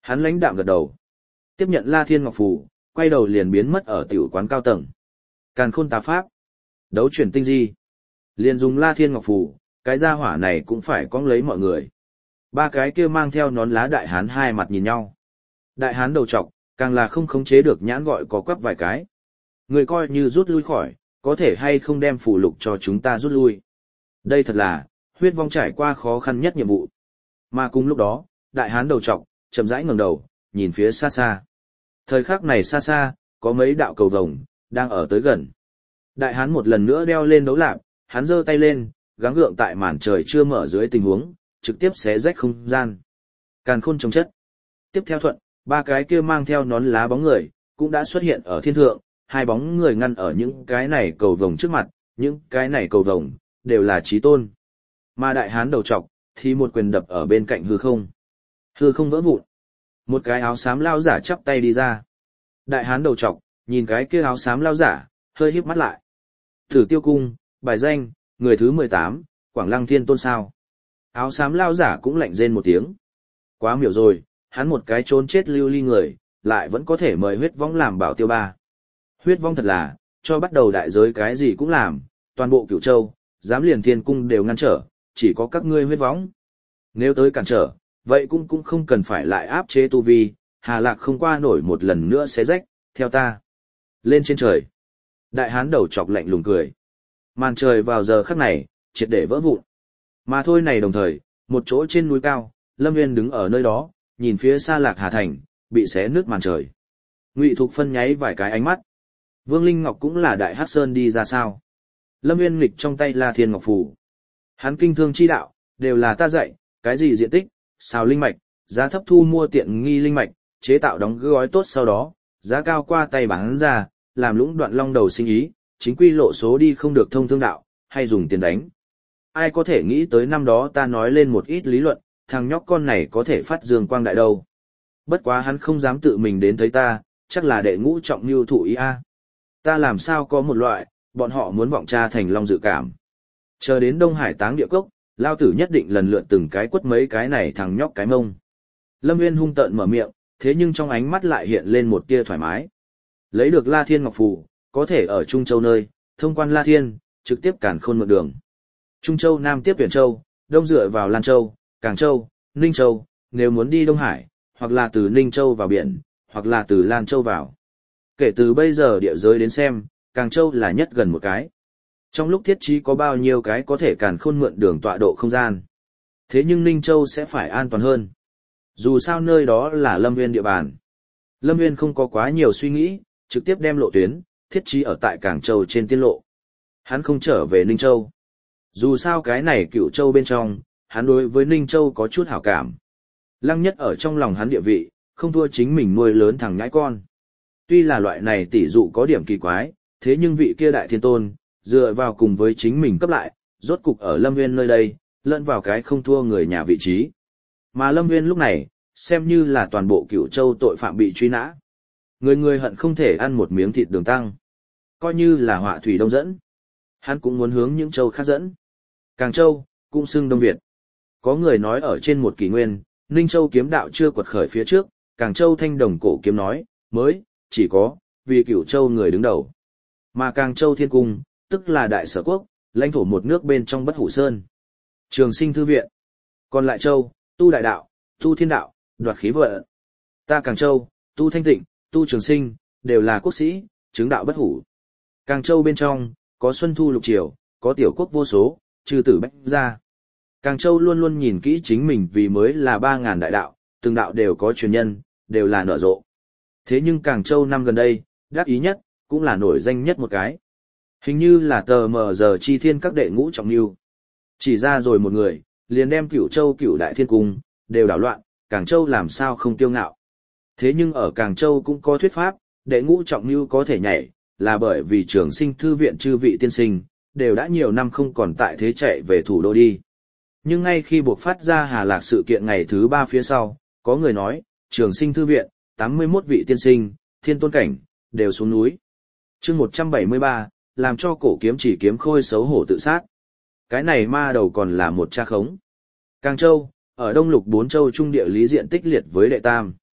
Hắn lãnh đạm gật đầu. Tiếp nhận La Thiên Ngọc Phù, quay đầu liền biến mất ở tiểu quán cao tầng. Càn khôn tá pháp. Đấu chuyển tinh di. Liền dùng La Thiên Ngọc Phù, cái gia hỏa này cũng phải cong lấy mọi người. Ba cái kia mang theo nón lá đại hán hai mặt nhìn nhau. Đại hán đầu trọc, càng là không khống chế được nhãn gọi có quắp vài cái. Người coi như rút lui khỏi, có thể hay không đem phù lục cho chúng ta rút lui. Đây thật là, huyết vong trải qua khó khăn nhất nhiệm vụ. Mà cùng lúc đó, đại hán đầu trọc, chậm rãi ngẩng đầu, nhìn phía xa xa. Thời khắc này xa xa, có mấy đạo cầu vồng, đang ở tới gần. Đại hán một lần nữa đeo lên đấu lạp, hắn giơ tay lên, gắng gượng tại màn trời chưa mở dưới tình huống, trực tiếp xé rách không gian. Càn khôn chống chất. Tiếp theo thuận, ba cái kia mang theo nón lá bóng người, cũng đã xuất hiện ở thiên thượng, hai bóng người ngăn ở những cái này cầu vồng trước mặt, những cái này cầu vồng, đều là chí tôn. Mà đại hán đầu trọc, thì một quyền đập ở bên cạnh hư không. Hư không vỡ vụn. Một cái áo xám lao giả chắp tay đi ra. Đại hán đầu trọc, nhìn cái kia áo xám lao giả, hơi híp mắt lại. Thử tiêu cung, bài danh, người thứ 18, Quảng Lăng Thiên Tôn sao. Áo xám lao giả cũng lạnh rên một tiếng. Quá miểu rồi, hắn một cái trốn chết lưu ly người, lại vẫn có thể mời huyết vong làm bảo tiêu ba. Huyết vong thật là, cho bắt đầu đại giới cái gì cũng làm, toàn bộ Cửu Châu, dám liền thiên cung đều ngăn trở, chỉ có các ngươi huyết vong. Nếu tới cản trở, vậy cũng không cần phải lại áp chế tu vi, Hà Lạc không qua nổi một lần nữa xé rách, theo ta. Lên trên trời. Đại hán đầu chọc lạnh lùng cười. Màn trời vào giờ khắc này, triệt để vỡ vụn. Mà thôi này đồng thời, một chỗ trên núi cao, Lâm Nguyên đứng ở nơi đó, nhìn phía xa Lạc Hà Thành, bị xé nứt màn trời. Ngụy Thục Phân nháy vài cái ánh mắt. Vương Linh Ngọc cũng là đại hắc sơn đi ra sao. Lâm Nguyên nghịch trong tay La Thiên Ngọc Phù. Hắn kinh thương chi đạo, đều là ta dạy, cái gì diện tích, xào linh mạch, giá thấp thu mua tiện nghi linh mạch, chế tạo đóng gói tốt sau đó, giá cao qua tay bán ra, làm lũng đoạn long đầu sinh ý, chính quy lộ số đi không được thông thương đạo, hay dùng tiền đánh. Ai có thể nghĩ tới năm đó ta nói lên một ít lý luận, thằng nhóc con này có thể phát dương quang đại đâu. Bất quá hắn không dám tự mình đến thấy ta, chắc là đệ ngũ trọng mưu thụ ý a. Ta làm sao có một loại, bọn họ muốn vọng cha thành long dự cảm. Chờ đến Đông Hải táng địa cốc, lao tử nhất định lần lượt từng cái quất mấy cái này thằng nhóc cái mông. Lâm Nguyên hung tợn mở miệng, thế nhưng trong ánh mắt lại hiện lên một tia thoải mái. Lấy được La Thiên Ngọc Phù, có thể ở Trung Châu nơi, thông quan La Thiên, trực tiếp càn khôn một đường. Trung Châu Nam tiếp Tuyển Châu, Đông dựa vào Lan Châu, Càng Châu, Ninh Châu, nếu muốn đi Đông Hải, hoặc là từ Ninh Châu vào biển, hoặc là từ Lan Châu vào. Kể từ bây giờ địa giới đến xem, Càng Châu là nhất gần một cái. Trong lúc thiết trí có bao nhiêu cái có thể càn khôn mượn đường tọa độ không gian. Thế nhưng Ninh Châu sẽ phải an toàn hơn. Dù sao nơi đó là Lâm Nguyên địa bàn. Lâm Nguyên không có quá nhiều suy nghĩ, trực tiếp đem lộ tuyến, thiết trí ở tại Càng Châu trên tiên lộ. Hắn không trở về Ninh Châu. Dù sao cái này Cửu Châu bên trong, hắn đối với Ninh Châu có chút hảo cảm. Lăng Nhất ở trong lòng hắn địa vị, không thua chính mình nuôi lớn thằng nhãi con. Tuy là loại này tỷ dụ có điểm kỳ quái, thế nhưng vị kia đại thiên tôn, dựa vào cùng với chính mình cấp lại, rốt cục ở Lâm Nguyên nơi đây, lẫn vào cái không thua người nhà vị trí. Mà Lâm Nguyên lúc này, xem như là toàn bộ Cửu Châu tội phạm bị truy nã. Người người hận không thể ăn một miếng thịt đường tăng. Coi như là họa thủy đông dẫn. Hắn cũng muốn hướng những châu khác dẫn. Càng Châu, cũng xưng Đông Việt. Có người nói ở trên một kỷ nguyên, Ninh Châu kiếm đạo chưa quật khởi phía trước, Càng Châu thanh đồng cổ kiếm nói, mới, chỉ có, vì Cửu Châu người đứng đầu. Mà Càng Châu thiên cung, tức là đại sở quốc, lãnh thổ một nước bên trong Bất Hủ Sơn. Trường Sinh thư viện. Còn lại châu, tu đại đạo, tu thiên đạo, đoạt khí vận. Ta Càng Châu, tu thanh tịnh, tu trường sinh, đều là quốc sĩ, chứng đạo bất hủ. Càng Châu bên trong, có Xuân Thu Lục Triều, có tiểu quốc vô số, chư tử bách gia. Càng Châu luôn luôn nhìn kỹ chính mình vì mới là 3.000 đại đạo, từng đạo đều có truyền nhân, đều là nở rộ. Thế nhưng Càng Châu năm gần đây, đắc ý nhất, cũng là nổi danh nhất một cái. Hình như là tờ mờ giờ chi thiên các đệ ngũ trọng lưu. Chỉ ra rồi một người, liền đem Cửu Châu Cửu Đại Thiên Cung, đều đảo loạn, Càng Châu làm sao không kiêu ngạo. Thế nhưng ở Càng Châu cũng có thuyết pháp, đệ ngũ trọng lưu có thể nhảy, là bởi vì Trường Sinh thư viện chư vị tiên sinh, đều đã nhiều năm không còn tại thế chạy về thủ đô đi. Nhưng ngay khi buộc phát ra Hà Lạc sự kiện ngày thứ 3 phía sau, có người nói, Trường Sinh thư viện, 81 vị tiên sinh, thiên tôn cảnh, đều xuống núi. Chương 173, làm cho cổ kiếm chỉ kiếm khôi xấu hổ tự sát. Cái này ma đầu còn là một cha khống. Càng Châu, ở Đông Lục 4 châu trung địa lý diện tích liệt với đệ tam.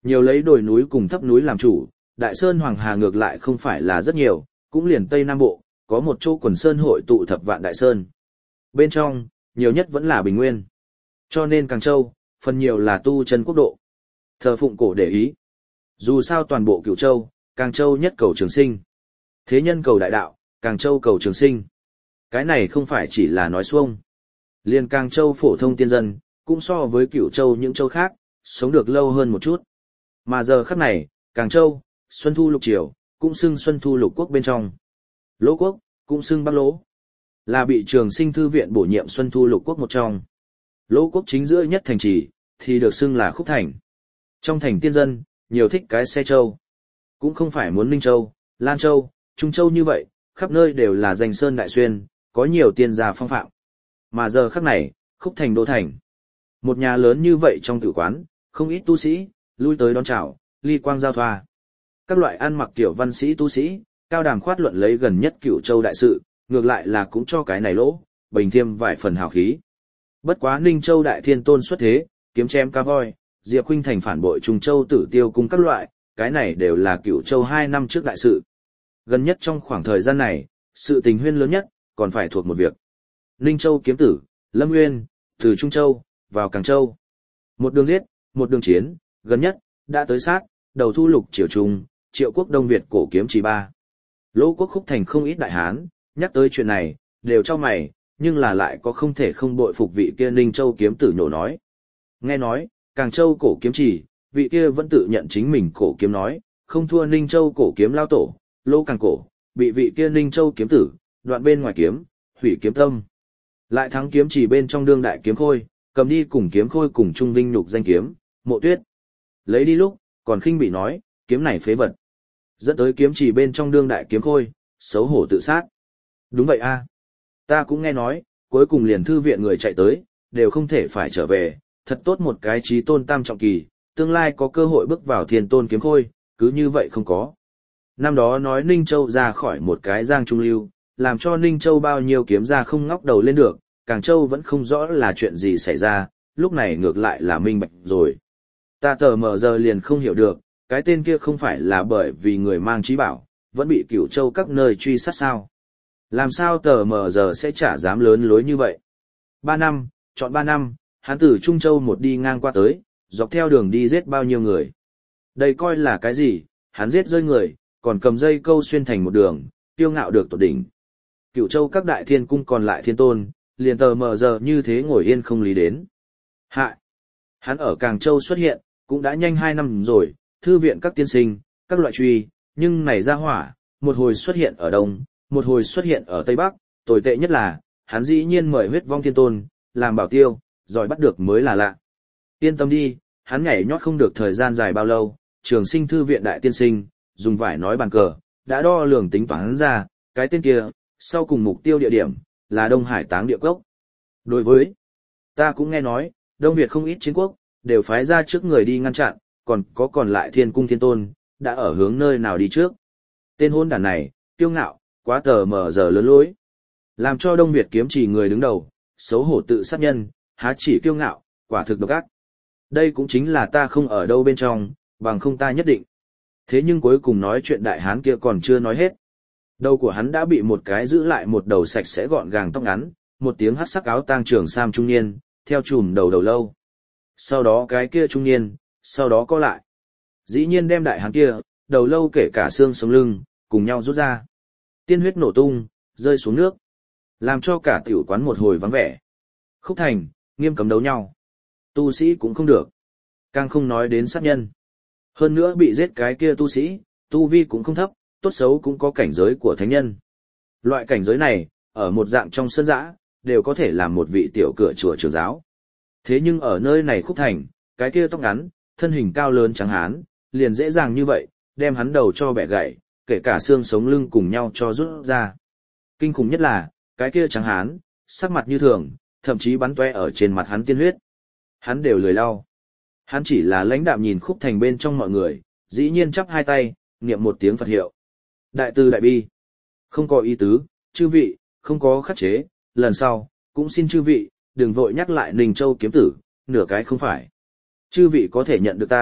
Nhiều lấy đồi núi cùng thấp núi làm chủ, Đại Sơn Hoàng Hà ngược lại không phải là rất nhiều, cũng liền Tây Nam Bộ, có một chỗ quần sơn hội tụ thập vạn Đại Sơn. Bên trong, nhiều nhất vẫn là Bình Nguyên. Cho nên Càng Châu, phần nhiều là tu chân quốc độ. Thờ phụng cổ để ý. Dù sao toàn bộ Cửu Châu, Càng Châu nhất cầu trường sinh. Thế nhân cầu đại đạo, Càng Châu cầu trường sinh. Cái này không phải chỉ là nói xuông. Liên Càng Châu phổ thông tiên dân, cũng so với Cửu Châu những châu khác, sống được lâu hơn một chút. Mà giờ khắc này, Càng Châu, Xuân Thu Lục Triều, cũng xưng Xuân Thu Lục Quốc bên trong. Lỗ Quốc, cũng xưng Bắc Lỗ. Là bị Trường Sinh Thư viện bổ nhiệm Xuân Thu Lục Quốc một trong. Lỗ Quốc chính giữa nhất thành trì, thì được xưng là Khúc Thành. Trong thành tiên dân, nhiều thích cái xe châu. Cũng không phải muốn Ninh Châu, Lan Châu, Trung Châu như vậy, khắp nơi đều là danh sơn đại xuyên, có nhiều tiên gia phong phạm. Mà giờ khắc này, Khúc Thành đô thành. Một nhà lớn như vậy trong tử quán, không ít tu sĩ, lui tới đón chào, ly quang giao thoa. Các loại ăn mặc kiểu văn sĩ tu sĩ, cao đàm khoát luận lấy gần nhất Cửu Châu đại sự, ngược lại là cũng cho cái này lỗ, bình thêm vài phần hào khí. Bất quá Ninh Châu đại thiên tôn xuất thế, kiếm chém cá voi, Diệp Khuynh Thành phản bội Trùng Châu Tử Tiêu cung các loại, cái này đều là Cửu Châu 2 năm trước đại sự. Gần nhất trong khoảng thời gian này, sự tình huyên lớn nhất, còn phải thuộc một việc. Ninh Châu kiếm tử, Lâm Nguyên, từ Trung Châu, vào Càng Châu. Một đường giết, một đường chiến, gần nhất, đã tới sát, đầu thu lục triều trung, Triệu quốc Đông Việt cổ kiếm chỉ 3. Lỗ quốc Khúc Thành không ít đại hán, nhắc tới chuyện này, đều cho mày, nhưng là lại có không thể không bội phục vị kia Ninh Châu kiếm tử nhổ nói. Nghe nói, Càng Châu cổ kiếm chỉ, vị kia vẫn tự nhận chính mình cổ kiếm nói, không thua Ninh Châu cổ kiếm lao tổ, Lỗ Càng cổ, bị vị kia Ninh Châu kiếm tử, đoạn bên ngoài kiếm, hủy kiếm tâm. Lại thắng kiếm chỉ bên trong đương đại kiếm khôi, cầm đi cùng kiếm khôi cùng trung vinh nhục danh kiếm, Mộ Tuyết. Lấy đi lúc, còn khinh bị nói, kiếm này phế vật. Dẫn tới kiếm chỉ bên trong đương đại kiếm khôi, xấu hổ tự sát. Đúng vậy a, ta cũng nghe nói, cuối cùng liền thư viện người chạy tới, đều không thể phải trở về, thật tốt một cái chí tôn tam trọng kỳ, tương lai có cơ hội bước vào thiên tôn kiếm khôi, cứ như vậy không có. Năm đó nói Ninh Châu ra khỏi một cái giang trung lưu, làm cho Ninh Châu bao nhiêu kiếm ra không ngóc đầu lên được, Càng Châu vẫn không rõ là chuyện gì xảy ra, lúc này ngược lại là minh bạch rồi. Ta tờ mờ giờ liền không hiểu được, cái tên kia không phải là bởi vì người mang trí bảo, vẫn bị Cửu Châu các nơi truy sát sao. Làm sao tờ mờ giờ sẽ trả dám lớn lối như vậy? 3 năm, chọn 3 năm, hắn từ Trung Châu một đi ngang qua tới, dọc theo đường đi giết bao nhiêu người. Đây coi là cái gì, hắn giết rơi người, còn cầm dây câu xuyên thành một đường, tiêu ngạo được tột đỉnh. Cửu Châu các đại thiên cung còn lại thiên tôn, liền tờ mờ giờ như thế ngồi yên không lý đến. Hại! Hắn ở Càng Châu xuất hiện, cũng đã nhanh 2 năm rồi, thư viện các tiên sinh, các loại truy, nhưng này ra hỏa, một hồi xuất hiện ở Đông, một hồi xuất hiện ở Tây Bắc, tồi tệ nhất là, hắn dĩ nhiên mời huyết vong thiên tôn, làm bảo tiêu, giỏi bắt được mới là lạ. Yên tâm đi, hắn nhảy nhót không được thời gian dài bao lâu, Trường Sinh thư viện đại tiên sinh, dùng vải nói bàn cờ, đã đo lường tính toán ra, cái tên kia, sau cùng mục tiêu địa điểm, là Đông Hải Táng Địa Cốc. Đối với, ta cũng nghe nói, Đông Việt không ít chiến quốc, đều phái ra trước người đi ngăn chặn, còn lại thiên cung thiên tôn, đã ở hướng nơi nào đi trước. Tên hôn đàn này, kiêu ngạo, quá tờ mờ giờ lớn lối. Làm cho Đông Việt kiếm chỉ người đứng đầu, xấu hổ tự sát nhân, há chỉ kiêu ngạo, quả thực độc ác. Đây cũng chính là ta không ở đâu bên trong, bằng không ta nhất định. Thế nhưng cuối cùng nói chuyện đại hán kia còn chưa nói hết. Đầu của hắn đã bị một cái giữ lại một đầu sạch sẽ gọn gàng tóc ngắn, một tiếng hắc sắc áo tang trường sam trung niên, theo chùm đầu lâu. Sau đó cái kia trung niên, sau đó có lại. Dĩ nhiên đem đại hán kia, đầu lâu kể cả xương sống lưng, cùng nhau rút ra. Tiên huyết nổ tung, rơi xuống nước. Làm cho cả tiểu quán một hồi vắng vẻ. Khúc Thành, nghiêm cấm đấu nhau. Tu sĩ cũng không được. Càng không nói đến sát nhân. Hơn nữa bị giết cái kia tu sĩ, tu vi cũng không thấp, tốt xấu cũng có cảnh giới của thánh nhân. Loại cảnh giới này, ở một dạng trong sân dã, đều có thể làm một vị tiểu cửa chùa trưởng giáo. Thế nhưng ở nơi này Khúc Thành, cái kia tóc ngắn, thân hình cao lớn trắng hán, liền dễ dàng như vậy, đem hắn đầu cho bẻ gãy, kể cả xương sống lưng cùng nhau cho rút ra. Kinh khủng nhất là, cái kia trắng hán, sắc mặt như thường, thậm chí bắn toe ở trên mặt hắn tiên huyết. Hắn đều lười lau. Hắn chỉ là lãnh đạm nhìn Khúc Thành bên trong mọi người, dĩ nhiên chắp hai tay, niệm một tiếng Phật hiệu. Đại từ đại bi. Không có ý tứ, chư vị, không có khắc chế, lần sau, cũng xin chư vị, đừng vội nhắc lại Ninh Châu kiếm tử, nửa cái không phải. Chư vị có thể nhận được ta,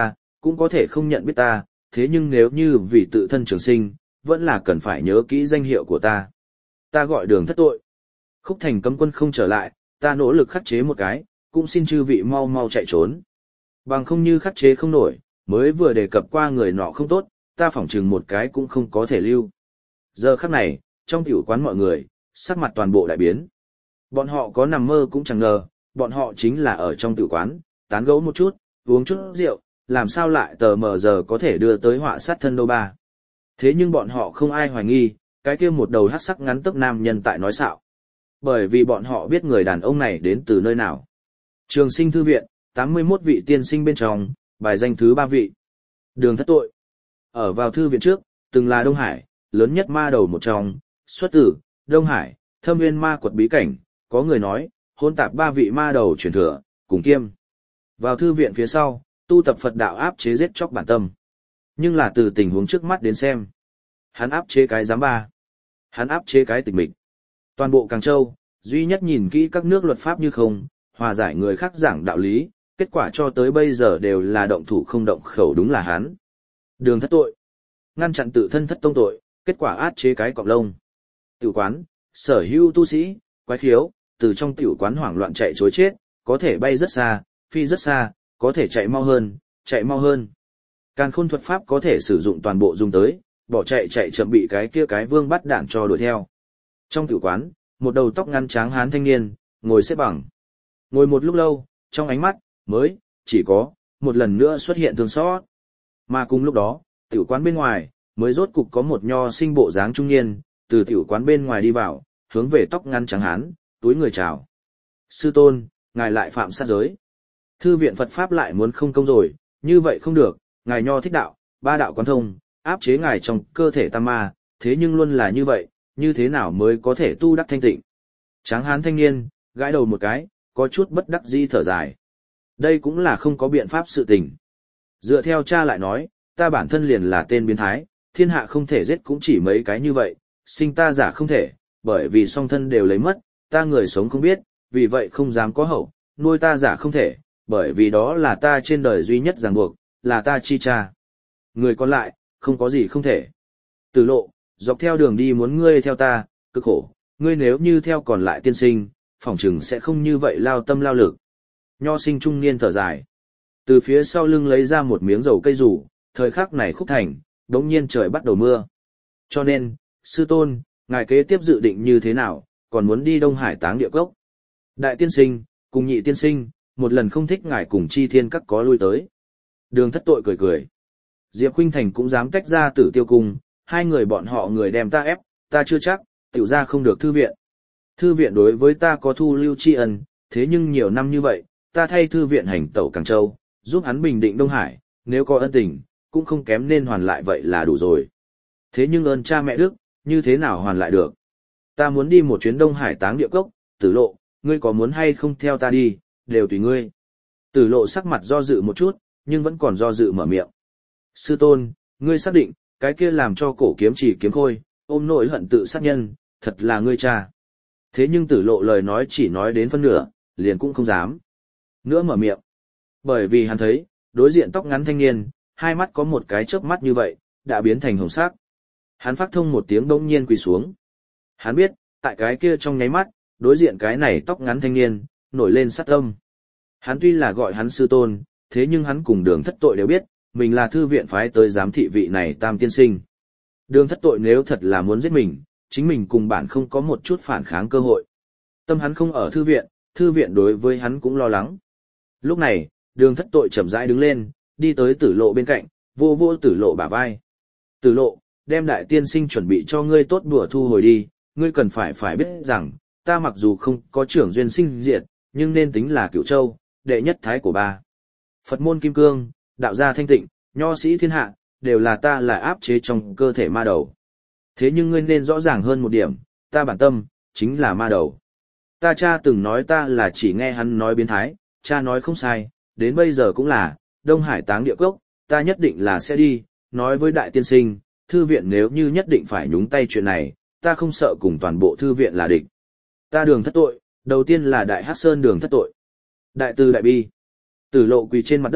cũng có thể không nhận biết ta, thế nhưng nếu như vì tự thân trường sinh, vẫn là cần phải nhớ kỹ danh hiệu của ta. Ta gọi Đường Thất Tội. Khúc Thành cấm quân không trở lại, ta nỗ lực khắc chế một cái, cũng xin chư vị mau mau chạy trốn. Bằng không như khắc chế không nổi, mới vừa đề cập qua người nọ không tốt, ta phỏng chừng một cái cũng không có thể lưu. Giờ khắc này, trong tiểu quán mọi người, sắc mặt toàn bộ đại biến. Bọn họ có nằm mơ cũng chẳng ngờ, bọn họ chính là ở trong tiểu quán, tán gẫu một chút, uống chút rượu, làm sao lại tờ mờ giờ có thể đưa tới họa sát thân đâu ba. Thế nhưng bọn họ không ai hoài nghi, cái kia một đầu hắc sắc ngắn tấc nam nhân tại nói xạo. Bởi vì bọn họ biết người đàn ông này đến từ nơi nào. Trường Sinh thư viện, 81 vị tiên sinh bên trong, bài danh thứ 3 vị. Đường Thất Tội. Ở vào thư viện trước, từng là Đông Hải, lớn nhất ma đầu một trong, xuất tử, Đông Hải, Thâm Nguyên ma quật bí cảnh, có người nói, hôn tạp 3 vị ma đầu truyền thừa, cùng kiêm. Vào thư viện phía sau, tu tập Phật đạo áp chế giết chóc bản tâm. Nhưng là từ tình huống trước mắt đến xem. Hắn áp chế cái giám ba. Hắn áp chế cái tịch mịch. Toàn bộ Càng Châu, duy nhất nhìn kỹ các nước luật pháp như không, hòa giải người khác giảng đạo lý, kết quả cho tới bây giờ đều là động thủ không động khẩu đúng là hắn. Đường Thất Tội. Ngăn chặn tự thân thất tông tội, kết quả áp chế cái cọp lông. Tiểu quán, sở hữu tu sĩ, quái khiếu, từ trong tiểu quán hoảng loạn chạy trối chết, có thể bay rất xa, phi rất xa, có thể chạy mau hơn, chạy mau hơn. Càn khôn thuật pháp có thể sử dụng toàn bộ dùng tới, bỏ chạy chạy chậm bị cái kia cái vương bắt đạn cho đuổi theo. Trong tiểu quán, một đầu tóc ngắn tráng hán thanh niên, ngồi xếp bằng. Ngồi một lúc lâu, trong ánh mắt, mới, chỉ có, một lần nữa xuất hiện thương xót. Mà cùng lúc đó, tiểu quán bên ngoài, mới rốt cục có một nho sinh bộ dáng trung niên, từ tiểu quán bên ngoài đi vào, hướng về tóc ngắn trắng hán, túi người chào. Sư tôn, ngài lại phạm sát giới. Thư viện Phật Pháp lại muốn không công rồi, như vậy không được, ngài nho thích đạo, ba đạo quán thông, áp chế ngài trong cơ thể tam ma, thế nhưng luôn là như vậy, như thế nào mới có thể tu đắc thanh tịnh. Tráng hán thanh niên, gãi đầu một cái, có chút bất đắc dĩ thở dài. Đây cũng là không có biện pháp sự tình. Dựa theo cha lại nói, ta bản thân liền là tên biến thái, thiên hạ không thể giết cũng chỉ mấy cái như vậy, sinh ta giả không thể, bởi vì song thân đều lấy mất, ta người sống không biết, vì vậy không dám có hậu, nuôi ta giả không thể, bởi vì đó là ta trên đời duy nhất ràng buộc, là ta chi cha. Người còn lại, không có gì không thể. Tử Lộ, dọc theo đường đi muốn ngươi theo ta, cực khổ, ngươi nếu như theo còn lại tiên sinh, phỏng chừng sẽ không như vậy lao tâm lao lực. Nho sinh trung niên thở dài. Từ phía sau lưng lấy ra một miếng dầu cây rủ, thời khắc này Khúc Thành, đống nhiên trời bắt đầu mưa. Cho nên, sư tôn, ngài kế tiếp dự định như thế nào, còn muốn đi Đông Hải Táng Địa Cốc. Đại tiên sinh, cùng nhị tiên sinh, một lần không thích ngài cùng Chi Thiên Các có lui tới. Đường Thất Tội cười cười. Diệp Khuynh Thành cũng dám tách ra Tử Tiêu Cung, hai người bọn họ người đem ta ép, ta chưa chắc, tiểu ra không được thư viện. Thư viện đối với ta có thu lưu tri ân, thế nhưng nhiều năm như vậy, ta thay thư viện hành tẩu Càng Châu, giúp hắn bình định Đông Hải, nếu có ân tình, cũng không kém nên hoàn lại vậy là đủ rồi. Thế nhưng ơn cha mẹ Đức, như thế nào hoàn lại được? Ta muốn đi một chuyến Đông Hải Táng Địa Cốc, Tử Lộ, ngươi có muốn hay không theo ta đi, đều tùy ngươi. Tử Lộ sắc mặt do dự một chút, nhưng vẫn còn do dự mở miệng. Sư tôn, ngươi xác định, cái kia làm cho cổ kiếm chỉ kiếm khôi, ôm nỗi hận tự sát nhân, thật là ngươi cha. Thế nhưng Tử Lộ lời nói chỉ nói đến phân nửa, liền cũng không dám nữa mở miệng. Bởi vì hắn thấy, đối diện tóc ngắn thanh niên, hai mắt có một cái chớp mắt như vậy, đã biến thành hồng sắc. Hắn phát thông một tiếng bỗng nhiên quỳ xuống. Hắn biết, tại cái kia trong nháy mắt, đối diện cái này tóc ngắn thanh niên, nổi lên sát tâm. Hắn tuy là gọi hắn sư tôn, thế nhưng hắn cùng Đường Thất Tội đều biết, mình là thư viện phái tới giám thị vị này tam tiên sinh. Đường Thất Tội nếu thật là muốn giết mình, chính mình cùng bản không có một chút phản kháng cơ hội. Tâm hắn không ở thư viện đối với hắn cũng lo lắng. Lúc này, Đường Thất Tội chậm rãi đứng lên, đi tới Tử Lộ bên cạnh, vô vô Tử Lộ bả vai. Tử Lộ, đem đại tiên sinh chuẩn bị cho ngươi tốt đùa thu hồi đi, ngươi cần phải biết rằng, ta mặc dù không có trưởng duyên sinh diệt, nhưng nên tính là Cửu Châu, đệ nhất thái của ba. Phật môn kim cương, đạo gia thanh tịnh, nho sĩ thiên hạ, đều là ta là áp chế trong cơ thể ma đầu. Thế nhưng ngươi nên rõ ràng hơn một điểm, ta bản tâm, chính là ma đầu. Ta cha từng nói ta là chỉ nghe hắn nói biến thái, cha nói không sai, đến bây giờ cũng là, Đông Hải Táng Địa Cốc, ta nhất định là sẽ đi, nói với đại tiên sinh, thư viện nếu như nhất định phải nhúng tay chuyện này, ta không sợ cùng toàn bộ thư viện là địch. Ta Đường Thất Tội, đầu tiên là Đại Hắc Sơn Đường Thất Tội. Đại từ đại bi. Tử Lộ quỳ trên mặt đất,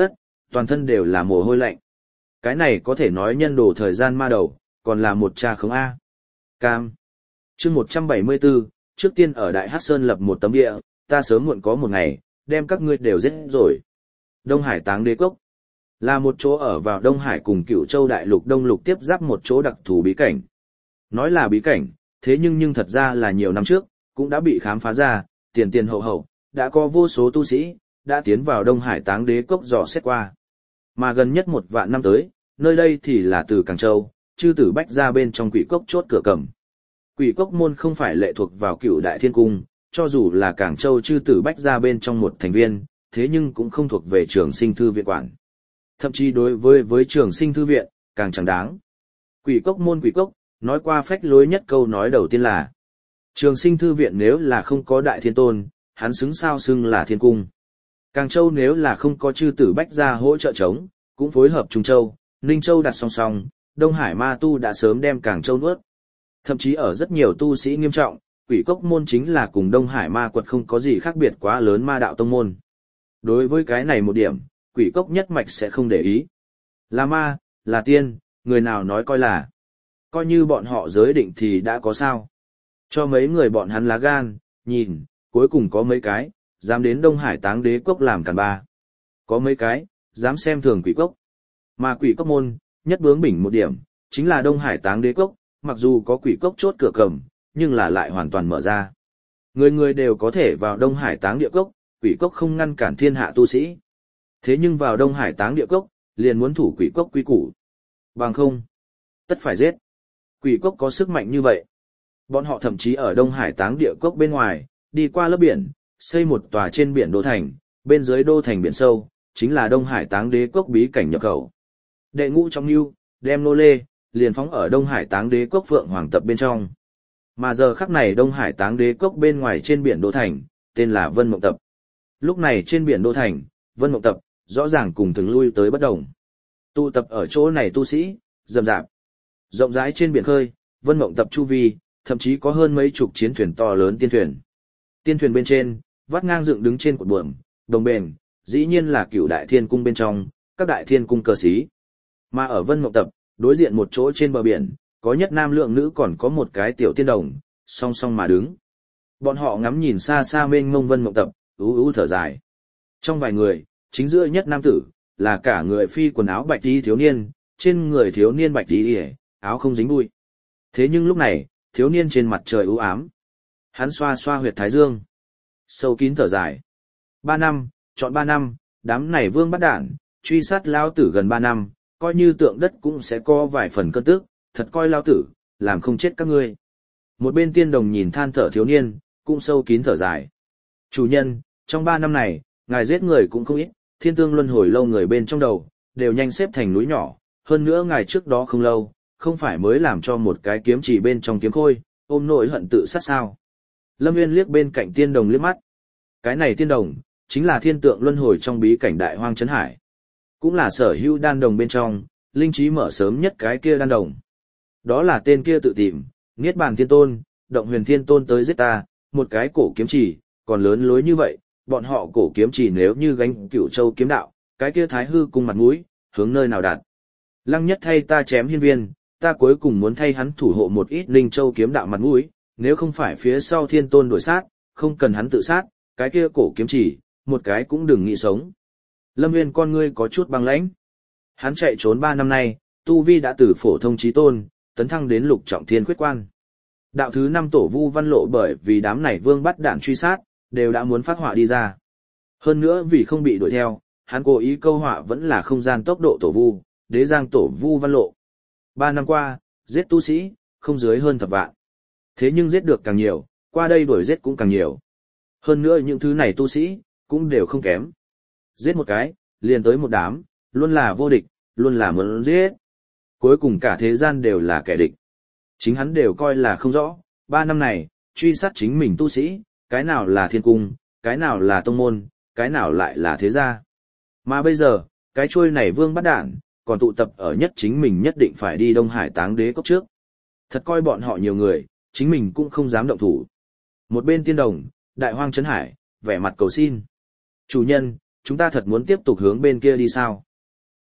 toàn thân đều là mồ hôi lạnh. Cái này có thể nói nhân đồ thời gian ma đầu, còn là một cha khống A. Cam. Chương 174, trước tiên ở Đại Hắc Sơn lập một tấm địa, ta sớm muộn có một ngày, đem các ngươi đều giết rồi. Đông Hải Táng Đế Cốc là một chỗ ở vào Đông Hải cùng Cửu Châu đại lục Đông lục tiếp giáp một chỗ đặc thù bí cảnh. Nói là bí cảnh, thế nhưng thật ra là nhiều năm trước, cũng đã bị khám phá ra, tiền tiền hậu hậu, đã có vô số tu sĩ, đã tiến vào Đông Hải Táng Đế Cốc dò xét qua. Mà gần nhất 1 vạn năm tới, nơi đây thì là từ Cảng Châu, chư tử bách ra bên trong quỷ cốc chốt cửa cầm. Quỷ cốc môn không phải lệ thuộc vào Cửu Đại Thiên Cung, cho dù là Cảng Châu chư tử bách ra bên trong một thành viên, thế nhưng cũng không thuộc về Trường Sinh Thư viện quản. Thậm chí đối với Trường Sinh Thư viện, càng chẳng đáng. Quỷ cốc môn quỷ cốc, nói qua phách lối nhất câu nói đầu tiên là Trường Sinh Thư viện nếu là không có Đại Thiên Tôn, hắn xứng sao xưng là Thiên Cung. Cảng Châu nếu là không có chư tử bách ra hỗ trợ chống, cũng phối hợp Trung Châu, Ninh Châu đặt song song, Đông Hải ma tu đã sớm đem Cảng Châu nuốt. Thậm chí ở rất nhiều tu sĩ nghiêm trọng, quỷ cốc môn chính là cùng Đông Hải ma quật không có gì khác biệt quá lớn ma đạo tông môn. Đối với cái này một điểm, quỷ cốc nhất mạch sẽ không để ý. Là ma, là tiên, người nào nói coi là. Coi như bọn họ giới định thì đã có sao. Cho mấy người bọn hắn lá gan, nhìn, cuối cùng có mấy cái, dám đến Đông Hải Táng Đế Cốc làm càn ba. Có mấy cái, dám xem thường quỷ cốc. Mà quỷ cốc môn, nhất bướng bỉnh một điểm, chính là Đông Hải Táng Đế Cốc, mặc dù có quỷ cốc chốt cửa cầm, nhưng là lại hoàn toàn mở ra. Người người đều có thể vào Đông Hải Táng Địa Cốc, quỷ cốc không ngăn cản thiên hạ tu sĩ. Thế nhưng vào Đông Hải Táng Địa Cốc, liền muốn thủ quỷ cốc quy củ. Bằng không, tất phải giết. Quỷ cốc có sức mạnh như vậy. Bọn họ thậm chí ở Đông Hải Táng Địa Cốc bên ngoài, đi qua lớp biển, xây một tòa trên biển đô thành, bên dưới đô thành biển sâu, chính là Đông Hải Táng Đế Cốc bí cảnh nhập khẩu. Đệ ngũ trong lưu, đem nô lê, liền phóng ở Đông Hải Táng Đế Cốc Phượng Hoàng Tập bên trong. Mà giờ khắc này Đông Hải Táng Đế Cốc bên ngoài trên biển đô thành, tên là Vân Mộng Tập. Lúc này trên biển đô thành, Vân Mộng Tập, rõ ràng cùng thường lui tới bất đồng. Tụ tập ở chỗ này tu sĩ, rầm rạp. Rộng rãi trên biển khơi, Vân Mộng Tập chu vi, thậm chí có hơn mấy chục chiến thuyền to lớn tiên thuyền. Tiên thuyền bên trên, vắt ngang dựng đứng trên cột buồm, đồng bền, dĩ nhiên là Cửu Đại Thiên Cung bên trong, các đại thiên cung cờ xí. Mà ở Vân Mộng Tập, đối diện một chỗ trên bờ biển, có nhất nam lượng nữ còn có một cái tiểu tiên đồng, song song mà đứng. Bọn họ ngắm nhìn xa xa mênh mông Vân Mộng Tập, thở dài. Trong vài người, chính giữa nhất nam tử, là cả người phi quần áo bạch tí thiếu niên, trên người thiếu niên bạch tí áo không dính bụi. Thế nhưng lúc này, thiếu niên trên mặt trời ám. Hắn xoa xoa huyệt thái dương. Sâu kín thở dài. 3 năm, chọn 3 năm, đám này vương bắt đản, truy sát lao tử gần 3 năm, coi như tượng đất cũng sẽ có vài phần cơn tức, thật coi lao tử, làm không chết các ngươi. Một bên tiên đồng nhìn than thở thiếu niên, cũng sâu kín thở dài. Chủ nhân, trong 3 năm này, ngài giết người cũng không ít, thiên tương luân hồi lâu người bên trong đầu, đều nhanh xếp thành núi nhỏ, hơn nữa ngài trước đó không lâu, không phải mới làm cho một cái kiếm chỉ bên trong kiếm khôi, ôm nỗi hận tự sát sao. Lâm Nguyên liếc bên cạnh tiên đồng liếc mắt. Cái này tiên đồng, chính là thiên tượng luân hồi trong bí cảnh đại hoang trấn hải. Cũng là sở hữu đan đồng bên trong, linh trí mở sớm nhất cái kia đan đồng. Đó là tên kia tự tìm, Niết Bàn Thiên Tôn, Động Huyền Thiên Tôn tới giết ta, một cái cổ kiếm chỉ, còn lớn lối như vậy, bọn họ cổ kiếm chỉ nếu như gánh Cửu Châu kiếm đạo, cái kia Thái Hư cung mặt mũi, hướng nơi nào đạt. Lăng Nhất thay ta chém hiên viên, ta cuối cùng muốn thay hắn thủ hộ một ít Ninh Châu kiếm đạo mặt mũi, nếu không phải phía sau Thiên Tôn đổi sát, không cần hắn tự sát, cái kia cổ kiếm chỉ, một cái cũng đừng nghĩ sống. Lâm Nguyên con ngươi có chút băng lãnh. Hắn chạy trốn 3 năm nay, tu vi đã từ phổ thông chí tôn, tấn thăng đến lục trọng thiên khuyết quan. Đạo thứ 5 tổ Vu Văn Lộ bởi vì đám này vương bắt đạn truy sát, đều đã muốn phát họa đi ra. Hơn nữa vì không bị đuổi theo, hắn cố ý câu họa vẫn là không gian tốc độ tổ Vu, đế giang tổ Vu Văn Lộ. 3 năm qua, giết tu sĩ, không dưới hơn thập vạn. Thế nhưng giết được càng nhiều, qua đây đuổi giết cũng càng nhiều. Hơn nữa những thứ này tu sĩ, cũng đều không kém. Giết một cái, liền tới một đám, luôn là vô địch, luôn là muốn giết. Cuối cùng cả thế gian đều là kẻ địch. Chính hắn đều coi là không rõ, 3 năm này, truy sát chính mình tu sĩ, cái nào là thiên cung, cái nào là tông môn, cái nào lại là thế gia. Mà bây giờ, cái chuôi này vương bắt đản, còn tụ tập ở nhất chính mình nhất định phải đi Đông Hải Táng Đế Cốc trước. Thật coi bọn họ nhiều người, chính mình cũng không dám động thủ. Một bên tiên đồng, đại hoang trấn hải, vẻ mặt cầu xin. Chủ nhân, chúng ta thật muốn tiếp tục hướng bên kia đi sao?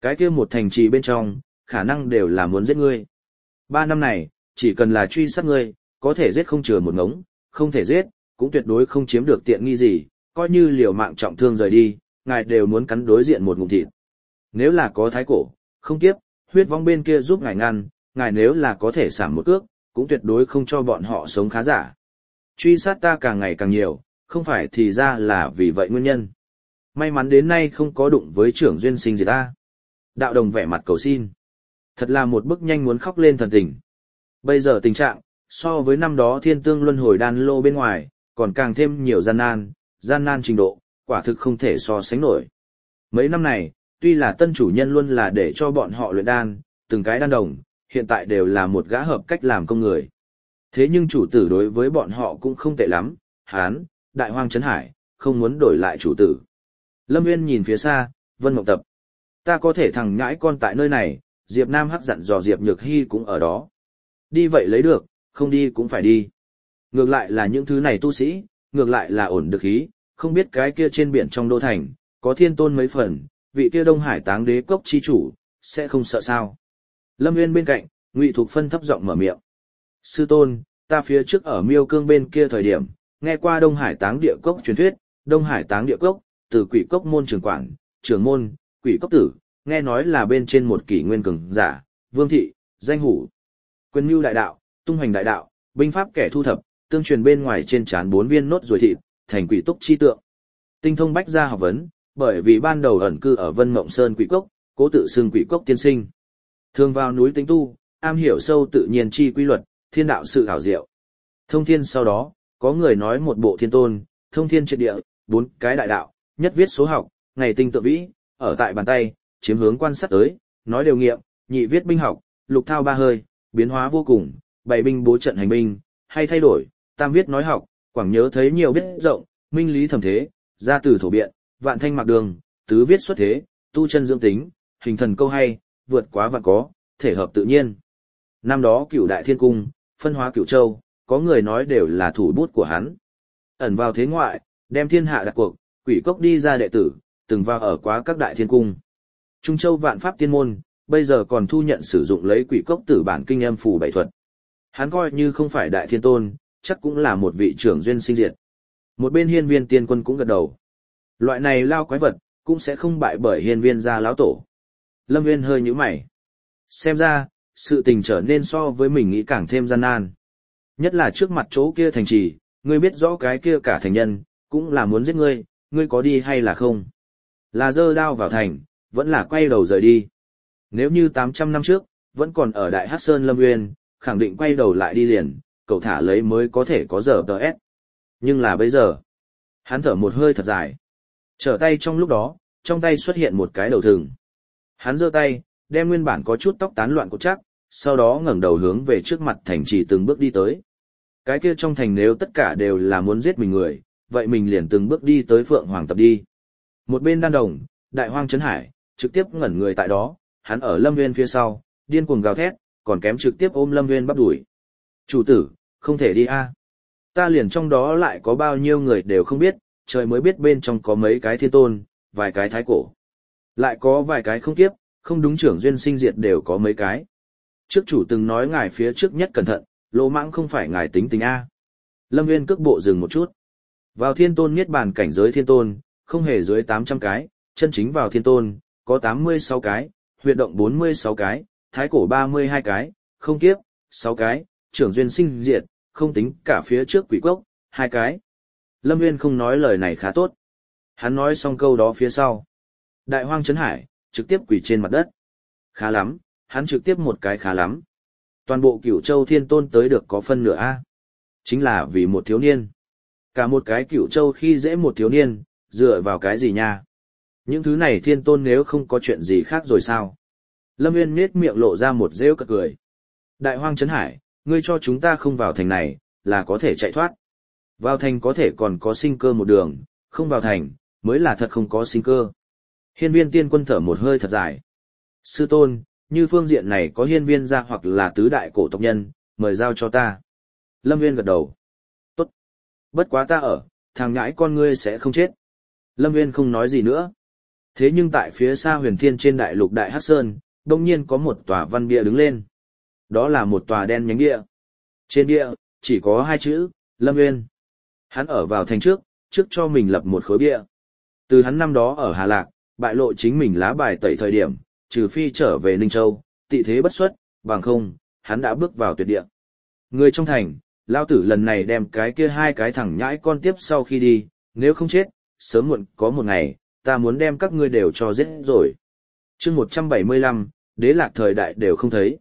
Cái kia một thành trì bên trong, khả năng đều là muốn giết ngươi. 3 năm này, chỉ cần là truy sát ngươi, có thể giết không chừa một ngống, không thể giết, cũng tuyệt đối không chiếm được tiện nghi gì, coi như liều mạng trọng thương rời đi, ngài đều muốn cắn đối diện một ngụm thịt. Nếu là có thái cổ, không kiếp, huyết vong bên kia giúp ngài ngăn, ngài nếu là có thể giảm một cước, cũng tuyệt đối không cho bọn họ sống khá giả. Truy sát ta càng ngày càng nhiều, không phải thì ra là vì vậy nguyên nhân. May mắn đến nay không có đụng với trưởng duyên sinh gì ta. Đạo đồng vẻ mặt cầu xin. Thật là một bức nhanh muốn khóc lên thần tình. Bây giờ tình trạng, so với năm đó thiên tương luân hồi đan lô bên ngoài, còn càng thêm nhiều gian nan trình độ, quả thực không thể so sánh nổi. Mấy năm này, tuy là tân chủ nhân luôn là để cho bọn họ luyện đan, từng cái đan đồng, hiện tại đều là một gã hợp cách làm công người. Thế nhưng chủ tử đối với bọn họ cũng không tệ lắm, hán, đại hoang trấn hải, không muốn đổi lại chủ tử. Lâm Nguyên nhìn phía xa, Vân Mộng Tập. Ta có thể thằng nhãi con tại nơi này, Diệp Nam Hắc dặn dò Diệp Nhược Hy cũng ở đó. Đi vậy lấy được, không đi cũng phải đi. Ngược lại là những thứ này tu sĩ, ngược lại là ổn được ý, không biết cái kia trên biển trong đô thành, có thiên tôn mấy phần, vị kia Đông Hải Táng Đế cốc chi chủ, sẽ không sợ sao. Lâm Nguyên bên cạnh, Ngụy Thục Phân thấp giọng mở miệng. Sư tôn, ta phía trước ở Miêu Cương bên kia thời điểm, nghe qua Đông Hải Táng Địa Cốc truyền thuyết, Đông Hải Táng Địa Cốc, từ Quỷ Cốc môn trưởng quản, trưởng môn, Quỷ Cốc tử, nghe nói là bên trên một kỷ nguyên cường giả, vương thị, danh hủ, quyền mưu đại đạo, tung hoành đại đạo, binh pháp kẻ thu thập, tương truyền bên ngoài trên trán 4 viên nốt ruồi thịt, thành quỷ túc chi tượng. Tinh thông bách gia học vấn, bởi vì ban đầu ẩn cư ở Vân Mộng Sơn Quỷ Cốc, cố tự xưng Quỷ Cốc tiên sinh. Thường vào núi tính tu, am hiểu sâu tự nhiên chi quy luật, thiên đạo sự hảo diệu. Thông thiên sau đó, có người nói một bộ thiên tôn, thông thiên triệt địa, 4 cái đại đạo, nhất viết số học, ngày tinh tự vĩ, ở tại bàn tay, chiếm hướng quan sát tới, nói điều nghiệm, nhị viết binh học, lục thao ba hơi, biến hóa vô cùng, bày binh bố trận hành binh, hay thay đổi, tam viết nói học, quảng nhớ thấy nhiều biết rộng, minh lý thẩm thế, gia tử thổ biện, vạn thanh mặc đường, tứ viết xuất thế, tu chân dưỡng tính, hình thần câu hay, vượt quá vạn có, thể hợp tự nhiên. Năm đó Cửu Đại Thiên Cung, phân hóa Cửu Châu, có người nói đều là thủ bút của hắn. Ẩn vào thế ngoại, đem thiên hạ đặt cuộc, Quỷ Cốc đi ra đệ tử, từng vào ở quá các đại thiên cung. Trung Châu vạn pháp tiên môn, bây giờ còn thu nhận sử dụng lấy Quỷ Cốc tử bản kinh âm phù bảy thuật. Hắn coi như không phải đại thiên tôn, chắc cũng là một vị trưởng duyên sinh diệt. Một bên Hiên Viên Tiên Quân cũng gật đầu. Loại này lao quái vật, cũng sẽ không bại bởi Hiên Viên gia lão tổ. Lâm Nguyên hơi nhíu mày. Xem ra, sự tình trở nên so với mình nghĩ càng thêm gian nan. Nhất là trước mặt chỗ kia thành trì, ngươi biết rõ cái kia cả thành nhân, cũng là muốn giết ngươi, ngươi có đi hay là không? Là giơ đao vào thành, vẫn là quay đầu rời đi. Nếu như 800 năm trước, vẫn còn ở Đại Hắc Sơn Lâm Nguyên, khẳng định quay đầu lại đi liền, cậu thả lấy mới có thể có giờ TS. Nhưng là bây giờ, hắn thở một hơi thật dài. Trở tay trong lúc đó, trong tay xuất hiện một cái đầu thừng. Hắn giơ tay, đem nguyên bản có chút tóc tán loạn cột chắc, sau đó ngẩng đầu hướng về trước mặt thành trì từng bước đi tới. Cái kia trong thành nếu tất cả đều là muốn giết mình người, vậy mình liền từng bước đi tới Phượng Hoàng Tập đi. Một bên đan đồng, đại hoang trấn hải, trực tiếp ngẩn người tại đó, hắn ở Lâm Nguyên phía sau, điên cuồng gào thét, còn kém trực tiếp ôm Lâm Nguyên bắp đuổi. Chủ tử, không thể đi a. Ta liền trong đó lại có bao nhiêu người đều không biết, trời mới biết bên trong có mấy cái thiên tôn, vài cái thái cổ. Lại có vài cái không kiếp, không đúng trưởng duyên sinh diệt đều có mấy cái. Trước chủ từng nói ngài phía trước nhất cẩn thận, lỗ mãng không phải ngài tính tình a. Lâm Nguyên cước bộ dừng một chút. Vào thiên tôn niết bàn cảnh giới thiên tôn, không hề dưới 800 cái, chân chính vào thiên tôn, có 86 cái, huyệt động 46 cái, thái cổ 32 cái, không kiếp, 6 cái, trưởng duyên sinh diệt, không tính cả phía trước quỷ cốc, 2 cái. Lâm Nguyên không nói lời này khá tốt. Hắn nói xong câu đó phía sau. Đại hoang trấn hải, trực tiếp quỳ trên mặt đất. Khá lắm, hắn trực tiếp một cái khá lắm. Toàn bộ Cửu Châu thiên tôn tới được có phân nửa A. Chính là vì một thiếu niên. Cả một cái Cửu Châu khi dễ một thiếu niên, dựa vào cái gì nha? Những thứ này thiên tôn nếu không có chuyện gì khác rồi sao? Lâm Nguyên nhếch miệng lộ ra một rêu cợt cười. Đại hoang trấn hải, ngươi cho chúng ta không vào thành này, là có thể chạy thoát. Vào thành có thể còn có sinh cơ một đường, không vào thành, mới là thật không có sinh cơ. Hiên Viên Tiên Quân thở một hơi thật dài. Sư tôn, như phương diện này có hiên viên gia hoặc là tứ đại cổ tộc nhân, mời giao cho ta. Lâm Nguyên gật đầu. Tốt. Bất quá ta ở, thằng ngãi con ngươi sẽ không chết. Lâm Nguyên không nói gì nữa. Thế nhưng tại phía xa huyền thiên trên đại lục Đại Hắc Sơn, đông nhiên có một tòa văn bia đứng lên. Đó là một tòa đen nhánh bia. Trên bia, chỉ có 2 chữ, Lâm Nguyên. Hắn ở vào thành trước cho mình lập một khối bia. Từ hắn năm đó ở Hà Lạc, bại lộ chính mình lá bài tẩy thời điểm, trừ phi trở về Ninh Châu, tị thế bất xuất, bằng không, hắn đã bước vào tuyệt địa. Người trong thành, lao tử lần này đem cái kia 2 cái thằng nhãi con tiếp sau khi đi, nếu không chết, sớm muộn có một ngày, ta muốn đem các ngươi đều cho giết rồi. chương 175, đế lạc thời đại đều không thấy.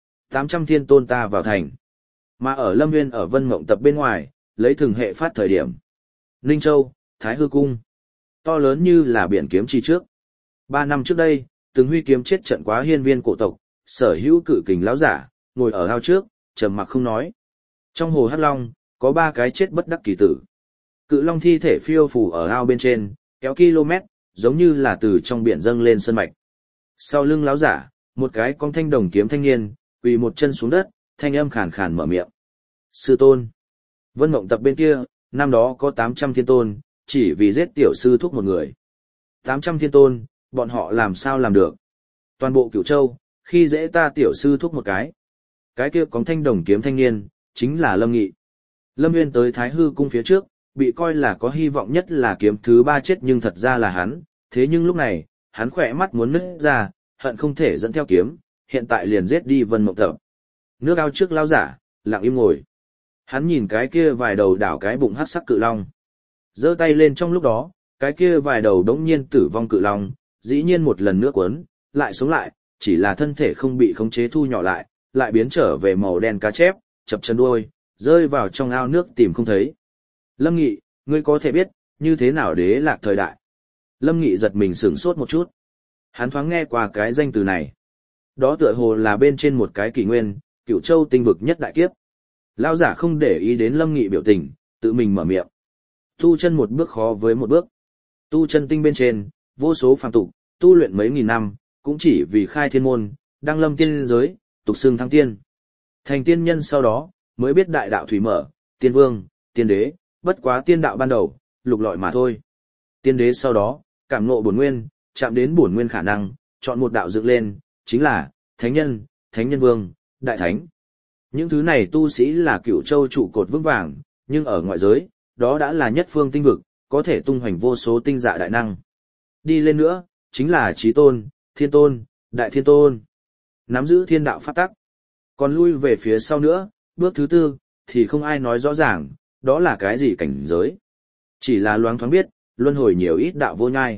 800 thiên tôn ta vào thành. Mà ở Lâm Nguyên ở Vân Mộng Tập bên ngoài, lấy thường hệ phát thời điểm. Ninh Châu, Thái Hư Cung. To lớn như là biển kiếm chi trước. 3 năm trước đây, từng huy kiếm chết trận quá hiên viên cổ tộc, sở hữu cự kình lão giả, ngồi ở ao trước, trầm mặc không nói. Trong hồ Hắc Long, có 3 cái chết bất đắc kỳ tử. Cự long thi thể phiêu phù ở ao bên trên, kéo km, giống như là từ trong biển dâng lên sơn mạch. Sau lưng lão giả, một cái con thanh đồng kiếm thanh niên, quỳ một chân xuống đất, thanh âm khàn khàn mở miệng. Sư tôn. Vân Mộng Tập bên kia, năm đó có 800 thiên tôn, chỉ vì giết tiểu sư thúc một người. 800 thiên tôn, bọn họ làm sao làm được? Toàn bộ Cửu Châu, khi dễ ta tiểu sư thúc một cái. Cái kia có thanh đồng kiếm thanh niên, chính là Lâm Nghị. Lâm Nguyên tới Thái Hư Cung phía trước, bị coi là có hy vọng nhất là kiếm thứ 3 chết nhưng thật ra là hắn, thế nhưng lúc này, hắn khỏe mắt muốn nứt ra, hận không thể dẫn theo kiếm, hiện tại liền giết đi Vân Mộng Tập. Nước ao trước lao giả, lặng im ngồi. Hắn nhìn cái kia vài đầu đảo cái bụng hắc sắc cự long. Giơ tay lên trong lúc đó, cái kia vài đầu đống nhiên tử vong cự long, dĩ nhiên một lần nữa cuốn, lại sống lại, chỉ là thân thể không bị khống chế thu nhỏ lại biến trở về màu đen cá chép, chập chân đuôi, rơi vào trong ao nước tìm không thấy. Lâm Nghị, ngươi có thể biết, như thế nào đế lạc thời đại? Lâm Nghị giật mình sửng sốt một chút. Hắn thoáng nghe qua cái danh từ này. Đó tựa hồ là bên trên một cái kỷ nguyên, Cửu Châu tinh vực nhất đại kiếp. Lão giả không để ý đến Lâm Nghị biểu tình, tự mình mở miệng. Tu chân một bước khó với một bước. Tu chân tinh bên trên, vô số phàm tục, tu luyện mấy nghìn năm, cũng chỉ vì khai thiên môn, đăng lâm tiên giới, tục xưng thăng tiên. Thành tiên nhân sau đó, mới biết đại đạo thủy mở, tiên vương, tiên đế, bất quá tiên đạo ban đầu, lục lọi mà thôi. Tiên đế sau đó, cảm ngộ bổn nguyên, chạm đến bổn nguyên khả năng, chọn một đạo dựng lên, chính là thánh nhân vương, đại thánh. Những thứ này tu sĩ là Cửu Châu trụ cột vững vàng, nhưng ở ngoại giới, đó đã là nhất phương tinh vực, có thể tung hoành vô số tinh dạ đại năng. Đi lên nữa, chính là Chí Tôn, Thiên Tôn, Đại Thiên Tôn. Nắm giữ thiên đạo pháp tắc. Còn lui về phía sau nữa, bước thứ 4, thì không ai nói rõ ràng, đó là cái gì cảnh giới. Chỉ là loáng thoáng biết, luân hồi nhiều ít đạo vô nhai.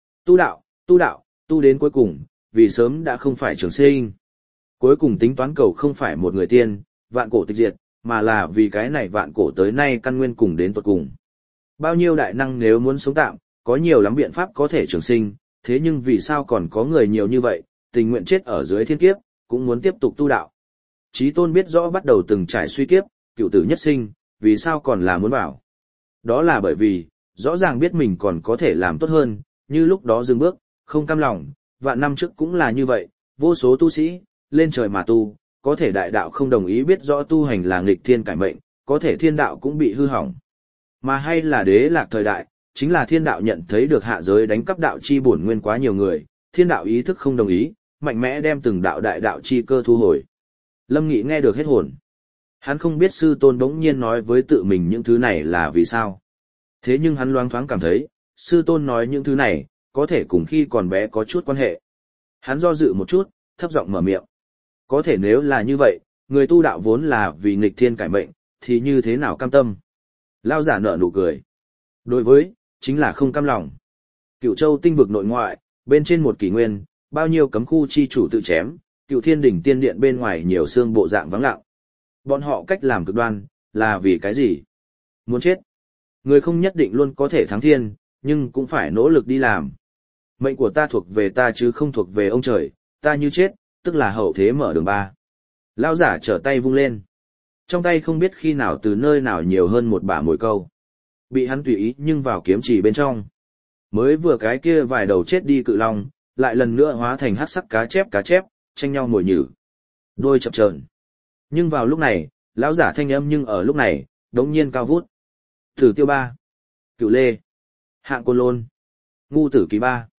Tu đến cuối cùng, vì sớm đã không phải trường sinh. Cuối cùng tính toán cầu không phải một người tiên, vạn cổ tịch diệt, mà là vì cái này vạn cổ tới nay căn nguyên cùng đến tuột cùng. Bao nhiêu đại năng nếu muốn sống tạm, có nhiều lắm biện pháp có thể trường sinh, thế nhưng vì sao còn có người nhiều như vậy, tình nguyện chết ở dưới thiên kiếp, cũng muốn tiếp tục tu đạo. Chí Tôn biết rõ bắt đầu từng trải suy kiếp, cựu tử nhất sinh, vì sao còn là muốn bảo. Đó là bởi vì, rõ ràng biết mình còn có thể làm tốt hơn, như lúc đó dừng bước, không cam lòng, vạn năm trước cũng là như vậy, vô số tu sĩ, lên trời mà tu, có thể đại đạo không đồng ý biết rõ tu hành là nghịch thiên cải mệnh, có thể thiên đạo cũng bị hư hỏng. Mà hay là đế lạc thời đại, chính là thiên đạo nhận thấy được hạ giới đánh cắp đạo chi bổn nguyên quá nhiều người, thiên đạo ý thức không đồng ý, mạnh mẽ đem từng đạo đại đạo chi cơ thu hồi. Lâm Nghị nghe được hết hồn. Hắn không biết sư tôn bỗng nhiên nói với tự mình những thứ này là vì sao. Thế nhưng hắn loáng thoáng cảm thấy, sư tôn nói những thứ này, có thể cùng khi còn bé có chút quan hệ. Hắn do dự một chút, thấp giọng mở miệng. Có thể nếu là như vậy, người tu đạo vốn là vì nghịch thiên cải mệnh, thì như thế nào cam tâm? Lao giả nở nụ cười. Đối với, chính là không cam lòng. Cửu Châu tinh vực nội ngoại, bên trên một kỷ nguyên, bao nhiêu cấm khu chi chủ tự chém, Cửu Thiên đỉnh tiên điện bên ngoài nhiều xương bộ dạng vắng lặng. Bọn họ cách làm cực đoan, là vì cái gì? Muốn chết. Người không nhất định luôn có thể thắng thiên, nhưng cũng phải nỗ lực đi làm. Mệnh của ta thuộc về ta chứ không thuộc về ông trời, ta như chết, tức là hậu thế mở đường 3. Lao giả trở tay vung lên. Trong tay không biết khi nào từ nơi nào nhiều hơn một bả mồi câu. Bị hắn tùy ý nhưng vào kiếm chỉ bên trong. Mới vừa cái kia vài đầu chết đi cự long, lại lần nữa hóa thành hắc sắc cá chép, tranh nhau mồi nhử. Đôi chập chờn. Nhưng vào lúc này, lão giả thanh âm nhưng ở lúc này, đống nhiên cao vút. Thử tiêu 3. Cựu lê. Hạng côn lôn. Ngu tử ký 3.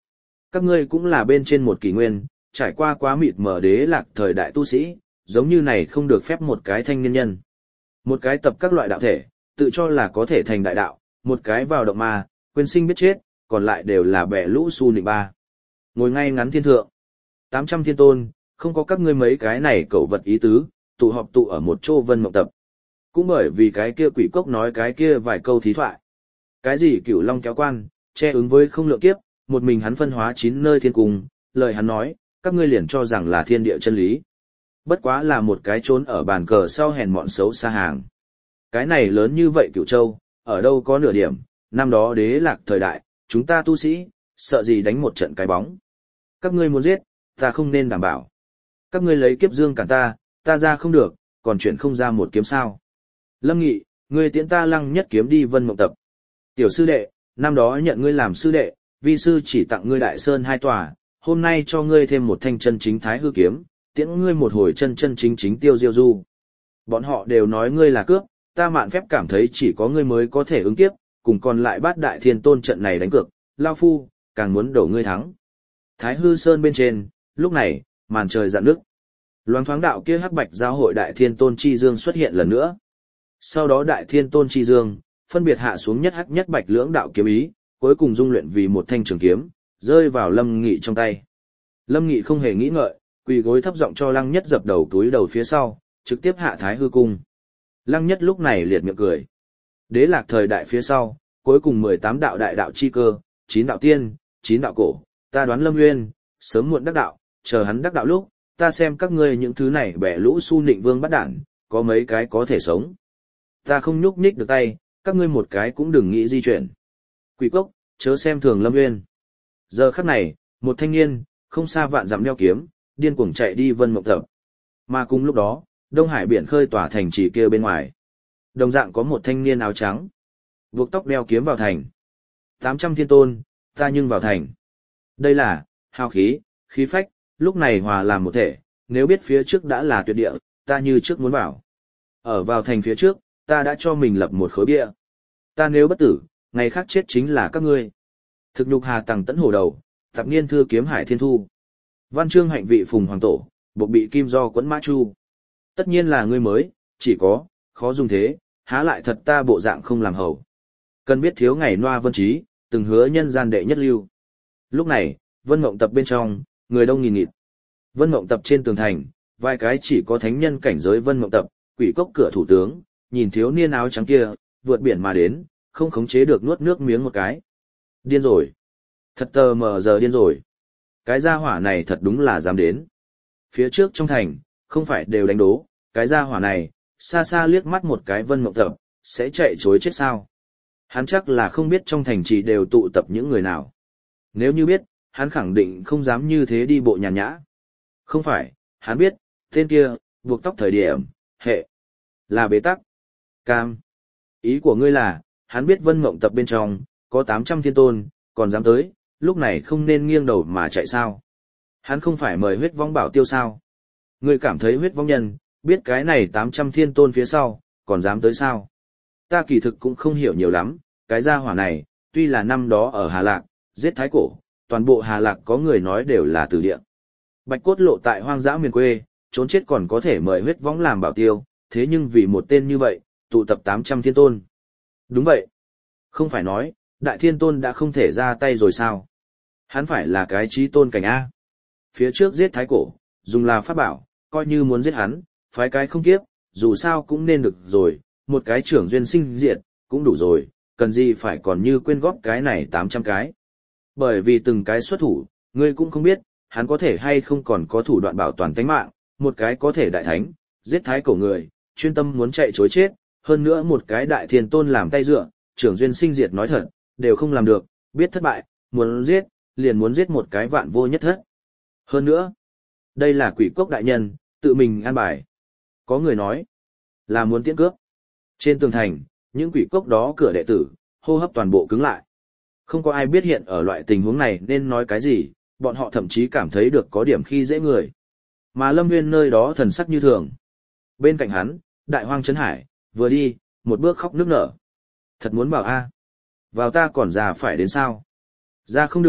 Các ngươi cũng là bên trên một kỷ nguyên, trải qua quá mịt mờ đế lạc thời đại tu sĩ, giống như này không được phép một cái thanh niên nhân. Một cái tập các loại đạo thể, tự cho là có thể thành đại đạo, một cái vào động ma, quên sinh biết chết, còn lại đều là bẻ lũ su nịnh ba. Ngồi ngay ngắn thiên thượng. 800 thiên tôn, không có các ngươi mấy cái này cẩu vật ý tứ, tụ họp tụ ở một chỗ Vân Mộng Tập. Cũng bởi vì cái kia quỷ cốc nói cái kia vài câu thí thoại. Cái gì Cửu Long kéo quan, che ứng với không lượng kiếp, một mình hắn phân hóa 9 nơi thiên cung, lời hắn nói, các ngươi liền cho rằng là thiên địa chân lý. Bất quá là một cái trốn ở bàn cờ sau hèn mọn xấu xa hàng. Cái này lớn như vậy Cửu Châu, ở đâu có nửa điểm, năm đó đế lạc thời đại, chúng ta tu sĩ, sợ gì đánh một trận cái bóng. Các ngươi muốn giết, ta không nên đảm bảo. Các ngươi lấy kiếp dương cản ta ra không được, còn chuyện không ra một kiếm sao. Lâm Nghị, ngươi tiễn ta Lăng Nhất kiếm đi Vân Mộng Tập. Tiểu sư đệ, năm đó nhận ngươi làm sư đệ, vi sư chỉ tặng ngươi Đại Sơn 2 tòa, hôm nay cho ngươi thêm một thanh chân chính Thái Hư kiếm, tiễn ngươi một hồi chân chân chính chính tiêu diêu du. Bọn họ đều nói ngươi là cướp, ta mạn phép cảm thấy chỉ có ngươi mới có thể ứng kiếp, cùng còn lại bát đại thiên tôn trận này đánh cược, lao phu, càng muốn đổ ngươi thắng. Thái Hư Sơn bên trên, lúc này, màn trời rạn nước. Loáng thoáng đạo kia hắc bạch giao hội đại thiên tôn chi dương xuất hiện lần nữa. Sau đó đại thiên tôn chi dương, phân biệt hạ xuống nhất hắc nhất bạch lưỡng đạo kiếm ý, cuối cùng dung luyện vì một thanh trường kiếm, rơi vào Lâm Nghị trong tay. Lâm Nghị không hề nghĩ ngợi, quỳ gối thấp giọng cho Lăng Nhất dập đầu túi đầu phía sau, trực tiếp hạ Thái Hư cung. Lăng Nhất lúc này liệt miệng cười. Đế lạc thời đại phía sau, cuối cùng 18 đạo đại đạo chi cơ, 9 đạo tiên, 9 đạo cổ, ta đoán Lâm Nguyên, sớm muộn đắc đạo, chờ hắn đắc đạo lúc, ta xem các ngươi những thứ này bẻ lũ su nịnh vương bắt đản, có mấy cái có thể sống. Ta không nhúc nhích được tay, các ngươi một cái cũng đừng nghĩ di chuyển. Quỷ cốc, chớ xem thường Lâm Nguyên. Giờ khắc này, một thanh niên, không xa vạn dặm đeo kiếm, điên cuồng chạy đi Vân Mộng Tập. Mà cùng lúc đó, Đông Hải biển khơi tỏa thành trì kia bên ngoài. Đồng dạng có một thanh niên áo trắng, buộc tóc đeo kiếm vào thành. 800 thiên tôn, ta nhưng vào thành. Đây là, hào khí, khí phách, lúc này hòa làm một thể, nếu biết phía trước đã là tuyệt địa, ta như trước muốn vào. Ở vào thành phía trước, ta đã cho mình lập một khối bia. Ta nếu bất tử, ngày khác chết chính là các ngươi. Thực nhục hà tằng tẫn hổ đầu, tạp niên thư kiếm hải thiên thu. Văn chương hạnh vị phùng hoàng tổ, buộc bị kim do quẫn mã chu. Tất nhiên là ngươi mới, chỉ có, khó dùng thế, há lại thật ta bộ dạng không làm hầu. Cần biết thiếu ngày noa vân trí, từng hứa nhân gian đệ nhất lưu. Lúc này, Vân Mộng Tập bên trong, người đông nghìn nghịt. Vân Mộng Tập trên tường thành, vài cái chỉ có thánh nhân cảnh giới Vân Mộng Tập, quỷ cốc cửa thủ tướng, nhìn thiếu niên áo trắng kia, vượt biển mà đến, không khống chế được nuốt nước miếng một cái. Điên rồi. Thật tờ mờ giờ điên rồi. Cái gia hỏa này thật đúng là dám đến. Phía trước trong thành, không phải đều đánh đố, cái gia hỏa này, xa xa liếc mắt một cái Vân Mộng Tập, sẽ chạy chối chết sao. Hắn chắc là không biết trong thành trì đều tụ tập những người nào. Nếu như biết, hắn khẳng định không dám như thế đi bộ nhàn nhã. Không phải, hắn biết, tên kia, buộc tóc thời điểm, hệ, là bế tắc. Cam. Ý của ngươi là, hắn biết Vân Mộng Tập bên trong, có 800 thiên tôn, còn dám tới, lúc này không nên nghiêng đầu mà chạy sao. Hắn không phải mời huyết vong bảo tiêu sao. Ngươi cảm thấy huyết vong nhân, biết cái này 800 thiên tôn phía sau, còn dám tới sao. Ta kỳ thực cũng không hiểu nhiều lắm, cái gia hỏa này, tuy là năm đó ở Hà Lạc, giết thái cổ, toàn bộ Hà Lạc có người nói đều là từ địa. Bạch cốt lộ tại hoang dã miền quê, trốn chết còn có thể mời huyết võng làm bảo tiêu, thế nhưng vì một tên như vậy, tụ tập 800 thiên tôn. Đúng vậy. Không phải nói, đại thiên tôn đã không thể ra tay rồi sao? Hắn phải là cái trí tôn cảnh A. Phía trước giết thái cổ, dùng là pháp bảo, coi như muốn giết hắn, phái cái không kiếp, dù sao cũng nên được rồi, một cái trưởng duyên sinh diệt, cũng đủ rồi, cần gì phải còn như quyên góp cái này 800 cái. Bởi vì từng cái xuất thủ, ngươi cũng không biết, hắn có thể hay không còn có thủ đoạn bảo toàn tánh mạng, một cái có thể đại thánh, giết thái cổ người, chuyên tâm muốn chạy chối chết, hơn nữa một cái đại thiên tôn làm tay dựa, trưởng duyên sinh diệt nói thật, đều không làm được, biết thất bại, muốn giết, liền muốn giết một cái vạn vô nhất thất. Hơn nữa, đây là quỷ cốc đại nhân, tự mình an bài. Có người nói, là muốn tiễn cướp. Trên tường thành, những quỷ cốc đó cửa đệ tử, hô hấp toàn bộ cứng lại. Không có ai biết hiện ở loại tình huống này nên nói cái gì, bọn họ thậm chí cảm thấy được có điểm khi dễ người. Mà Lâm Nguyên nơi đó thần sắc như thường. Bên cạnh hắn, đại hoang trấn hải, vừa đi, một bước khóc nức nở. Thật muốn bảo a, vào ta còn già phải đến sao? Ra không được,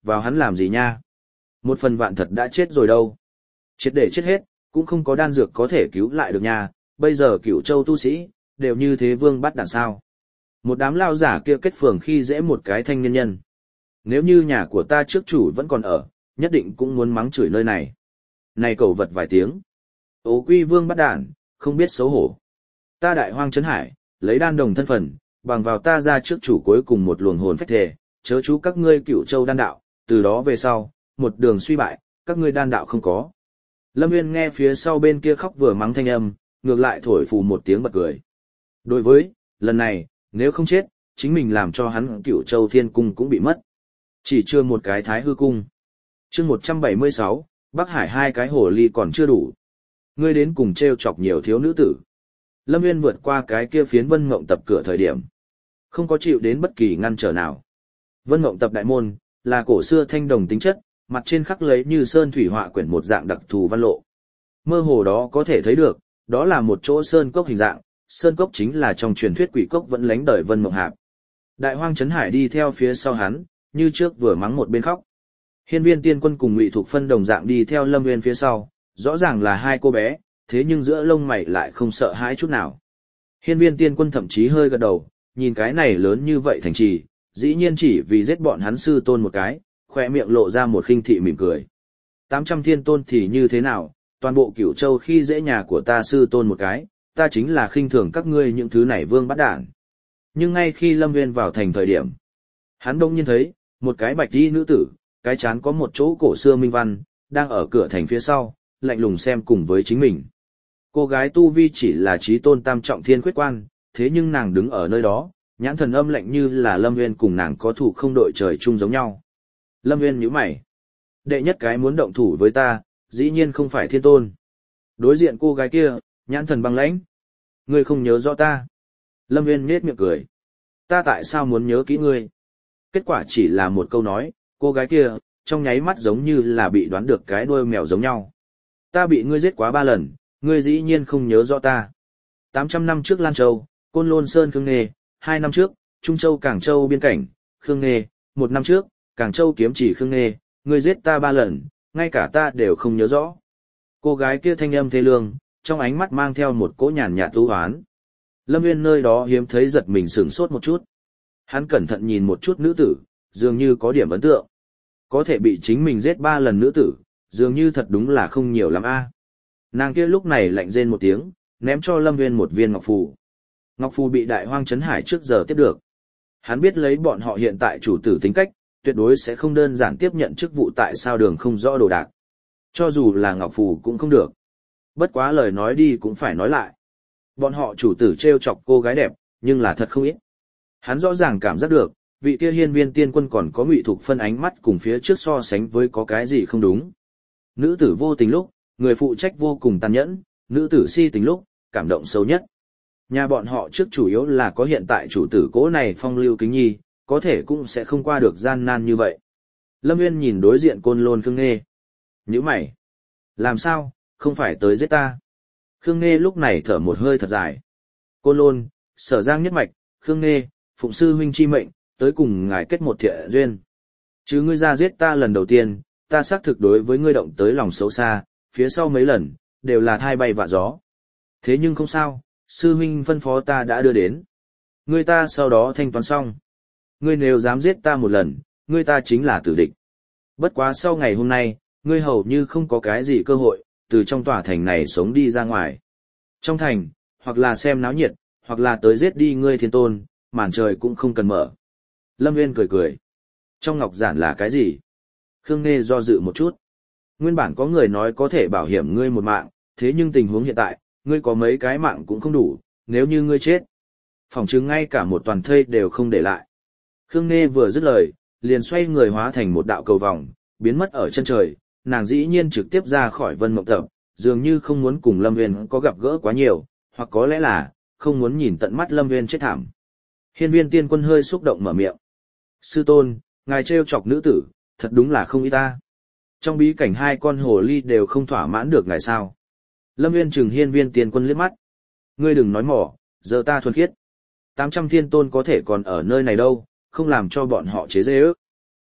vào hắn làm gì nha? Một phần vạn thật đã chết rồi đâu. Triệt để chết hết, cũng không có đan dược có thể cứu lại được nha, bây giờ Cửu Châu tu sĩ, đều như thế vương bắt đàn sao. Một đám lao giả kia kết phường khi dễ một cái thanh niên nhân. Nếu như nhà của ta trước chủ vẫn còn ở, nhất định cũng muốn mắng chửi nơi này. Này cẩu vật vài tiếng. Ô quy vương bắt đàn, không biết xấu hổ. Ta đại hoang trấn hải, lấy đan đồng thân phận, bằng vào ta ra trước chủ cuối cùng một luồng hồn phách thể, chớ chú các ngươi Cửu Châu đan đạo, từ đó về sau, một đường suy bại, các ngươi đan đạo không có. Lâm Nguyên nghe phía sau bên kia khóc vừa mắng thanh âm, ngược lại thổi phù một tiếng bật cười. Đối với, lần này, nếu không chết, chính mình làm cho hắn Cửu Châu Thiên Cung cũng bị mất. Chỉ chưa một cái Thái Hư Cung. chương 176, Bắc Hải hai cái hồ ly còn chưa đủ. Ngươi đến cùng treo chọc nhiều thiếu nữ tử. Lâm Nguyên vượt qua cái kia phiến Vân Mộng Tập cửa thời điểm. Không có chịu đến bất kỳ ngăn trở nào. Vân Mộng Tập đại môn, là cổ xưa thanh đồng tính chất, mặt trên khắc lấy như sơn thủy họa quyển một dạng đặc thù văn lộ. Mơ hồ đó có thể thấy được, đó là một chỗ sơn cốc hình dạng, sơn cốc chính là trong truyền thuyết quỷ cốc vẫn lánh đời Vân Mộng Hạp. Đại hoang trấn hải đi theo phía sau hắn, như trước vừa mắng một bên khóc. Hiên Viên Tiên Quân cùng Ngụy Thục Phân đồng dạng đi theo Lâm Nguyên phía sau, rõ ràng là hai cô bé, thế nhưng giữa lông mày lại không sợ hãi chút nào. Hiên Viên Tiên Quân thậm chí hơi gật đầu, nhìn cái này lớn như vậy thành trì, dĩ nhiên chỉ vì giết bọn hắn sư tôn một cái, khỏe miệng lộ ra một khinh thị mỉm cười. 800 thiên tôn thì như thế nào, toàn bộ Cửu Châu khi dễ nhà của ta sư tôn một cái, ta chính là khinh thường các ngươi những thứ này vương bắt đản. Nhưng ngay khi Lâm Nguyên vào thành thời điểm, hắn đông nhiên thấy, một cái bạch y nữ tử, cái chán có một chỗ cổ xưa minh văn, đang ở cửa thành phía sau, lạnh lùng xem cùng với chính mình. Cô gái tu vi chỉ là chí tôn tam trọng thiên quyết quan, thế nhưng nàng đứng ở nơi đó, nhãn thần âm lạnh như là Lâm Nguyên cùng nàng có thủ không đội trời chung giống nhau. Lâm Nguyên nhíu mày. Đệ nhất cái muốn động thủ với ta, dĩ nhiên không phải thiên tôn. Đối diện cô gái kia, nhãn thần băng lãnh. Ngươi không nhớ rõ ta. Lâm Nguyên nhếch miệng cười. Ta tại sao muốn nhớ kỹ ngươi? Kết quả chỉ là một câu nói, cô gái kia, trong nháy mắt giống như là bị đoán được cái đuôi mèo giống nhau. Ta bị ngươi giết quá 3 lần, ngươi dĩ nhiên không nhớ rõ ta. 800 năm trước Lan Châu, Côn Lôn Sơn Khương Nghê, 2 năm trước, Trung Châu Cảng Châu biên cảnh, Khương Nghê, 1 năm trước, Cảng Châu kiếm chỉ Khương Nghê, ngươi giết ta 3 lần, ngay cả ta đều không nhớ rõ. Cô gái kia thanh âm thê lương, trong ánh mắt mang theo một cỗ nhàn nhạt u hoán. Lâm Nguyên nơi đó hiếm thấy giật mình sửng sốt một chút. Hắn cẩn thận nhìn một chút nữ tử, dường như có điểm ấn tượng. Có thể bị chính mình giết 3 lần nữ tử, dường như thật đúng là không nhiều lắm a. Nàng kia lúc này lạnh rên một tiếng, ném cho Lâm Nguyên một viên ngọc phù. Ngọc phù bị đại hoang trấn hải trước giờ tiếp được. Hắn biết lấy bọn họ hiện tại chủ tử tính cách, tuyệt đối sẽ không đơn giản tiếp nhận chức vụ tại sao đường không rõ đồ đạc. Cho dù là ngọc phù cũng không được. Bất quá lời nói đi cũng phải nói lại. Bọn họ chủ tử trêu chọc cô gái đẹp, nhưng là thật không ít. Hắn rõ ràng cảm giác được, vị kia Hiên Viên Tiên Quân còn có Ngụy Thục Phân ánh mắt cùng phía trước so sánh với có cái gì không đúng. Nữ tử vô tình lúc, người phụ trách vô cùng tàn nhẫn, nữ tử si tình lúc, cảm động sâu nhất. Nhà bọn họ trước chủ yếu là có hiện tại chủ tử cố này phong lưu kính nhi, có thể cũng sẽ không qua được gian nan như vậy. Lâm Nguyên nhìn đối diện Côn Lôn Khương Nghê. Nhíu mày. Làm sao, không phải tới giết ta. Khương Nghê lúc này thở một hơi thật dài. Côn Lôn, Sở Giang nhất mạch, Khương Nghê, phụng sư huynh chi mệnh, tới cùng ngài kết một thiện duyên. Chứ ngươi ra giết ta lần đầu tiên, ta xác thực đối với ngươi động tới lòng xấu xa, phía sau mấy lần, đều là thai bay vạ gió. Thế nhưng không sao, sư huynh phân phó ta đã đưa đến. Ngươi ta sau đó thanh toán xong. Ngươi nếu dám giết ta một lần, ngươi ta chính là tử địch. Bất quá sau ngày hôm nay, ngươi hầu như không có cái gì cơ hội, từ trong tòa thành này sống đi ra ngoài. Trong thành, hoặc là xem náo nhiệt, hoặc là tới giết đi ngươi thiên tôn, màn trời cũng không cần mở. Lâm Nguyên cười cười. Trong ngọc giản là cái gì? Khương Nghê do dự một chút. Nguyên bản có người nói có thể bảo hiểm ngươi một mạng, thế nhưng tình huống hiện tại, ngươi có mấy cái mạng cũng không đủ, nếu như ngươi chết. Phỏng chứng ngay cả một toàn thây đều không để lại. Khương Nghê vừa dứt lời, liền xoay người hóa thành một đạo cầu vòng, biến mất ở chân trời, nàng dĩ nhiên trực tiếp ra khỏi Vân Mộng Tập, dường như không muốn cùng Lâm Nguyên có gặp gỡ quá nhiều, hoặc có lẽ là, không muốn nhìn tận mắt Lâm Nguyên chết thảm. Hiên Viên Tiên Quân hơi xúc động mở miệng. Sư tôn, ngài trêu chọc nữ tử, thật đúng là không ý ta. Trong bí cảnh 2 con hồ ly đều không thỏa mãn được ngài sao. Lâm Nguyên trừng Hiên Viên Tiên Quân liếc mắt. Ngươi đừng nói mỏ, giờ ta thuần khiết. 800 thiên tôn có thể còn ở nơi này đâu, không làm cho bọn họ chế giễu ước.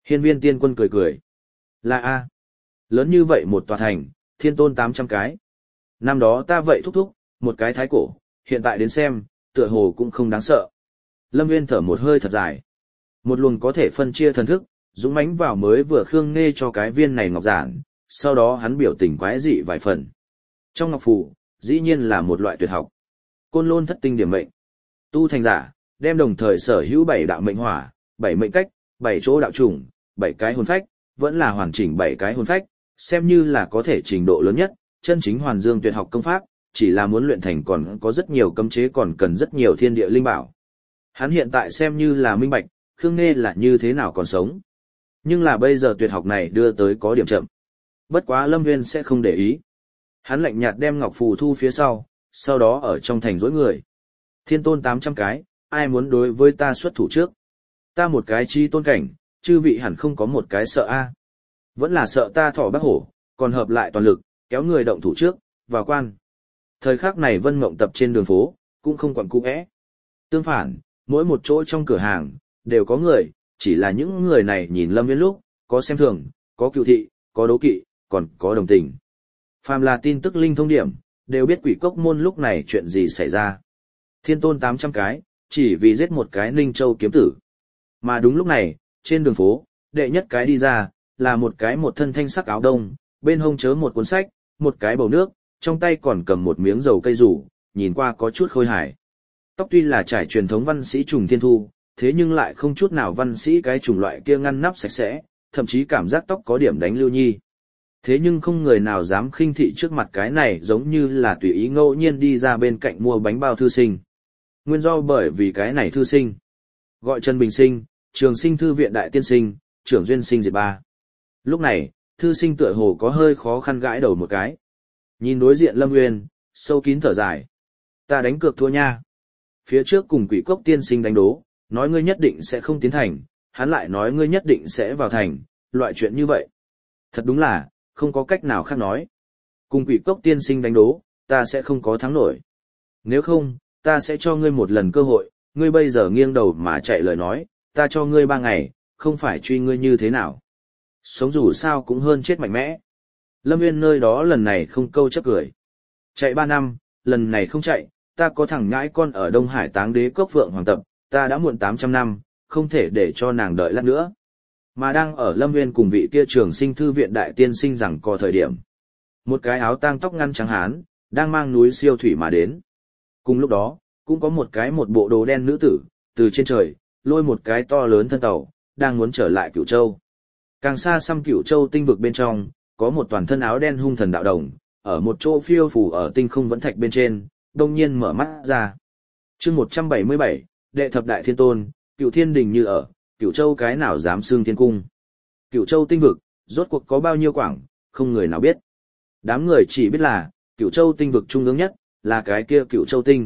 Hiên Viên Tiên Quân cười cười. Là a, lớn như vậy một tòa thành, thiên tôn 800 cái. Năm đó ta vậy thúc thúc, một cái thái cổ, hiện tại đến xem, tựa hồ cũng không đáng sợ. Lâm Nguyên thở một hơi thật dài. Một luồng có thể phân chia thần thức, dũng mãnh vào mới vừa khương nghe cho cái viên này ngọc giản, sau đó hắn biểu tình quái dị vài phần. Trong ngọc phù, dĩ nhiên là một loại tuyệt học. Côn Lôn thất tinh điểm mệnh. Tu thành giả, đem đồng thời sở hữu 7 đạo mệnh hỏa, 7 mệnh cách, 7 chỗ đạo chủng, 7 cái hồn phách, vẫn là hoàn chỉnh 7 cái hồn phách, xem như là có thể trình độ lớn nhất, chân chính hoàn dương tuyệt học công pháp, chỉ là muốn luyện thành còn có rất nhiều cấm chế, còn cần rất nhiều thiên địa linh bảo. Hắn hiện tại xem như là minh bạch, Khương Nghê là như thế nào còn sống. Nhưng là bây giờ tuyệt học này đưa tới có điểm chậm. Bất quá Lâm Nguyên sẽ không để ý. Hắn lạnh nhạt đem ngọc phù thu phía sau đó ở trong thành dối người. Thiên tôn 800 cái, ai muốn đối với ta xuất thủ trước? Ta một cái chi tôn cảnh, chư vị hẳn không có một cái sợ a. Vẫn là sợ ta thỏ bác hổ, còn hợp lại toàn lực, kéo người động thủ trước, vào quan. Thời khắc này Vân Mộng tập trên đường phố, cũng không quặn cũ é. Tương phản, mỗi một chỗ trong cửa hàng, đều có người, chỉ là những người này nhìn Lâm Viễn lúc, có xem thường, có cựu thị, có đố kỵ, còn có đồng tình. Phàm là tin tức linh thông điểm, đều biết Quỷ Cốc môn lúc này chuyện gì xảy ra. Thiên tôn 800 cái, chỉ vì giết một cái Ninh Châu kiếm tử. Mà đúng lúc này, trên đường phố, đệ nhất cái đi ra, là một cái một thân thanh sắc áo đông, bên hông chớ một cuốn sách, một cái bầu nước, trong tay còn cầm một miếng dầu cây rủ, nhìn qua có chút khôi hài. Tóc tuy là trải truyền thống văn sĩ trùng thiên thu, thế nhưng lại không chút nào văn sĩ cái chủng loại kia ngăn nắp sạch sẽ, thậm chí cảm giác tóc có điểm đánh lưu nhi. Thế nhưng không người nào dám khinh thị trước mặt cái này, giống như là tùy ý ngẫu nhiên đi ra bên cạnh mua bánh bao thư sinh. Nguyên do bởi vì cái này thư sinh gọi Trần Bình Sinh, Trường Sinh thư viện đại tiên sinh, trưởng duyên sinh diệt ba. Lúc này, thư sinh tựa hồ có hơi khó khăn gãi đầu một cái. Nhìn đối diện Lâm Nguyên, sâu kín thở dài. Ta đánh cược thua nha. Phía trước cùng Quỷ Cốc tiên sinh đánh đố, nói ngươi nhất định sẽ không tiến thành, hắn lại nói ngươi nhất định sẽ vào thành, loại chuyện như vậy. Thật đúng là, không có cách nào khác nói. Cùng Quỷ Cốc tiên sinh đánh đố, ta sẽ không có thắng nổi. Nếu không, ta sẽ cho ngươi một lần cơ hội, ngươi bây giờ nghiêng đầu mà chạy lời nói, ta cho ngươi 3 ngày, không phải truy ngươi như thế nào. Sống dù sao cũng hơn chết mạnh mẽ. Lâm Nguyên nơi đó lần này không câu chấp cười. Chạy 3 năm, lần này không chạy, ta có thằng nhãi con ở Đông Hải Táng Đế Cốc Phượng Hoàng Tập, ta đã muộn 800 năm, không thể để cho nàng đợi lát nữa. Mà đang ở Lâm Nguyên cùng vị kia Trường Sinh thư viện đại tiên sinh rằng có thời điểm. Một cái áo tang tóc ngăn trắng hán, đang mang núi siêu thủy mà đến. Cùng lúc đó, cũng có một bộ đồ đen nữ tử, từ trên trời, lôi một cái to lớn thân tàu, đang muốn trở lại Cửu Châu. Càng xa xăm Cửu Châu tinh vực bên trong, có một toàn thân áo đen hung thần đạo đồng, ở một chỗ phiêu phù ở tinh không vẫn thạch bên trên, đông nhiên mở mắt ra. Chương 177, đệ thập đại thiên tôn, Cửu Thiên Đình như ở, Cửu Châu cái nào dám xương thiên cung. Cửu Châu tinh vực, rốt cuộc có bao nhiêu quảng, không người nào biết. Đám người chỉ biết là, Cửu Châu tinh vực trung ương nhất, là cái kia Cửu Châu tinh.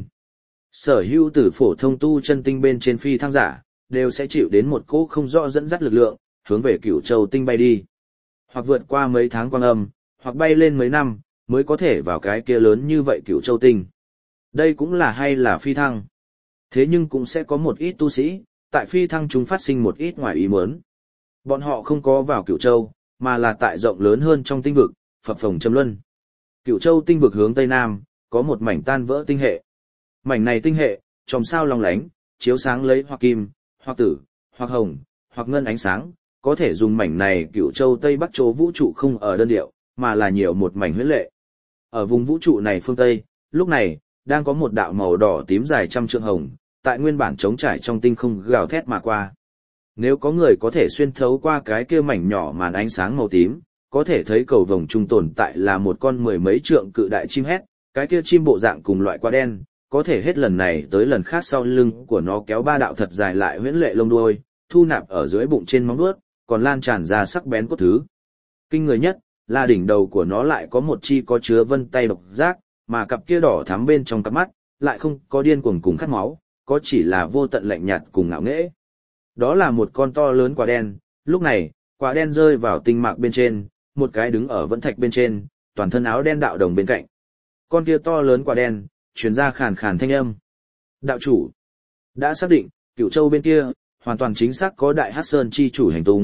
Sở hữu tử phổ thông tu chân tinh bên trên phi thăng giả, đều sẽ chịu đến một cỗ không rõ dẫn dắt lực lượng, hướng về Cửu Châu tinh bay đi. Hoặc vượt qua mấy tháng quang âm, hoặc bay lên mấy năm, mới có thể vào cái kia lớn như vậy Cửu Châu tinh. Đây cũng là hay là phi thăng. Thế nhưng cũng sẽ có một ít tu sĩ, tại phi thăng chúng phát sinh một ít ngoài ý muốn. Bọn họ không có vào Cửu Châu, mà là tại rộng lớn hơn trong tinh vực, phập phồng châm luân. Cửu Châu tinh vực hướng Tây Nam, có một mảnh tan vỡ tinh hệ. Mảnh này tinh hệ, chòm sao long lánh, chiếu sáng lấy hoặc kim, hoặc tử, hoặc hồng, hoặc ngân ánh sáng, có thể dùng mảnh này Cửu Châu Tây Bắc chỗ vũ trụ không ở đơn điệu, mà là nhiều một mảnh huyễn lệ. Ở vùng vũ trụ này phương Tây, lúc này, đang có một đạo màu đỏ tím dài trăm trượng hồng, tại nguyên bản trống trải trong tinh không gào thét mà qua. Nếu có người có thể xuyên thấu qua cái kia mảnh nhỏ màn ánh sáng màu tím, có thể thấy cầu vồng trung tồn tại là một con 10 mấy trượng cự đại chim hét, cái kia chim bộ dạng cùng loại quả đen, có thể hết lần này tới lần khác sau lưng của nó kéo 3 đạo thật dài lại huyễn lệ lông đuôi, thu nạp ở dưới bụng trên móng vuốt, còn lan tràn ra sắc bén cốt thứ. Kinh người nhất là đỉnh đầu của nó lại có một chi có chứa vân tay độc giác, mà cặp kia đỏ thắm bên trong cặp mắt, lại không có điên cuồng cùng khát máu, có chỉ là vô tận lạnh nhạt cùng ngạo nghễ. Đó là một con to lớn quả đen, lúc này, quả đen rơi vào tinh mạc bên trên, một cái đứng ở vẫn thạch bên trên, toàn thân áo đen đạo đồng bên cạnh. Con kia to lớn quả đen, truyền ra khàn khàn thanh âm. Đạo chủ, đã xác định, Cửu Châu bên kia, hoàn toàn chính xác có Đại Hắc Sơn chi chủ hành tung,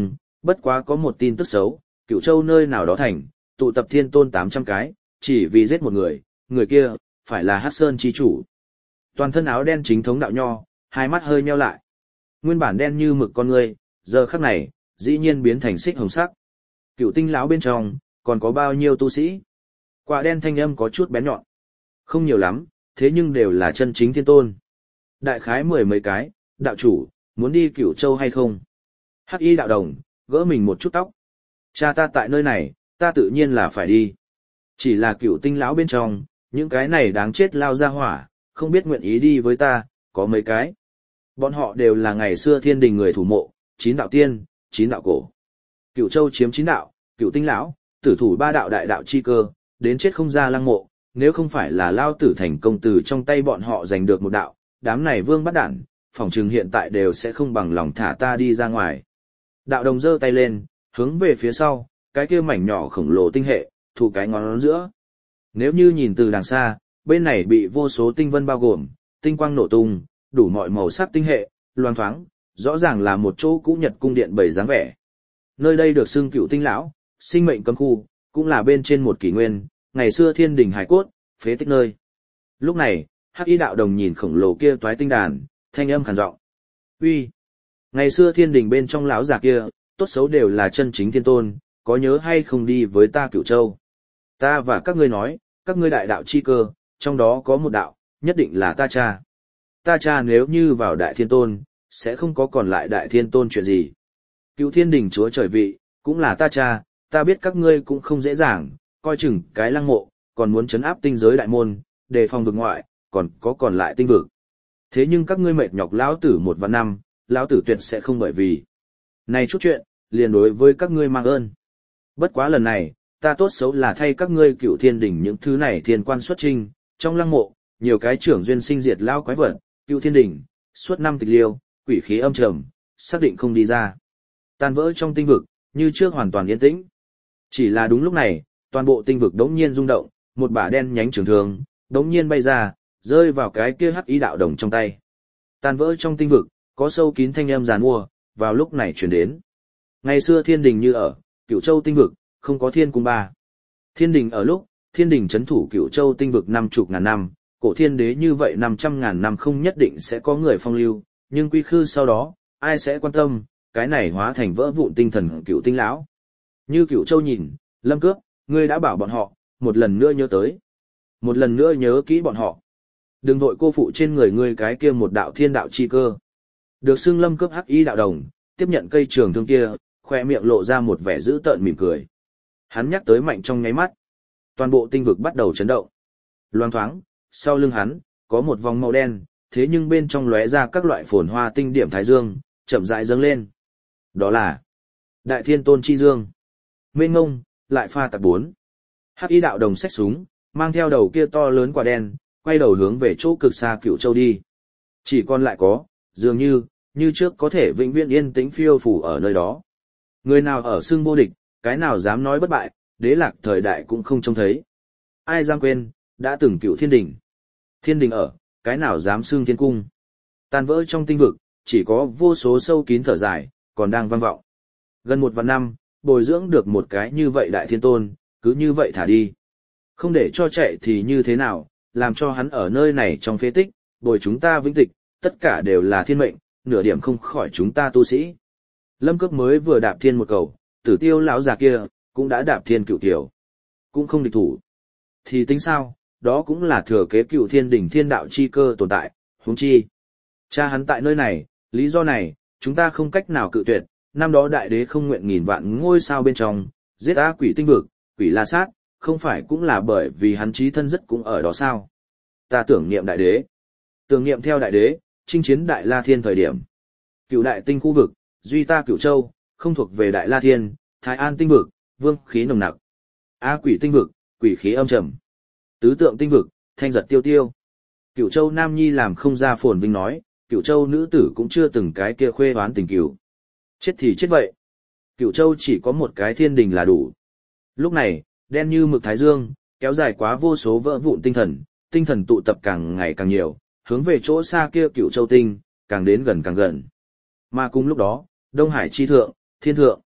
Bất quá có một tin tức xấu, Cửu Châu nơi nào đó thành, tụ tập thiên tôn 800 cái, chỉ vì giết một người kia, phải là Hắc Sơn chi chủ. Toàn thân áo đen chính thống đạo nho, hai mắt hơi nheo lại. Nguyên bản đen như mực con người, giờ khắc này, dĩ nhiên biến thành xích hồng sắc. Cựu tinh lão bên trong, còn có bao nhiêu tu sĩ? Quả đen thanh âm có chút bén nhọn. Không nhiều lắm, thế nhưng đều là chân chính thiên tôn. Đại khái 10 mấy cái, đạo chủ, muốn đi Cửu Châu hay không? Hắc y đạo đồng, gỡ mình một chút tóc. Cha ta tại nơi này, ta tự nhiên là phải đi. Chỉ là Cựu tinh lão bên trong, những cái này đáng chết lao ra hỏa, không biết nguyện ý đi với ta, có mấy cái. Bọn họ đều là ngày xưa thiên đình người thủ mộ, 9 đạo tiên, 9 đạo cổ. Cửu Châu chiếm 9 đạo, Cựu tinh lão, tử thủ 3 đạo đại đạo chi cơ, đến chết không ra lăng mộ, nếu không phải là lao tử thành công từ trong tay bọn họ giành được một đạo, đám này vương bắt đản, phỏng chừng hiện tại đều sẽ không bằng lòng thả ta đi ra ngoài. Đạo đồng giơ tay lên, hướng về phía sau, cái kia mảnh nhỏ khổng lồ tinh hệ, thủ cái ngón giữa. Nếu như nhìn từ đằng xa, bên này bị vô số tinh vân bao gồm, tinh quang nổ tung, đủ mọi màu sắc tinh hệ, loang thoáng, rõ ràng là một chỗ cũ nhật cung điện bày dáng vẻ. Nơi đây được xưng Cựu tinh lão, sinh mệnh cấm khu, cũng là bên trên một kỷ nguyên, ngày xưa thiên đình hải cốt, phế tích nơi. Lúc này, Hắc y đạo đồng nhìn khổng lồ kia toái tinh đàn, thanh âm khàn giọng. Uy, ngày xưa thiên đình bên trong lão già kia, tốt xấu đều là chân chính thiên tôn, có nhớ hay không đi với ta Cửu Châu? Ta và các ngươi nói, các ngươi đại đạo chi cơ, trong đó có một đạo, nhất định là ta cha. Ta cha nếu như vào đại thiên tôn, sẽ không có còn lại đại thiên tôn chuyện gì. Cựu thiên đình chúa trời vị, cũng là ta cha, ta biết các ngươi cũng không dễ dàng, coi chừng cái lăng mộ, còn muốn trấn áp tinh giới đại môn, đề phòng vực ngoại, còn lại tinh vực. Thế nhưng các ngươi mệt nhọc lão tử 1 vạn năm, lão tử tuyệt sẽ không bởi vì. Này chút chuyện, liền đối với các ngươi mang ơn. Bất quá lần này, ta tốt xấu là thay các ngươi Cựu thiên đình những thứ này thiên quan xuất trinh, trong lăng mộ, nhiều cái trưởng duyên sinh diệt lao quái vật, Cựu thiên đình, suốt năm tịch liêu, quỷ khí âm trầm, xác định không đi ra. Tan vỡ trong tinh vực, như trước hoàn toàn yên tĩnh. Chỉ là đúng lúc này, toàn bộ tinh vực đống nhiên rung động, một bả đen nhánh trường thương, đống nhiên bay ra, rơi vào cái kia Hắc y đạo đồng trong tay. Tan vỡ trong tinh vực, có sâu kín thanh âm giàn mua, vào lúc này truyền đến. Ngày xưa thiên đình như ở, Cửu Châu tinh vực, không có thiên cung ba. Thiên đình ở lúc, thiên đình chấn thủ Cửu Châu tinh vực 50 ngàn năm, cổ thiên đế như vậy 500 ngàn năm không nhất định sẽ có người phong lưu, nhưng quy khư sau đó, ai sẽ quan tâm, cái này hóa thành vỡ vụn tinh thần Cựu tinh lão. Như Cửu Châu nhìn, Lâm Cướp, ngươi đã bảo bọn họ, một lần nữa nhớ tới. Một lần nữa nhớ kỹ bọn họ. Đừng vội cô phụ trên người ngươi cái kia một đạo thiên đạo chi cơ. Được xưng Lâm Cướp Hắc y đạo đồng, tiếp nhận cây trường thương kia, khoe miệng lộ ra một vẻ dữ tợn mỉm cười. Hắn nhắc tới mạnh trong nháy mắt. Toàn bộ tinh vực bắt đầu chấn động. Loang thoáng, sau lưng hắn, có một vòng màu đen, thế nhưng bên trong lóe ra các loại phồn hoa tinh điểm thái dương, chậm rãi dâng lên. Đó là Đại Thiên Tôn chi dương. Mênh ngông, lại pha tạp 4. Hắc y đạo đồng xách súng, mang theo đầu kia to lớn quả đen, quay đầu hướng về chỗ cực xa Cửu Châu đi. Chỉ còn lại có, dường như trước có thể vĩnh viễn yên tĩnh phiêu phủ ở nơi đó. Người nào ở xưng vô địch, cái nào dám nói bất bại, đế lạc thời đại cũng không trông thấy. Ai dám quên, đã từng Cựu thiên đình. Thiên đình ở, cái nào dám xưng thiên cung. Tan vỡ trong tinh vực, chỉ có vô số sâu kín thở dài, còn đang vang vọng. Gần 1 vạn năm, bồi dưỡng được một cái như vậy đại thiên tôn, cứ như vậy thả đi. Không để cho chạy thì như thế nào, làm cho hắn ở nơi này trong phế tích, bồi chúng ta vĩnh tịch, tất cả đều là thiên mệnh, nửa điểm không khỏi chúng ta tu sĩ. Lâm Cướp mới vừa đạp thiên một cầu, Tử Tiêu lão già kia cũng đã đạp thiên Cựu tiểu, cũng không địch thủ. Thì tính sao, đó cũng là thừa kế Cựu thiên đỉnh thiên đạo chi cơ tồn tại, huống chi. Cha hắn tại nơi này, lý do này, chúng ta không cách nào cự tuyệt, năm đó đại đế không nguyện nghìn vạn ngôi sao bên trong, giết ác quỷ tinh vực, quỷ la sát, không phải cũng là bởi vì hắn chí thân rất cũng ở đó sao. Ta tưởng niệm đại đế. Tưởng niệm theo đại đế, chinh chiến Đại La Thiên thời điểm. Cựu đại tinh khu vực, duy ta Cửu Châu, không thuộc về Đại La Thiên, Thái An tinh vực, vương khí nồng nặc. A quỷ tinh vực, quỷ khí âm trầm. Tứ tượng tinh vực, thanh giật tiêu tiêu. Cửu Châu Nam Nhi làm không ra phồn vinh nói, Cửu Châu nữ tử cũng chưa từng cái kia khuê oán tình cửu. Chết thì chết vậy. Cửu Châu chỉ có một cái thiên đình là đủ. Lúc này, đen như mực thái dương, kéo dài quá vô số vỡ vụn tinh thần tụ tập càng ngày càng nhiều, hướng về chỗ xa kia Cửu Châu tinh, càng đến gần càng gần. Mà cùng lúc đó, Đông Hải chi thượng, thiên thượng.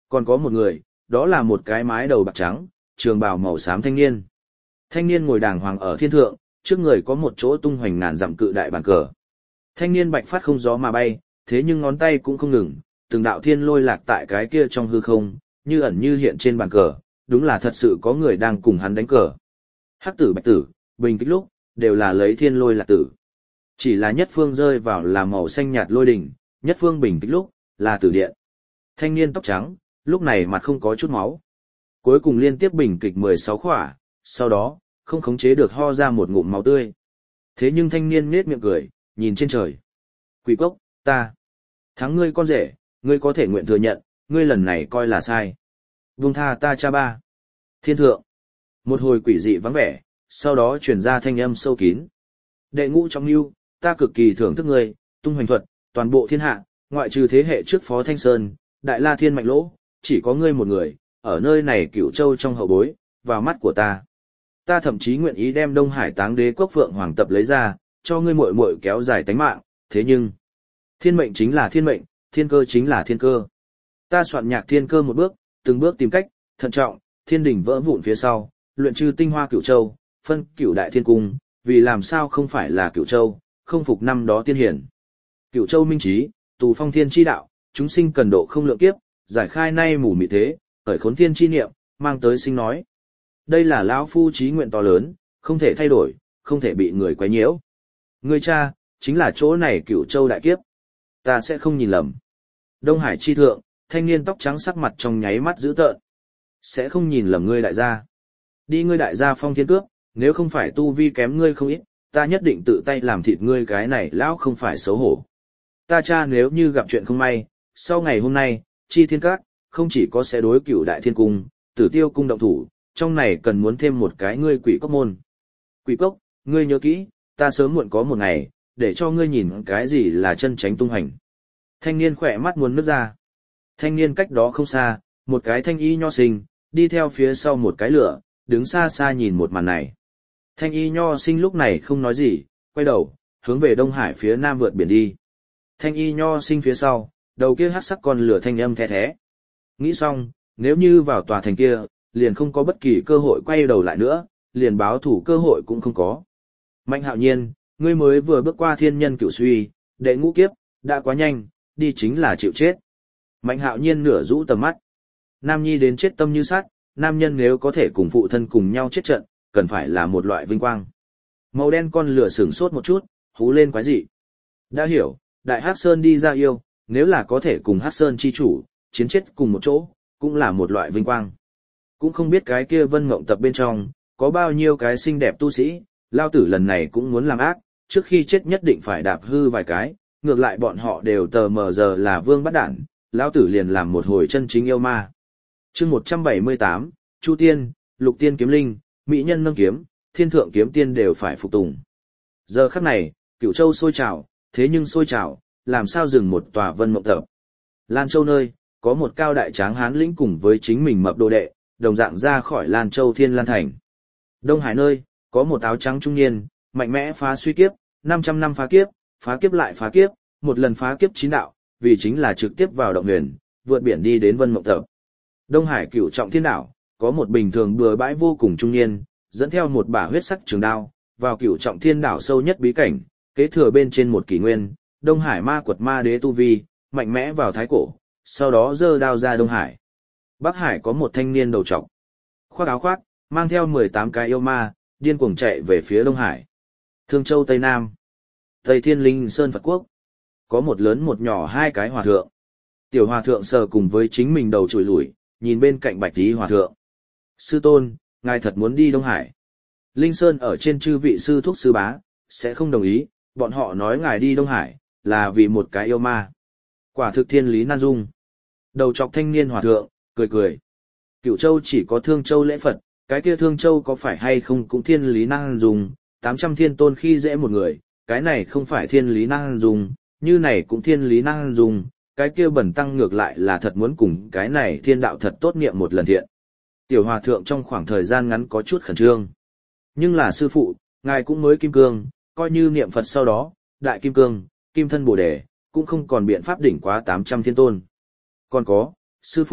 Còn có một người, đó là một cái mái đầu bạc trắng, trường bào màu xám thanh niên. Thanh niên ngồi đàng hoàng ở thiên thượng, trước người có một chỗ tung hoành ngàn dặm cự đại bàn cờ. Thanh niên bạch phát không gió mà bay, thế nhưng ngón tay cũng không ngừng, từng đạo thiên lôi lạc tại cái kia trong hư không, như ẩn như hiện trên bàn cờ, đúng là thật sự có người đang cùng hắn đánh cờ. Hắc tử bạch tử, bình kích lúc, đều là lấy thiên lôi lạc tử. Chỉ là nhất phương rơi vào là màu xanh nhạt lôi đỉnh, nhất phương bình kích lúc, là tử điện. Thanh niên tóc trắng, lúc này mặt không có chút máu. Cuối cùng liên tiếp bình kịch 16 khỏa, sau đó, không khống chế được ho ra một ngụm máu tươi. Thế nhưng thanh niên nhếch miệng cười, nhìn trên trời. Quỷ cốc, ta thắng ngươi con rể, ngươi có thể nguyện thừa nhận, ngươi lần này coi là sai. Vung tha ta cha ba. Thiên thượng. Một hồi quỷ dị vắng vẻ, sau đó truyền ra thanh âm sâu kín. Đệ ngũ trong lưu, ta cực kỳ thưởng thức ngươi, tung hoành thuật, toàn bộ thiên hạ, ngoại trừ thế hệ trước Phó Thanh Sơn, Đại La Thiên Mạnh Lỗ, chỉ có ngươi một người, ở nơi này Cửu Châu trong hậu bối, vào mắt của ta. Ta thậm chí nguyện ý đem Đông Hải Táng Đế Quốc Phượng Hoàng tập lấy ra, cho ngươi muội muội kéo dài tánh mạng, thế nhưng, thiên mệnh chính là thiên mệnh, thiên cơ chính là thiên cơ. Ta soạn nhạc thiên cơ một bước, từng bước tìm cách, thận trọng, thiên đỉnh vỡ vụn phía sau, luyện trừ tinh hoa Cửu Châu, phân Cửu Đại Thiên Cung, vì làm sao không phải là Cửu Châu, không phục năm đó tiên hiển. Cửu Châu minh trí, tù phong thiên chi đạo, chúng sinh cần độ không lượng kiếp, giải khai nay mù mị thế, khởi khốn thiên chi niệm, mang tới sinh nói. Đây là lão phu chí nguyện to lớn, không thể thay đổi, không thể bị người quấy nhiễu. Ngươi cha, chính là chỗ này Cửu Châu đại kiếp. Ta sẽ không nhìn lầm. Đông Hải chi thượng, thanh niên tóc trắng sắc mặt trong nháy mắt dữ tợn. Sẽ không nhìn lầm ngươi đại gia. Đi ngươi đại gia phong thiên cướp, nếu không phải tu vi kém ngươi không ít, ta nhất định tự tay làm thịt ngươi cái này lão không phải xấu hổ. Ta cha nếu như gặp chuyện không may, sau ngày hôm nay, chi thiên các, không chỉ có sẽ đối Cửu Đại Thiên Cung, Tử Tiêu Cung động thủ, trong này cần muốn thêm một cái ngươi quỷ cốc môn. Quỷ cốc, ngươi nhớ kỹ, ta sớm muộn có một ngày, để cho ngươi nhìn cái gì là chân tránh tung hành. Thanh niên khỏe mắt muốn nứt ra. Thanh niên cách đó không xa, một cái thanh y nho sinh, đi theo phía sau một cái lửa, đứng xa xa nhìn một màn này. Thanh y nho sinh lúc này không nói gì, quay đầu, hướng về Đông Hải phía nam vượt biển đi. Thanh y nho sinh phía sau, đầu kia hắc sắc con lửa thanh âm the thé. Nghĩ xong, nếu như vào tòa thành kia, liền không có bất kỳ cơ hội quay đầu lại nữa, liền báo thủ cơ hội cũng không có. Mạnh Hạo Nhiên, ngươi mới vừa bước qua thiên nhân cửu suy, đệ ngũ kiếp, đã quá nhanh, đi chính là chịu chết. Mạnh Hạo Nhiên nửa rũ tầm mắt. Nam nhi đến chết tâm như sắt, nam nhân nếu có thể cùng phụ thân cùng nhau chết trận, cần phải là một loại vinh quang. Màu đen con lửa sửng sốt một chút, hú lên quái dị. Đã hiểu, Đại Hắc Sơn đi ra yêu, nếu là có thể cùng Hắc Sơn chi chủ, chiến chết cùng một chỗ, cũng là một loại vinh quang. Cũng không biết cái kia Vân Mộng tập bên trong, có bao nhiêu cái xinh đẹp tu sĩ, lao tử lần này cũng muốn làm ác, trước khi chết nhất định phải đạp hư vài cái, ngược lại bọn họ đều tờ mờ giờ là vương bắt đản, lao tử liền làm một hồi chân chính yêu ma. Chương 178, Chu Tiên, Lục Tiên kiếm linh, mỹ nhân nâng kiếm, thiên thượng kiếm tiên đều phải phục tùng. Giờ khắc này, Cửu Châu sôi trào, thế nhưng sôi trào, làm sao dừng một tòa Vân Mộng tập. Lan Châu nơi, có một cao đại tráng hán lĩnh cùng với chính mình mập đồ đệ, đồng dạng ra khỏi Lan Châu Thiên Lan Thành. Đông Hải nơi, có một áo trắng trung niên, mạnh mẽ phá suy kiếp, 500 năm phá kiếp lại phá kiếp, một lần phá kiếp 9 đạo, vì chính là trực tiếp vào động huyền, vượt biển đi đến Vân Mộng tập. Đông Hải Cửu Trọng Thiên đảo, có một bình thường bừa bãi vô cùng trung niên, dẫn theo một bả huyết sắc trường đao, vào Cửu Trọng Thiên đảo sâu nhất bí cảnh, kế thừa bên trên một kỷ nguyên, Đông Hải ma quật ma đế tu vi, mạnh mẽ vào thái cổ, sau đó giơ đao ra Đông Hải. Bắc Hải có một thanh niên đầu trọc, khoác áo khoác, mang theo 18 cái yêu ma, điên cuồng chạy về phía Đông Hải. Thương Châu Tây Nam, Tây Thiên Linh Sơn Phật Quốc, có một lớn một nhỏ hai cái hòa thượng. Tiểu hòa thượng sờ cùng với chính mình đầu trùi lủi, nhìn bên cạnh bạch tí hòa thượng. Sư tôn, ngài thật muốn đi Đông Hải. Linh Sơn ở trên chư vị sư thúc sư bá, sẽ không đồng ý, bọn họ nói ngài đi Đông Hải, là vì một cái yêu ma. Quả thực thiên lý nan dung. Đầu chọc thanh niên hòa thượng, cười cười. Cửu Châu chỉ có Thương Châu lễ Phật, cái kia Thương Châu có phải hay không cũng thiên lý nan dung, 800 thiên tôn khi dễ một người, cái này không phải thiên lý nan dung, như này cũng thiên lý nan dung, cái kia bẩn tăng ngược lại là thật muốn cùng cái này thiên đạo thật tốt niệm một lần thiện. Tiểu hòa thượng trong khoảng thời gian ngắn có chút khẩn trương. Nhưng là sư phụ, ngài cũng mới kim cương, coi như niệm Phật sau đó, đại kim cương, kim thân bồ đề, cũng không còn biện pháp đỉnh quá 800 thiên tôn. Còn có, sư phụ,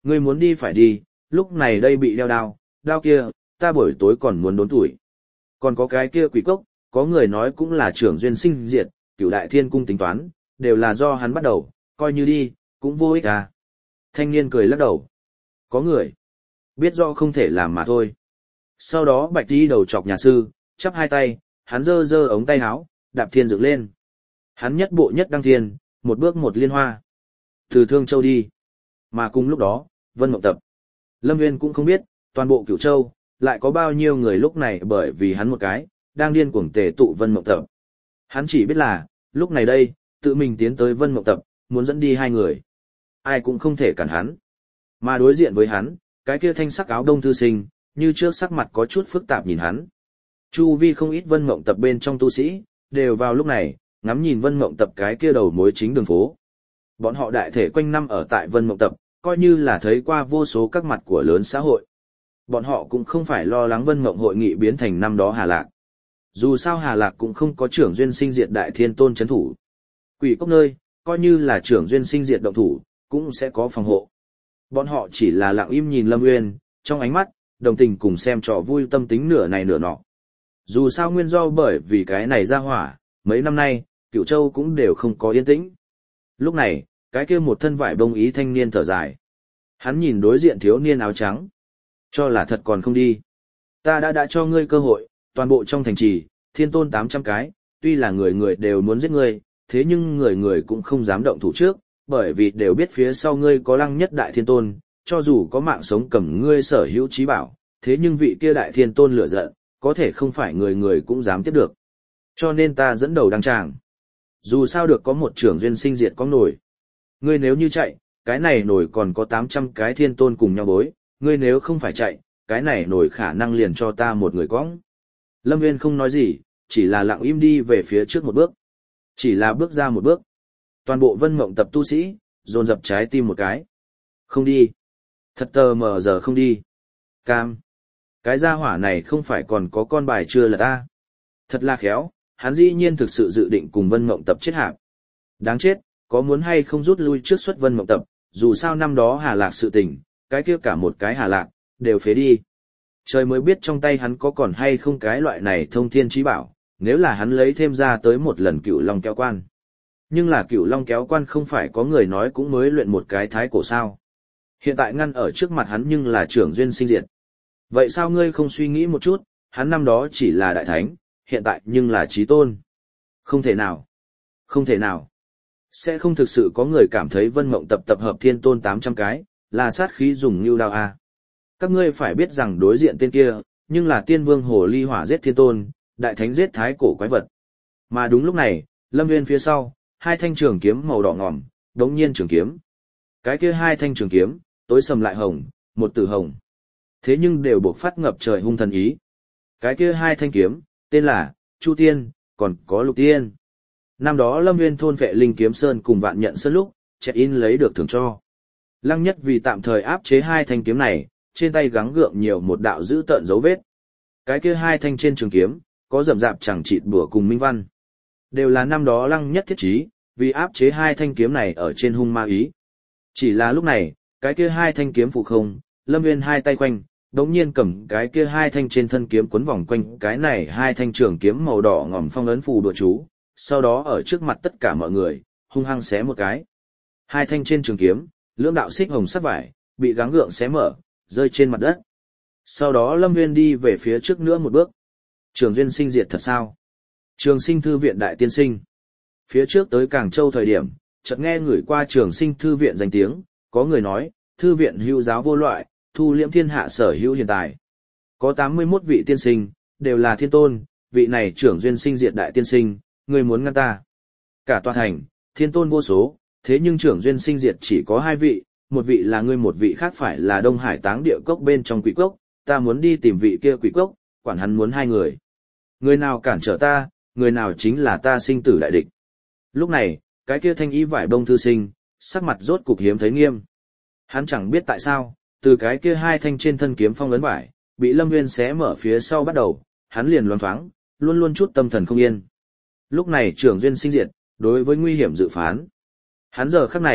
Ngươi muốn đi phải đi, lúc này đây bị đeo đao, đao kia, ta buổi tối còn muốn đốn tuổi. Còn có cái kia quỷ cốc, có người nói cũng là trưởng duyên sinh diệt, cửu đại thiên cung tính toán, đều là do hắn bắt đầu, coi như đi, cũng vô ích à. Thanh niên cười lắc đầu. Có người, biết rõ không thể làm mà thôi. Sau đó bạch đi đầu chọc nhà sư, chắp hai tay, hắn giơ giơ ống tay áo, đạp thiên dựng lên. Hắn nhất bộ nhất đăng thiên, một bước một liên hoa. Từ Thương Châu đi. Mà cùng lúc đó, Vân Mộng Tập. Lâm Nguyên cũng không biết, toàn bộ Cửu Châu, lại có bao nhiêu người lúc này bởi vì hắn một cái, đang điên cuồng tề tụ Vân Mộng Tập. Hắn chỉ biết là, lúc này đây, tự mình tiến tới Vân Mộng Tập, muốn dẫn đi hai người. Ai cũng không thể cản hắn. Mà đối diện với hắn, cái kia thanh sắc áo đông thư sinh, như trước sắc mặt có chút phức tạp nhìn hắn. Chu vi không ít Vân Mộng Tập bên trong tu sĩ, đều vào lúc này, ngắm nhìn Vân Mộng Tập cái kia đầu mối chính đường phố. Bọn họ đại thể quanh năm ở tại Vân Mộng Tập, coi như là thấy qua vô số các mặt của lớn xã hội. Bọn họ cũng không phải lo lắng Vân Mộng hội nghị biến thành năm đó Hà Lạc. Dù sao Hà Lạc cũng không có trưởng duyên sinh diệt đại thiên tôn chấn thủ. Quỷ cốc nơi, coi như là trưởng duyên sinh diệt động thủ, cũng sẽ có phòng hộ. Bọn họ chỉ là lặng im nhìn Lâm Nguyên, trong ánh mắt, đồng tình cùng xem trò vui tâm tính nửa này nửa nọ. Dù sao nguyên do bởi vì cái này ra hỏa, mấy năm nay, Cửu Châu cũng đều không có yên tĩnh. Lúc này, cái kia một thân vải bông ý thanh niên thở dài. Hắn nhìn đối diện thiếu niên áo trắng. Cho là thật còn không đi. Ta đã cho ngươi cơ hội, toàn bộ trong thành trì, thiên tôn 800 cái, tuy là người người đều muốn giết ngươi, thế nhưng người người cũng không dám động thủ trước, bởi vì đều biết phía sau ngươi có lăng nhất đại thiên tôn, cho dù có mạng sống cầm ngươi sở hữu trí bảo, thế nhưng vị kia đại thiên tôn lửa giận, có thể không phải người người cũng dám tiếp được. Cho nên ta dẫn đầu đăng tràng. Dù sao được có một trưởng duyên sinh diệt có nổi. Ngươi nếu như chạy, cái này nổi còn có 800 cái thiên tôn cùng nhau bối, ngươi nếu không phải chạy, cái này nổi khả năng liền cho ta một người cõng. Lâm Nguyên không nói gì, chỉ là lặng im đi về phía trước một bước. Chỉ là bước ra một bước. Toàn bộ Vân Mộng Tập tu sĩ, dồn dập trái tim một cái. Không đi. Thật tờ mờ giờ không đi. Cam. Cái gia hỏa này không phải còn có con bài chưa là ta. Thật là khéo, hắn dĩ nhiên thực sự dự định cùng Vân Mộng Tập chết hạp. Đáng chết, có muốn hay không rút lui trước xuất Vân Mộng Tập, dù sao năm đó Hà Lạc sự tình, cái kia cả một cái Hà Lạc, đều phế đi. Trời mới biết trong tay hắn có còn hay không cái loại này thông thiên trí bảo, nếu là hắn lấy thêm ra tới một lần Cửu Long kéo quan. Nhưng là Cửu Long kéo quan không phải có người nói cũng mới luyện một cái thái cổ sao. Hiện tại ngăn ở trước mặt hắn nhưng là trưởng duyên sinh diệt. Vậy sao ngươi không suy nghĩ một chút, hắn năm đó chỉ là đại thánh, hiện tại nhưng là chí tôn. Không thể nào. Không thể nào. Sẽ không thực sự có người cảm thấy Vân Mộng Tập tập hợp thiên tôn 800 cái, là sát khí dùng như đao à. Các ngươi phải biết rằng đối diện tên kia, nhưng là tiên vương hồ ly hỏa giết thiên tôn, đại thánh giết thái cổ quái vật. Mà đúng lúc này, Lâm Nguyên phía sau, hai thanh trường kiếm màu đỏ ngòm, đống nhiên trường kiếm. Cái kia hai thanh trường kiếm, tối sầm lại hồng, một tử hồng. Thế nhưng đều buộc phát ngập trời hung thần ý. Cái kia hai thanh kiếm, tên là Chu Tiên, còn có Lục Tiên. Năm đó Lâm Nguyên thôn vệ Linh Kiếm Sơn cùng Vạn Nhận Sơn lúc, check-in lấy được thưởng cho. Lăng Nhất vì tạm thời áp chế hai thanh kiếm này, trên tay gắng gượng nhiều một đạo giữ tợn dấu vết. Cái kia hai thanh trên trường kiếm, có rậm rạp chẳng chịt bùa cùng minh văn. Đều là năm đó Lăng Nhất thiết trí, vì áp chế hai thanh kiếm này ở trên hung ma ý. Chỉ là lúc này, cái kia hai thanh kiếm phụ không, Lâm Nguyên hai tay quanh, đống nhiên cầm cái kia hai thanh trên thân kiếm quấn vòng quanh cái này hai thanh trường kiếm màu đỏ ngòm phong ấn phù đùa chú, sau đó ở trước mặt tất cả mọi người, hung hăng xé một cái. Hai thanh trên trường kiếm, lưỡng đạo xích hồng sắc vải, bị gắng gượng xé mở, rơi trên mặt đất. Sau đó Lâm Nguyên đi về phía trước nữa một bước. Trường duyên sinh diệt thật sao? Trường Sinh Thư viện đại tiên sinh. Phía trước tới Cảng Châu thời điểm, chợt nghe người qua Trường Sinh Thư viện danh tiếng, có người nói, thư viện hữu giáo vô loại, thu liễm thiên hạ sở hữu hiện tại. Có 81 vị tiên sinh, đều là thiên tôn, vị này trưởng duyên sinh diệt đại tiên sinh, người muốn ngăn ta. Cả tòa thành, thiên tôn vô số, thế nhưng trưởng duyên sinh diệt chỉ có 2 vị, một vị là ngươi, một vị khác phải là Đông Hải Táng Địa Cốc bên trong quỷ cốc, ta muốn đi tìm vị kia quỷ cốc, quản hắn muốn 2 người. Người nào cản trở ta, người nào chính là ta sinh tử đại địch. Lúc này, cái kia thanh y vải bông thư sinh, sắc mặt rốt cục hiếm thấy nghiêm. Hắn chẳng biết tại sao, từ cái kia hai thanh trên thân kiếm phong ấn vải, bị Lâm Nguyên xé mở phía sau bắt đầu, hắn liền loáng thoáng, luôn luôn chút tâm thần không yên. Lúc này trưởng duyên sinh diệt, đối với nguy hiểm dự phán. Hắn giờ khắc này,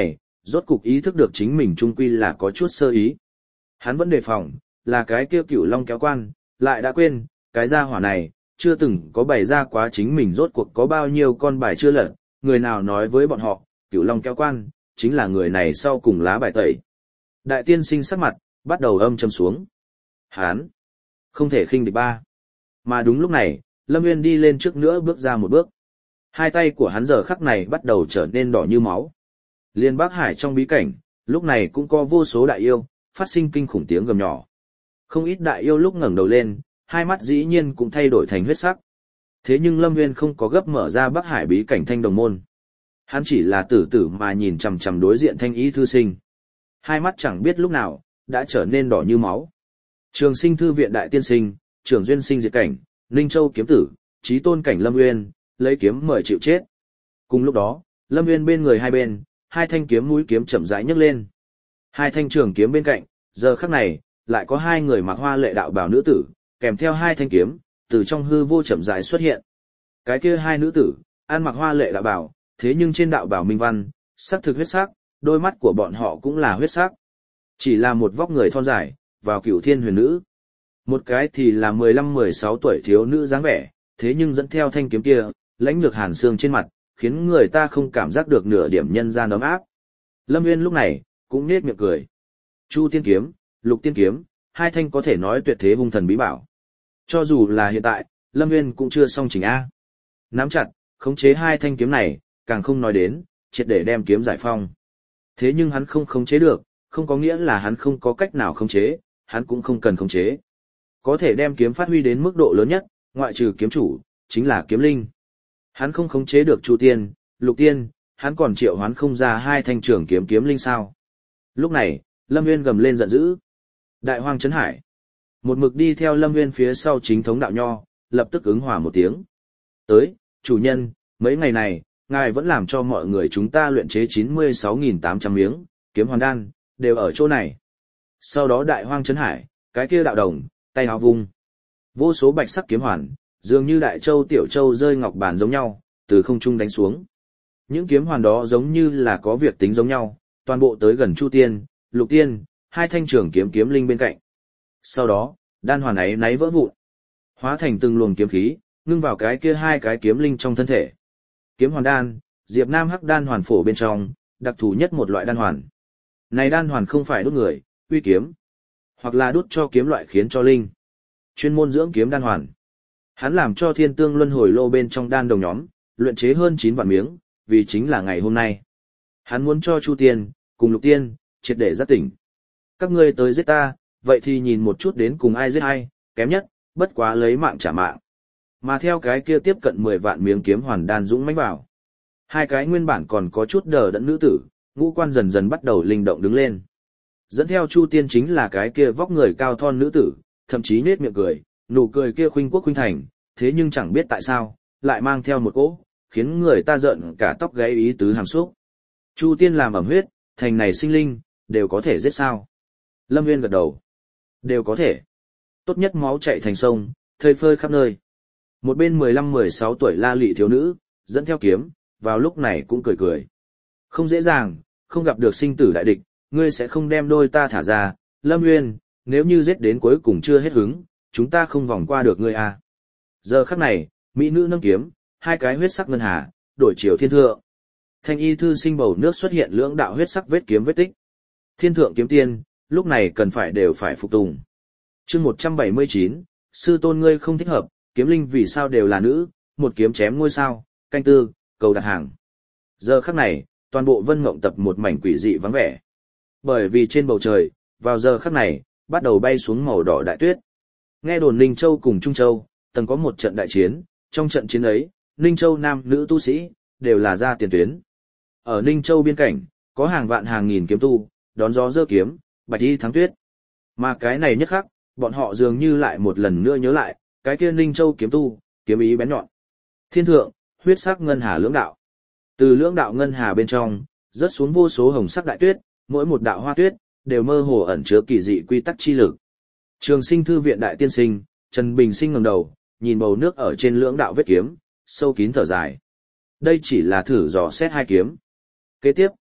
rốt cục ý thức được chính mình trung quy là có chút sơ ý. Hắn vẫn đề phòng, là cái kia Cửu Long kéo quan, lại đã quên, cái gia hỏa này, chưa từng có bày ra quá chính mình rốt cuộc có bao nhiêu con bài chưa lật, người nào nói với bọn họ, Cửu Long kéo quan, chính là người này sau cùng lá bài tẩy. Đại tiên sinh sắc mặt, bắt đầu âm trầm xuống. Hán, không thể khinh địch ba. Mà đúng lúc này, Lâm Nguyên đi lên trước nữa bước ra một bước. Hai tay của hắn giờ khắc này bắt đầu trở nên đỏ như máu. Liên Bắc Hải trong bí cảnh, lúc này cũng có vô số đại yêu, phát sinh kinh khủng tiếng gầm nhỏ. Không ít đại yêu lúc ngẩng đầu lên, hai mắt dĩ nhiên cũng thay đổi thành huyết sắc. Thế nhưng Lâm Nguyên không có gấp mở ra Bắc Hải bí cảnh Thanh Đồng Môn. Hắn chỉ là tử tử mà nhìn chằm chằm đối diện Thanh Y thư sinh. Hai mắt chẳng biết lúc nào, đã trở nên đỏ như máu. Trường Sinh thư viện đại tiên sinh, Trường Duyên sinh diệt cảnh, Ninh Châu kiếm tử, Chí Tôn cảnh Lâm Nguyên, lấy kiếm mời chịu chết. Cùng lúc đó, Lâm Nguyên bên người hai bên, hai thanh kiếm mũi kiếm chậm rãi nhấc lên. Hai thanh trường kiếm bên cạnh, giờ khắc này, lại có hai người mặc hoa lệ đạo bào nữ tử, kèm theo hai thanh kiếm, từ trong hư vô chậm rãi xuất hiện. Cái kia hai nữ tử, ăn mặc hoa lệ đạo bào, thế nhưng trên đạo bào minh văn, sắc thực huyết sắc, đôi mắt của bọn họ cũng là huyết sắc. Chỉ là một vóc người thon dài, vào cửu thiên huyền nữ. Một cái thì là 15-16 tuổi thiếu nữ dáng vẻ, thế nhưng dẫn theo thanh kiếm kia, lãnh lược hàn xương trên mặt, khiến người ta không cảm giác được nửa điểm nhân gian ấm áp. Lâm Nguyên lúc này, cũng nết miệng cười. Chu tiên kiếm, lục tiên kiếm, hai thanh có thể nói tuyệt thế hung thần bí bảo. Cho dù là hiện tại, Lâm Nguyên cũng chưa xong chỉnh A. Nắm chặt, khống chế hai thanh kiếm này, càng không nói đến, triệt để đem kiếm giải phong. Thế nhưng hắn không khống chế được, không có nghĩa là hắn không có cách nào khống chế, hắn cũng không cần khống chế. Có thể đem kiếm phát huy đến mức độ lớn nhất, ngoại trừ kiếm chủ, chính là kiếm linh. Hắn không khống chế được Chu tiên, lục tiên, hắn còn triệu hoán không ra hai thanh trường kiếm linh sao. Lúc này, Lâm Nguyên gầm lên giận dữ. Đại hoang trấn hải. Một mực đi theo Lâm Nguyên phía sau chính thống đạo nho, lập tức ứng hòa một tiếng. Tới, chủ nhân, mấy ngày này, ngài vẫn làm cho mọi người chúng ta luyện chế 96.800 miếng, kiếm hoàn đan, đều ở chỗ này. Sau đó đại hoang trấn hải, cái kia đạo đồng, tay áo vung. Vô số bạch sắc kiếm hoàn, dường như đại châu tiểu châu rơi ngọc bản giống nhau, từ không trung đánh xuống. Những kiếm hoàn đó giống như là có việc tính giống nhau, toàn bộ tới gần Chu tiên, lục tiên, hai thanh trường kiếm linh bên cạnh. Sau đó, đan hoàn ấy náy vỡ vụn, hóa thành từng luồng kiếm khí, ngưng vào cái kia hai cái kiếm linh trong thân thể. Kiếm hoàn đan, Diệp Nam hắc đan hoàn phổ bên trong, đặc thù nhất một loại đan hoàn. Này đan hoàn không phải đốt người, uy kiếm, hoặc là đốt cho kiếm loại khiến cho linh. Chuyên môn dưỡng kiếm đan hoàn. Hắn làm cho Thiên Tương Luân Hồi Lô bên trong đan đồng nhóm, luyện chế hơn 9 vạn miếng, vì chính là ngày hôm nay. Hắn muốn cho Chu Tiên, cùng Lục Tiên, triệt để giác tỉnh. Các ngươi tới giết ta, vậy thì nhìn một chút đến cùng ai giết ai, kém nhất, bất quá lấy mạng trả mạng. Mà theo cái kia tiếp cận 10 vạn miếng kiếm hoàn đan dũng mãnh vào. Hai cái nguyên bản còn có chút đờ đẫn nữ tử, ngũ quan dần dần bắt đầu linh động đứng lên. Dẫn theo Chu Tiên chính là cái kia vóc người cao thon nữ tử, thậm chí nết miệng cười, nụ cười kia khuynh quốc khuynh thành, thế nhưng chẳng biết tại sao, lại mang theo một cỗ, khiến người ta giận cả tóc gáy ý tứ hàm xúc. Chu Tiên làm ẩm huyết, thành này sinh linh, đều có thể giết sao? Lâm Nguyên gật đầu. Đều có thể. Tốt nhất máu chạy thành sông, thơi phơi khắp nơi. Một bên 15-16 tuổi la lị thiếu nữ, dẫn theo kiếm, vào lúc này cũng cười cười. Không dễ dàng, không gặp được sinh tử đại địch, ngươi sẽ không đem đôi ta thả ra, Lâm Nguyên, nếu như giết đến cuối cùng chưa hết hứng, chúng ta không vòng qua được ngươi à. Giờ khắc này, mỹ nữ nâng kiếm, hai cái huyết sắc ngân hà, đổi chiều thiên thượng. Thanh y thư sinh bầu nước xuất hiện lưỡng đạo huyết sắc vết kiếm vết tích. Thiên thượng kiếm tiên, lúc này cần phải đều phải phục tùng. Chương 179, sư tôn ngươi không thích hợp, kiếm linh vì sao đều là nữ, một kiếm chém ngôi sao, canh tư, cầu đặt hàng. Giờ khắc này, toàn bộ Vân Mộng Tập một mảnh quỷ dị vắng vẻ. Bởi vì trên bầu trời, vào giờ khắc này, bắt đầu bay xuống màu đỏ đại tuyết. Nghe đồn Ninh Châu cùng Trung Châu, từng có một trận đại chiến, trong trận chiến ấy, Ninh Châu nam nữ tu sĩ, đều là ra tiền tuyến. Ở Ninh Châu biên cảnh, có hàng vạn hàng nghìn kiếm tu, đón gió giơ kiếm, bạch y thắng tuyết. Mà cái này nhất khắc, bọn họ dường như lại một lần nữa nhớ lại, cái kia Ninh Châu kiếm tu, kiếm ý bén nhọn. Thiên thượng, huyết sắc ngân hà lưỡng đạo. Từ lưỡng đạo ngân hà bên trong, rớt xuống vô số hồng sắc đại tuyết, mỗi một đạo hoa tuyết, đều mơ hồ ẩn chứa kỳ dị quy tắc chi lực. Trường Sinh thư viện đại tiên sinh, Trần Bình Sinh ngẩng đầu, nhìn bầu nước ở trên lưỡng đạo vết kiếm, sâu kín thở dài. Đây chỉ là thử dò xét hai kiếm. Kế tiếp,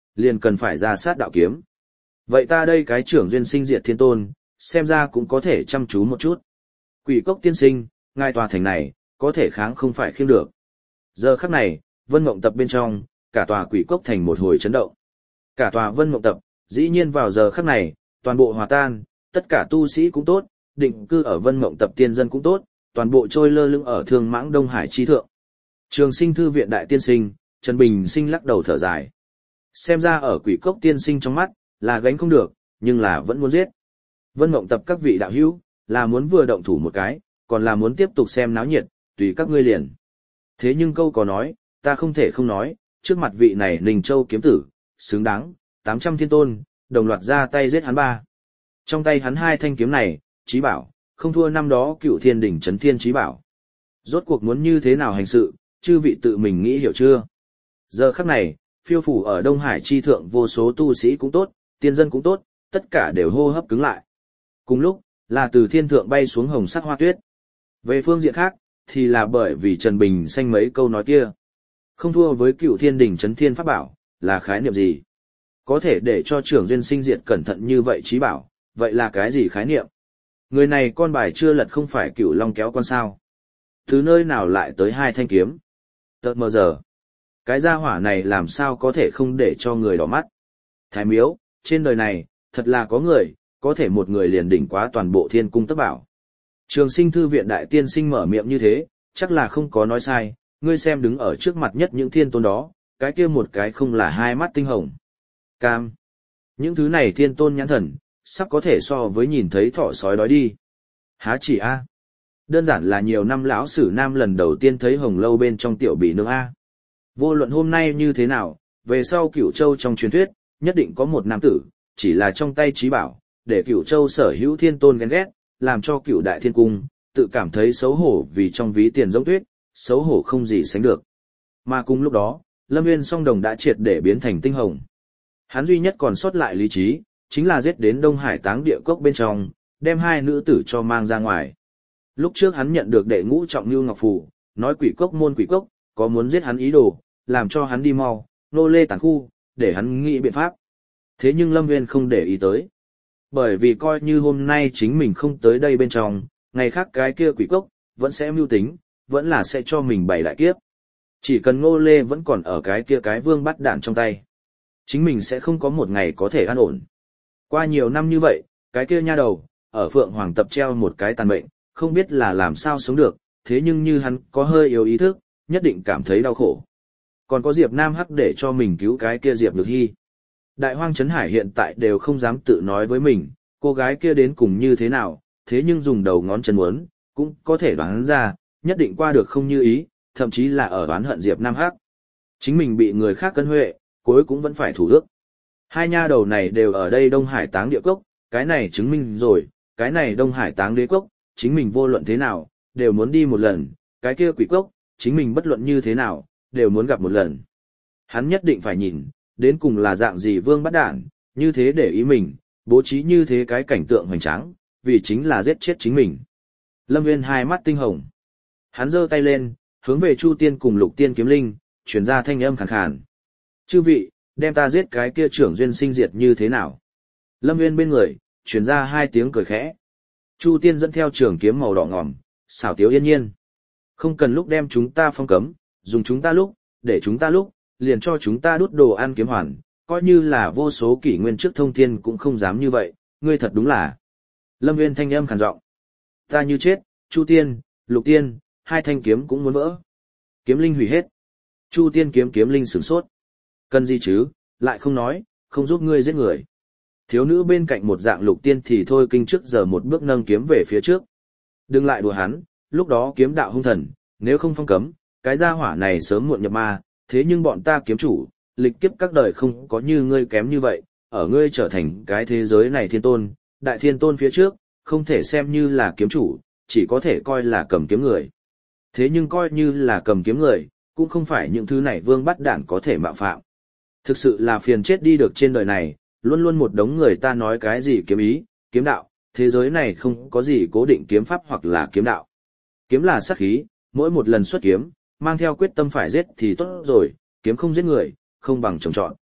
liền cần phải ra sát đạo kiếm. Vậy ta đây cái trưởng duyên sinh diệt thiên tôn, xem ra cũng có thể chăm chú một chút. Quỷ cốc tiên sinh, ngài tòa thành này, có thể kháng không phải khiêm được. Giờ khắc này, Vân Mộng Tập bên trong, cả tòa quỷ cốc thành một hồi chấn động. Cả tòa Vân Mộng Tập, dĩ nhiên vào giờ khắc này, toàn bộ hòa tan, tất cả tu sĩ cũng tốt, định cư ở Vân Mộng Tập tiên dân cũng tốt, toàn bộ trôi lơ lửng ở Thương Mãng Đông Hải chi thượng. Trường Sinh thư viện đại tiên sinh, Trần Bình Sinh lắc đầu thở dài. Xem ra ở quỷ cốc tiên sinh trong mắt, là gánh không được, nhưng là vẫn muốn giết. Vân Mộng Tập các vị đạo hữu, là muốn vừa động thủ một cái, còn là muốn tiếp tục xem náo nhiệt, tùy các ngươi liền. Thế nhưng câu có nói, ta không thể không nói, trước mặt vị này Ninh Châu kiếm tử, xứng đáng, 800 thiên tôn, đồng loạt ra tay giết hắn ba. Trong tay hắn hai thanh kiếm này, chí bảo, không thua năm đó Cựu Thiên đỉnh Chấn Thiên chí bảo. Rốt cuộc muốn như thế nào hành sự, chư vị tự mình nghĩ hiểu chưa? Giờ khắc này, phiêu phủ ở Đông Hải chi thượng vô số tu sĩ cũng tốt, tiên dân cũng tốt, tất cả đều hô hấp cứng lại. Cùng lúc, là từ thiên thượng bay xuống hồng sắc hoa tuyết. Về phương diện khác, thì là bởi vì Trần Bình Xanh mấy câu nói kia. Không thua với Cựu Thiên đỉnh Chấn Thiên pháp bảo, là khái niệm gì? Có thể để cho trưởng duyên sinh diệt cẩn thận như vậy chí bảo, vậy là cái gì khái niệm? Người này con bài chưa lật không phải Cựu Long kéo con sao? Từ nơi nào lại tới hai thanh kiếm? Tợt mờ giờ. Cái gia hỏa này làm sao có thể không để cho người đỏ mắt? Thái miếu, trên đời này, thật là có người, có thể một người liền đỉnh quá toàn bộ thiên cung tất bảo. Trường Sinh thư viện đại tiên sinh mở miệng như thế, chắc là không có nói sai, ngươi xem đứng ở trước mặt nhất những thiên tôn đó, cái kia một cái không là hai mắt tinh hồng. Cam. Những thứ này thiên tôn nhãn thần, sắp có thể so với nhìn thấy thỏ sói đói đi. Há chỉ a? Đơn giản là nhiều năm lão sử nam lần đầu tiên thấy hồng lâu bên trong tiểu bỉ nương a. Vô luận hôm nay như thế nào, về sau Cửu Châu trong truyền thuyết, nhất định có một nam tử, chỉ là trong tay chí bảo, để Cửu Châu sở hữu thiên tôn ghen ghét, làm cho Cửu Đại Thiên Cung tự cảm thấy xấu hổ vì trong ví tiền giống tuyết, xấu hổ không gì sánh được. Mà cùng lúc đó, Lâm Nguyên Song Đồng đã triệt để biến thành tinh hồng. Hắn duy nhất còn sót lại lý trí, chính là giết đến Đông Hải Táng Địa Cốc bên trong, đem hai nữ tử cho mang ra ngoài. Lúc trước hắn nhận được đệ ngũ trọng Nưu Ngọc Phù, nói quỷ cốc môn quỷ cốc, có muốn giết hắn ý đồ, làm cho hắn đi mau, nô lê tàn khu, để hắn nghĩ biện pháp. Thế nhưng Lâm Nguyên không để ý tới. Bởi vì coi như hôm nay chính mình không tới đây bên trong, ngày khác cái kia quỷ cốc, vẫn sẽ mưu tính, vẫn là sẽ cho mình bày đại kiếp. Chỉ cần Ngô Lê vẫn còn ở cái kia cái vương bắt đạn trong tay, chính mình sẽ không có một ngày có thể an ổn. Qua nhiều năm như vậy, cái kia nha đầu, ở Phượng Hoàng tập treo một cái tàn bệnh, không biết là làm sao sống được, thế nhưng như hắn có hơi yếu ý thức, nhất định cảm thấy đau khổ. Còn có Diệp Nam Hắc để cho mình cứu cái kia Diệp Nhược Hy. Đại Hoang Trấn Hải hiện tại đều không dám tự nói với mình, cô gái kia đến cùng như thế nào, thế nhưng dùng đầu ngón chân muốn, cũng có thể đoán ra, nhất định qua được không như ý, thậm chí là ở đoán hận Diệp Nam Hắc. Chính mình bị người khác cân huệ, cuối cũng vẫn phải thủ ước. Hai nha đầu này đều ở đây Đông Hải Táng Địa Cốc, cái này chứng minh rồi, cái này Đông Hải Táng Đế Cốc, chính mình vô luận thế nào, đều muốn đi một lần, cái kia quỷ cốc, chính mình bất luận như thế nào, đều muốn gặp một lần. Hắn nhất định phải nhìn, đến cùng là dạng gì vương bắt đản, như thế để ý mình, bố trí như thế cái cảnh tượng hoành tráng, vì chính là giết chết chính mình. Lâm Nguyên hai mắt tinh hồng. Hắn giơ tay lên, hướng về Chu Tiên cùng Lục Tiên kiếm linh, truyền ra thanh âm khàn khàn. Chư vị, đem ta giết cái kia trưởng duyên sinh diệt như thế nào? Lâm Nguyên bên người, truyền ra hai tiếng cười khẽ. Chu Tiên dẫn theo trường kiếm màu đỏ ngòm, xảo tiếu yên nhiên. Không cần lúc đem chúng ta phong cấm, dùng chúng ta lúc, để chúng ta lúc, liền cho chúng ta đút đồ ăn kiếm hoàn, coi như là vô số kỷ nguyên trước thông thiên cũng không dám như vậy, ngươi thật đúng là. Lâm Nguyên thanh âm khàn giọng. Ta như chết, Chu Tiên, Lục Tiên, hai thanh kiếm cũng muốn vỡ. Kiếm linh hủy hết. Chu Tiên kiếm linh sửng sốt. Cần gì chứ, lại không nói, không giúp ngươi giết người. Thiếu nữ bên cạnh một dạng Lục Tiên thì thôi kinh trước giờ một bước nâng kiếm về phía trước. Đừng lại đùa hắn, lúc đó kiếm đạo hung thần, nếu không phong cấm, cái gia hỏa này sớm muộn nhập ma, thế nhưng bọn ta kiếm chủ, lịch kiếp các đời không có như ngươi kém như vậy, ở ngươi trở thành cái thế giới này thiên tôn, đại thiên tôn phía trước, không thể xem như là kiếm chủ, chỉ có thể coi là cầm kiếm người. Thế nhưng coi như là cầm kiếm người, cũng không phải những thứ này vương bắt đản có thể mạo phạm. Thực sự là phiền chết đi được trên đời này, luôn luôn một đống người ta nói cái gì kiếm ý, kiếm đạo, thế giới này không có gì cố định kiếm pháp hoặc là kiếm đạo. Kiếm là sát khí, mỗi một lần xuất kiếm, mang theo quyết tâm phải giết thì tốt rồi, kiếm không giết người, không bằng trồng trọt.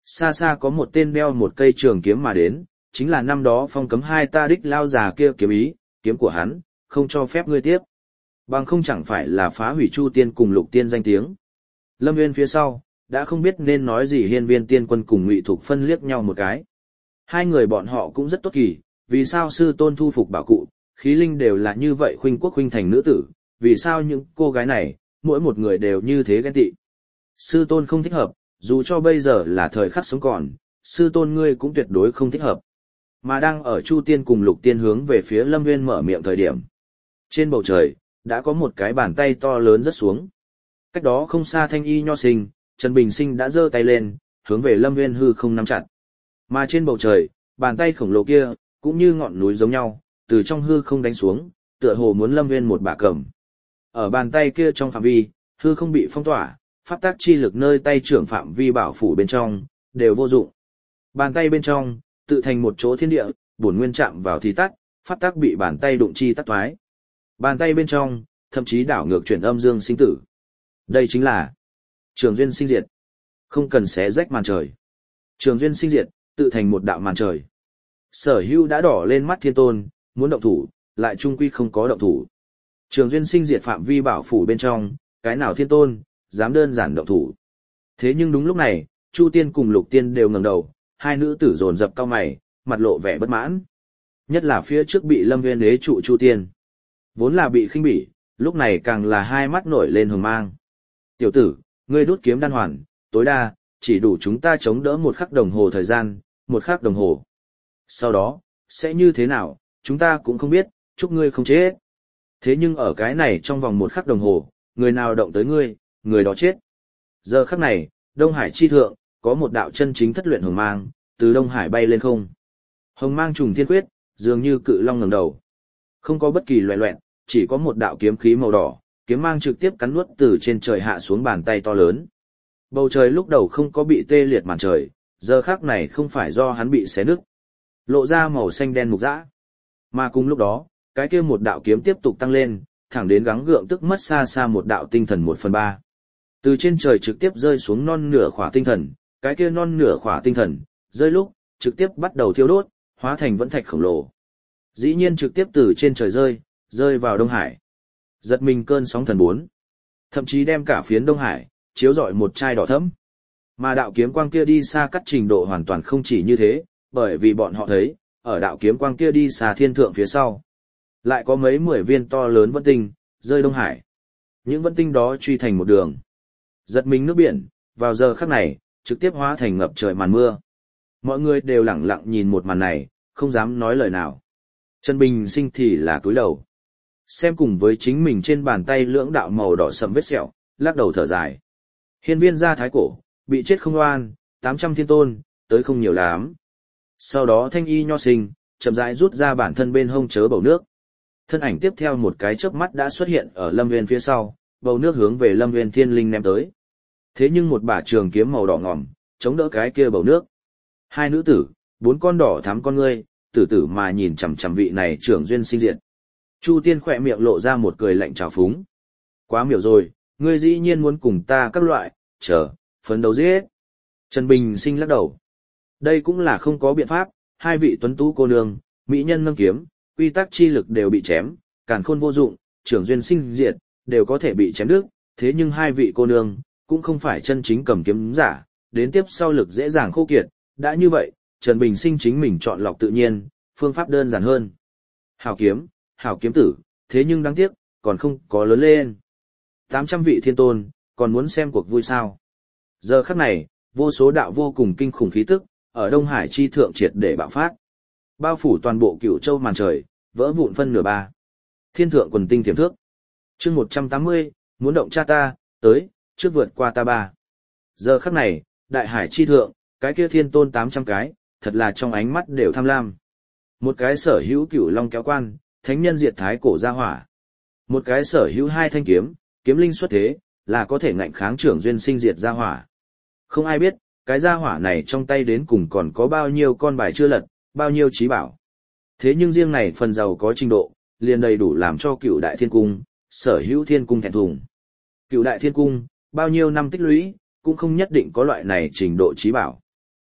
Xa xa có một tên đeo một cây trường kiếm mà đến, chính là năm đó phong cấm hai ta đích lao già kia kiếm ý, kiếm của hắn, không cho phép ngươi tiếp. Bằng không chẳng phải là phá hủy Chu Tiên cùng Lục Tiên danh tiếng. Lâm Nguyên phía sau, đã không biết nên nói gì, Hiên Viên Tiên Quân cùng Ngụy Thục Phân liếc nhau một cái. Hai người bọn họ cũng rất tốt kỳ, vì sao sư tôn thu phục bảo cụ, khí linh đều là như vậy khuynh quốc khuynh thành nữ tử, vì sao những cô gái này, mỗi một người đều như thế ghen tị. Sư tôn không thích hợp, dù cho bây giờ là thời khắc sống còn, sư tôn ngươi cũng tuyệt đối không thích hợp. Mà đang ở Chu Tiên cùng Lục Tiên hướng về phía Lâm Nguyên mở miệng thời điểm. Trên bầu trời, đã có một cái bàn tay to lớn rớt xuống. Cách đó không xa Thanh Y Nho Sinh, Trần Bình Sinh đã giơ tay lên, hướng về Lâm Nguyên hư không nắm chặt. Mà trên bầu trời, bàn tay khổng lồ kia, cũng như ngọn núi giống nhau, từ trong hư không đánh xuống, tựa hồ muốn Lâm Nguyên một bả cầm. Ở bàn tay kia trong phạm vi, hư không bị phong tỏa, pháp tác chi lực nơi tay trưởng phạm vi bảo phủ bên trong, đều vô dụng. Bàn tay bên trong, tự thành một chỗ thiên địa, bổn nguyên chạm vào thì tắt, pháp tác bị bàn tay đụng chi tắt thoái. Bàn tay bên trong, thậm chí đảo ngược chuyển âm dương sinh tử. Đây chính là trường duyên sinh diệt. Không cần xé rách màn trời. Trường duyên sinh diệt, tự thành một đạo màn trời. Sở Hưu đã đỏ lên mắt Thiên Tôn, muốn động thủ, lại trung quy không có động thủ. Trường duyên sinh diệt phạm vi bảo phủ bên trong, cái nào Thiên Tôn dám đơn giản động thủ. Thế nhưng đúng lúc này, Chu Tiên cùng Lục Tiên đều ngẩng đầu, hai nữ tử dồn dập cau mày, mặt lộ vẻ bất mãn. Nhất là phía trước bị Lâm Nguyên ế trụ Chu Tiên, vốn là bị khinh bỉ, lúc này càng là hai mắt nổi lên hừng mang. Tiểu tử, ngươi đốt kiếm đan hoàn, tối đa chỉ đủ chúng ta chống đỡ 1 khắc đồng hồ thời gian, 1 khắc đồng hồ. Sau đó, sẽ như thế nào, chúng ta cũng không biết, chúc ngươi không chết. Thế nhưng ở cái này trong vòng 1 khắc đồng hồ, người nào động tới ngươi, người đó chết. Giờ khắc này, Đông Hải chi thượng, có một đạo chân chính thất luyện hồng mang, từ Đông Hải bay lên không. Hồng mang trùng thiên quyết, dường như cự long ngẩng đầu. Không có bất kỳ loè loẹt, chỉ có một đạo kiếm khí màu đỏ, kiếm mang trực tiếp cắn nuốt từ trên trời hạ xuống bàn tay to lớn. Bầu trời lúc đầu không có bị tê liệt màn trời, giờ khắc này không phải do hắn bị xé nứt, lộ ra màu xanh đen mục dã. Mà cùng lúc đó, cái kia một đạo kiếm tiếp tục tăng lên, thẳng đến gắng gượng tức mất xa xa một đạo tinh thần 1/3. Từ trên trời trực tiếp rơi xuống non nửa khỏa tinh thần, cái kia non nửa khỏa tinh thần, rơi lúc, trực tiếp bắt đầu thiêu đốt, hóa thành vẫn thạch khổng lồ. Dĩ nhiên trực tiếp từ trên trời rơi vào Đông Hải. Giật mình cơn sóng thần 4. Thậm chí đem cả phiến Đông Hải, chiếu rọi một chai đỏ thẫm. Mà đạo kiếm quang kia đi xa cắt trình độ hoàn toàn không chỉ như thế, bởi vì bọn họ thấy, ở đạo kiếm quang kia đi xa thiên thượng phía sau. Lại có mấy 10 viên to lớn vân tinh, rơi Đông Hải. Những vân tinh đó truy thành một đường. Giật mình nước biển, vào giờ khắc này, trực tiếp hóa thành ngập trời màn mưa. Mọi người đều lặng lặng nhìn một màn này, không dám nói lời nào. Trần Bình Sinh thì là cúi đầu. Xem cùng với chính mình trên bàn tay lưỡng đạo màu đỏ sẫm vết sẹo, lắc đầu thở dài. Hiên Viên gia thái cổ, bị chết không oan, 800 thiên tôn, tới không nhiều lắm. Sau đó Thanh Y Nho Sinh, chậm rãi rút ra bản thân bên hông chớ bầu nước. Thân ảnh tiếp theo một cái chớp mắt đã xuất hiện ở Lâm Nguyên phía sau, bầu nước hướng về Lâm Nguyên Thiên Linh ném tới. Thế nhưng một bả trường kiếm màu đỏ ngòm, chống đỡ cái kia bầu nước. Hai nữ tử, 4 con đỏ thắm con ngươi, tử tử mà nhìn chằm chằm vị này trưởng duyên sinh diệt. Chu Tiên khỏe miệng lộ ra một cười lạnh trào phúng. Quá miểu rồi, ngươi dĩ nhiên muốn cùng ta các loại, phấn đấu giết. Trần Bình Sinh lắc đầu. Đây cũng là không có biện pháp, hai vị tuấn tú cô nương, mỹ nhân nâng kiếm, quy tắc chi lực đều bị chém, càn khôn vô dụng, trưởng duyên sinh diệt, đều có thể bị chém đứt, thế nhưng hai vị cô nương, cũng không phải chân chính cầm kiếm giả, đến tiếp sau lực dễ dàng khô kiệt, đã như vậy, Trần Bình Sinh chính mình chọn lọc tự nhiên, phương pháp đơn giản hơn. Hảo kiếm tử, thế nhưng đáng tiếc, còn không có lớn lên. 800 vị thiên tôn, còn muốn xem cuộc vui sao. Giờ khắc này, vô số đạo vô cùng kinh khủng khí tức, ở Đông Hải chi thượng triệt để bạo phát. Bao phủ toàn bộ Cửu Châu màn trời, vỡ vụn phân nửa ba. Thiên thượng quần tinh tiềm thước. Chương 180, muốn động cha ta, tới, trước vượt qua ta ba. Giờ khắc này, đại hải chi thượng, cái kia thiên tôn 800 cái, thật là trong ánh mắt đều tham lam. Một cái sở hữu Cửu Long kéo quan, thánh nhân diệt thái cổ gia hỏa. Một cái sở hữu 2 thanh kiếm, kiếm linh xuất thế, là có thể ngạnh kháng trưởng duyên sinh diệt gia hỏa. Không ai biết, cái gia hỏa này trong tay đến cùng còn có bao nhiêu con bài chưa lật, bao nhiêu trí bảo. Thế nhưng riêng này phần giàu có trình độ, liền đầy đủ làm cho Cửu Đại Thiên Cung, sở hữu thiên cung thẹn thùng. Cửu Đại Thiên Cung, bao nhiêu năm tích lũy, cũng không nhất định có loại này trình độ trí bảo.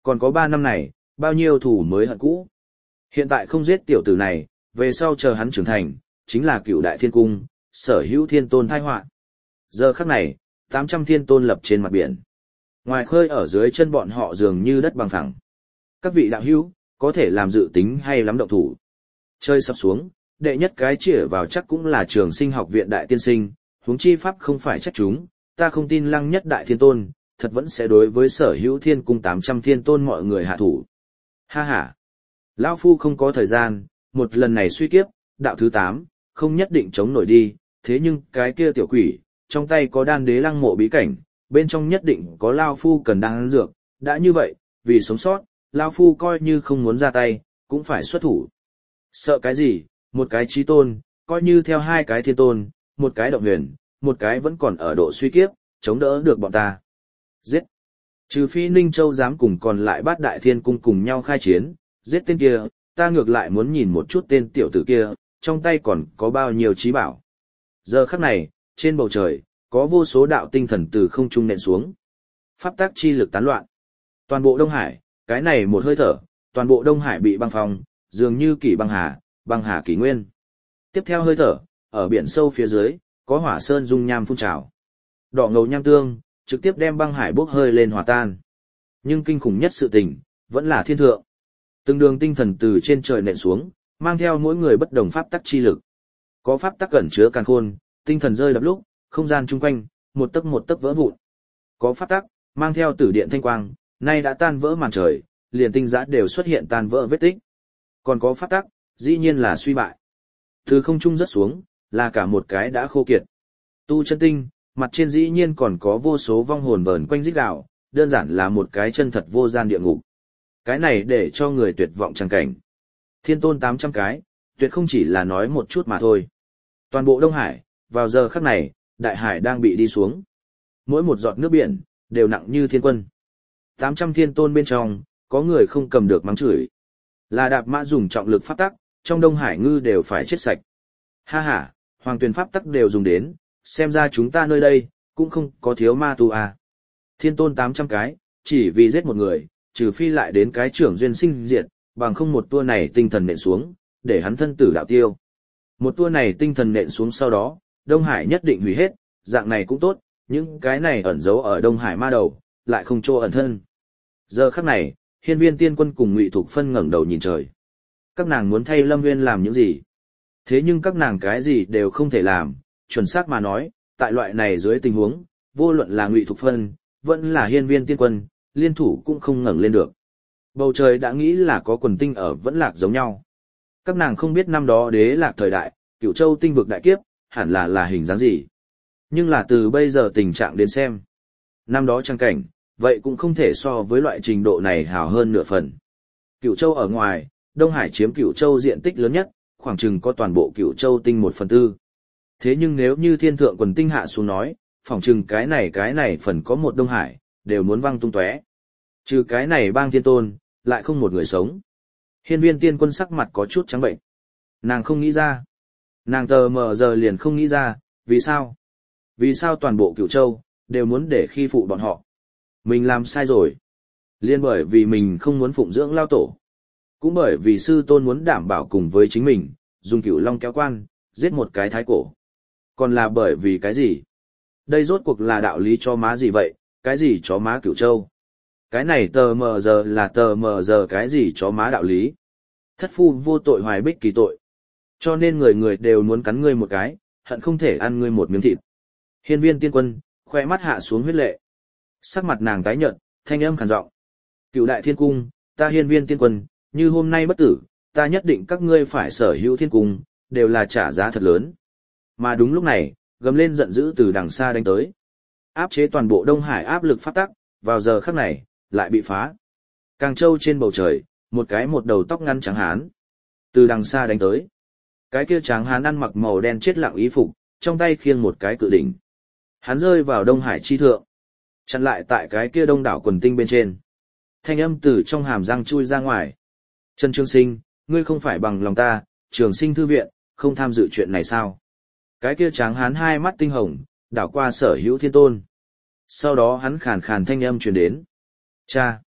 Còn có 3 năm này, bao nhiêu thủ mới hận cũ. Hiện tại không giết tiểu tử này, về sau chờ hắn trưởng thành, chính là cựu đại thiên cung, sở hữu thiên tôn thai họa. Giờ khắc này, 800 thiên tôn lập trên mặt biển. Ngoài khơi ở dưới chân bọn họ dường như đất bằng phẳng. Các vị đạo hữu, có thể làm dự tính hay lắm động thủ. Chơi sắp xuống, đệ nhất cái chĩa vào chắc cũng là Trường Sinh học viện đại tiên sinh, huống chi pháp không phải trách chúng, ta không tin Lăng Nhất đại thiên tôn, thật vẫn sẽ đối với sở hữu thiên cung 800 thiên tôn mọi người hạ thủ. Ha ha! Lão Phu không có thời gian, một lần này suy kiếp, đạo thứ 8, không nhất định chống nổi đi, thế nhưng cái kia tiểu quỷ, trong tay có đan đế lăng mộ bí cảnh, bên trong nhất định có Lao Phu cần đan dược, đã như vậy, vì sống sót, Lao Phu coi như không muốn ra tay, cũng phải xuất thủ. Sợ cái gì, một cái chí tôn, coi như theo 2 cái thiên tôn, một cái động huyền, một cái vẫn còn ở độ suy kiếp, chống đỡ được bọn ta. Giết! Trừ phi Ninh Châu dám cùng còn lại 8 đại thiên cung cùng nhau khai chiến, giết tên kia, ta ngược lại muốn nhìn một chút tên tiểu tử kia, trong tay còn có bao nhiêu trí bảo. Giờ khắc này, trên bầu trời, có vô số đạo tinh thần từ không trung nện xuống. Pháp tắc chi lực tán loạn. Toàn bộ Đông Hải, cái này một hơi thở, toàn bộ Đông Hải bị băng phong, dường như kỷ băng hà kỷ nguyên. Tiếp theo hơi thở, ở biển sâu phía dưới, có hỏa sơn dung nham phun trào. Đỏ ngầu nham tương, trực tiếp đem băng hải bốc hơi lên hòa tan. Nhưng kinh khủng nhất sự tình, vẫn là thiên thượng. Từng đường tinh thần từ trên trời nện xuống, mang theo mỗi người bất đồng pháp tắc chi lực. Có pháp tắc cẩn chứa càn khôn, tinh thần rơi đập lúc, không gian chung quanh, một tấc vỡ vụn. Có pháp tắc, mang theo tử điện thanh quang, nay đã tan vỡ màn trời, liền tinh giã đều xuất hiện tan vỡ vết tích. Còn có pháp tắc, dĩ nhiên là suy bại. Từ không trung rớt xuống, là cả một cái đã khô kiệt. Tu chân tinh, mặt trên dĩ nhiên còn có vô số vong hồn vờn quanh rít gào, đơn giản là một cái chân thật vô gian địa ngục. Cái này để cho người tuyệt vọng chẳng cảnh. Thiên tôn 800 cái, tuyệt không chỉ là nói một chút mà thôi. Toàn bộ Đông Hải, vào giờ khắc này, đại hải đang bị đi xuống. Mỗi một giọt nước biển, đều nặng như thiên quân. 800 thiên tôn bên trong, có người không cầm được mắng chửi. Là đạp mã dùng trọng lực pháp tắc, trong Đông Hải ngư đều phải chết sạch. Ha ha, hoàng tuyển pháp tắc đều dùng đến, xem ra chúng ta nơi đây, cũng không có thiếu ma tu à. Thiên tôn 800 cái, chỉ vì giết một người, trừ phi lại đến cái trưởng duyên sinh diệt, bằng không một tua này tinh thần nện xuống, để hắn thân tử đạo tiêu. Một tua này tinh thần nện xuống sau đó, Đông Hải nhất định hủy hết, dạng này cũng tốt, những cái này ẩn giấu ở Đông Hải ma đầu, lại không chỗ ẩn thân. Giờ khắc này, Hiên Viên Tiên Quân cùng Ngụy Thục Phân ngẩng đầu nhìn trời. Các nàng muốn thay Lâm Nguyên làm những gì? Thế nhưng các nàng cái gì đều không thể làm, chuẩn xác mà nói, tại loại này dưới tình huống, vô luận là Ngụy Thục Phân, vẫn là Hiên Viên Tiên Quân, liên thủ cũng không ngẩng lên được. Bầu trời đã nghĩ là có quần tinh ở vẫn lạc giống nhau. Các nàng không biết năm đó đế lạc thời đại, Cửu Châu tinh vực đại kiếp, hẳn là hình dáng gì. Nhưng là từ bây giờ tình trạng đến xem. Năm đó trang cảnh, vậy cũng không thể so với loại trình độ này hào hơn nửa phần. Cửu Châu ở ngoài, Đông Hải chiếm Cửu Châu diện tích lớn nhất, khoảng chừng có toàn bộ Cửu Châu tinh 1/4. Thế nhưng nếu như thiên thượng quần tinh hạ xuống nói, phỏng chừng cái này phần có một Đông Hải, đều muốn văng tung tóe. Trừ cái này bang thiên tôn, lại không một người sống. Hiên Viên Tiên Quân sắc mặt có chút trắng bệnh. Nàng không nghĩ ra. Nàng tờ mờ giờ liền không nghĩ ra, vì sao? Vì sao toàn bộ Cửu Châu, đều muốn để khi phụ bọn họ? Mình làm sai rồi. Liên bởi vì mình không muốn phụng dưỡng lao tổ. Cũng bởi vì sư tôn muốn đảm bảo cùng với chính mình, dùng Cửu Long kéo quan, giết một cái thái cổ. Còn là bởi vì cái gì? Đây rốt cuộc là đạo lý cho má gì vậy, cái gì chó má Cửu Châu? Cái này tờ mờ giờ là tờ mờ giờ cái gì chó má đạo lý? Thất phu vô tội hoài bích kỳ tội. Cho nên người người đều muốn cắn ngươi một cái, hận không thể ăn ngươi một miếng thịt. Hiên Viên Tiên Quân, khoe mắt hạ xuống huyết lệ. Sắc mặt nàng tái nhợt, thanh âm khàn giọng. Cửu đại thiên cung, ta Hiên Viên Tiên Quân, như hôm nay bất tử, ta nhất định các ngươi phải sở hữu thiên cung, đều là trả giá thật lớn. Mà đúng lúc này, gầm lên giận dữ từ đằng xa đánh tới. Áp chế toàn bộ Đông Hải áp lực pháp tắc, vào giờ khắc này, lại bị phá. Càng Châu trên bầu trời, một đầu tóc ngắn trắng hán. Từ đằng xa đánh tới. Cái kia tráng hán ăn mặc màu đen chết lặng y phục, trong tay khiêng một cái cự đỉnh. Hắn rơi vào Đông Hải chi thượng. Chặn lại tại cái kia đông đảo quần tinh bên trên. Thanh âm từ trong hàm răng chui ra ngoài. Trần Trường Sinh, ngươi không phải bằng lòng ta, Trường Sinh thư viện, không tham dự chuyện này sao? Cái kia tráng hán hai mắt tinh hồng, đảo qua Sở Hữu Thiên Tôn. Sau đó hắn khàn khàn thanh âm truyền đến. Cha!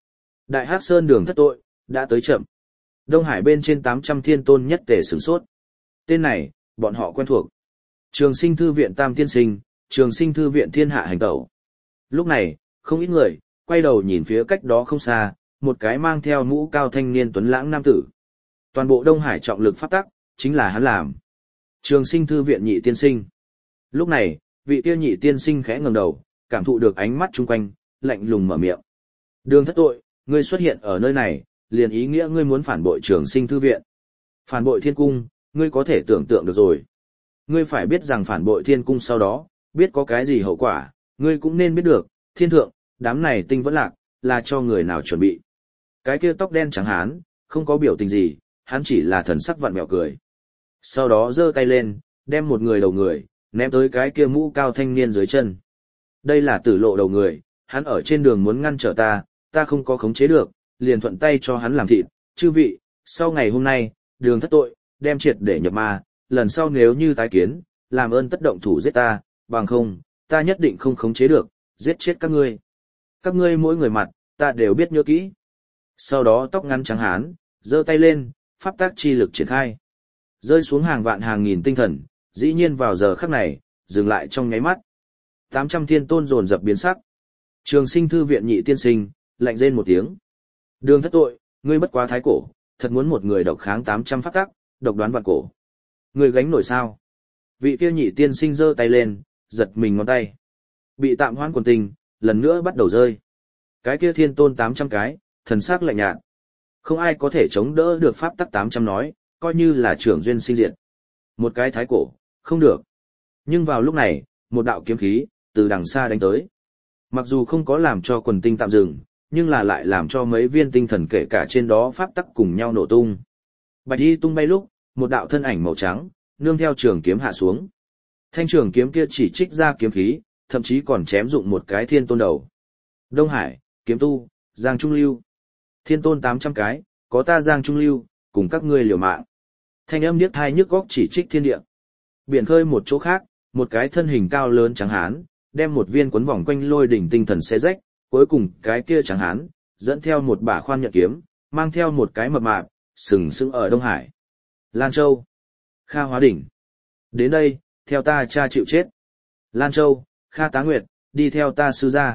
Đại Hắc Sơn đường thất tội, đã tới chậm. Đông Hải bên trên 800 thiên tôn nhất tề sửng sốt. Tên này, bọn họ quen thuộc. Trường Sinh thư viện Tam tiên sinh, Trường Sinh thư viện Thiên hạ hành tẩu. Lúc này, không ít người quay đầu nhìn phía cách đó không xa, một cái mang theo mũ cao thanh niên tuấn lãng nam tử. Toàn bộ Đông Hải trọng lực pháp tắc, chính là hắn làm. Trường Sinh thư viện Nhị tiên sinh. Lúc này, vị kia Nhị tiên sinh khẽ ngẩng đầu, cảm thụ được ánh mắt chung quanh, lạnh lùng mở miệng. Đường thất tội, ngươi xuất hiện ở nơi này, liền ý nghĩa ngươi muốn phản bội Trường Sinh thư viện. Phản bội Thiên cung, ngươi có thể tưởng tượng được rồi. Ngươi phải biết rằng phản bội Thiên cung sau đó, biết có cái gì hậu quả, ngươi cũng nên biết được, thiên thượng, đám này tinh vẫn lạc, là cho người nào chuẩn bị. Cái kia tóc đen trắng hán, không có biểu tình gì, hắn chỉ là thần sắc vặn vẹo cười. Sau đó giơ tay lên, đem một người đầu người, ném tới cái kia mũ cao thanh niên dưới chân. Đây là tử lộ đầu người, hắn ở trên đường muốn ngăn trở ta không có khống chế được, liền thuận tay cho hắn làm thịt. Chư vị, sau ngày hôm nay, đường thất tội, đem triệt để nhập ma, lần sau nếu như tái kiến, làm ơn tất động thủ giết ta, bằng không, ta nhất định không khống chế được, giết chết các ngươi. Các ngươi mỗi người mặt, ta đều biết nhớ kỹ. Sau đó tóc ngắn trắng hán, giơ tay lên, pháp tác chi lực triển khai. Rơi xuống hàng vạn hàng nghìn tinh thần, dĩ nhiên vào giờ khắc này, dừng lại trong nháy mắt. 800 thiên tôn dồn dập biến sắc. Trường Sinh thư viện Nhị tiên sinh, lạnh rên một tiếng. Đường thất tội, ngươi bất quá thái cổ, thật muốn một người độc kháng 800 pháp tắc, độc đoán vạn cổ. Ngươi gánh nổi sao? Vị kia Nhị tiên sinh giơ tay lên, giật mình ngón tay. Bị tạm hoãn quần tình, lần nữa bắt đầu rơi. Cái kia thiên tôn 800 cái, thần sắc lạnh nhạt. Không ai có thể chống đỡ được pháp tắc 800 nói, coi như là trưởng duyên sinh diệt. Một cái thái cổ, không được. Nhưng vào lúc này, một đạo kiếm khí, từ đằng xa đánh tới. Mặc dù không có làm cho quần tinh tạm dừng, nhưng là lại làm cho mấy viên tinh thần kể cả trên đó pháp tắc cùng nhau nổ tung. Bạch y tung bay lúc, một đạo thân ảnh màu trắng, nương theo trường kiếm hạ xuống. Thanh trường kiếm kia chỉ trích ra kiếm khí, thậm chí còn chém dụng một cái thiên tôn đầu. Đông Hải, kiếm tu, Giang Trung Lưu. Thiên tôn 800 cái, có ta Giang Trung Lưu, cùng các ngươi liều mạng. Thanh âm điếc tai nhức óc chỉ trích thiên địa. Biển khơi một chỗ khác, một cái thân hình cao lớn trắng hán, đem một viên cuốn vòng quanh lôi đỉnh tinh thần xé rách, cuối cùng cái kia trắng hán, dẫn theo một bả khoan nhật kiếm, mang theo một cái mập mạp, sừng sững ở Đông Hải. Lan Châu, Kha Hóa Đỉnh. Đến đây, theo ta cha chịu chết. Lan Châu, Kha Tá Nguyệt, đi theo ta sư gia.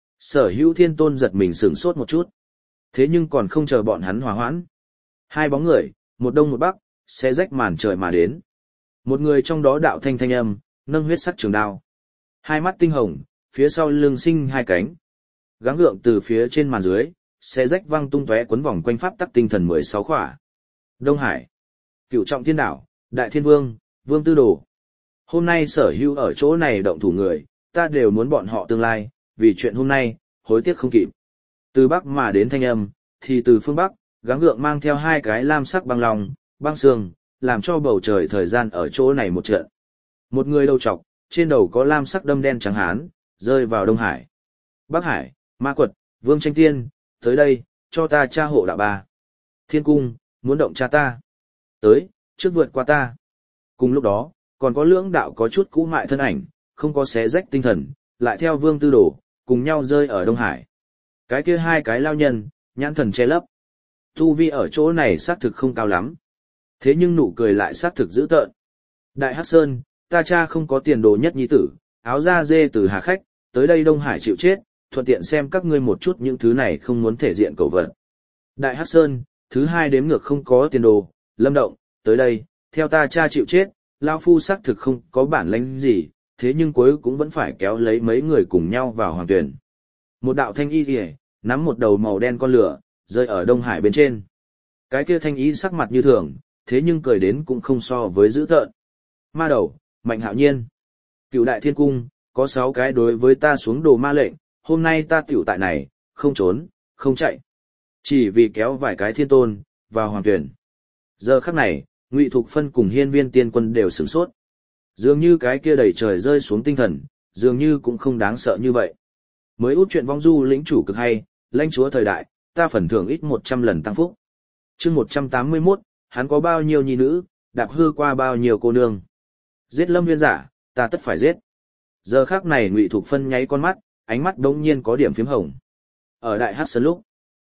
Sở Hữu thiên tôn giật mình sửng sốt một chút. Thế nhưng còn không chờ bọn hắn hòa hoãn. Hai bóng người, một đông một bắc, xé rách màn trời mà đến. Một người trong đó đạo thanh thanh âm, nâng huyết sắc trường đao. Hai mắt tinh hồng, phía sau lưng sinh hai cánh. Gắng gượng từ phía trên màn dưới, xé rách văng tung tóe quấn vòng quanh pháp tắc tinh thần 16 khỏa. Đông Hải, Cửu Trọng Thiên Đảo, Đại Thiên Vương, Vương Tư Đồ. Hôm nay Sở Hữu ở chỗ này động thủ người, ta đều muốn bọn họ tương lai, vì chuyện hôm nay, hối tiếc không kịp. Từ Bắc mà đến thanh âm, thì từ phương Bắc, gắng gượng mang theo hai cái lam sắc băng lòng, băng sương, làm cho bầu trời thời gian ở chỗ này một trận. Một người đầu trọc, trên đầu có lam sắc đâm đen trắng hán, rơi vào Đông Hải. Bắc Hải, Ma Quật, Vương Tranh Tiên, tới đây, cho ta tra hộ đạo ba. Thiên cung, muốn động cha ta. Tới, trước vượt qua ta. Cùng lúc đó, còn có lưỡng đạo có chút cũ mại thân ảnh, không có xé rách tinh thần, lại theo Vương Tư Đồ, cùng nhau rơi ở Đông Hải. Cái kia hai cái lao nhân, nhãn thần che lấp. Tu vi ở chỗ này xác thực không cao lắm. Thế nhưng nụ cười lại xác thực dữ tợn. Đại Hắc Sơn, ta cha không có tiền đồ nhất nhi tử, áo da dê từ Hà Khách, tới đây Đông Hải chịu chết, thuận tiện xem các ngươi một chút những thứ này không muốn thể diện cầu vật. Đại Hắc Sơn, thứ hai đếm ngược không có tiền đồ, Lâm Động, tới đây, theo ta cha chịu chết, lao phu xác thực không có bản lĩnh gì, thế nhưng cuối cũng vẫn phải kéo lấy mấy người cùng nhau vào hoàng tuyển. Một đạo thanh y kìa, nắm một đầu màu đen con lửa, rơi ở Đông Hải bên trên. Cái kia thanh y sắc mặt như thường, thế nhưng cười đến cũng không so với dữ tợn. Ma đầu, Mạnh Hạo Nhiên. Cựu Đại Thiên Cung, có 6 cái đối với ta xuống đồ ma lệnh, hôm nay ta tiểu tại này, không trốn, không chạy. Chỉ vì kéo vài cái thiên tôn, vào hoàng tuyển. Giờ khắc này, Ngụy Thục Phân cùng Hiên Viên Tiên Quân đều sửng sốt. Dường như cái kia đầy trời rơi xuống tinh thần, dường như cũng không đáng sợ như vậy. Mới út chuyện vong du lĩnh chủ cực hay, lãnh chúa thời đại, ta phần thưởng ít 100 lần tăng phúc. Chương 181, hắn có bao nhiêu nhi nữ, đạp hư qua bao nhiêu cô nương. Giết Lâm Viên giả, ta tất phải giết. Giờ khắc này Ngụy Thục Phân nháy con mắt, ánh mắt đống nhiên có điểm phím hồng. Ở Đại Hắc Sơn lúc,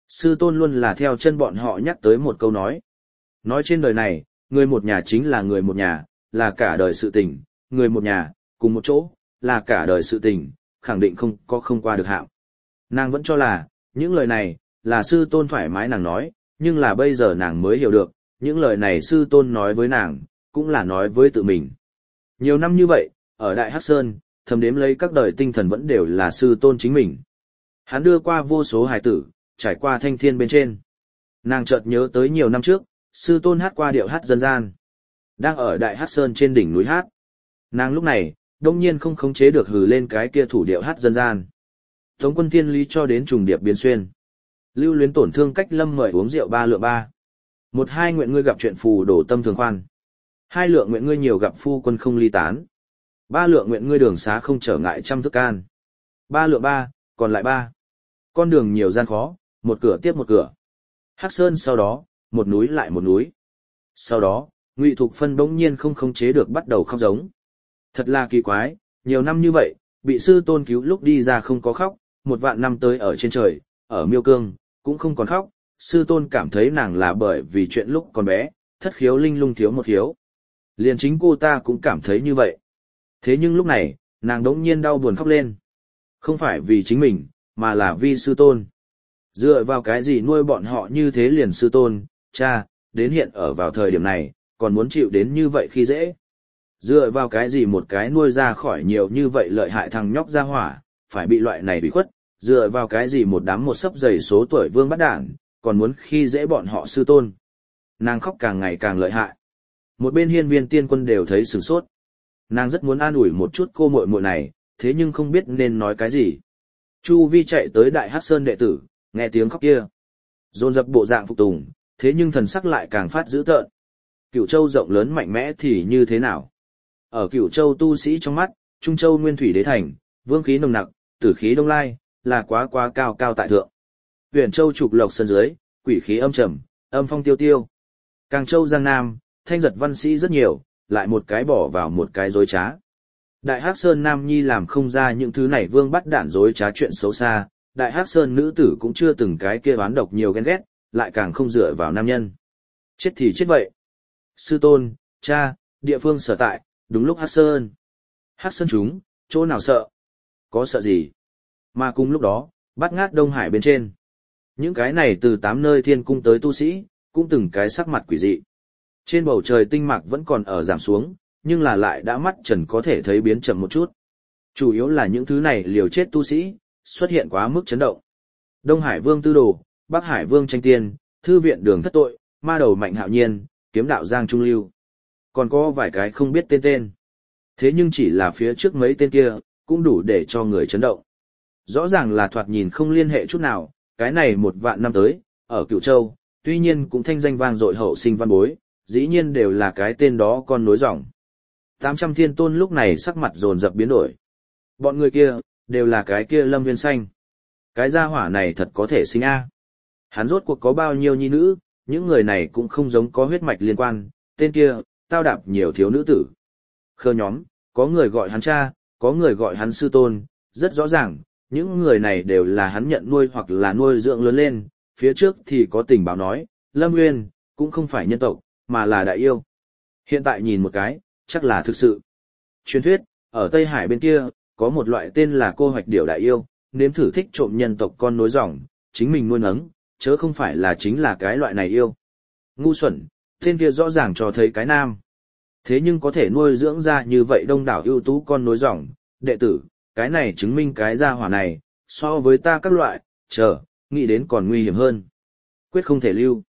Sư tôn luôn là theo chân bọn họ nhắc tới một câu nói. Nói trên đời này, người một nhà chính là người một nhà, là cả đời sự tình, người một nhà, cùng một chỗ, là cả đời sự tình, khẳng định không có không qua được hạng. Nàng vẫn cho là, những lời này, là sư tôn thoải mái nàng nói, nhưng là bây giờ nàng mới hiểu được, những lời này sư tôn nói với nàng, cũng là nói với tự mình. Nhiều năm như vậy, ở Đại Hắc Sơn, thầm đếm lấy các đời tinh thần vẫn đều là sư tôn chính mình. Hắn đưa qua vô số hài tử, trải qua thanh thiên bên trên. Nàng chợt nhớ tới nhiều năm trước, sư tôn hát qua điệu hát dân gian. Đang ở Đại Hắc Sơn trên đỉnh núi hát. Nàng lúc này, đông nhiên không khống chế được hừ lên cái kia thủ điệu hát dân gian. Tống quân thiên lý cho đến trùng điệp biến xuyên. Lưu luyến tổn thương cách lâm mời uống rượu 3 lượng 3. 1-2 nguyện ngươi gặp chuyện phù đổ tâm thường khoan. 2 lượng nguyện ngươi nhiều gặp phu quân không ly tán. 3 lượng nguyện ngươi đường xá không trở ngại trăm thức can. 3 lượng 3, còn lại 3. Con đường nhiều gian khó, một cửa tiếp một cửa. Hắc Sơn sau đó, một núi lại một núi. Sau đó, Ngụy Thục Phân bỗng nhiên không khống chế được bắt đầu khóc giống. Thật là kỳ quái, nhiều năm như vậy, bị sư tôn cứu lúc đi ra không có khóc, 1.000 năm tới ở trên trời, ở Miêu Cương, cũng không còn khóc. Sư tôn cảm thấy nàng là bởi vì chuyện lúc còn bé, thất khiếu linh lung thiếu một khiếu. Liền chính cô ta cũng cảm thấy như vậy. Thế nhưng lúc này, nàng đống nhiên đau buồn khóc lên. Không phải vì chính mình, mà là vì sư tôn. Dựa vào cái gì nuôi bọn họ như thế liền sư tôn, cha, đến hiện ở vào thời điểm này, còn muốn chịu đến như vậy khi dễ. Dựa vào cái gì một cái nuôi ra khỏi nhiều như vậy lợi hại thằng nhóc ra hỏa, phải bị loại này bị khuất, dựa vào cái gì một đám một sấp dày số tuổi vương bắt đản, còn muốn khi dễ bọn họ sư tôn. Nàng khóc càng ngày càng lợi hại. Một bên hiên viên tiên quân đều thấy sửng sốt. Nàng rất muốn an ủi một chút cô muội muội này, thế nhưng không biết nên nói cái gì. Chu Vi chạy tới Đại Hắc Sơn đệ tử, nghe tiếng khóc kia. Dồn dập bộ dạng phục tùng, thế nhưng thần sắc lại càng phát dữ tợn. Cửu Châu rộng lớn mạnh mẽ thì như thế nào? Ở Cửu Châu tu sĩ trong mắt, Trung Châu nguyên thủy đế thành, vương khí nồng nặc, tử khí đông lai, là quá cao cao tại thượng. Huyền Châu trục lộc sân dưới, quỷ khí âm trầm, âm phong tiêu tiêu. Càng Châu Giang Nam, thanh giật văn sĩ rất nhiều, lại một cái bỏ vào một cái dối trá. Đại Hắc Sơn Nam Nhi làm không ra những thứ này vương bắt đản dối trá chuyện xấu xa, Đại Hắc Sơn nữ tử cũng chưa từng cái kia oán độc nhiều ghen ghét, lại càng không dựa vào nam nhân. Chết thì chết vậy. Sư tôn, cha, địa phương sở tại, đúng lúc Hắc Sơn. Hắc Sơn chúng, chỗ nào sợ? Có sợ gì? Mà cùng lúc đó, Bát Ngát Đông Hải bên trên. Những cái này từ 8 nơi thiên cung tới tu sĩ, cũng từng cái sắc mặt quỷ dị. Trên bầu trời tinh mạc vẫn còn ở giảm xuống, nhưng là lại đã mắt trần có thể thấy biến chậm một chút. Chủ yếu là những thứ này liều chết tu sĩ, xuất hiện quá mức chấn động. Đông Hải Vương Tư Đồ, Bắc Hải Vương Tranh Tiên, Thư viện Đường Thất Tội, Ma Đầu Mạnh Hạo Nhiên, Kiếm Đạo Giang Trung Lưu. Còn có vài cái không biết tên. Thế nhưng chỉ là phía trước mấy tên kia, cũng đủ để cho người chấn động. Rõ ràng là thoạt nhìn không liên hệ chút nào, cái này 1.000 năm tới, ở Cửu Châu, tuy nhiên cũng thanh danh vang dội hậu sinh văn bối, dĩ nhiên đều là cái tên đó con nối dòng. 800 thiên tôn lúc này sắc mặt dồn dập biến đổi. Bọn người kia, đều là cái kia Lâm Viên Xanh. Cái gia hỏa này thật có thể sinh A. Hắn rốt cuộc có bao nhiêu nhi nữ, những người này cũng không giống có huyết mạch liên quan, tên kia, tao đạp nhiều thiếu nữ tử. Khơ nhóm, có người gọi hắn cha, có người gọi hắn sư tôn, rất rõ ràng, những người này đều là hắn nhận nuôi hoặc là nuôi dưỡng lớn lên, phía trước thì có tình báo nói, Lâm Nguyên, cũng không phải nhân tộc, mà là đại yêu. Hiện tại nhìn một cái, chắc là thực sự. Truyền thuyết, ở Tây Hải bên kia, có một loại tên là cô hoạch điểu đại yêu, nếm thử thích trộm nhân tộc con nối dòng, chính mình nuôi nấng, chớ không phải là chính là cái loại này yêu. Ngu xuẩn, tên kia rõ ràng cho thấy cái nam. Thế nhưng có thể nuôi dưỡng ra như vậy đông đảo ưu tú con nối dòng, đệ tử, cái này chứng minh cái gia hỏa này, so với ta các loại, nghĩ đến còn nguy hiểm hơn. Quyết không thể lưu.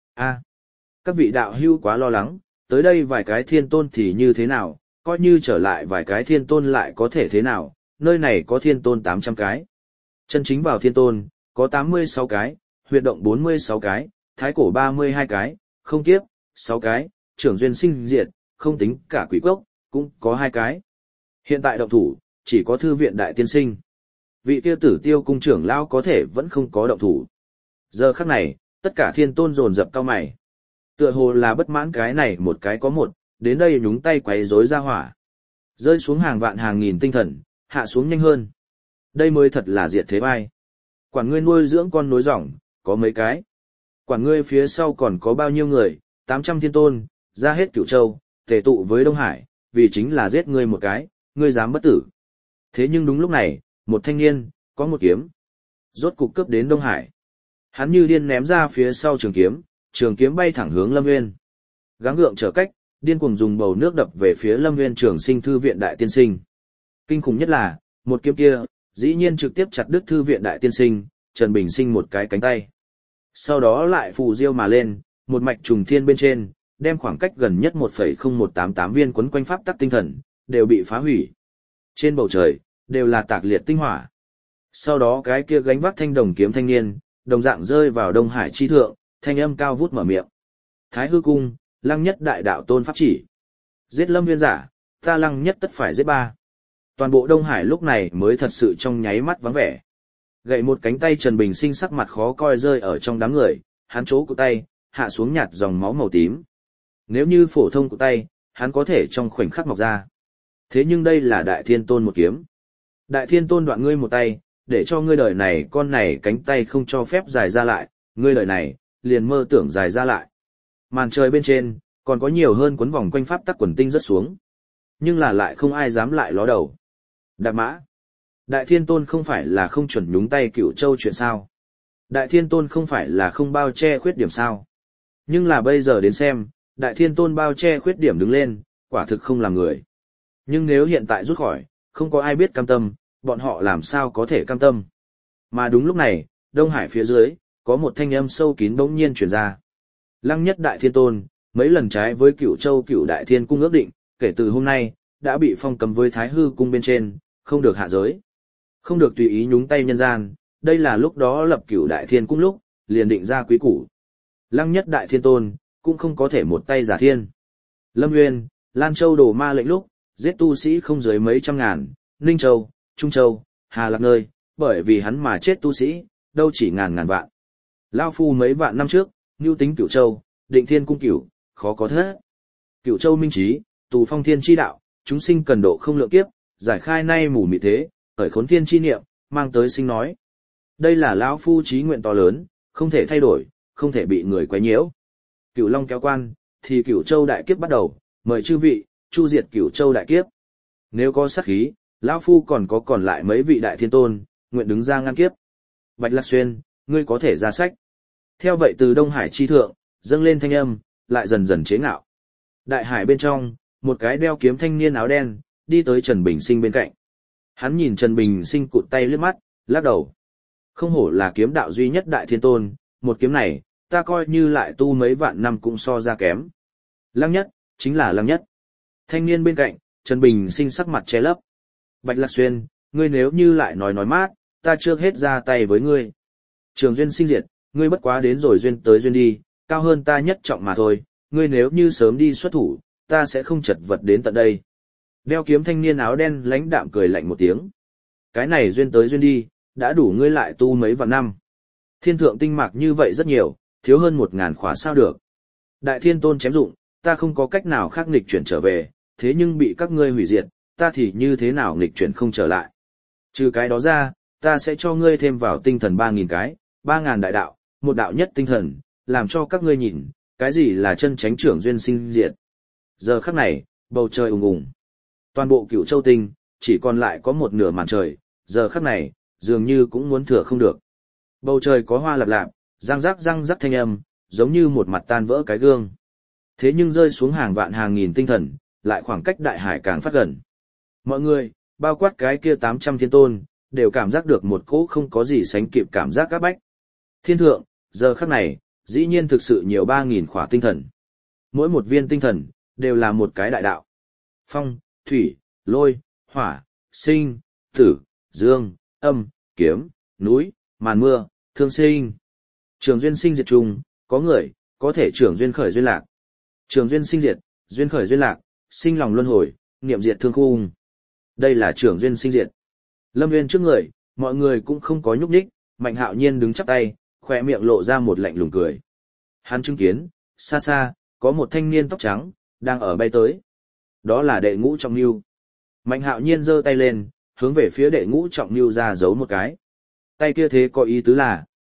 Các vị đạo hưu quá lo lắng, tới đây vài cái thiên tôn thì như thế nào, coi như trở lại vài cái thiên tôn lại có thể thế nào, nơi này có thiên tôn 800 cái. Chân chính vào thiên tôn, có 86 cái, huyệt động 46 cái, thái cổ 32 cái, không kiếp, 6 cái, trưởng duyên sinh diệt, không tính cả quỷ cốc, cũng có 2 cái. Hiện tại động thủ, chỉ có thư viện đại tiên sinh. Vị kia Tử Tiêu cung trưởng lão có thể vẫn không có động thủ. Giờ khắc này, tất cả thiên tôn dồn dập cao mày. Tựa hồ là bất mãn cái này một cái có một, đến đây nhúng tay quấy rối ra hỏa. Rơi xuống hàng vạn hàng nghìn tinh thần, hạ xuống nhanh hơn. Đây mới thật là diệt thế vai. Quản ngươi nuôi dưỡng con nối dòng, có mấy cái. Quản ngươi phía sau còn có bao nhiêu người, 800 thiên tôn, ra hết Cửu Châu, tề tụ với Đông Hải, vì chính là giết ngươi một cái, ngươi dám bất tử. Thế nhưng đúng lúc này, một thanh niên, có một kiếm. Rốt cục cướp đến Đông Hải. Hắn như điên ném ra phía sau trường kiếm bay thẳng hướng Lâm Nguyên. Gắng gượng trở cách, điên cuồng dùng bầu nước đập về phía Lâm Nguyên Trường Sinh thư viện đại tiên sinh. Kinh khủng nhất là, một kiếm kia, dĩ nhiên trực tiếp chặt đứt thư viện đại tiên sinh, Trần Bình Sinh một cái cánh tay. Sau đó lại phù diêu mà lên, một mạch trùng thiên bên trên, đem khoảng cách gần nhất 1,0188 viên quấn quanh pháp tắc tinh thần, đều bị phá hủy. Trên bầu trời, đều là tạc liệt tinh hỏa. Sau đó cái kia gánh vác thanh đồng kiếm thanh niên, đồng dạng rơi vào Đông Hải chi thượng, thanh âm cao vút mở miệng. Thái hư cung, Lăng Nhất đại đạo tôn pháp chỉ. Giết Lâm Nguyên giả, ta Lăng Nhất tất phải giết ba. Toàn bộ Đông Hải lúc này mới thật sự trong nháy mắt vắng vẻ. Gậy một cánh tay Trần Bình Sinh sắc mặt khó coi rơi ở trong đám người, hắn chỗ cụ tay, hạ xuống nhạt dòng máu màu tím. Nếu như phổ thông cụ tay, hắn có thể trong khoảnh khắc mọc ra. Thế nhưng đây là Đại Thiên Tôn một kiếm. Đại Thiên Tôn đoạn ngươi một tay, để cho ngươi đời này con này cánh tay không cho phép dài ra lại, ngươi đời này, liền mơ tưởng dài ra lại. Màn trời bên trên, còn có nhiều hơn quấn vòng quanh pháp tắc quần tinh rớt xuống. Nhưng là lại không ai dám lại ló đầu. Đạp mã. Đại Thiên Tôn không phải là không chuẩn nhúng tay Cửu Châu chuyện sao. Đại Thiên Tôn không phải là không bao che khuyết điểm sao. Nhưng là bây giờ đến xem, Đại Thiên Tôn bao che khuyết điểm đứng lên, quả thực không làm người. Nhưng nếu hiện tại rút khỏi, không có ai biết cam tâm, bọn họ làm sao có thể cam tâm. Mà đúng lúc này, Đông Hải phía dưới, có một thanh âm sâu kín bỗng nhiên truyền ra. Lăng Nhất Đại Thiên Tôn, mấy lần trái với Cửu Châu Cửu Đại Thiên Cung ước định, kể từ hôm nay, đã bị phong cấm với Thái Hư Cung bên trên, không được hạ giới. Không được tùy ý nhúng tay nhân gian, đây là lúc đó lập Cửu Đại Thiên Cung lúc, liền định ra quý củ. Lăng Nhất Đại Thiên Tôn, cũng không có thể một tay giả thiên. Lâm Nguyên, Lan Châu đổ ma lệnh lúc, giết tu sĩ không dưới mấy trăm ngàn, Ninh Châu, Trung Châu, Hà Lạc nơi, bởi vì hắn mà chết tu sĩ, đâu chỉ ngàn vạn. Lao phu mấy vạn năm trước, nưu tính Cửu Châu, định thiên cung cửu, khó có thất. Cửu Châu minh trí, tù phong thiên chi đạo, chúng sinh cần độ không lượng kiếp, giải khai nay mù mị thế, khởi khốn thiên chi niệm, mang tới sinh nói. Đây là lão phu chí nguyện to lớn, không thể thay đổi, không thể bị người quấy nhiễu. Cửu Long kéo quan, thì Cửu Châu đại kiếp bắt đầu, mời chư vị, chu diệt Cửu Châu đại kiếp. Nếu có sát khí, lão phu còn lại mấy vị đại thiên tôn, nguyện đứng ra ngăn kiếp. Bạch Lạc Xuyên, ngươi có thể ra sách. Theo vậy từ Đông Hải chi thượng, dâng lên thanh âm, lại dần dần chế ngạo. Đại hải bên trong, một cái đeo kiếm thanh niên áo đen, đi tới Trần Bình Sinh bên cạnh. Hắn nhìn Trần Bình Sinh cụt tay liếc mắt, lắc đầu. Không hổ là kiếm đạo duy nhất đại thiên tôn, một kiếm này, ta coi như lại tu mấy vạn năm cũng so ra kém. Lăng Nhất, chính là Lăng Nhất. Thanh niên bên cạnh, Trần Bình Sinh sắc mặt che lấp. Bạch Lạc Xuyên, ngươi nếu như lại nói mát, ta chưa hết ra tay với ngươi. Trường duyên sinh diệt, ngươi bất quá đến rồi duyên tới duyên đi, cao hơn ta nhất trọng mà thôi, ngươi nếu như sớm đi xuất thủ, ta sẽ không chật vật đến tận đây. Đeo kiếm thanh niên áo đen lãnh đạm cười lạnh một tiếng. Cái này duyên tới duyên đi, đã đủ ngươi lại tu mấy vạn năm. Thiên thượng tinh mạc như vậy rất nhiều, thiếu hơn 1000 khóa sao được. Đại thiên tôn chém dụng, ta không có cách nào khác nghịch chuyển trở về, thế nhưng bị các ngươi hủy diệt, ta thì như thế nào nghịch chuyển không trở lại. Trừ cái đó ra, ta sẽ cho ngươi thêm vào tinh thần 3000 cái, 3000 đại đạo, một đạo nhất tinh thần, làm cho các ngươi nhìn, cái gì là chân chánh trưởng duyên sinh diệt. Giờ khắc này, bầu trời ùng ùng. Toàn bộ Cửu Châu tinh, chỉ còn lại có một nửa màn trời, giờ khắc này, dường như cũng muốn thừa không được. Bầu trời có hoa lạp lạp, răng rắc thanh âm, giống như một mặt tan vỡ cái gương. Thế nhưng rơi xuống hàng vạn hàng nghìn tinh thần, lại khoảng cách đại hải càng phát gần. Mọi người, bao quát cái kia 800 thiên tôn, đều cảm giác được một cỗ không có gì sánh kịp cảm giác áp bách. Thiên thượng, giờ khắc này, dĩ nhiên thực sự nhiều 3000 khỏa tinh thần. Mỗi một viên tinh thần, đều là một cái đại đạo. Phong, thủy, lôi, hỏa, sinh, tử, dương, âm, kiếm, núi, màn mưa, thương sinh. Trường duyên sinh diệt trùng, có người, có thể trường duyên khởi duyên lạc. Trường duyên sinh diệt, duyên khởi duyên lạc, sinh lòng luân hồi, niệm diệt thương khung. Đây là trường duyên sinh diệt. Lâm Nguyên trước người, mọi người cũng không có nhúc nhích, Mạnh Hạo Nhiên đứng chắp tay, khỏe miệng lộ ra một lạnh lùng cười. Hắn chứng kiến, xa xa, có một thanh niên tóc trắng, đang ở bay tới. Đó là Đệ Ngũ Trọng Nưu. Mạnh Hạo Nhiên giơ tay lên, hướng về phía Đệ Ngũ Trọng Nưu ra giấu một cái. Tay kia thế có ý tứ là,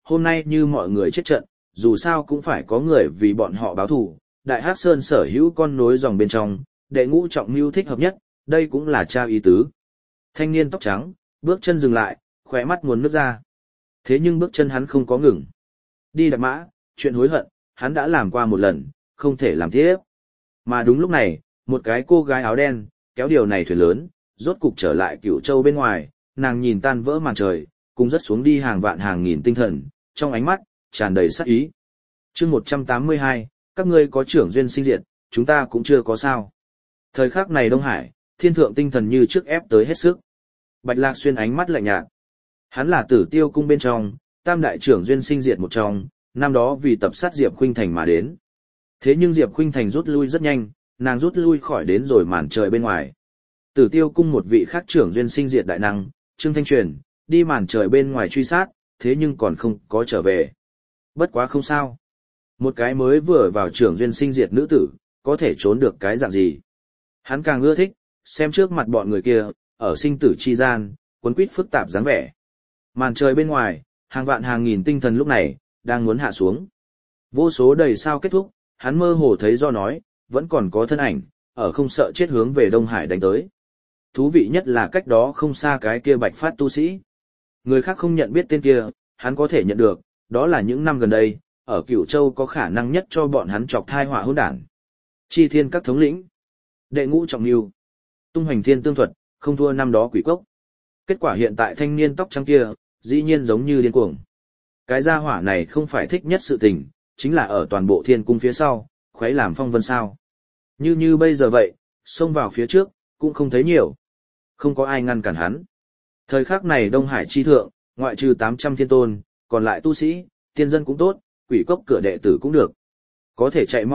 hôm nay như mọi người chết trận, dù sao cũng phải có người vì bọn họ báo thù. Đại Hắc Sơn sở hữu con nối dòng bên trong, đệ ngũ trọng mưu thích hợp nhất, đây cũng là cha ý tứ. Thanh niên tóc trắng, bước chân dừng lại, khóe mắt muốn nước ra. Thế nhưng bước chân hắn không có ngừng. Đi đạp mã, chuyện hối hận, hắn đã làm qua một lần, không thể làm tiếp. Mà đúng lúc này, một cái cô gái áo đen, kéo điều này thuyền lớn, rốt cục trở lại Cửu Châu bên ngoài, nàng nhìn tan vỡ màn trời, cùng rất xuống đi hàng vạn hàng nghìn tinh thần, trong ánh mắt, tràn đầy sát ý. chương 182, các ngươi có trưởng duyên sinh diệt, chúng ta cũng chưa có sao. Thời khắc này Đông Hải, thiên thượng tinh thần như trước ép tới hết sức. Bạch Lạc Xuyên ánh mắt lạnh nhạt. Hắn là Tử Tiêu cung bên trong, tam đại trưởng duyên sinh diệt một trong, năm đó vì tập sát Diệp Khuynh Thành mà đến. Thế nhưng Diệp Khuynh Thành rút lui rất nhanh, nàng rút lui khỏi đến rồi màn trời bên ngoài. Tử Tiêu cung một vị khác trưởng duyên sinh diệt đại năng, Trương Thanh Truyền, đi màn trời bên ngoài truy sát, thế nhưng còn không có trở về. Bất quá không sao. Một cái mới vừa vào trưởng duyên sinh diệt nữ tử, có thể trốn được cái dạng gì. Hắn càng ưa thích, xem trước mặt bọn người kia, ở sinh tử chi gian, cuốn quýt phức tạp dáng vẻ. Màn trời bên ngoài, hàng vạn hàng nghìn tinh thần lúc này, đang muốn hạ xuống. Vô số đầy sao kết thúc, hắn mơ hồ thấy do nói, vẫn còn có thân ảnh, ở không sợ chết hướng về Đông Hải đánh tới. Thú vị nhất là cách đó không xa cái kia bạch phát tu sĩ. Người khác không nhận biết tên kia, hắn có thể nhận được, đó là những năm gần đây, ở Cửu Châu có khả năng nhất cho bọn hắn chọc thai họa hỗn đản. Chi thiên các thống lĩnh, đệ ngũ trọng mưu, tung hoành thiên tương thuật, không thua năm đó quỷ cốc. Kết quả hiện tại thanh niên tóc trắng kia, dĩ nhiên giống như điên cuồng. Cái gia hỏa này không phải thích nhất sự tình, chính là ở toàn bộ thiên cung phía sau, khuấy làm phong vân sao. Như bây giờ vậy, xông vào phía trước, cũng không thấy nhiều. Không có ai ngăn cản hắn. Thời khắc này Đông Hải chi thượng, ngoại trừ 800 thiên tôn, còn lại tu sĩ, tiên dân cũng tốt, quỷ cốc cửa đệ tử cũng được. Có thể chạy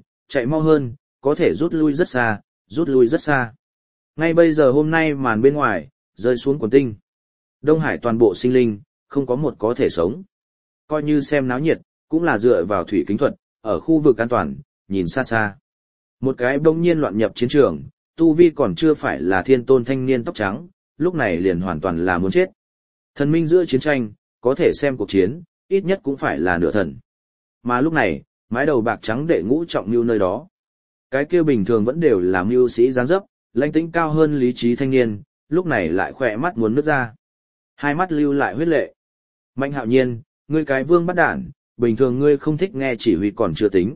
mau hơn, có thể rút lui rất xa, rút lui rất xa. Ngay bây giờ hôm nay màn bên ngoài, rơi xuống quần tinh. Đông Hải toàn bộ sinh linh, không có một có thể sống. Coi như xem náo nhiệt, cũng là dựa vào thủy kính thuật, ở khu vực an toàn, nhìn xa xa. Một cái bỗng nhiên loạn nhập chiến trường, tu vi còn chưa phải là thiên tôn thanh niên tóc trắng, lúc này liền hoàn toàn là muốn chết. Thần minh giữa chiến tranh, có thể xem cuộc chiến, ít nhất cũng phải là nửa thần. Mà lúc này, mái đầu bạc trắng đệ ngũ trọng mưu nơi đó. Cái kia bình thường vẫn đều là mưu sĩ dáng dấp, lãnh tĩnh cao hơn lý trí thanh niên, lúc này lại khỏe mắt muốn nứt ra. Hai mắt lưu lại huyết lệ. Mạnh Hạo Nhiên, ngươi cái vương bắt đản, bình thường ngươi không thích nghe chỉ huy còn chưa tính.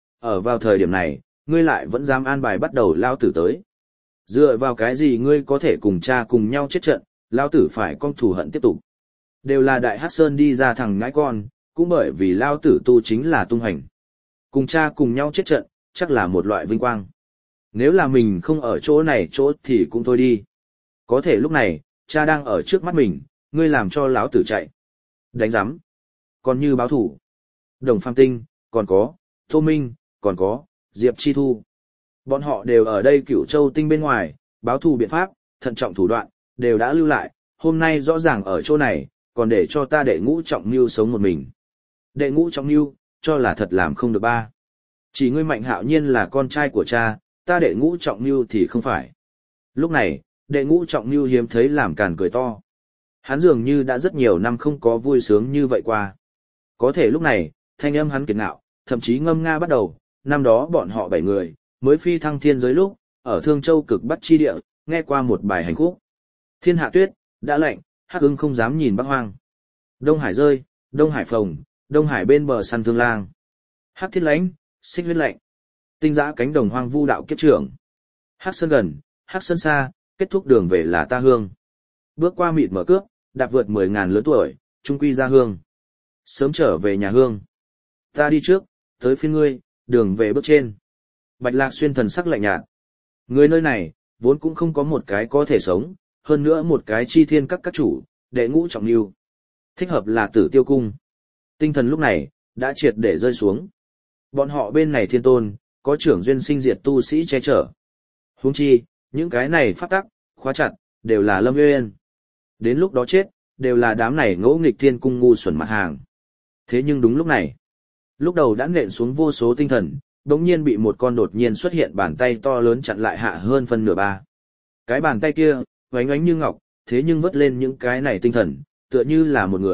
Ở vào thời điểm này, ngươi lại vẫn dám an bài bắt đầu lao tử tới. Dựa vào cái gì ngươi có thể cùng cha cùng nhau chết trận, lao tử phải con thù hận tiếp tục. Đều là Đại Hắc Sơn đi ra thằng ngãi con, cũng bởi vì lao tử tu chính là tung hành. Cùng cha cùng nhau chết trận, chắc là một loại vinh quang. Nếu là mình không ở chỗ này chỗ thì cũng thôi đi. Có thể lúc này, cha đang ở trước mắt mình, ngươi làm cho lão tử chạy. Đánh giám. Còn như báo thủ. Đồng Phàm Tinh, còn có, Tô Minh, còn có, Diệp Chi Thu. Bọn họ đều ở đây Cửu Châu Tinh bên ngoài, báo thù biện pháp, thận trọng thủ đoạn, đều đã lưu lại, hôm nay rõ ràng ở chỗ này, còn để cho ta đệ ngũ trọng mưu sống một mình. Đệ ngũ trọng mưu, cho là thật làm không được ba. Chỉ ngươi Mạnh Hạo Nhiên là con trai của cha, ta đệ ngũ trọng mưu thì không phải. Lúc này, đệ ngũ trọng mưu hiếm thấy làm càn cười to. Hắn dường như đã rất nhiều năm không có vui sướng như vậy qua. Có thể lúc này, thanh âm hắn kiệt ngạo, thậm chí ngâm nga bắt đầu, năm đó bọn họ 7 người, mới phi thăng thiên giới lúc, ở Thương Châu cực Bắc chi địa, nghe qua một bài hành khúc. Thiên hạ tuyết, đã lạnh, Hắc Ưng không dám nhìn Bắc Hoang. Đông Hải rơi, Đông Hải phồng, Đông Hải bên bờ săn thương lang. Hắc thiết lãnh, xích huyết lạnh. Tinh giã cánh đồng hoang vu đạo kiếp trưởng. Hắc sơn gần, Hắc sơn xa, kết thúc đường về là ta hương. Bước qua mịt mở cướp, đạp vượt 10.000 lớn tuổi, trung quy ra hương. Sớm trở về nhà hương. Ta đi trước, tới phiên ngươi, đường về bước trên. Bạch Lạc Xuyên thần sắc lạnh nhạt. Người nơi này, vốn cũng không có một cái có thể sống, hơn nữa một cái chi thiên các chủ, đệ ngũ trọng lưu. Thích hợp là Tử Tiêu cung. Tinh thần lúc này, đã triệt để rơi xuống. Bọn họ bên này thiên tôn, có trưởng duyên sinh diệt tu sĩ che chở. Huống chi, những cái này phát tắc, khóa chặt, đều là Lâm Nguyên. Đến lúc đó chết, đều là đám này ngỗ nghịch thiên cung ngu xuẩn mặt hàng. Thế nhưng đúng lúc này, lúc đầu đã nện xuống vô số tinh thần, đống nhiên bị một con đột nhiên xuất hiện bàn tay to lớn chặn lại hạ hơn phân nửa ba. Cái bàn tay kia, oánh oánh như ngọc, thế nhưng vớt lên những cái này tinh thần, tựa như là một người,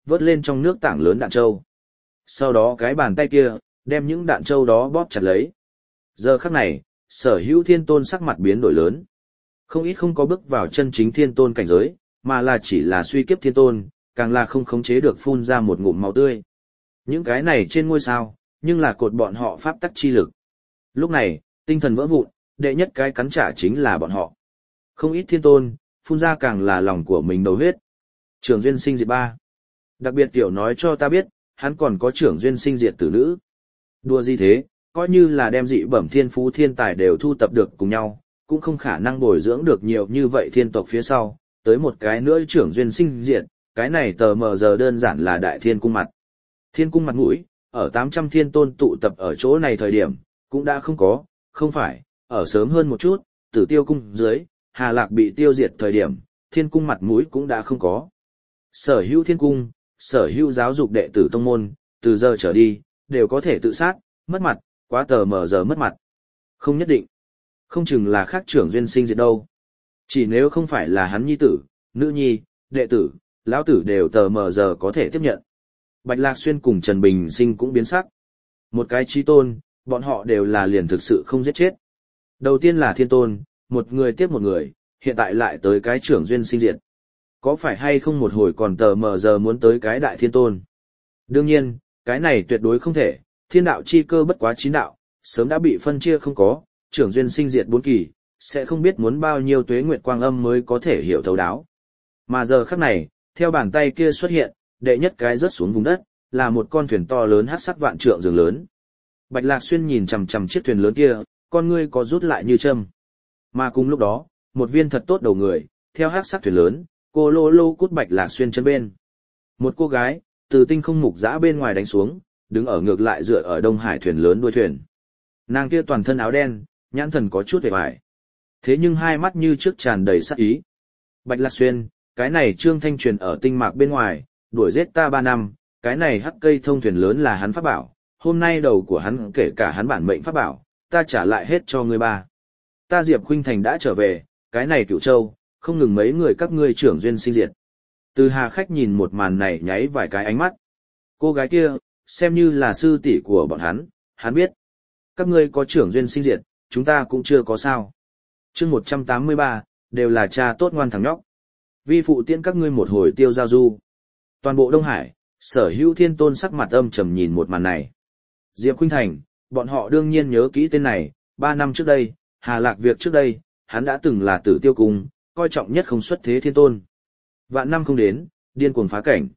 vớt lên trong nước tảng lớn đạn châu. Sau đó cái bàn tay kia, đem những đạn châu đó bóp chặt lấy. Giờ khắc này, Sở Hữu Thiên Tôn sắc mặt biến đổi lớn. Không ít không có bước vào chân chính thiên tôn cảnh giới, mà là chỉ là suy kiếp thiên tôn, càng là không khống chế được phun ra một ngụm máu tươi. Những cái này trên ngôi sao, nhưng là cột bọn họ pháp tắc chi lực. Lúc này, tinh thần vỡ vụn, đệ nhất cái cắn trả chính là bọn họ. Không ít thiên tôn, phun ra càng là lòng của mình đầu huyết. Trưởng duyên sinh diệt ba. Đặc biệt tiểu nói cho ta biết, hắn còn có trưởng duyên sinh diệt tử nữ. Đùa gì thế, coi như là đem dị bẩm thiên phú thiên tài đều thu tập được cùng nhau, cũng không khả năng bồi dưỡng được nhiều như vậy thiên tộc phía sau, tới một cái nữa trưởng duyên sinh diệt, cái này tờ mờ giờ đơn giản là đại thiên cung mặt. Thiên cung mặt mũi, ở 800 thiên tôn tụ tập ở chỗ này thời điểm, cũng đã không có, không phải, ở sớm hơn một chút, Tử Tiêu cung dưới, Hà Lạc bị tiêu diệt thời điểm, thiên cung mặt mũi cũng đã không có. Sở Hữu thiên cung, sở hữu giáo dục đệ tử tông môn, từ giờ trở đi, đều có thể tự sát, mất mặt, quá tờ mờ giờ mất mặt. Không nhất định. Không chừng là khác trưởng duyên sinh diệt đâu. Chỉ nếu không phải là hắn nhi tử, nữ nhi, đệ tử, lão tử đều tờ mờ giờ có thể tiếp nhận. Bạch Lạc Xuyên cùng Trần Bình Sinh cũng biến sắc. Một cái chí tôn, bọn họ đều là liền thực sự không giết chết. Đầu tiên là thiên tôn, một người tiếp một người, hiện tại lại tới cái trưởng duyên sinh diệt. Có phải hay không một hồi còn tờ mờ giờ muốn tới cái đại thiên tôn? Đương nhiên, cái này tuyệt đối không thể, thiên đạo chi cơ bất quá chín đạo, sớm đã bị phân chia không có, trưởng duyên sinh diệt 4 kỳ, sẽ không biết muốn bao nhiêu tuế nguyệt quang âm mới có thể hiểu thấu đáo. Mà giờ khắc này, theo bàn tay kia xuất hiện, đệ nhất cái rớt xuống vùng đất, là một con thuyền to lớn hắc sắc vạn trượng giường lớn. Bạch Lạc Xuyên nhìn chằm chằm chiếc thuyền lớn kia, con ngươi có rút lại như châm. Mà cùng lúc đó, một viên thật tốt đầu người, theo hắc sắc thuyền lớn, cô lô lô cút Bạch Lạc Xuyên chân bên. Một cô gái, từ tinh không mục dã bên ngoài đánh xuống, đứng ở ngược lại dựa ở Đông Hải thuyền lớn đuôi thuyền. Nàng kia toàn thân áo đen, nhãn thần có chút vẻ vải. Thế nhưng hai mắt như trước tràn đầy sát ý. Bạch Lạc Xuyên, cái này Trương Thanh truyền ở tinh mạc bên ngoài, đuổi giết ta 3 năm, cái này hắc cây thông thuyền lớn là hắn pháp bảo, hôm nay đầu của hắn kể cả hắn bản mệnh pháp bảo, ta trả lại hết cho ngươi ba. Ta Diệp Khuynh Thành đã trở về, cái này Cửu Châu, không ngừng mấy người các ngươi trưởng duyên sinh diệt. Từ Hà Khách nhìn một màn này nháy vài cái ánh mắt. Cô gái kia, xem như là sư tỷ của bọn hắn biết. Các ngươi có trưởng duyên sinh diệt, chúng ta cũng chưa có sao. Chương 183, đều là cha tốt ngoan thằng nhóc. Vi phụ tiễn các ngươi một hồi tiêu giao du. Toàn bộ Đông Hải, sở hữu thiên tôn sắc mặt âm trầm nhìn một màn này. Diệp Khuynh Thành, bọn họ đương nhiên nhớ kỹ tên này, 3 năm trước đây, Hà Lạc việc trước đây, hắn đã từng là Tử Tiêu cung, coi trọng nhất không xuất thế thiên tôn. Vạn năm không đến, điên cuồng phá cảnh.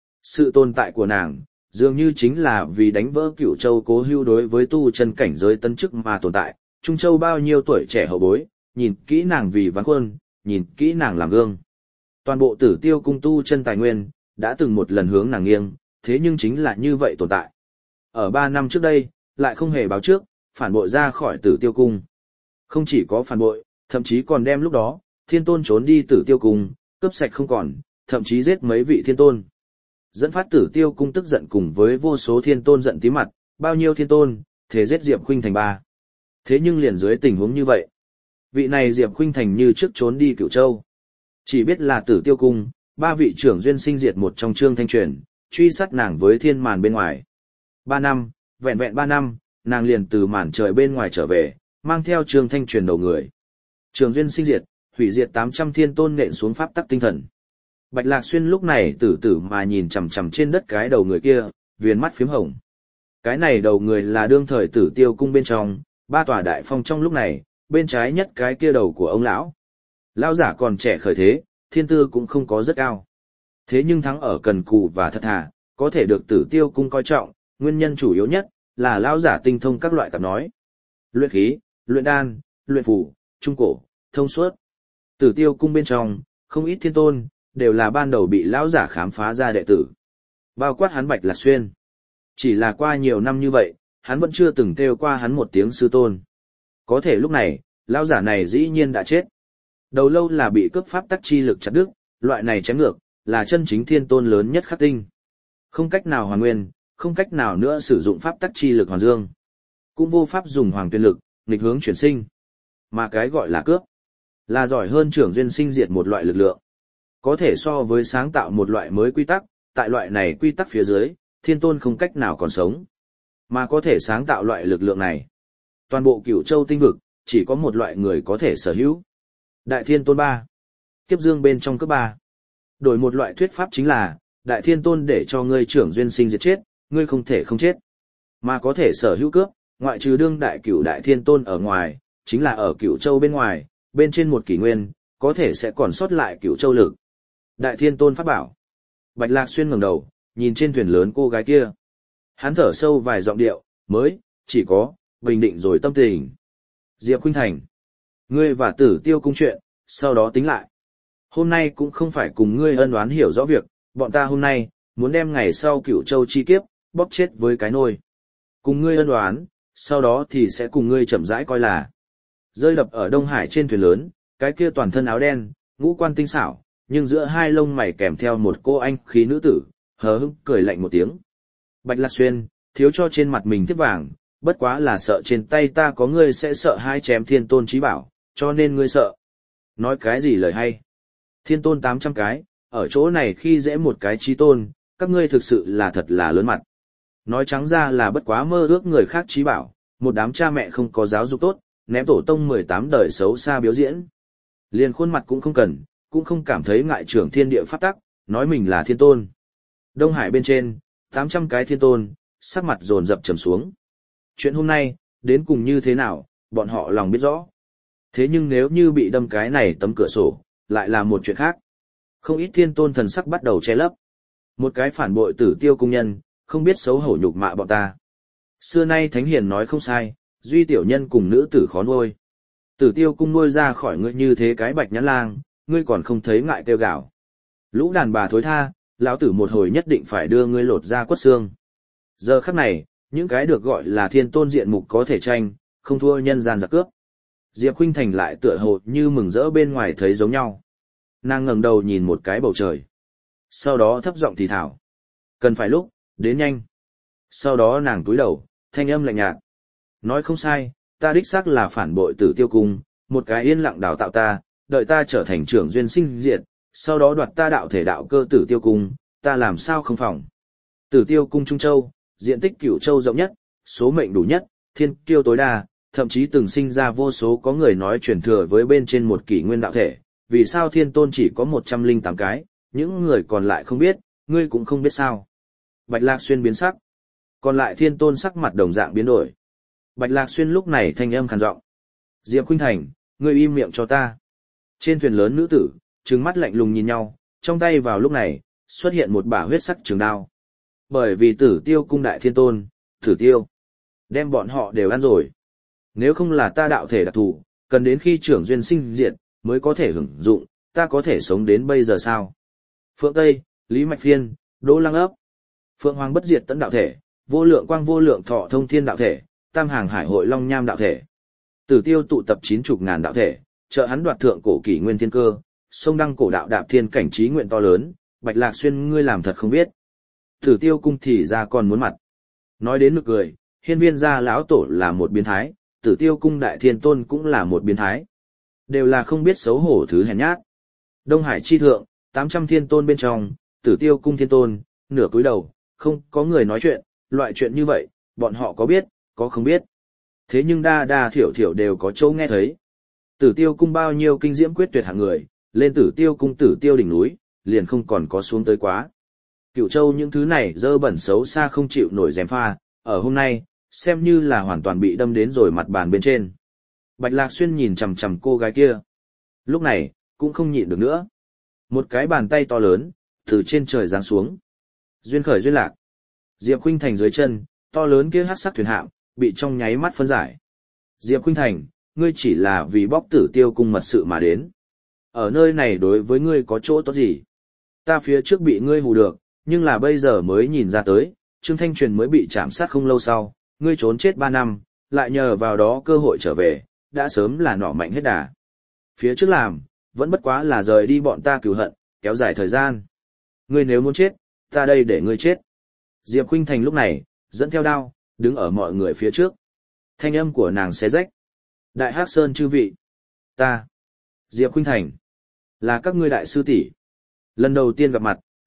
Sự tồn tại của nàng, dường như chính là vì đánh vỡ Cửu Châu Cố Hưu đối với tu chân cảnh giới tân chức mà tồn tại. Trung Châu bao nhiêu tuổi trẻ hậu bối, nhìn kỹ nàng vì ván quân, nhìn kỹ nàng làm gương. Toàn bộ Tử Tiêu cung tu chân tài nguyên, đã từng một lần hướng nàng nghiêng, thế nhưng chính là như vậy tồn tại. Ở 3 năm trước đây, lại không hề báo trước, phản bội ra khỏi Tử Tiêu cung. Không chỉ có phản bội, thậm chí còn đem lúc đó, thiên tôn trốn đi Tử Tiêu cung, cướp sạch không còn, thậm chí giết mấy vị thiên tôn. Dẫn phát Tử Tiêu cung tức giận cùng với vô số thiên tôn giận tí mặt, bao nhiêu thiên tôn, thế giết Diệp Khuynh Thành 3. Thế nhưng liền dưới tình huống như vậy, vị này Diệp Khuynh Thành như trước trốn đi Cửu Châu. Chỉ biết là Tử Tiêu cung, 3 vị trưởng duyên sinh diệt một trong Trương Thanh truyền, truy sát nàng với thiên màn bên ngoài. 3 năm, vẹn vẹn 3 năm, nàng liền từ màn trời bên ngoài trở về, mang theo Trương Thanh truyền đầu người. Trường duyên sinh diệt, hủy diệt 800 thiên tôn nện xuống pháp tắc tinh thần. Bạch Lạc Xuyên lúc này tử tử mà nhìn chằm chằm trên đất cái đầu người kia, viền mắt phím hồng. Cái này đầu người là đương thời Tử Tiêu cung bên trong, 3 tòa đại phong trong lúc này, bên trái nhất cái kia đầu của ông lão. Lão giả còn trẻ khởi thế, thiên tư cũng không có rất cao. Thế nhưng thắng ở cần cù và thật thà, có thể được Tử Tiêu cung coi trọng, nguyên nhân chủ yếu nhất là lão giả tinh thông các loại tạp nói. Luyện khí, luyện đan, luyện phù, trung cổ, thông suốt. Tử Tiêu cung bên trong, không ít thiên tôn, đều là ban đầu bị lão giả khám phá ra đệ tử. Bao quát hắn Bạch Lạc Xuyên. Chỉ là qua nhiều năm như vậy, hắn vẫn chưa từng kêu qua hắn một tiếng sư tôn. Có thể lúc này, lão giả này dĩ nhiên đã chết. Đầu lâu là bị cướp pháp tắc chi lực chặt đứt, loại này chém ngược, là chân chính thiên tôn lớn nhất khắc tinh. Không cách nào hoàn nguyên, không cách nào nữa sử dụng pháp tắc chi lực hoàn dương. Cũng vô pháp dùng hoàng tuyên lực, nghịch hướng chuyển sinh. Mà cái gọi là cướp, là giỏi hơn trưởng duyên sinh diệt một loại lực lượng. Có thể so với sáng tạo một loại mới quy tắc, tại loại này quy tắc phía dưới, thiên tôn không cách nào còn sống, mà có thể sáng tạo loại lực lượng này. Toàn bộ Cửu Châu tinh vực, chỉ có một loại người có thể sở hữu. Đại Thiên Tôn 3. Kiếp dương bên trong cấp 3. Đổi một loại thuyết pháp chính là, Đại Thiên Tôn để cho ngươi trưởng duyên sinh diệt chết, ngươi không thể không chết. Mà có thể sở hữu cướp, ngoại trừ đương đại cửu Đại Thiên Tôn ở ngoài, chính là ở Cửu Châu bên ngoài, bên trên một kỷ nguyên, có thể sẽ còn sót lại Cửu Châu lực. Đại Thiên Tôn pháp bảo. Bạch Lạc Xuyên ngẩng đầu, nhìn trên thuyền lớn cô gái kia. Hắn thở sâu vài giọng điệu, mới, chỉ có, bình định rồi tâm tình. Diệp Khuynh Thành. Ngươi và Tử Tiêu cung chuyện, sau đó tính lại. Hôm nay cũng không phải cùng ngươi ân oán hiểu rõ việc, bọn ta hôm nay, muốn đem ngày sau Cửu Châu chi kiếp, bóp chết với cái nôi. Cùng ngươi ân oán, sau đó thì sẽ cùng ngươi chậm rãi coi là. Rơi đập ở Đông Hải trên thuyền lớn, cái kia toàn thân áo đen, ngũ quan tinh xảo, nhưng giữa hai lông mày kèm theo một cô anh khí nữ tử, hờ hững cười lạnh một tiếng. Bạch Lạc Xuyên, thiếu cho trên mặt mình thiếp vàng, bất quá là sợ trên tay ta có ngươi sẽ sợ hai chém thiên tôn chí bảo, cho nên ngươi sợ. Nói cái gì lời hay? Thiên tôn 800 cái, ở chỗ này khi dễ một cái chí tôn, các ngươi thực sự là thật là lớn mặt. Nói trắng ra là bất quá mơ ước người khác chí bảo, một đám cha mẹ không có giáo dục tốt, ném tổ tông 18 đời xấu xa biểu diễn. Liền khuôn mặt cũng không cần, cũng không cảm thấy ngại trưởng thiên địa pháp tắc, nói mình là thiên tôn. Đông Hải bên trên, 800 cái thiên tôn, sắc mặt dồn dập trầm xuống. Chuyện hôm nay, đến cùng như thế nào, bọn họ lòng biết rõ. Thế nhưng nếu như bị đâm cái này tấm cửa sổ, lại là một chuyện khác. Không ít thiên tôn thần sắc bắt đầu che lấp. Một cái phản bội Tử Tiêu cung nhân, không biết xấu hổ nhục mạ bọn ta. Xưa nay Thánh Hiền nói không sai, duy tiểu nhân cùng nữ tử khó nuôi. Tử Tiêu cung nuôi ra khỏi ngươi như thế cái bạch nhãn lang, ngươi còn không thấy ngại kêu gào. Lũ đàn bà thối tha, lão tử một hồi nhất định phải đưa ngươi lột ra quất xương. Giờ khắc này, những cái được gọi là thiên tôn diện mục có thể tranh, không thua nhân gian giặc cướp. Diệp Khuynh Thành lại tựa hồ như mừng rỡ bên ngoài thấy giống nhau. Nàng ngẩng đầu nhìn một cái bầu trời. Sau đó thấp giọng thì thào. Cần phải lúc, đến nhanh. Sau đó nàng cúi đầu, thanh âm lạnh nhạt. Nói không sai, ta đích xác là phản bội Tử Tiêu cung, một cái yên lặng đào tạo ta, đợi ta trở thành trưởng duyên sinh diệt, sau đó đoạt ta đạo thể đạo cơ Tử Tiêu cung, ta làm sao không phòng. Tử Tiêu cung Trung Châu, diện tích Cửu Châu rộng nhất, số mệnh đủ nhất, thiên kiêu tối đa, thậm chí từng sinh ra vô số có người nói truyền thừa với bên trên một kỷ nguyên đạo thể, vì sao thiên tôn chỉ có 108 cái, những người còn lại không biết, ngươi cũng không biết sao. Bạch Lạc Xuyên biến sắc, còn lại thiên tôn sắc mặt đồng dạng biến đổi. Bạch Lạc Xuyên lúc này thanh âm khàn giọng. Diệp Khuynh Thành, ngươi im miệng cho ta. Trên thuyền lớn nữ tử, trừng mắt lạnh lùng nhìn nhau, trong tay vào lúc này, xuất hiện một bả huyết sắc trường đao. Bởi vì Tử Tiêu cung đại thiên tôn, Tử Tiêu, đem bọn họ đều ăn rồi. Nếu không là ta đạo thể đặc thù, cần đến khi trưởng duyên sinh diệt, mới có thể hưởng dụng, ta có thể sống đến bây giờ sao? Phượng Tây, Lý Mạch Phiên, Đỗ Lăng Ấp, Phượng Hoàng bất diệt tấn đạo thể, vô lượng quang vô lượng thọ thông thiên đạo thể, tam hàng hải hội long nham đạo thể. Tử Tiêu tụ tập 90 ngàn đạo thể, trợ hắn đoạt thượng cổ kỷ nguyên thiên cơ, sông đăng cổ đạo đạp thiên cảnh trí nguyện to lớn, Bạch Lạc Xuyên ngươi làm thật không biết. Tử Tiêu cung thì ra còn muốn mặt. Nói đến nực cười, Hiên Viên gia lão tổ là một biến thái, Tử Tiêu cung đại thiên tôn cũng là một biến thái. Đều là không biết xấu hổ thứ hèn nhát. Đông Hải chi thượng, 800 thiên tôn bên trong, Tử Tiêu cung thiên tôn, nửa cúi đầu, không có người nói chuyện, loại chuyện như vậy, bọn họ có biết, có không biết. Thế nhưng đa thiểu thiểu đều có chỗ nghe thấy. Tử Tiêu cung bao nhiêu kinh diễm quyết tuyệt hạng người, lên Tử Tiêu cung Tử Tiêu đỉnh núi, liền không còn có xuống tới quá. Cửu Châu những thứ này dơ bẩn xấu xa không chịu nổi gièm pha, ở hôm nay, xem như là hoàn toàn bị đâm đến rồi mặt bàn bên trên. Bạch Lạc Xuyên nhìn chằm chằm cô gái kia. Lúc này, cũng không nhịn được nữa. Một cái bàn tay to lớn, từ trên trời giáng xuống. Duyên khởi duyên lạc. Diệp Khuynh Thành dưới chân, to lớn kia hắc sắc thuyền hạm, bị trong nháy mắt phân giải. Diệp Khuynh Thành, ngươi chỉ là vì bóc Tử Tiêu cung mật sự mà đến. Ở nơi này đối với ngươi có chỗ tốt gì? Ta phía trước bị ngươi hù được, nhưng là bây giờ mới nhìn ra tới, Trương Thanh Truyền mới bị chạm sát không lâu sau, ngươi trốn chết 3 năm, lại nhờ vào đó cơ hội trở về, đã sớm là nỏ mạnh hết đà. Phía trước làm, vẫn bất quá là rời đi bọn ta cừu hận, kéo dài thời gian. Ngươi nếu muốn chết, ta đây để ngươi chết. Diệp Khuynh Thành lúc này, dẫn theo đao, đứng ở mọi người phía trước. Thanh âm của nàng xé rách. Đại Hắc Sơn chư vị. Ta. Diệp Khuynh Thành. Là các ngươi đại sư tỷ. Lần đầu tiên gặp mặt,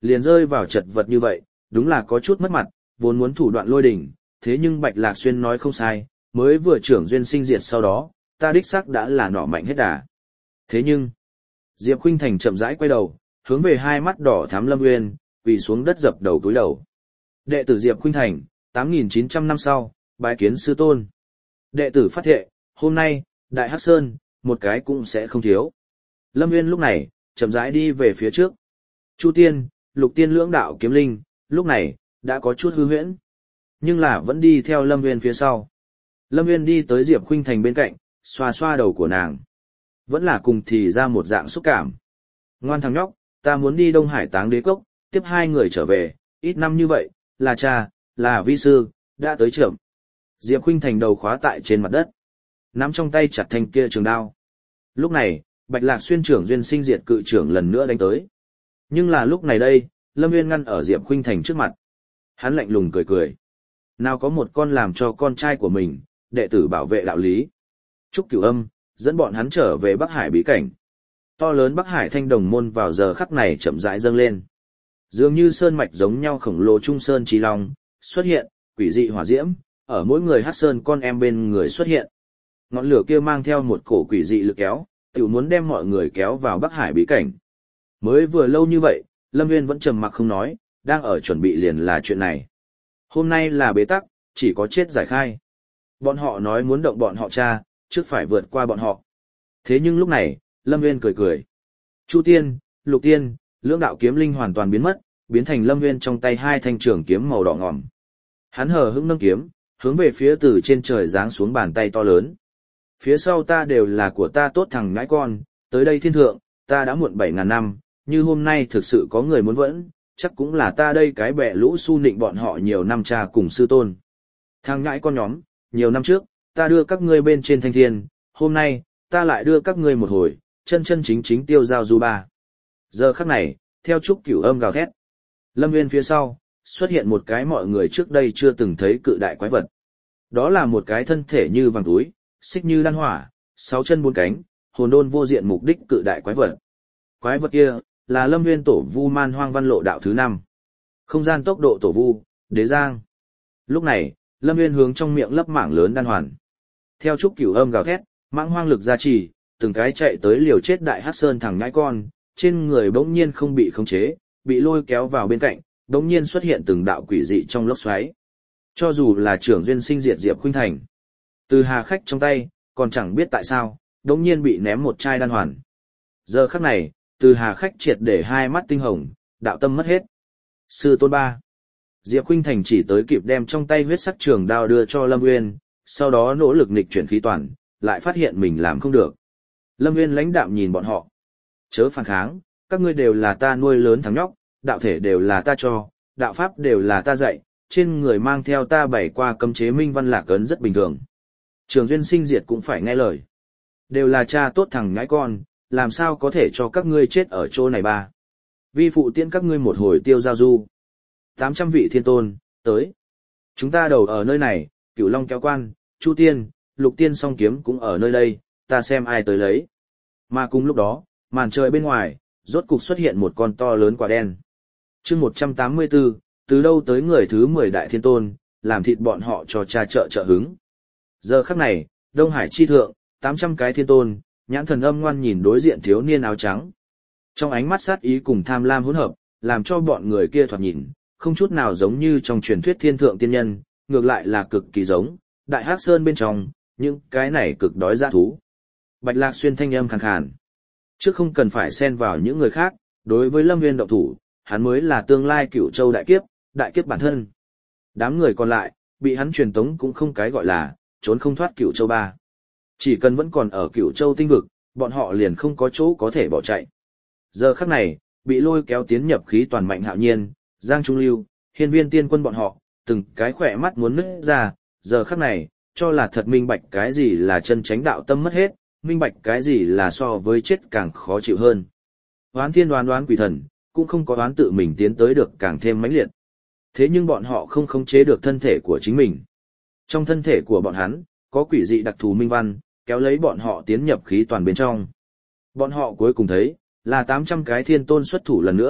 liền rơi vào chật vật như vậy, đúng là có chút mất mặt, vốn muốn thủ đoạn lôi đỉnh, thế nhưng Bạch Lạc Xuyên nói không sai, mới vừa trưởng duyên sinh diệt sau đó, ta đích xác đã là nỏ mạnh hết đà. Thế nhưng, Diệp Khuynh Thành chậm rãi quay đầu, hướng về hai mắt đỏ thắm Lâm Nguyên, quỳ xuống đất dập đầu cúi đầu. Đệ tử Diệp Khuynh Thành, 8.900 năm sau, bái kiến sư tôn. Đệ tử phát thệ, hôm nay, Đại Hắc Sơn, một cái cũng sẽ không thiếu. Lâm Nguyên lúc này, chậm rãi đi về phía trước. Chu Tiên, Lục Tiên lưỡng đạo kiếm linh, lúc này, đã có chút hư huyễn. Nhưng là vẫn đi theo Lâm Nguyên phía sau. Lâm Nguyên đi tới Diệp Khuynh Thành bên cạnh, xoa xoa đầu của nàng. Vẫn là cùng thì ra một dạng xúc cảm. Ngoan thằng nhóc, ta muốn đi Đông Hải Táng Đế Cốc, tiếp hai người trở về, ít năm như vậy, là cha, là vi sư, đã tới trưởng. Diệp Khuynh Thành đầu khóa tại trên mặt đất, nắm trong tay chặt thanh kia trường đao. Lúc này, Bạch Lạc Xuyên trưởng duyên sinh diệt cự trưởng lần nữa đánh tới. Nhưng là lúc này đây, Lâm Nguyên ngăn ở Diệp Khuynh Thành trước mặt. Hắn lạnh lùng cười cười. Nào có một con làm cho con trai của mình, đệ tử bảo vệ đạo lý. Trúc Cửu Âm, dẫn bọn hắn trở về Bắc Hải bí cảnh. To lớn Bắc Hải Thanh Đồng môn vào giờ khắc này chậm rãi dâng lên. Dường như sơn mạch giống nhau khổng lồ trung sơn trí long, xuất hiện, quỷ dị hỏa diễm, ở mỗi người hát sơn con em bên người xuất hiện. Ngọn lửa kia mang theo một cổ quỷ dị lực kéo, tiểu muốn đem mọi người kéo vào Bắc Hải bí cảnh. Mới vừa lâu như vậy, Lâm Nguyên vẫn trầm mặc không nói, đang ở chuẩn bị liền là chuyện này. Hôm nay là bế tắc, chỉ có chết giải khai. Bọn họ nói muốn động bọn họ cha, trước phải vượt qua bọn họ. Thế nhưng lúc này, Lâm Nguyên cười cười. Chu Tiên, Lục Tiên, lưỡng đạo kiếm linh hoàn toàn biến mất, biến thành Lâm Nguyên trong tay hai thanh trường kiếm màu đỏ ngòm. Hắn hờ hững nâng kiếm, hướng về phía từ trên trời giáng xuống bàn tay to lớn. Phía sau ta đều là của ta tốt thằng ngãi con, tới đây thiên thượng, ta đã muộn 7.000 năm, như hôm nay thực sự có người muốn vẫn, chắc cũng là ta đây cái bẹ lũ su nịnh bọn họ nhiều năm cha cùng sư tôn. Thằng ngãi con nhóm, nhiều năm trước, ta đưa các ngươi bên trên thanh thiên, hôm nay, ta lại đưa các ngươi một hồi, chân chân chính chính tiêu giao du ba. Giờ khắc này, theo Trúc Cửu Âm gào thét, Lâm Nguyên phía sau, xuất hiện một cái mọi người trước đây chưa từng thấy cự đại quái vật. Đó là một cái thân thể như vàng túi, xích như đan hỏa, 6 chân 4 cánh, hồn đôn vô diện mục đích cự đại quái vật. Quái vật kia, là Lâm Nguyên tổ vu Man Hoang Văn Lộ đạo thứ 5. Không gian tốc độ tổ vu, Đế Giang. Lúc này, Lâm Nguyên hướng trong miệng lấp mảng lớn đan hoàn. Theo Trúc Cửu Âm gào thét, mãng hoang lực gia trì, từng cái chạy tới liều chết đại hắc sơn thằng nhãi con, trên người bỗng nhiên không bị khống chế, bị lôi kéo vào bên cạnh, bỗng nhiên xuất hiện từng đạo quỷ dị trong lốc xoáy. Cho dù là trưởng duyên sinh diệt Diệp Khuynh Thành, từ Hà Khách trong tay, còn chẳng biết tại sao, bỗng nhiên bị ném một chai đan hoàn. Giờ khắc này, từ Hà Khách triệt để hai mắt tinh hồng, đạo tâm mất hết. Sư tôn ba. Diệp Khuynh Thành chỉ tới kịp đem trong tay huyết sắc trường đao đưa cho Lâm Nguyên, sau đó nỗ lực nghịch chuyển khí toàn, lại phát hiện mình làm không được. Lâm Nguyên lãnh đạm nhìn bọn họ. Chớ phản kháng, các ngươi đều là ta nuôi lớn thằng nhóc, đạo thể đều là ta cho, đạo pháp đều là ta dạy, trên người mang theo ta bày qua cấm chế minh văn lạc ấn rất bình thường. Trường duyên sinh diệt cũng phải nghe lời. Đều là cha tốt thằng nhãi con, làm sao có thể cho các ngươi chết ở chỗ này ba. Vi phụ tiễn các ngươi một hồi tiêu giao du. 800 vị thiên tôn, tới. Chúng ta đầu ở nơi này, Cửu Long kéo quan, Chu Tiên, Lục Tiên song kiếm cũng ở nơi đây, ta xem ai tới lấy. Mà cùng lúc đó, màn trời bên ngoài, rốt cục xuất hiện một con to lớn quả đen. Chương 184, từ đâu tới người thứ 10 đại thiên tôn, làm thịt bọn họ cho cha trợ hứng. Giờ khắc này, Đông Hải chi thượng, 800 cái thiên tôn, nhãn thần âm ngoan nhìn đối diện thiếu niên áo trắng. Trong ánh mắt sát ý cùng tham lam hỗn hợp, làm cho bọn người kia thoạt nhìn, không chút nào giống như trong truyền thuyết thiên thượng tiên nhân, ngược lại là cực kỳ giống, đại hắc sơn bên trong, những cái này cực đói dã thú. Bạch Lạc Xuyên thanh âm khàn khàn. Trước không cần phải xen vào những người khác, đối với Lâm Nguyên động thủ, hắn mới là tương lai Cửu Châu đại kiếp bản thân. Đám người còn lại, bị hắn truyền tống cũng không cái gọi là, trốn không thoát Cửu Châu ba. Chỉ cần vẫn còn ở Cửu Châu tinh vực, bọn họ liền không có chỗ có thể bỏ chạy. Giờ khắc này, bị lôi kéo tiến nhập khí toàn mạnh Hạo Nhiên, Giang Trung Lưu, Hiên Viên tiên quân bọn họ, từng cái khỏe mắt muốn nứt ra, giờ khắc này, cho là thật minh bạch cái gì là chân chánh đạo tâm mất hết, minh bạch cái gì là so với chết càng khó chịu hơn. Oán thiên đoán quỷ thần, cũng không có oán tự mình tiến tới được càng thêm mãnh liệt. Thế nhưng bọn họ không khống chế được thân thể của chính mình. Trong thân thể của bọn hắn, có quỷ dị đặc thù minh văn, kéo lấy bọn họ tiến nhập khí toàn bên trong. Bọn họ cuối cùng thấy, là 800 cái thiên tôn xuất thủ lần nữa,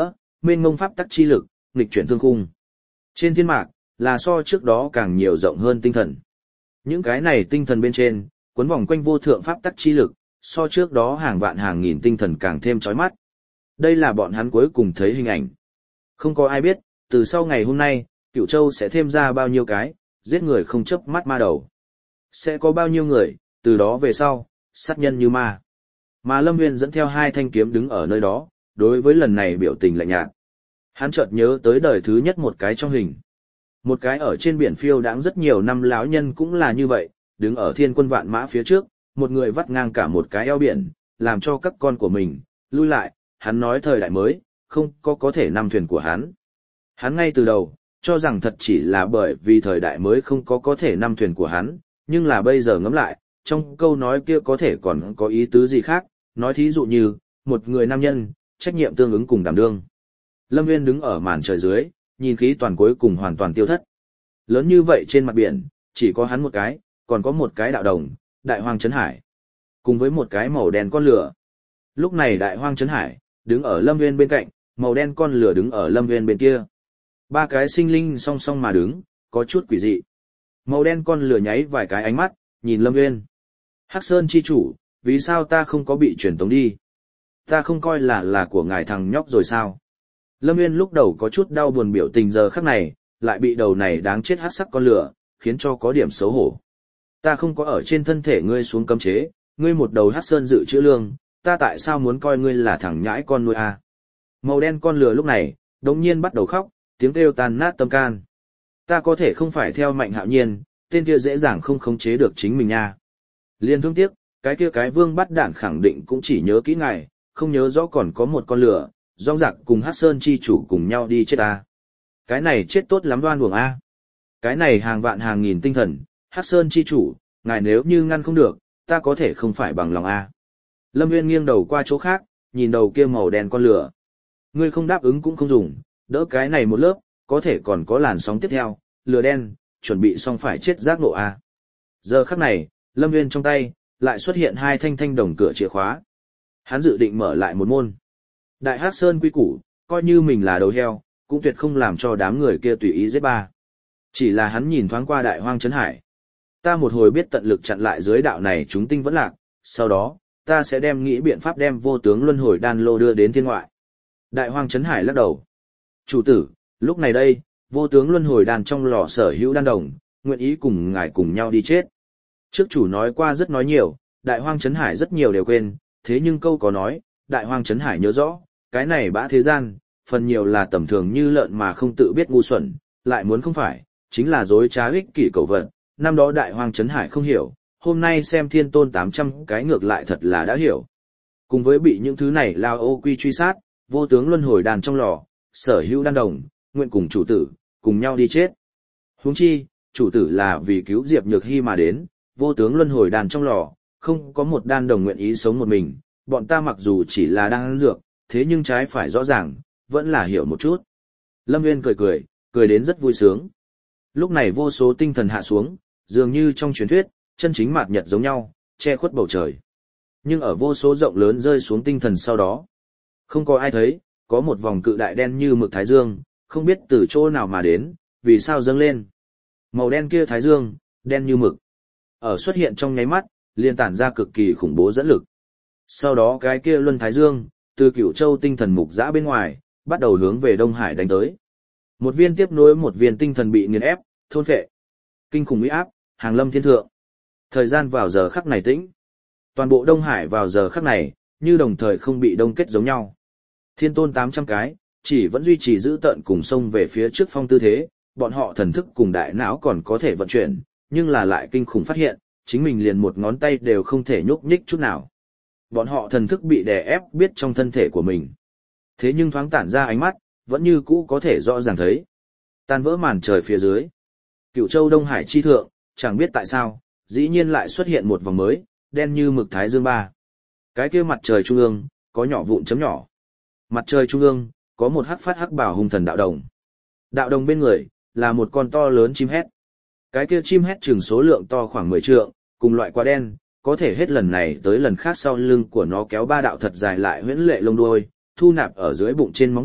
mênh mông pháp tắc chi lực, nghịch chuyển thương khung. Trên thiên mạc, là so trước đó càng nhiều rộng hơn tinh thần. Những cái này tinh thần bên trên, cuốn vòng quanh vô thượng pháp tắc chi lực, so trước đó hàng vạn hàng nghìn tinh thần càng thêm chói mắt. Đây là bọn hắn cuối cùng thấy hình ảnh. Không có ai biết, từ sau ngày hôm nay, Cửu Châu sẽ thêm ra bao nhiêu cái, giết người không chớp mắt ma đầu. Sẽ có bao nhiêu người, từ đó về sau, sát nhân như ma. Mà Lâm Nguyên dẫn theo 2 thanh kiếm đứng ở nơi đó, đối với lần này biểu tình lạnh nhạt. Hắn chợt nhớ tới đời thứ nhất một cái trong hình. Một cái ở trên biển phiêu đãng rất nhiều năm lão nhân cũng là như vậy, đứng ở thiên quân vạn mã phía trước, một người vắt ngang cả một cái eo biển, làm cho các con của mình, lui lại, hắn nói thời đại mới, không có thể nằm thuyền của hắn. Hắn ngay từ đầu, cho rằng thật chỉ là bởi vì thời đại mới không có thể nằm thuyền của hắn, nhưng là bây giờ ngẫm lại, trong câu nói kia có thể còn có ý tứ gì khác, nói thí dụ như, một người nam nhân, trách nhiệm tương ứng cùng đảm đương. Lâm Nguyên đứng ở màn trời dưới, nhìn khí toàn cuối cùng hoàn toàn tiêu thất. Lớn như vậy trên mặt biển, chỉ có hắn một cái, còn có một cái đạo đồng, đại hoang trấn hải. Cùng với một cái màu đen con lửa. Lúc này đại hoang trấn hải, đứng ở Lâm Nguyên bên cạnh, màu đen con lửa đứng ở Lâm Nguyên bên kia. 3 cái sinh linh song song mà đứng, có chút quỷ dị. Màu đen con lửa nháy vài cái ánh mắt, nhìn Lâm Nguyên. Hắc Sơn chi chủ, vì sao ta không có bị truyền tống đi? Ta không coi là của ngài thằng nhóc rồi sao? Lâm Nguyên lúc đầu có chút đau buồn biểu tình giờ khắc này, lại bị đầu này đáng chết hắc sắc con lửa, khiến cho có điểm xấu hổ. Ta không có ở trên thân thể ngươi xuống cấm chế, ngươi một đầu hắc sơn dự trữ lương, ta tại sao muốn coi ngươi là thằng nhãi con nuôi à? Màu đen con lửa lúc này, đột nhiên bắt đầu khóc, tiếng kêu tan nát tâm can. Ta có thể không phải theo Mạnh Hạo Nhiên, tên kia dễ dàng không khống chế được chính mình nha. Liên thương tiếc, cái kia cái vương bắt đạn khẳng định cũng chỉ nhớ kỹ ngài, không nhớ rõ còn có một con lửa, rong rạc cùng Hắc Sơn chi chủ cùng nhau đi chết ta. Cái này chết tốt lắm đoan uổng a. Cái này hàng vạn hàng nghìn tinh thần, Hắc Sơn chi chủ, ngài nếu như ngăn không được, ta có thể không phải bằng lòng a. Lâm Nguyên nghiêng đầu qua chỗ khác, nhìn đầu kia màu đen con lửa. Ngươi không đáp ứng cũng không dùng, đỡ cái này một lớp, có thể còn có làn sóng tiếp theo, lửa đen, chuẩn bị xong phải chết giác nộ a. Giờ khắc này, Lâm Nguyên trong tay, lại xuất hiện 2 thanh đồng cửa chìa khóa. Hắn dự định mở lại một môn. Đại Hắc Sơn quy củ, coi như mình là đầu heo, cũng tuyệt không làm cho đám người kia tùy ý giết ba. Chỉ là hắn nhìn thoáng qua đại hoang trấn hải. Ta một hồi biết tận lực chặn lại dưới đạo này chúng tinh vẫn lạc, sau đó, ta sẽ nghĩ biện pháp đem vô tướng luân hồi đan lô đưa đến thiên ngoại. Đại hoang trấn hải lắc đầu. Chủ tử, lúc này đây, vô tướng luân hồi đan trong lò sở hữu đan đồng, nguyện ý cùng ngài cùng nhau đi chết. Trước chủ nói qua rất nói nhiều, đại hoang trấn hải rất nhiều đều quên, thế nhưng câu có nói, đại hoang trấn hải nhớ rõ, cái này bã thế gian, phần nhiều là tầm thường như lợn mà không tự biết ngu xuẩn, lại muốn không phải, chính là dối trá ích kỷ cầu vận. Năm đó đại hoang trấn hải không hiểu, hôm nay xem thiên tôn 800 cái ngược lại thật là đã hiểu. Cùng với bị những thứ này lao ô quy truy sát, vô tướng luân hồi đàn trong lò, sở hữu đan đồng, nguyện cùng chủ tử, cùng nhau đi chết. Huống chi, chủ tử là vì cứu Diệp Nhược Hy mà đến, vô tướng luân hồi đàn trong lò, không có một đan đồng nguyện ý sống một mình, bọn ta mặc dù chỉ là đang ăn dược, thế nhưng trái phải rõ ràng, vẫn là hiểu một chút. Lâm Nguyên cười đến rất vui sướng. Lúc này vô số tinh thần hạ xuống, dường như trong truyền thuyết, chân chính mạt nhật giống nhau, che khuất bầu trời. Nhưng ở vô số rộng lớn rơi xuống tinh thần sau đó, không có ai thấy, có một vòng cự đại đen như mực thái dương, không biết từ chỗ nào mà đến, vì sao dâng lên. Màu đen kia thái dương, đen như mực. Ở xuất hiện trong nháy mắt, liền tản ra cực kỳ khủng bố dẫn lực. Sau đó cái kia luân thái dương, từ Cửu Châu tinh thần mục giã bên ngoài, bắt đầu hướng về Đông Hải đánh tới. Một viên tiếp nối một viên tinh thần bị nghiền ép, thôn phệ. Kinh khủng uy áp, hàng lâm thiên thượng. Thời gian vào giờ khắc này tĩnh. Toàn bộ Đông Hải vào giờ khắc này, như đồng thời không bị đông kết giống nhau. Thiên tôn 800 cái, chỉ vẫn duy trì giữ tợn cùng sông về phía trước phong tư thế, bọn họ thần thức cùng đại não còn có thể vận chuyển, nhưng là lại kinh khủng phát hiện, chính mình liền một ngón tay đều không thể nhúc nhích chút nào. Bọn họ thần thức bị đè ép biết trong thân thể của mình. Thế nhưng thoáng tản ra ánh mắt, vẫn như cũ có thể rõ ràng thấy. Tan vỡ màn trời phía dưới. Cửu Châu Đông Hải chi thượng, chẳng biết tại sao, dĩ nhiên lại xuất hiện một vòng mới, đen như mực thái dương ba. Cái kia mặt trời trung ương, có nhỏ vụn chấm nhỏ. Mặt trời trung ương, có một hắc phát hắc bảo hung thần đạo đồng. Đạo đồng bên người, là một con to lớn chim hét. Cái kia chim hét chừng số lượng to khoảng 10 trượng, cùng loại quả đen, có thể hết lần này tới lần khác sau lưng của nó kéo 3 đạo thật dài lại huyễn lệ lông đuôi, thu nạp ở dưới bụng trên móng vuốt,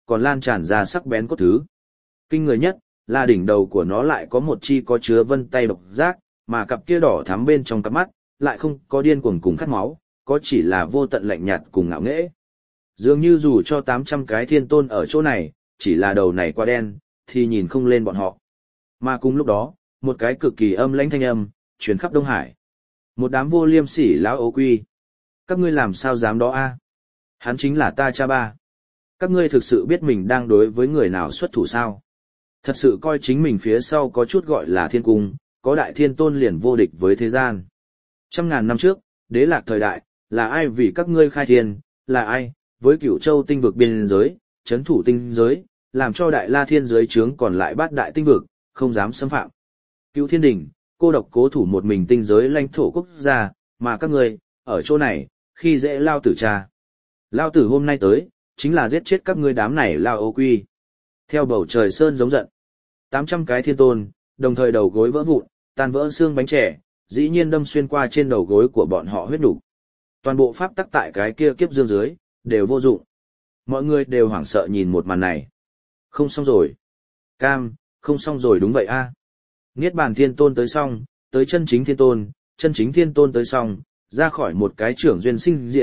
còn lan tràn ra sắc bén cốt thứ. Kinh người nhất, là đỉnh đầu của nó lại có một chi có chứa vân tay độc giác, mà cặp kia đỏ thắm bên trong cặp mắt, lại không có điên cuồng cùng khát máu, có chỉ là vô tận lạnh nhạt cùng ngạo nghễ. Dường như dù cho 800 cái thiên tôn ở chỗ này, chỉ là đầu này quá đen, thì nhìn không lên bọn họ. Mà cùng lúc đó, một cái cực kỳ âm lãnh thanh âm, truyền khắp Đông Hải. Một đám vô liêm sỉ lão ấu quy. Các ngươi làm sao dám đó a? Hắn chính là ta cha ba. Các ngươi thực sự biết mình đang đối với người nào xuất thủ sao? Thật sự coi chính mình phía sau có chút gọi là thiên cung, có đại thiên tôn liền vô địch với thế gian. 100.000 năm trước, đế lạc thời đại, là ai vì các ngươi khai thiên, là ai, với Cửu Châu tinh vực biên giới, chấn thủ tinh giới, làm cho đại la thiên giới trướng còn lại bát đại tinh vực, không dám xâm phạm. Cửu Thiên Đình, cô độc cố thủ một mình tinh giới lãnh thổ quốc gia, mà các ngươi, ở chỗ này, khi dễ lao tử cha. Lao tử hôm nay tới, chính là giết chết các ngươi đám này lao ô quy. Theo bầu trời sơn giống giận, 800 cái thiên tôn, đồng thời đầu gối vỡ vụn, tan vỡ xương bánh trẻ, dĩ nhiên đâm xuyên qua trên đầu gối của bọn họ huyết đủ. Toàn bộ pháp tắc tại cái kia kiếp dương dưới, đều vô dụng. Mọi người đều hoảng sợ nhìn một màn này. Không xong rồi. Cam, không xong rồi đúng vậy a. Niết bàn thiên tôn tới xong, tới chân chính thiên tôn tới xong, ra khỏi một cái trưởng duyên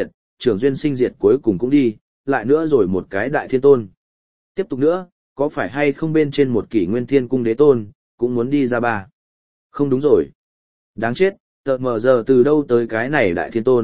sinh diệt cuối cùng cũng đi, lại nữa rồi một cái đại thiên tôn. Tiếp tục nữa, có phải hay không bên trên một kỷ nguyên thiên cung đế tôn, cũng muốn đi ra ba. Không đúng rồi. Đáng chết, tợt mờ giờ từ đâu tới cái này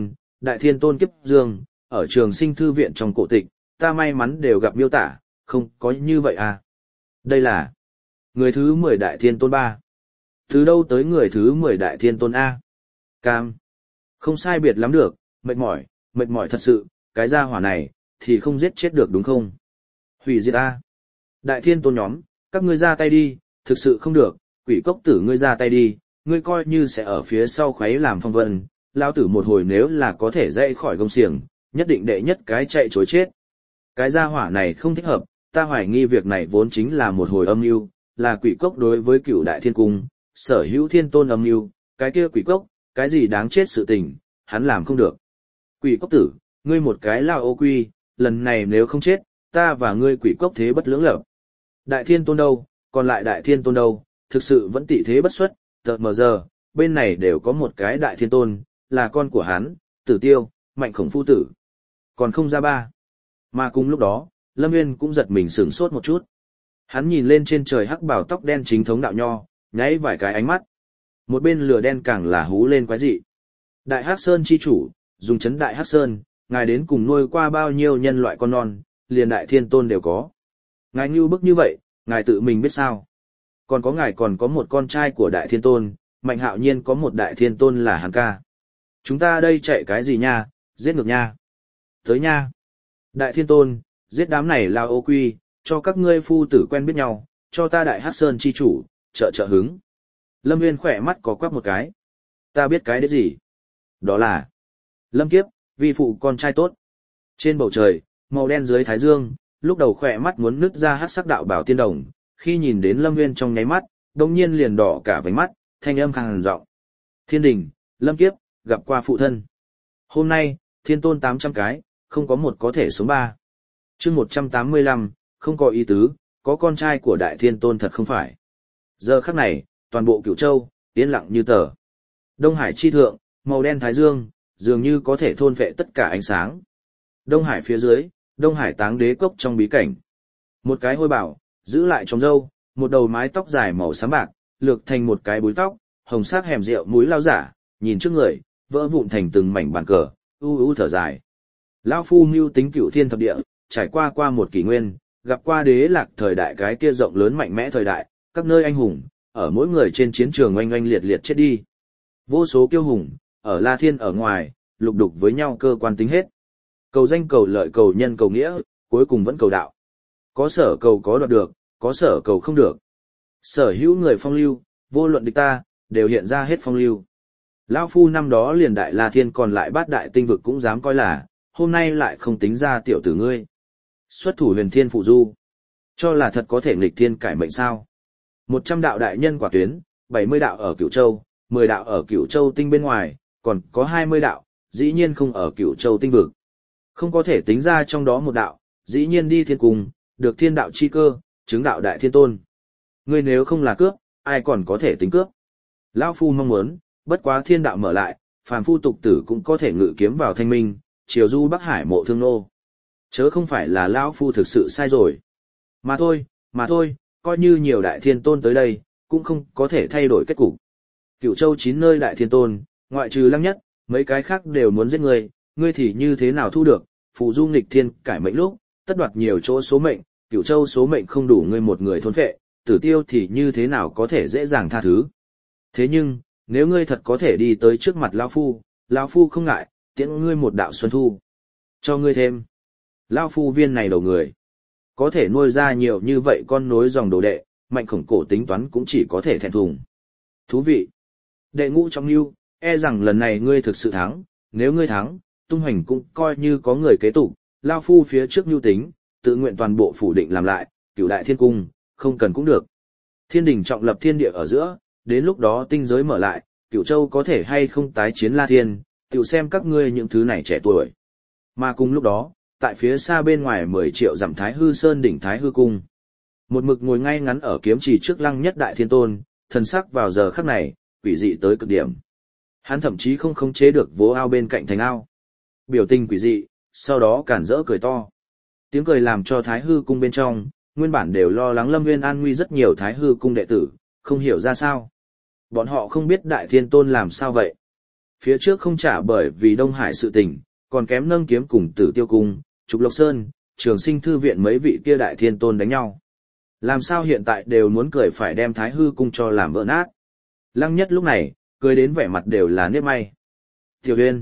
đại thiên tôn kiếp dương, ở trường sinh thư viện trong cổ tịch, ta may mắn đều gặp miêu tả, không có như vậy à. Đây là người thứ 10 đại thiên tôn ba. Từ đâu tới người thứ 10 đại thiên tôn A? Cam. Không sai biệt lắm được, mệt mỏi thật sự, cái gia hỏa này, thì không giết chết được đúng không? Hủy diệt A. Đại thiên tôn nhóm, các ngươi ra tay đi, thực sự không được, quỷ cốc tử ngươi ra tay đi, ngươi coi như sẽ ở phía sau khuấy làm phong vân, lao tử một hồi nếu là có thể dậy khỏi gông xiềng, nhất định đệ nhất cái chạy chối chết. Cái gia hỏa này không thích hợp, ta hoài nghi việc này vốn chính là một hồi âm mưu, là quỷ cốc đối với cửu đại thiên cung, sở hữu thiên tôn âm mưu, cái kia quỷ cốc, cái gì đáng chết sự tình, hắn làm không được. Quỷ cốc tử, ngươi một cái lao ô quy, lần này nếu không chết, ta và ngươi quỷ cốc thế bất lưỡng lập. Đại thiên tôn đâu, còn lại đại thiên tôn đâu, thực sự vẫn tị thế bất xuất, tợt mờ giờ, bên này đều có một cái đại thiên tôn, là con của hắn, Tử Tiêu, Mạnh Khổng phu tử. Còn không ra ba. Mà cùng lúc đó, Lâm Nguyên cũng giật mình sửng sốt một chút. Hắn nhìn lên trên trời hắc bào tóc đen chính thống đạo nho, nháy vài cái ánh mắt. Một bên lửa đen càng là hú lên quái dị. Đại Hắc Sơn chi chủ, dùng chấn Đại Hắc Sơn, ngài đến cùng nuôi qua bao nhiêu nhân loại con non, liền đại thiên tôn đều có. Ngài như bức như vậy, ngài tự mình biết sao. Còn có ngài còn có một con trai của đại thiên tôn, Mạnh Hạo Nhiên có một đại thiên tôn là hắn ca. Chúng ta đây chạy cái gì nha, giết ngược nha. Tới nha. Đại thiên tôn, giết đám này lao ô quy, cho các ngươi phu tử quen biết nhau, cho ta Đại Hắc Sơn chi chủ, trợ hứng. Lâm Nguyên khỏe mắt có quắc một cái. Ta biết cái đấy gì? Đó là Lâm Kiếp, vi phụ con trai tốt. Trên bầu trời, màu đen dưới thái dương, lúc đầu khỏe mắt muốn nứt ra hắc sắc đạo bảo tiên đồng, khi nhìn đến Lâm Nguyên trong nháy mắt, đồng nhiên liền đỏ cả vành mắt, thanh âm khàn giọng. Thiên Đình, Lâm Kiếp, gặp qua phụ thân. Hôm nay, thiên tôn 800 cái, không có một có thể sống ba. Chương 185, không có ý tứ, có con trai của đại thiên tôn thật không phải. Giờ khắc này, toàn bộ Cửu Châu, yên lặng như tờ. Đông Hải chi thượng, màu đen thái dương, dường như có thể thôn phệ tất cả ánh sáng. Đông Hải phía dưới, Đông Hải táng đế cốc trong bí cảnh. Một cái hôi bảo, giữ lại trong râu, một đầu mái tóc dài màu xám bạc, lược thành một cái búi tóc, hồng sắc hẻm rượu mũi lao giả, nhìn trước người, vỡ vụn thành từng mảnh bàn cờ, u thở dài. Lão phu mưu tính cửu thiên thập địa, trải qua một kỷ nguyên, gặp qua đế lạc thời đại cái kia rộng lớn mạnh mẽ thời đại, các nơi anh hùng, ở mỗi người trên chiến trường oanh oanh liệt liệt chết đi. Vô số kiêu hùng, ở La Thiên ở ngoài, lục đục với nhau cơ quan tính hết. Cầu danh cầu lợi cầu nhân cầu nghĩa, cuối cùng vẫn cầu đạo. Có sở cầu có đoạt được, có sở cầu không được. Sở hữu người phong lưu, vô luận địch ta, đều hiện ra hết phong lưu. Lão phu năm đó liền đại La Thiên còn lại bát đại tinh vực cũng dám coi là, hôm nay lại không tính ra tiểu tử ngươi. Xuất thủ huyền thiên phụ du. Cho là thật có thể nghịch thiên cải mệnh sao. 100 đạo đại nhân quả tuyến, 70 đạo ở Cửu Châu, 10 đạo ở Cửu Châu tinh bên ngoài, còn có 20 đạo, dĩ nhiên không ở Cửu Châu tinh vực. Không có thể tính ra trong đó một đạo, dĩ nhiên đi thiên cung, được thiên đạo chi cơ, chứng đạo đại thiên tôn. Ngươi nếu không là cướp, ai còn có thể tính cướp? Lão phu mong muốn, bất quá thiên đạo mở lại, phàm phu tục tử cũng có thể ngự kiếm vào thanh minh, triều du Bắc Hải mộ thương nô. Chớ không phải là lão phu thực sự sai rồi. Mà thôi, coi như nhiều đại thiên tôn tới đây, cũng không có thể thay đổi kết cục. Cửu Châu 9 nơi đại thiên tôn, ngoại trừ Lăng Nhất, mấy cái khác đều muốn giết ngươi thì như thế nào thu được? Phù du nghịch thiên cải mệnh lúc, tất đoạt nhiều chỗ số mệnh, Cửu Châu số mệnh không đủ ngươi một người thôn phệ, Tử Tiêu thì như thế nào có thể dễ dàng tha thứ? Thế nhưng, nếu ngươi thật có thể đi tới trước mặt lão phu không ngại, tiễn ngươi một đạo xuân thu. Cho ngươi thêm. Lão phu viên này đầu người, có thể nuôi ra nhiều như vậy con nối dòng đồ đệ, Mạnh Khổng Cổ tính toán cũng chỉ có thể thẹn thùng. Thú vị. Đệ ngũ trong lưu, e rằng lần này ngươi thực sự thắng, nếu ngươi thắng, tung hoành cũng coi như có người kế tục, lão phu phía trước nhu tính, tự nguyện toàn bộ phủ định làm lại, Cửu Đại Thiên Cung, không cần cũng được. Thiên đình trọng lập thiên địa ở giữa, đến lúc đó tinh giới mở lại, Cửu Châu có thể hay không tái chiến La Thiên, tiểu xem các ngươi những thứ này trẻ tuổi. Mà cùng lúc đó, tại phía xa bên ngoài 10 triệu dặm Thái Hư Sơn đỉnh Thái Hư Cung. Một mực ngồi ngay ngắn ở kiếm chỉ trước Lăng Nhất Đại Thiên Tôn, thần sắc vào giờ khắc này, quỷ dị tới cực điểm. Hắn thậm chí không khống chế được vố ao bên cạnh thành ao. Biểu tình quỷ dị, sau đó cản rỡ cười to. Tiếng cười làm cho Thái Hư Cung bên trong, nguyên bản đều lo lắng Lâm Nguyên an nguy rất nhiều Thái Hư Cung đệ tử, không hiểu ra sao. Bọn họ không biết Đại Thiên Tôn làm sao vậy. Phía trước không trả bởi vì Đông Hải sự tình, còn kém nâng kiếm cùng Tử Tiêu Cung, Trục Lộc Sơn, Trường Sinh Thư Viện mấy vị kia Đại Thiên Tôn đánh nhau. Làm sao hiện tại đều muốn cười phải đem Thái Hư Cung cho làm vỡ nát. Lăng Nhất lúc này, cười đến vẻ mặt đều là nếp may. Tiểu Uyên,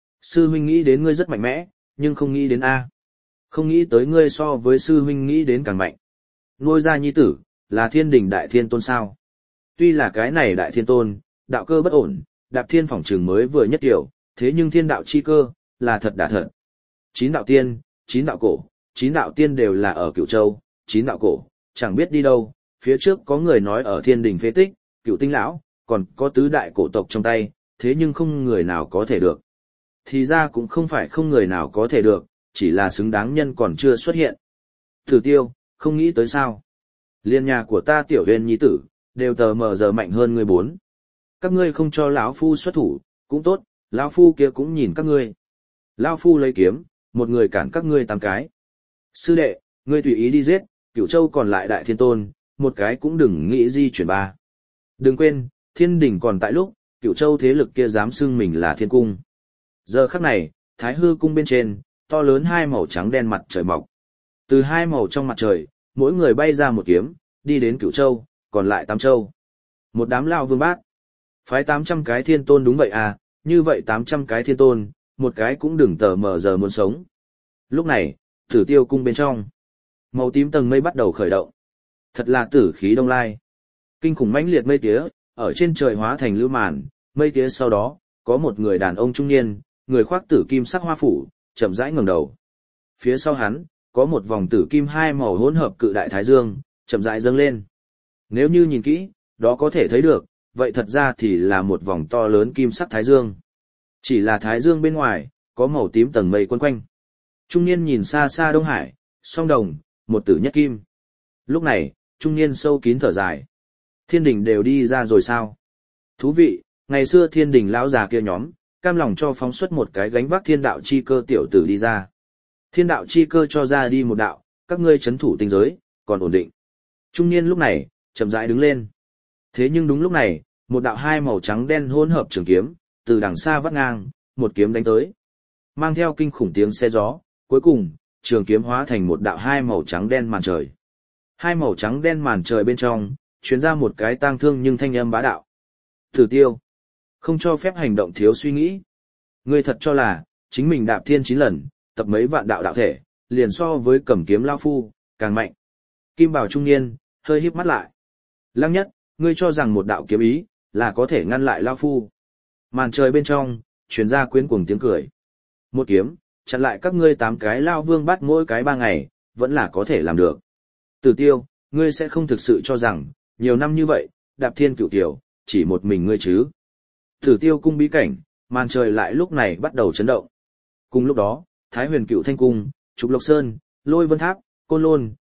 sư huynh nghĩ đến ngươi rất mạnh mẽ, nhưng không nghĩ đến A. Không nghĩ tới ngươi so với sư huynh nghĩ đến càng mạnh. Nuôi ra nhi tử, là thiên đình Đại Thiên Tôn sao? Tuy là cái này Đại Thiên Tôn, đạo cơ bất ổn, đạp thiên phỏng trường mới vừa nhất tiểu, thế nhưng thiên đạo chi cơ, là thật đã thật. 9 đạo tiên, 9 đạo cổ, 9 đạo tiên đều là ở Cửu Châu, 9 đạo cổ, chẳng biết đi đâu, phía trước có người nói ở thiên đình phế tích, Cửu Tinh Lão, còn có tứ đại cổ tộc trong tay, thế nhưng không người nào có thể được. Thì ra cũng không phải không người nào có thể được, chỉ là xứng đáng nhân còn chưa xuất hiện. Tử Tiêu, không nghĩ tới sao. Liên nhà của ta Tiểu Uyên nhi tử, đều tờ mờ giờ mạnh hơn ngươi 4. Các ngươi không cho lão phu xuất thủ, cũng tốt, lão phu kia cũng nhìn các ngươi. Lão phu lấy kiếm, một người cản các ngươi 8 cái. Sư đệ, ngươi tùy ý đi giết, Cửu Châu còn lại Đại Thiên Tôn, một cái cũng đừng nghĩ di chuyển ba. Đừng quên, thiên đình còn tại lúc, Cửu Châu thế lực kia dám xưng mình là thiên cung. Giờ khắc này, Thái Hư Cung bên trên, to lớn 2 màu trắng đen mặt trời mọc. Từ 2 màu trong mặt trời, mỗi người bay ra một kiếm, đi đến Cửu Châu, còn lại 8 châu. Một đám lao vương bát. Phái 800 cái thiên tôn đúng vậy à, như vậy 800 cái thiên tôn, một cái cũng đừng tờ mờ giờ muốn sống. Lúc này, Tử Tiêu Cung bên trong, màu tím tầng mây bắt đầu khởi động. Thật là tử khí đông lai. Kinh khủng mãnh liệt mây tía, ở trên trời hóa thành lưu màn, mây tía sau đó, có một người đàn ông trung niên, người khoác tử kim sắc hoa phủ, chậm rãi ngẩng đầu. Phía sau hắn, có một vòng tử kim 2 màu hỗn hợp cự đại thái dương, chậm rãi dâng lên. Nếu như nhìn kỹ, đó có thể thấy được, vậy thật ra thì là một vòng to lớn kim sắc thái dương. Chỉ là thái dương bên ngoài, có màu tím tầng mây quấn quanh. Trung niên nhìn xa xa Đông Hải, song đồng, một tử nhất kim. Lúc này, trung niên sâu kín thở dài. Thiên đình đều đi ra rồi sao? Thú vị, ngày xưa thiên đình lão già kia nhóm, cam lòng cho phóng xuất một cái gánh vác thiên đạo chi cơ tiểu tử đi ra. Thiên đạo chi cơ cho ra đi một đạo, các ngươi chấn thủ tinh giới, còn ổn định. Trung niên lúc này, chậm rãi đứng lên. Thế nhưng đúng lúc này, một đạo 2 màu trắng đen hỗn hợp trường kiếm, từ đằng xa vắt ngang, một kiếm đánh tới. Mang theo kinh khủng tiếng xe gió, cuối cùng, trường kiếm hóa thành một đạo 2 màu trắng đen màn trời. 2 màu trắng đen màn trời bên trong, truyền ra một cái tang thương nhưng thanh âm bá đạo. Tử Tiêu, không cho phép hành động thiếu suy nghĩ. Ngươi thật cho là, chính mình đạp thiên 9 lần, tập mấy vạn đạo đạo thể, liền so với cầm kiếm lao phu, càng mạnh. Kim bào trung niên, hơi híp mắt lại. Lăng Nhất, ngươi cho rằng một đạo kiếm ý, là có thể ngăn lại lao phu. Màn trời bên trong, truyền ra quyến cuồng tiếng cười. Một kiếm, chặn lại các ngươi 8 cái lao vương bắt mỗi cái 3 ngày, vẫn là có thể làm được. Tử Tiêu, ngươi sẽ không thực sự cho rằng, nhiều năm như vậy, đạp thiên cửu tiểu, chỉ một mình ngươi chứ. Tử Tiêu cung bí cảnh, màn trời lại lúc này bắt đầu chấn động. Cùng lúc đó, Thái Huyền Cựu Thanh Cung, Trục Lộc Sơn, Lôi Vân Tháp, Côn Lôn,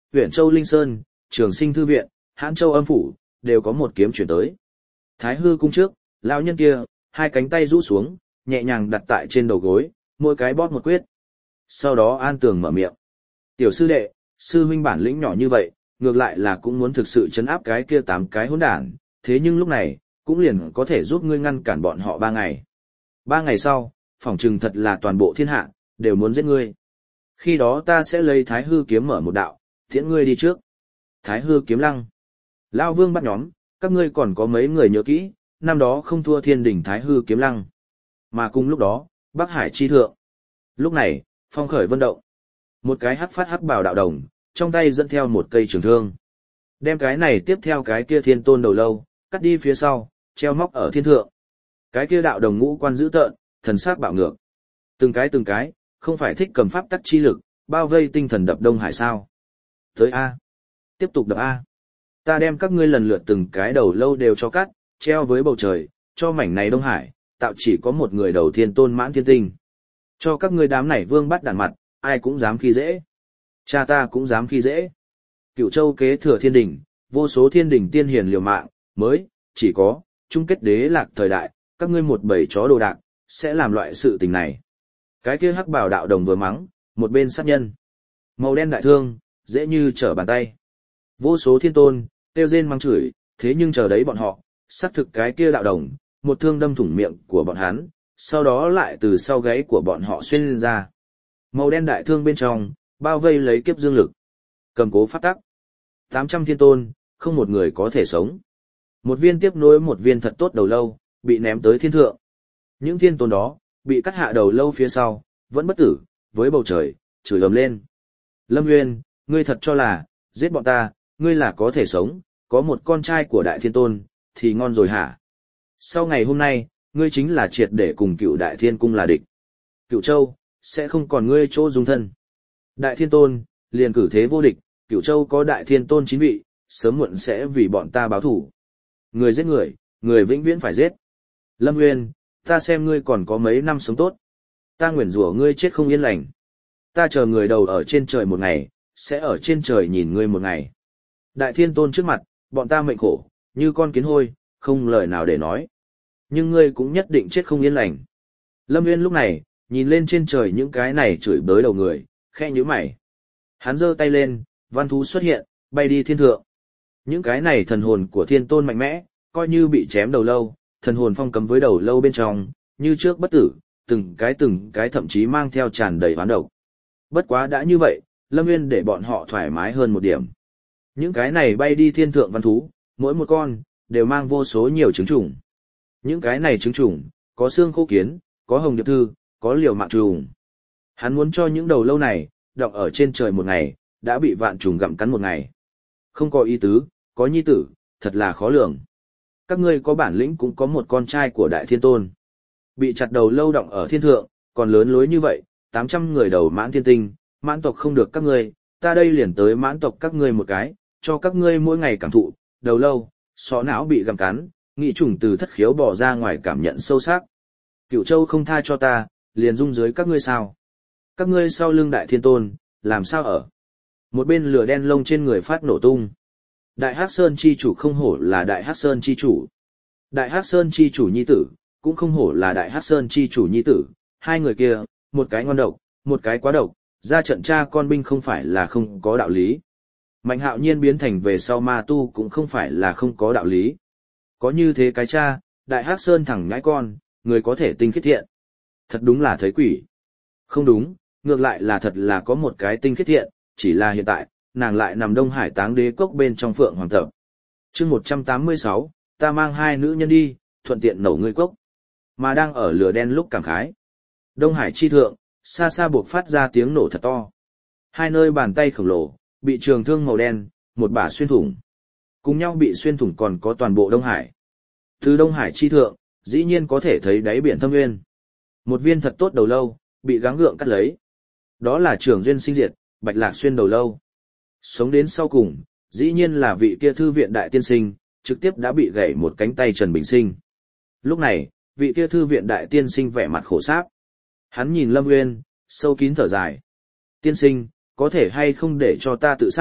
Huyện Châu Linh Sơn, Trường Sinh Thư Viện, Hãn Châu Âm Phủ, đều có một kiếm chuyển tới. Thái hư cung trước, lão nhân kia, hai cánh tay rũ xuống, nhẹ nhàng đặt tại trên đầu gối, mỗi cái bóp một quyết. Sau đó an tường mở miệng. Tiểu sư đệ, sư huynh bản lĩnh nhỏ như vậy, ngược lại là cũng muốn thực sự chấn áp cái kia 8 cái hỗn đản, thế nhưng lúc này, cũng liền có thể giúp ngươi ngăn cản bọn họ 3 ngày. 3 ngày sau, phỏng chừng thật là toàn bộ thiên hạ, đều muốn giết ngươi. Khi đó ta sẽ lấy Thái hư kiếm mở một đạo, tiễn ngươi đi trước. Thái hư kiếm lăng. Lão Vương bắt nhóm, các ngươi còn có mấy người nhớ kỹ, năm đó không thua thiên đỉnh Thái hư kiếm lăng. Mà cùng lúc đó, Bắc Hải chi thượng. Lúc này, phong khởi vân động. Một cái hắc phát hắc bào đạo đồng, trong tay dẫn theo một cây trường thương. Đem cái này tiếp theo cái kia thiên tôn đầu lâu, cắt đi phía sau, treo móc ở thiên thượng. Cái kia đạo đồng ngũ quan dữ tợn, thần sắc bạo ngược. Từng cái, không phải thích cầm pháp tắc chi lực, bao vây tinh thần đập Đông Hải sao. Tới A. Tiếp tục đập A. Ta đem các ngươi lần lượt từng cái đầu lâu đều cho cắt, treo với bầu trời, cho mảnh này Đông Hải, tạo chỉ có một người đầu thiên tôn mãn thiên tinh. Cho các ngươi đám này vương bắt đàn mặt, ai cũng dám khi dễ. Cha ta cũng dám khi dễ. Cửu Châu kế thừa thiên đỉnh, vô số thiên đỉnh tiên hiền liều mạng, mới, chỉ có, chung kết đế lạc thời đại, các ngươi một bầy chó đồ đạc, sẽ làm loại sự tình này. Cái kia hắc bào đạo đồng vừa mắng, một bên sát nhân. Màu đen đại thương, dễ như trở bàn tay. Vô số thiên tôn, kêu rên mắng chửi, thế nhưng chờ đấy bọn họ, xác thực cái kia đạo đồng, một thương đâm thủng miệng của bọn hắn, sau đó lại từ sau gáy của bọn họ xuyên lên ra. Màu đen đại thương bên trong, bao vây lấy kiếp dương lực. Cầm cố pháp tắc. 800 thiên tôn, không một người có thể sống. Một viên tiếp nối một viên thật tốt đầu lâu, bị ném tới thiên thượng. Những thiên tôn đó, bị cắt hạ đầu lâu phía sau, vẫn bất tử, với bầu trời, chửi ầm lên. Lâm Nguyên, ngươi thật cho là, giết bọn ta, ngươi là có thể sống, có một con trai của đại thiên tôn, thì ngon rồi hả? Sau ngày hôm nay, ngươi chính là triệt để cùng cựu đại thiên cung là địch. Cựu Châu, sẽ không còn ngươi chỗ dung thân. Đại thiên tôn, liền cử thế vô địch, Cửu Châu có đại thiên tôn 9 vị, sớm muộn sẽ vì bọn ta báo thủ. Người giết người, người vĩnh viễn phải giết. Lâm Nguyên, ta xem ngươi còn có mấy năm sống tốt. Ta nguyền rủa ngươi chết không yên lành. Ta chờ người đầu ở trên trời một ngày, sẽ ở trên trời nhìn ngươi một ngày. Đại thiên tôn trước mặt, bọn ta mệnh khổ, như con kiến hôi, không lời nào để nói. Nhưng ngươi cũng nhất định chết không yên lành. Lâm Nguyên lúc này, nhìn lên trên trời những cái này chửi bới đầu người, khẽ nhíu mày. Hắn giơ tay lên, văn thú xuất hiện, bay đi thiên thượng. Những cái này thần hồn của thiên tôn mạnh mẽ, coi như bị chém đầu lâu, thần hồn phong cấm với đầu lâu bên trong, như trước bất tử, từng cái thậm chí mang theo tràn đầy oán độc. Bất quá đã như vậy, Lâm Nguyên để bọn họ thoải mái hơn một điểm. Những cái này bay đi thiên thượng văn thú, mỗi một con, đều mang vô số nhiều trứng trùng. Những cái này trứng trùng, có xương khô kiến, có hồng điệp thư, có liều mạng trùng. Hắn muốn cho những đầu lâu này, đọng ở trên trời một ngày, đã bị vạn trùng gặm cắn một ngày. Không có ý tứ, có nhi tử, thật là khó lường. Các ngươi có bản lĩnh cũng có một con trai của đại thiên tôn. Bị chặt đầu lâu đọng ở thiên thượng, còn lớn lối như vậy, 800 người đầu mãn thiên tinh, mãn tộc không được các ngươi, ta đây liền tới mãn tộc các ngươi một cái, cho các ngươi mỗi ngày cảm thụ, đầu lâu, xó não bị gặm cắn, nghị trùng từ thất khiếu bỏ ra ngoài cảm nhận sâu sắc. Cửu Châu không tha cho ta, liền dung dưới các ngươi sao? Các ngươi sau lưng đại thiên tôn, làm sao ở? Một bên lửa đen lông trên người phát nổ tung. Đại Hắc Sơn chi chủ không hổ là Đại Hắc Sơn chi chủ. Đại Hắc Sơn chi chủ nhi tử, cũng không hổ là Đại Hắc Sơn chi chủ nhi tử. Hai người kia, một cái ngon độc, một cái quá độc, ra trận cha con binh không phải là không có đạo lý. Mạnh Hạo Nhiên biến thành về sau ma tu cũng không phải là không có đạo lý. Có như thế cái cha, Đại Hắc Sơn thẳng nhãi con, người có thể tinh khiết thiện. Thật đúng là thấy quỷ. Không đúng, ngược lại là thật là có một cái tinh khiết thiện, chỉ là hiện tại, nàng lại nằm Đông Hải Táng Đế cốc bên trong Phượng Hoàng Tập. Chương 186, ta mang hai nữ nhân đi, thuận tiện nổ ngươi cốc. Mà đang ở lửa đen lúc cảm khái. Đông Hải chi thượng, xa xa buộc phát ra tiếng nổ thật to. Hai nơi bàn tay khổng lồ, bị trường thương màu đen, một bả xuyên thủng. Cùng nhau bị xuyên thủng còn có toàn bộ Đông Hải. Từ Đông Hải chi thượng, dĩ nhiên có thể thấy đáy biển thâm nguyên. Một viên thật tốt đầu lâu, bị gắng gượng cắt lấy. Đó là Trường Duyên sinh diệt, Bạch Lạc Xuyên đầu lâu. Sống đến sau cùng, dĩ nhiên là vị kia thư viện đại tiên sinh, trực tiếp đã bị gãy một cánh tay Trần Bình Sinh. Lúc này, vị kia thư viện đại tiên sinh vẻ mặt khổ sáp. Hắn nhìn Lâm Nguyên, sâu kín thở dài. Tiên sinh, có thể hay không để cho ta tự sát,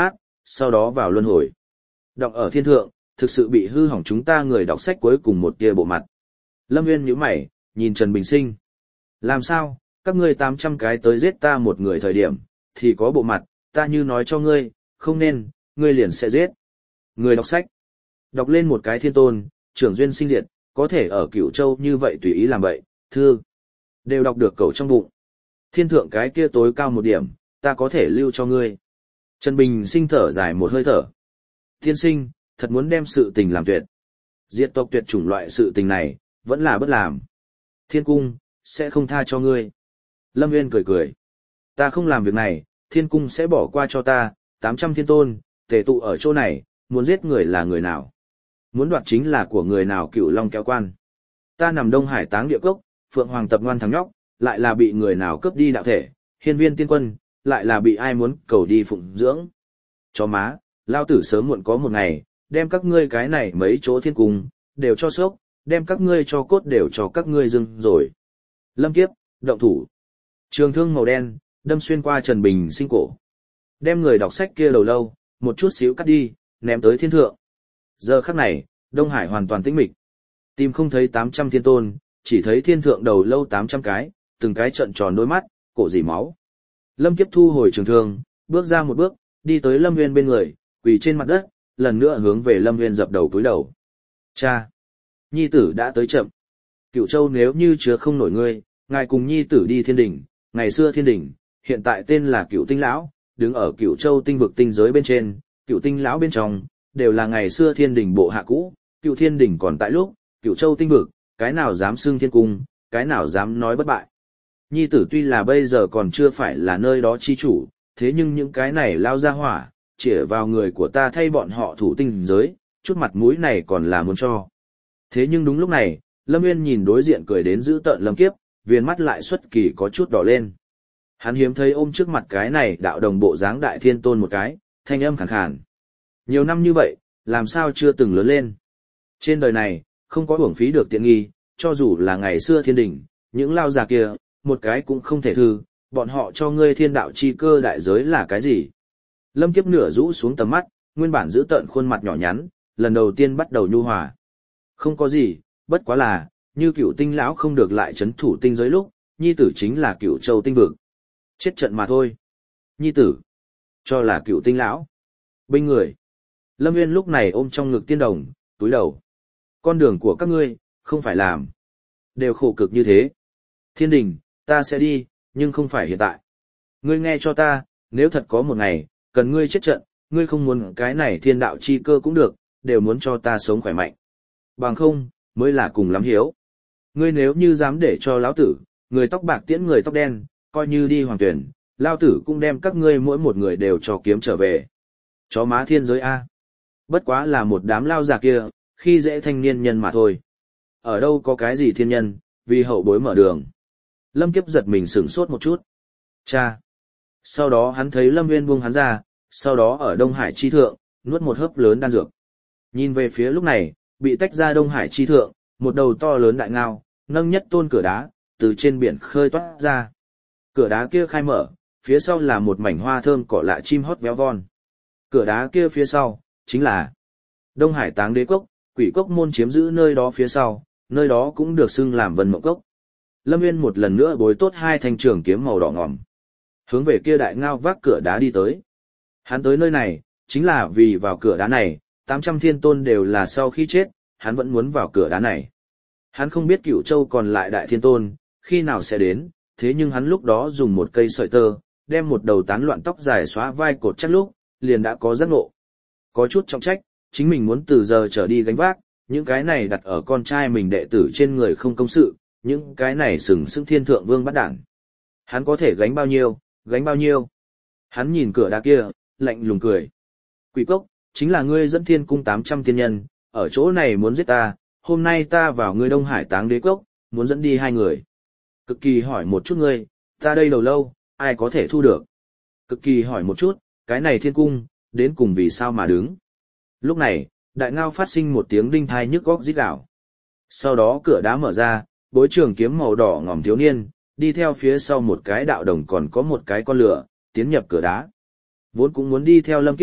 sau đó vào luân hồi. Đọc ở thiên thượng, thực sự bị hư hỏng chúng ta người đọc sách cuối cùng một tia bộ mặt. Lâm Nguyên nhíu mày, nhìn Trần Bình Sinh. Làm sao, các ngươi 800 cái tới giết ta một người thời điểm, thì có bộ mặt, ta như nói cho ngươi, không nên, ngươi liền sẽ giết. Người đọc sách, đọc lên một cái thiên tôn, trưởng duyên sinh diệt, có thể ở Cửu Châu như vậy tùy ý làm vậy, thưa. Đều đọc được cẩu trong bụng. Thiên thượng cái kia tối cao một điểm, ta có thể lưu cho ngươi. Trần Bình Sinh thở dài một hơi thở. Tiên sinh, thật muốn đem sự tình làm tuyệt. Diệt tộc tuyệt chủng loại sự tình này, vẫn là bất làm. Thiên cung, sẽ không tha cho ngươi. Lâm Nguyên cười cười. Ta không làm việc này, thiên cung sẽ bỏ qua cho ta, 800 thiên tôn, tề tụ ở chỗ này, muốn giết người là người nào. Muốn đoạt chính là của người nào Cửu Long kéo quan. Ta nằm Đông Hải Táng Địa Cốc, Phượng Hoàng tập ngoan thằng nhóc, lại là bị người nào cướp đi đạo thể, Hiên Viên tiên quân, lại là bị ai muốn cầu đi phụng dưỡng. Chó má, lao tử sớm muộn có một ngày, đem các ngươi cái này mấy chỗ thiên cung, đều cho sốc, đem các ngươi cho cốt đều cho các ngươi dưng rồi. Lâm Kiếp, động thủ. Trường thương màu đen, đâm xuyên qua Trần Bình Sinh cổ. Đem người đọc sách kia đầu lâu, một chút xíu cắt đi, ném tới thiên thượng. Giờ khắc này, Đông Hải hoàn toàn tĩnh mịch. Tìm không thấy 800 thiên tôn, chỉ thấy thiên thượng đầu lâu 800 cái, từng cái trợn tròn đôi mắt, cổ dỉ máu. Lâm Kiếp thu hồi trường thương, bước ra một bước, đi tới Lâm Nguyên bên người, quỳ trên mặt đất, lần nữa hướng về Lâm Nguyên dập đầu cúi đầu. Cha! Nhi tử đã tới chậm. Cửu Châu nếu như chứa không nổi ngươi, ngài cùng Nhi tử đi thiên đỉnh, ngày xưa thiên đỉnh, hiện tại tên là Cửu Tinh Lão, đứng ở Cửu Châu tinh vực tinh giới bên trên, Cửu Tinh Lão bên trong, đều là ngày xưa thiên đỉnh bộ hạ cũ, Cửu Thiên đỉnh còn tại lúc, Cửu Châu tinh vực, cái nào dám xưng thiên cung, cái nào dám nói bất bại. Nhi tử tuy là bây giờ còn chưa phải là nơi đó chi chủ, thế nhưng những cái này lao ra hỏa, chĩa vào người của ta thay bọn họ thủ tinh giới, chút mặt mũi này còn là muốn cho. Thế nhưng đúng lúc này, Lâm Nguyên nhìn đối diện cười đến dữ tợn Lâm Kiếp, viền mắt lại xuất kỳ có chút đỏ lên. Hắn hiếm thấy ôm trước mặt cái này đạo đồng bộ dáng đại thiên tôn một cái, thanh âm khàn khàn. Nhiều năm như vậy, làm sao chưa từng lớn lên. Trên đời này, không có uổng phí được tiện nghi, cho dù là ngày xưa thiên đình, những lao già kia, một cái cũng không thể thư, bọn họ cho ngươi thiên đạo chi cơ đại giới là cái gì. Lâm Kiếp nửa rũ xuống tầm mắt, nguyên bản giữ tợn khuôn mặt nhỏ nhắn, lần đầu tiên bắt đầu nhu hòa. Không có gì, bất quá là, như Cửu Tinh Lão không được lại chấn thủ tinh giới lúc, Nhi tử chính là Cửu Châu tinh vực. Chết trận mà thôi. Nhi tử, cho là Cửu Tinh Lão. Binh người. Lâm Nguyên lúc này ôm trong ngực tiên đồng, túi đầu. Con đường của các ngươi, không phải làm. Đều khổ cực như thế. Thiên đình, ta sẽ đi, nhưng không phải hiện tại. Ngươi nghe cho ta, nếu thật có một ngày, cần ngươi chết trận, ngươi không muốn cái này thiên đạo chi cơ cũng được, đều muốn cho ta sống khỏe mạnh. Bằng không, mới là cùng lắm hiếu. Ngươi nếu như dám để cho lão tử, người tóc bạc tiễn người tóc đen, coi như đi hoàng tuyển, lão tử cũng đem các ngươi mỗi một người đều cho kiếm trở về. Chó má thiên giới A. Bất quá là một đám lao già kia, khi dễ thanh niên nhân mà thôi. Ở đâu có cái gì thiên nhân, vì hậu bối mở đường. Lâm Kiếp giật mình sửng sốt một chút. Cha! Sau đó hắn thấy Lâm Nguyên buông hắn ra, sau đó ở Đông Hải chi thượng, nuốt một hớp lớn đan dược. Nhìn về phía lúc này, bị tách ra Đông Hải chi thượng, một đầu to lớn đại ngao, nâng nhất tôn cửa đá, từ trên biển khơi toát ra. Cửa đá kia khai mở, phía sau là một mảnh hoa thơm cỏ lạ chim hót véo von. Cửa đá kia phía sau, chính là Đông Hải Táng Đế Cốc, Quỷ Cốc môn chiếm giữ nơi đó phía sau, nơi đó cũng được xưng làm Vân Mộng Cốc. Lâm Nguyên một lần nữa bối tốt hai thanh trường kiếm màu đỏ ngòm. Hướng về kia đại ngao vác cửa đá đi tới. Hắn tới nơi này, chính là vì vào cửa đá này, 800 thiên tôn đều là sau khi chết, hắn vẫn muốn vào cửa đá này. Hắn không biết Cửu Châu còn lại đại thiên tôn, khi nào sẽ đến, thế nhưng hắn lúc đó dùng một cây sợi tơ, đem một đầu tán loạn tóc dài xóa vai cột chắc lúc, liền đã có giác ngộ. Có chút trọng trách, chính mình muốn từ giờ trở đi gánh vác, những cái này đặt ở con trai mình đệ tử trên người không công sự, những cái này sừng sững thiên thượng vương bắt đảng. Hắn có thể gánh bao nhiêu, gánh bao nhiêu. Hắn nhìn cửa đá kia, lạnh lùng cười. Quỷ Cốc, chính là ngươi dẫn thiên cung 800 tiên nhân, ở chỗ này muốn giết ta, hôm nay ta vào ngươi Đông Hải Táng Đế Cốc, muốn dẫn đi hai người. Cực kỳ hỏi một chút ngươi, ta đây đầu lâu, ai có thể thu được. Cực kỳ hỏi một chút, cái này thiên cung, đến cùng vì sao mà đứng. Lúc này, đại ngao phát sinh một tiếng đinh thai nhức góc rít gào. Sau đó cửa đá mở ra, bối trường kiếm màu đỏ ngòm thiếu niên, đi theo phía sau một cái đạo đồng còn có một cái con lửa, tiến nhập cửa đá. Vốn cũng muốn đi theo Lâm Kiếp,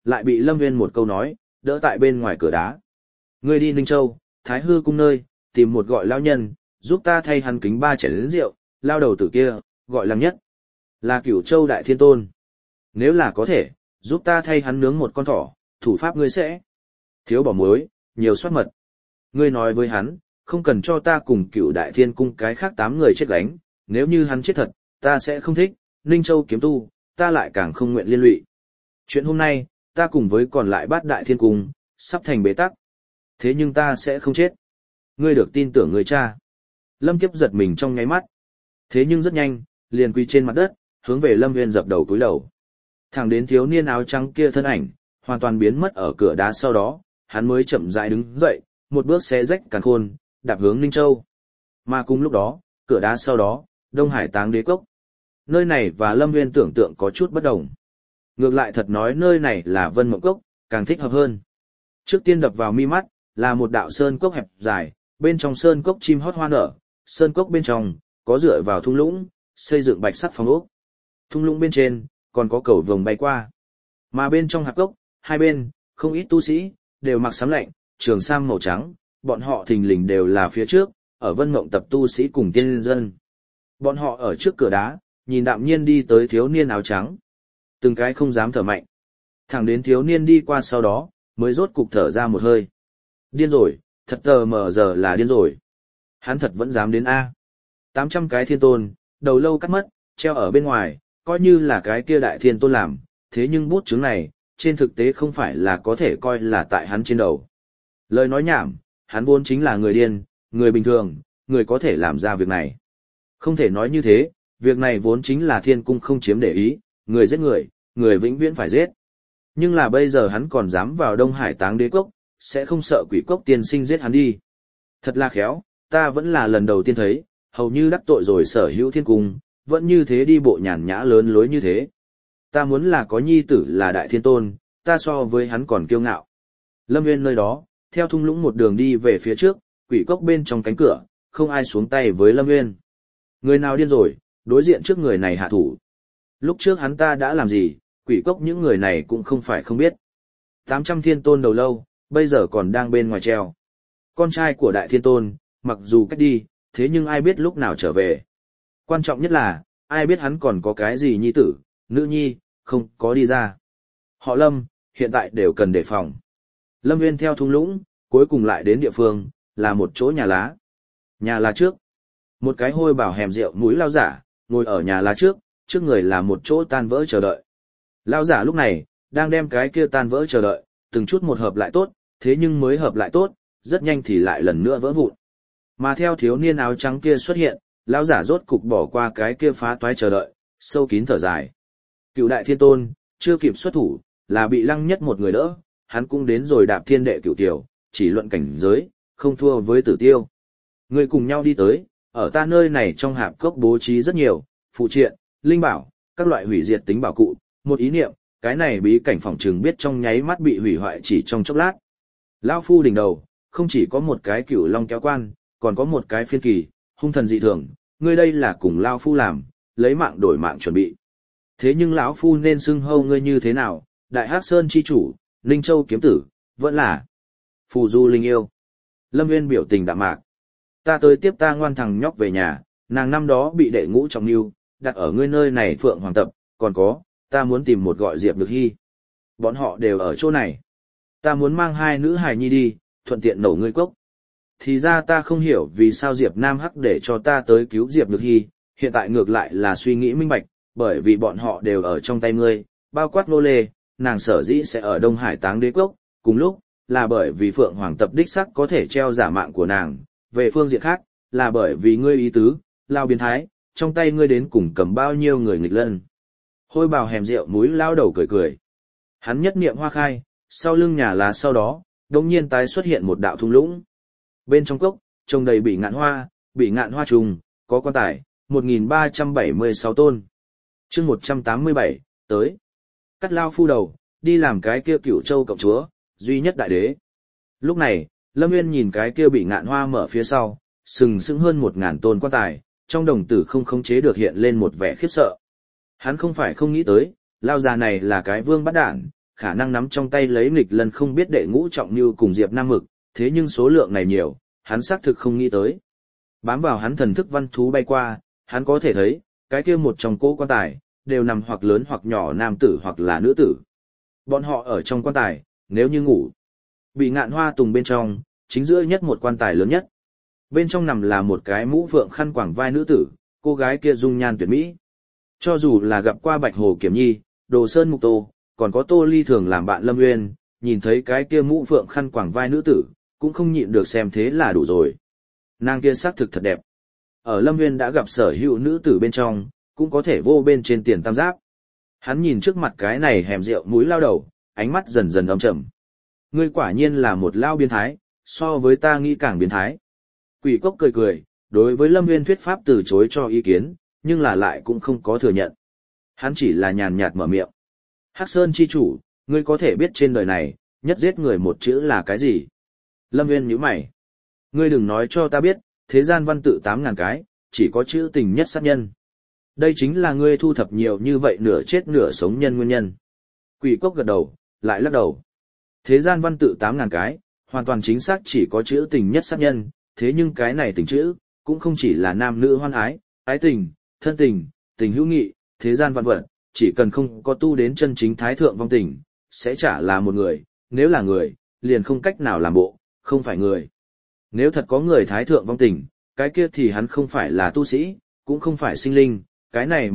lại bị Lâm Nguyên một câu nói, đỡ tại bên ngoài cửa đá. Ngươi đi Ninh Châu, Thái Hư cung nơi, tìm một gọi lao nhân, giúp ta thay hắn kính 3 chén lớn rượu, lao đầu tử kia, gọi Lăng Nhất. Là Cửu Châu Đại Thiên Tôn. Nếu là có thể, giúp ta thay hắn nướng một con thỏ, thủ pháp ngươi sẽ. Thiếu bỏ muối, nhiều soát mật. Ngươi nói với hắn, không cần cho ta cùng Cửu Đại Thiên cung cái khác 8 người chết gánh, nếu như hắn chết thật, ta sẽ không thích, Ninh Châu kiếm tu, ta lại càng không nguyện liên lụy. Chuyện hôm nay, ta cùng với còn lại 8 đại thiên cung, sắp thành bế tắc. Thế nhưng ta sẽ không chết. Ngươi được tin tưởng người cha. Lâm Kiếp giật mình trong nháy mắt. Thế nhưng rất nhanh, liền quỳ trên mặt đất, hướng về Lâm Nguyên dập đầu cúi đầu. Thẳng đến thiếu niên áo trắng kia thân ảnh, hoàn toàn biến mất ở cửa đá sau đó, hắn mới chậm rãi đứng dậy, một bước xé rách càn khôn, đạp hướng Ninh Châu. Mà cùng lúc đó, cửa đá sau đó, Đông Hải Táng Đế Cốc. Nơi này và Lâm Nguyên tưởng tượng có chút bất đồng. Ngược lại thật nói nơi này là Vân Mộng Cốc, càng thích hợp hơn. Trước tiên đập vào mi mắt, là một đạo sơn cốc hẹp dài, bên trong sơn cốc chim hót hoa nở, sơn cốc bên trong, có dựa vào thung lũng, xây dựng bạch sắt phòng ốc. Thung lũng bên trên, còn có cầu vồng bay qua. Mà bên trong hạp cốc, hai bên, không ít tu sĩ, đều mặc sám lạnh, trường sam màu trắng, bọn họ thình lình đều là phía trước, ở Vân Mộng tập tu sĩ cùng tiên dân. Bọn họ ở trước cửa đá, nhìn đạm nhiên đi tới thiếu niên áo trắng. Từng cái không dám thở mạnh. Thẳng đến thiếu niên đi qua sau đó, mới rốt cục thở ra một hơi. Điên rồi, thật tờ mờ giờ là điên rồi. Hắn thật vẫn dám đến A. 800 cái thiên tôn, đầu lâu cắt mất, treo ở bên ngoài, coi như là cái kia đại thiên tôn làm, thế nhưng bút chứng này, trên thực tế không phải là có thể coi là tại hắn trên đầu. Lời nói nhảm, hắn vốn chính là người điên, người bình thường, người có thể làm ra việc này. Không thể nói như thế, việc này vốn chính là thiên cung không chiếm để ý, người giết người, người vĩnh viễn phải giết. Nhưng là bây giờ hắn còn dám vào Đông Hải Táng Đế Cốc, sẽ không sợ quỷ cốc tiên sinh giết hắn đi. Thật là khéo, ta vẫn là lần đầu tiên thấy, hầu như đắc tội rồi sở hữu thiên cung, vẫn như thế đi bộ nhàn nhã lớn lối như thế. Ta muốn là có nhi tử là đại thiên tôn, ta so với hắn còn kiêu ngạo. Lâm Nguyên nơi đó, theo thung lũng một đường đi về phía trước, quỷ cốc bên trong cánh cửa, không ai xuống tay với Lâm Nguyên. Người nào điên rồi, đối diện trước người này hạ thủ. Lúc trước hắn ta đã làm gì, quỷ cốc những người này cũng không phải không biết. 800 thiên tôn đầu lâu, bây giờ còn đang bên ngoài treo. Con trai của đại thiên tôn, mặc dù cách đi, thế nhưng ai biết lúc nào trở về. Quan trọng nhất là, ai biết hắn còn có cái gì nhi tử, nữ nhi, không có đi ra. Họ Lâm, hiện tại đều cần đề phòng. Lâm Nguyên theo thung lũng, cuối cùng lại đến địa phương, là một chỗ nhà lá. Nhà lá trước. Một cái hôi bảo hèm rượu mũi lao giả, ngồi ở nhà lá trước người là một chỗ tan vỡ chờ đợi. Lao giả lúc này, đang đem cái kia tan vỡ chờ đợi, từng chút một hợp lại tốt, thế nhưng mới hợp lại tốt, rất nhanh thì lại lần nữa vỡ vụn. Mà theo thiếu niên áo trắng kia xuất hiện, lão giả rốt cục bỏ qua cái kia phá toái chờ đợi, sâu kín thở dài. Cựu đại thiên tôn, chưa kịp xuất thủ, là bị Lăng Nhất một người đỡ, hắn cũng đến rồi đạp thiên đệ cửu tiểu, chỉ luận cảnh giới, không thua với Tử Tiêu. Người cùng nhau đi tới, ở ta nơi này trong hạp cốc bố trí rất nhiều, phụ triện, linh bảo, các loại hủy diệt tính bảo cụ, một ý niệm, cái này bí cảnh phòng trừng biết trong nháy mắt bị hủy hoại chỉ trong chốc lát. Lão phu đỉnh đầu, không chỉ có một cái cửu long kéo quan, còn có một cái phiên kỳ, hung thần dị thường, ngươi đây là cùng lão phu làm, lấy mạng đổi mạng chuẩn bị. Thế nhưng lão phu nên xưng hô ngươi như thế nào, Đại Hắc Sơn chi chủ, Linh Châu kiếm tử, vẫn là Phù Du linh yêu. Lâm Nguyên biểu tình đạm mạc. Ta tới tiếp ta ngoan thằng nhóc về nhà, nàng năm đó bị đệ ngũ trọng lưu, đặt ở ngươi nơi này Phượng Hoàng Tập, còn có, ta muốn tìm một gọi Diệp Nhược Hy. Bọn họ đều ở chỗ này. Ta muốn mang 2 nữ hài nhi đi, thuận tiện nổ ngươi cốc. Thì ra ta không hiểu vì sao Diệp Nam Hắc để cho ta tới cứu Diệp Nhược Hy, hiện tại ngược lại là suy nghĩ minh bạch, bởi vì bọn họ đều ở trong tay ngươi, bao quát Nô Lê, nàng sở dĩ sẽ ở Đông Hải Táng Đế Cốc, cùng lúc, là bởi vì Phượng Hoàng Tập đích sắc có thể treo giả mạng của nàng, về phương diện khác, là bởi vì ngươi ý tứ, lao biến thái, trong tay ngươi đến cùng cầm bao nhiêu người nghịch lân. Hôi bào hèm rượu mũi lao đầu cười cười. Hắn nhất niệm hoa khai, sau lưng nhà lá sau đó, đột nhiên tái xuất hiện một đạo thung lũng. Bên trong cốc, trồng đầy bị ngạn hoa trùng, có quan tài, 1376 tôn. Chương 187, tới. Cắt lao phu đầu, đi làm cái kia Cửu Châu cộng chúa, duy nhất đại đế. Lúc này, Lâm Nguyên nhìn cái kia bị ngạn hoa mở phía sau, sừng sững hơn 1000 tôn quan tài, trong đồng tử không khống chế được hiện lên một vẻ khiếp sợ. Hắn không phải không nghĩ tới, lao già này là cái vương bắt đản, khả năng nắm trong tay lấy nghịch lân không biết đệ ngũ trọng như cùng Diệp Nam Mực, thế nhưng số lượng này nhiều, hắn xác thực không nghĩ tới. Bám vào hắn thần thức văn thú bay qua, hắn có thể thấy, cái kia một trong cỗ quan tài, đều nằm hoặc lớn hoặc nhỏ nam tử hoặc là nữ tử. Bọn họ ở trong quan tài, nếu như ngủ, bị ngạn hoa tùng bên trong, chính giữa nhất một quan tài lớn nhất. Bên trong nằm là một cái mũ phượng khăn quàng vai nữ tử, cô gái kia dung nhan tuyệt mỹ. Cho dù là gặp qua Bạch Hồ Kiểm Nhi, Đồ Sơn Mục Tô, còn có Tô Ly thường làm bạn Lâm Nguyên, nhìn thấy cái kia mũ phượng khăn quàng vai nữ tử, cũng không nhịn được xem thế là đủ rồi. Nàng kia xác thực thật đẹp. Ở Lâm Nguyên đã gặp sở hữu nữ tử bên trong, cũng có thể vô bên trên tiền tam giáp. Hắn nhìn trước mặt cái này hẻm rượu mũi lao đầu, ánh mắt dần dần âm trầm. Ngươi quả nhiên là một lao biến thái, so với ta nghĩ càng biến thái. Quỷ cốc cười cười, đối với Lâm Nguyên thuyết pháp từ chối cho ý kiến, nhưng là lại cũng không có thừa nhận. Hắn chỉ là nhàn nhạt mở miệng. Hắc Sơn chi chủ, ngươi có thể biết trên đời này, nhất giết người một chữ là cái gì? Lâm Nguyên nhíu mày. Ngươi đừng nói cho ta biết, thế gian văn tự 8.000 cái, chỉ có chữ tình nhất sát nhân. Đây chính là ngươi thu thập nhiều như vậy nửa chết nửa sống nhân nguyên nhân. Quỷ cốc gật đầu, lại lắc đầu. Thế gian văn tự 8.000 cái, hoàn toàn chính xác chỉ có chữ tình nhất sát nhân, thế nhưng cái này tình chữ, cũng không chỉ là nam nữ hoan ái, ái tình, thân tình, tình hữu nghị, thế gian văn vật, chỉ cần không có tu đến chân chính thái thượng vong tình, sẽ chả là một người, nếu là người, liền không cách nào làm bộ, không phải người. Nếu thật có người thái thượng vong tình, cái kia thì hắn không phải là tu sĩ, cũng không phải sinh linh, cái này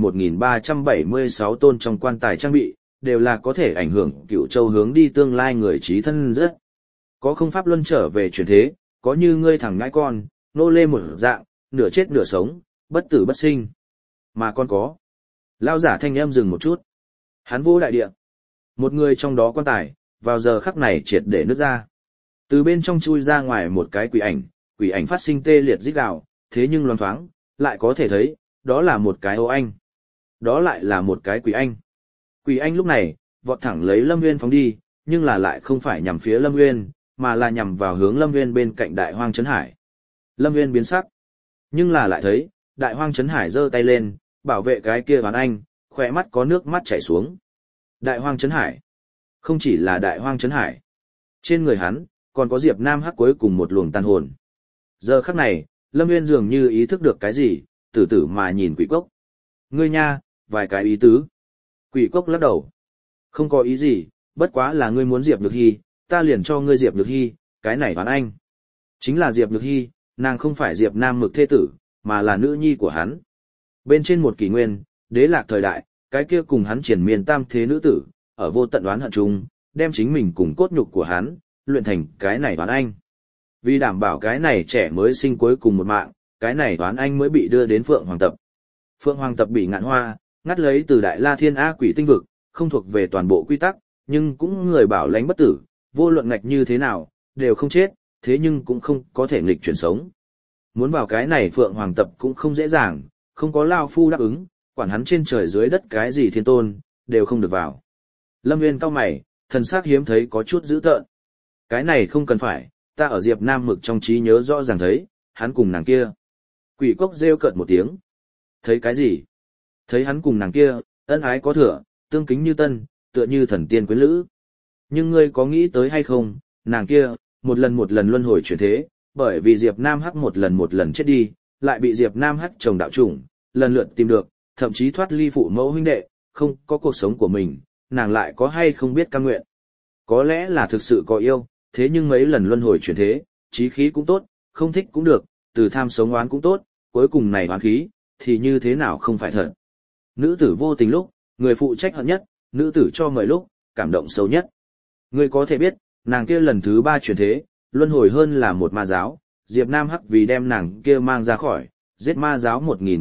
1376 tôn trong quan tài trang bị, đều là có thể ảnh hưởng Cửu Châu hướng đi tương lai người trí thân rất. Có không pháp luân trở về chuyển thế, có như ngươi thằng ngãi con, nô lê một dạng, nửa chết nửa sống, bất tử bất sinh. Mà con có. Lao giả thanh âm dừng một chút. Hắn vô đại địa. Một người trong đó quan tài, vào giờ khắc này triệt để nứt ra. Từ bên trong chui ra ngoài một cái quỷ ảnh phát sinh tê liệt rít gào, thế nhưng loáng thoáng, lại có thể thấy, đó là một cái ô anh. Đó lại là một cái quỷ anh. Quỷ anh lúc này, vọt thẳng lấy Lâm Nguyên phóng đi, nhưng là lại không phải nhằm phía Lâm Nguyên, mà là nhằm vào hướng Lâm Nguyên bên cạnh Đại Hoang Trấn Hải. Lâm Nguyên biến sắc, nhưng là lại thấy, Đại Hoang Trấn Hải giơ tay lên, bảo vệ cái kia bán anh, khỏe mắt có nước mắt chảy xuống. Đại Hoang Trấn Hải. Không chỉ là Đại Hoang Trấn Hải. Trên người hắn, còn có Diệp Nam Hắc cuối cùng một luồng tàn hồn. Giờ khắc này, Lâm Nguyên dường như ý thức được cái gì, từ từ mà nhìn Quỷ Cốc. Ngươi nha, vài cái ý tứ. Quỷ Cốc lắc đầu. Không có ý gì, bất quá là ngươi muốn Diệp Nhược Hy, ta liền cho ngươi Diệp Nhược Hy, cái này bán anh. Chính là Diệp Nhược Hy, nàng không phải Diệp Nam Mực thê tử, mà là nữ nhi của hắn. Bên trên một kỷ nguyên, đế lạc thời đại, cái kia cùng hắn triển miên tam thế nữ tử, ở vô tận đoán hận chung, đem chính mình cùng cốt nhục của hắn, luyện thành cái này toán anh. Vì đảm bảo cái này trẻ mới sinh cuối cùng một mạng, cái này toán anh mới bị đưa đến Phượng Hoàng Tập. Phượng Hoàng Tập bị ngạn hoa, ngắt lấy từ Đại La Thiên A Quỷ tinh vực, không thuộc về toàn bộ quy tắc, nhưng cũng người bảo lãnh bất tử, vô luận ngạch như thế nào, đều không chết, thế nhưng cũng không có thể nghịch chuyển sống. Muốn vào cái này Phượng Hoàng Tập cũng không dễ dàng, không có Lao Phu đáp ứng, quản hắn trên trời dưới đất cái gì thiên tôn, đều không được vào. Lâm Nguyên cau mày, thần sắc hiếm thấy có chút dữ tợn. Cái này không cần phải, ta ở Diệp Nam Mực trong trí nhớ rõ ràng thấy, hắn cùng nàng kia. Quỷ Cốc rêu cợt một tiếng. Thấy cái gì? Thấy hắn cùng nàng kia, ân ái có thừa, tương kính như tân, tựa như thần tiên quyến lữ. Nhưng ngươi có nghĩ tới hay không, nàng kia, một lần luân hồi chuyển thế, bởi vì Diệp Nam Hắc một lần chết đi, lại bị Diệp Nam Hắc chồng đạo chủng, lần lượt tìm được, thậm chí thoát ly phụ mẫu huynh đệ, không có cuộc sống của mình, nàng lại có hay không biết cam nguyện. Có lẽ là thực sự có yêu, thế nhưng mấy lần luân hồi chuyển thế, chí khí cũng tốt, không thích cũng được, từ tham sống oán cũng tốt, cuối cùng này oán khí, thì như thế nào không phải thật. Nữ tử vô tình lúc, người phụ trách hận nhất, nữ tử cho mời lúc, cảm động sâu nhất. Ngươi có thể biết, nàng kia lần thứ 3 chuyển thế, luân hồi hơn là một ma giáo, Diệp Nam Hắc vì đem nàng kia mang ra khỏi, giết ma giáo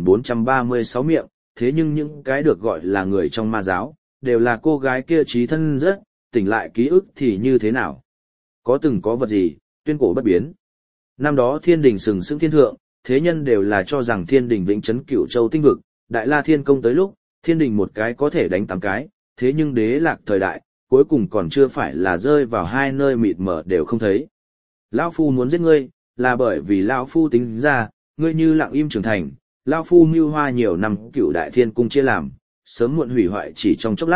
1436 miệng, thế nhưng những cái được gọi là người trong ma giáo, đều là cô gái kia trí thân rất, tỉnh lại ký ức thì như thế nào. Có từng có vật gì, tuyên cổ bất biến. Năm đó thiên đình sừng sững thiên thượng, thế nhân đều là cho rằng thiên đình vĩnh trấn Cửu Châu tinh vực, Đại La Thiên công tới lúc, thiên đình một cái có thể đánh 8 cái, thế nhưng đế lạc thời đại, cuối cùng còn chưa phải là rơi vào hai nơi mịt mờ đều không thấy. Lão Phu muốn giết ngươi, là bởi vì Lão Phu tính ra, ngươi như lặng im trưởng thành, Lão Phu mưu hoa nhiều năm Cửu Đại Thiên cung chia làm, sớm muộn hủy hoại chỉ trong chốc lát,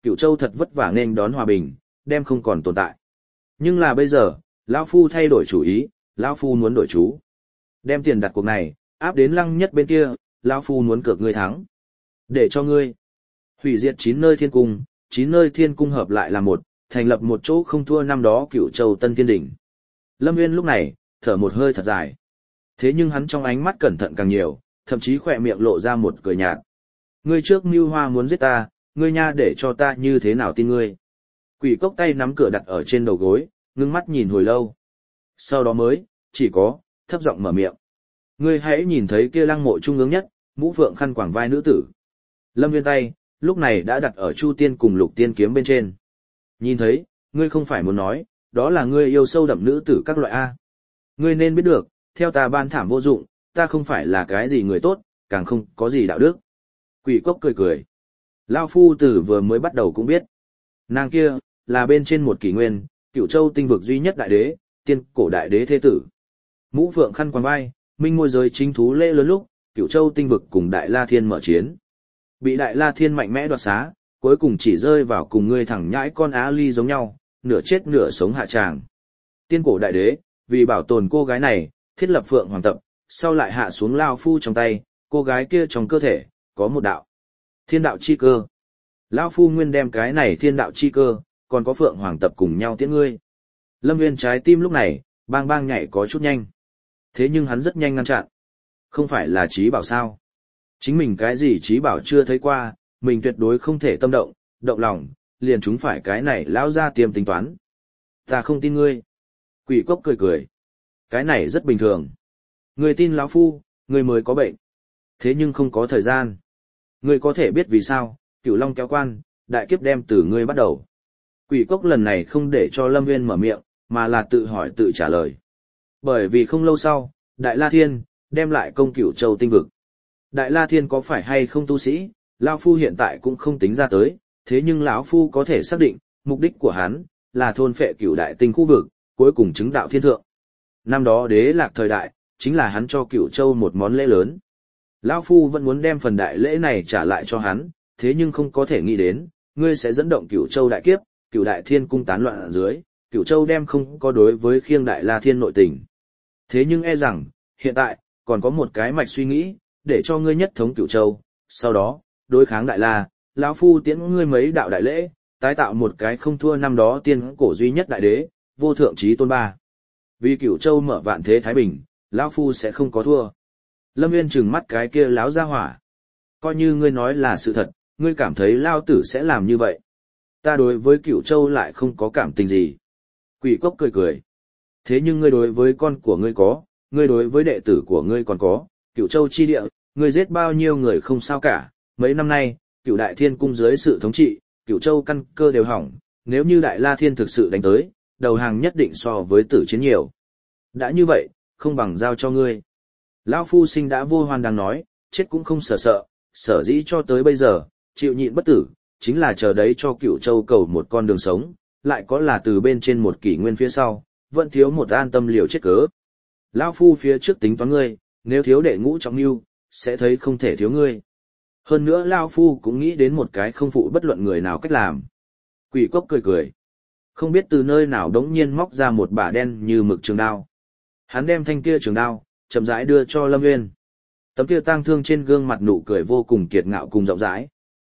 Cửu Châu thật vất vả nên đón hòa bình, đem không còn tồn tại. Nhưng là bây giờ, lão phu thay đổi chủ ý, lão phu muốn đổi chú. Đem tiền đặt cuộc này, áp đến Lăng Nhất bên kia, lão phu muốn cược ngươi thắng. Để cho ngươi hủy diệt 9 nơi thiên cung, 9 nơi thiên cung hợp lại là một, thành lập một chỗ không thua năm đó Cửu Châu Tân Thiên Đỉnh. Lâm Nguyên lúc này, thở một hơi thật dài. Thế nhưng hắn trong ánh mắt cẩn thận càng nhiều, thậm chí khỏe miệng lộ ra một cười nhạt. Ngươi trước mưu hoa muốn giết ta, ngươi nha để cho ta như thế nào tin ngươi. Quỷ cốc tay nắm cửa đặt ở trên đầu gối, ngưng mắt nhìn hồi lâu. Sau đó mới, chỉ có, thấp giọng mở miệng. Ngươi hãy nhìn thấy kia lăng mộ trung ương nhất, mũ phượng khăn quàng vai nữ tử. Lâm Nguyên tay, lúc này đã đặt ở Chu Tiên cùng Lục Tiên kiếm bên trên. Nhìn thấy, ngươi không phải muốn nói, đó là ngươi yêu sâu đậm nữ tử các loại A. Ngươi nên biết được, theo ta ban thảm vô dụng, ta không phải là cái gì người tốt, càng không có gì đạo đức. Quỷ cốc cười cười. Lao phu tử vừa mới bắt đầu cũng biết. Nàng kia, là bên trên một kỷ nguyên, Cửu Châu tinh vực duy nhất đại đế, tiên cổ đại đế thế tử. Mũ phượng khăn quàng vai, minh môi giới chính thú lễ lớn lúc, Cửu Châu tinh vực cùng Đại La Thiên mở chiến. Bị Đại La Thiên mạnh mẽ đoạt xá, cuối cùng chỉ rơi vào cùng ngươi thẳng nhãi con Á Ly giống nhau, nửa chết nửa sống hạ tràng. Tiên cổ đại đế, vì bảo tồn cô gái này, thiết lập phượng hoàng tập, sau lại hạ xuống lao phu trong tay, cô gái kia trong cơ thể, có một đạo. Thiên đạo chi cơ. Lao phu nguyên đem cái này thiên đạo chi cơ, còn có phượng hoàng tập cùng nhau tiễn ngươi. Lâm Nguyên trái tim lúc này, bang bang nhảy có chút nhanh. Thế nhưng hắn rất nhanh ngăn chặn. Không phải là trí bảo sao. Chính mình cái gì trí bảo chưa thấy qua, mình tuyệt đối không thể tâm động, động lòng, liền chúng phải cái này lão ra tiềm tính toán. Ta không tin ngươi. Quỷ cốc cười cười. Cái này rất bình thường. Ngươi tin lão phu, ngươi mới có bệnh. Thế nhưng không có thời gian. Ngươi có thể biết vì sao, Cửu Long kéo quan, đại kiếp đem từ ngươi bắt đầu. Quỷ cốc lần này không để cho Lâm Nguyên mở miệng, mà là tự hỏi tự trả lời. Bởi vì không lâu sau, Đại La Thiên, đem lại công Cửu Châu tinh vực. Đại La Thiên có phải hay không tu sĩ, lão phu hiện tại cũng không tính ra tới, thế nhưng lão phu có thể xác định, mục đích của hắn, là thôn phệ Cửu Đại tinh khu vực, cuối cùng chứng đạo thiên thượng. Năm đó Đế Lạc thời đại, chính là hắn cho Cửu Châu một món lễ lớn. Lão phu vẫn muốn đem phần đại lễ này trả lại cho hắn, thế nhưng không có thể nghĩ đến, ngươi sẽ dẫn động Cửu Châu đại kiếp, Cửu Đại Thiên cung tán loạn ở dưới, Cửu Châu đem không có đối với khiêng Đại La Thiên nội tình. Thế nhưng e rằng, hiện tại, còn có một cái mạch suy nghĩ, để cho ngươi nhất thống Cửu Châu, sau đó, đối kháng Đại La, lão phu tiễn ngươi mấy đạo đại lễ, tái tạo một cái không thua năm đó tiên cổ duy nhất đại đế, vô thượng chí tôn ba. Vì Cửu Châu mở vạn thế thái bình, lão phu sẽ không có thua. Lâm Nguyên trừng mắt cái kia láo ra hỏa. Coi như ngươi nói là sự thật, ngươi cảm thấy lao tử sẽ làm như vậy. Ta đối với Cửu Châu lại không có cảm tình gì. Quỷ cốc cười cười. Thế nhưng ngươi đối với con của ngươi có, ngươi đối với đệ tử của ngươi còn có, Cửu Châu chi địa, ngươi giết bao nhiêu người không sao cả. Mấy năm nay, Cửu Đại Thiên cung dưới sự thống trị, Cửu Châu căn cơ đều hỏng, nếu như Đại La Thiên thực sự đánh tới, đầu hàng nhất định so với tử chiến nhiều. Đã như vậy, không bằng giao cho ngươi. Lão phu sinh đã vô hoan đang nói, chết cũng không sợ, sở dĩ cho tới bây giờ, chịu nhịn bất tử, chính là chờ đấy cho Cửu Châu cầu một con đường sống, lại có là từ bên trên một kỷ nguyên phía sau, vẫn thiếu một an tâm liều chết cớ. Lão phu phía trước tính toán ngươi, nếu thiếu đệ ngũ trọng lưu, sẽ thấy không thể thiếu ngươi. Hơn nữa Lão phu cũng nghĩ đến một cái không phụ bất luận người nào cách làm. Quỷ cốc cười cười. Không biết từ nơi nào đống nhiên móc ra một bả đen như mực trường đao. Hắn đem thanh kia trường đao, chậm rãi đưa cho Lâm Nguyên. Tấm kia tang thương trên gương mặt nụ cười vô cùng kiệt ngạo cùng rộng rãi.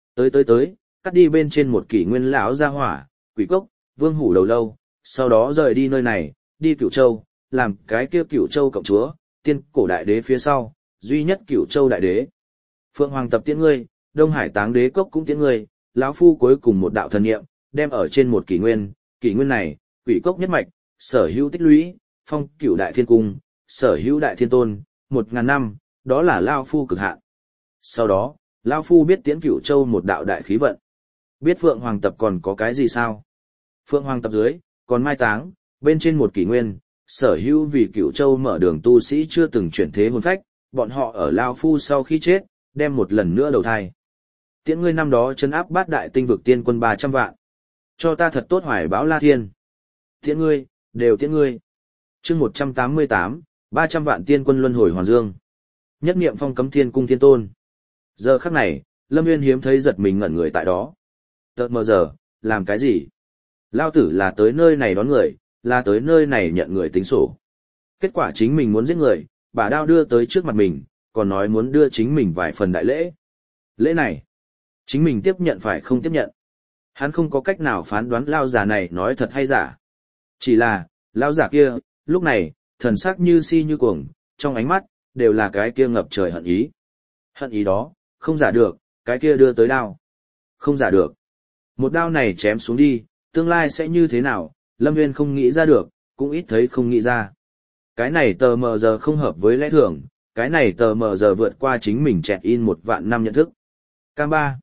Tới, cắt đi bên trên một kỷ nguyên lão ra hỏa, quỷ cốc, vương hủ đầu lâu, sau đó rời đi nơi này, đi Cửu Châu, làm cái kia Cửu Châu cộng chúa, tiên cổ đại đế phía sau, duy nhất Cửu Châu đại đế. Phượng Hoàng tập tiễn ngươi, Đông Hải Táng Đế cốc cũng tiễn ngươi, lão phu cuối cùng một đạo thần niệm, đem ở trên một kỷ nguyên này, quỷ cốc nhất mạch, sở hữu tích lũy, phong Cửu Đại Thiên cung, sở hữu Đại Thiên tôn, 1000 năm, đó là lão phu cực hạn. Sau đó, lão phu biết tiễn Cửu Châu một đạo đại khí vận. Biết Phượng Hoàng tập còn có cái gì sao? Phượng Hoàng tập dưới, còn mai táng, bên trên một kỷ nguyên, sở hữu vì Cửu Châu mở đường tu sĩ chưa từng chuyển thế hồn phách, bọn họ ở lão phu sau khi chết, đem một lần nữa đầu thai. Tiễn ngươi năm đó trấn áp bát đại tinh vực tiên quân 300 vạn. Cho ta thật tốt hoài báo La Thiên. Tiễn ngươi, đều tiễn ngươi. Chương 188, 300 vạn tiên quân luân hồi hoàn dương. Nhất niệm phong cấm thiên cung thiên tôn. Giờ khắc này, Lâm Nguyên hiếm thấy giật mình ngẩn người tại đó. Tợt mờ giờ, làm cái gì? Lao tử là tới nơi này đón người, là tới nơi này nhận người tính sổ. Kết quả chính mình muốn giết người, bà đao đưa tới trước mặt mình, còn nói muốn đưa chính mình vài phần đại lễ. Lễ này, chính mình tiếp nhận phải không tiếp nhận. Hắn không có cách nào phán đoán lao giả này nói thật hay giả. Chỉ là, lao giả kia, lúc này, thần sắc như si như cuồng, trong ánh mắt, đều là cái kia ngập trời hận ý. Hận ý đó, không giả được, cái kia đưa tới đao. Không giả được. Một đao này chém xuống đi, tương lai sẽ như thế nào, Lâm Nguyên không nghĩ ra được, cũng ít thấy không nghĩ ra. Cái này tờ mờ giờ không hợp với lẽ thường, cái này tờ mờ giờ vượt qua chính mình chẹt in 1.000.000 nhận thức. Cam ba.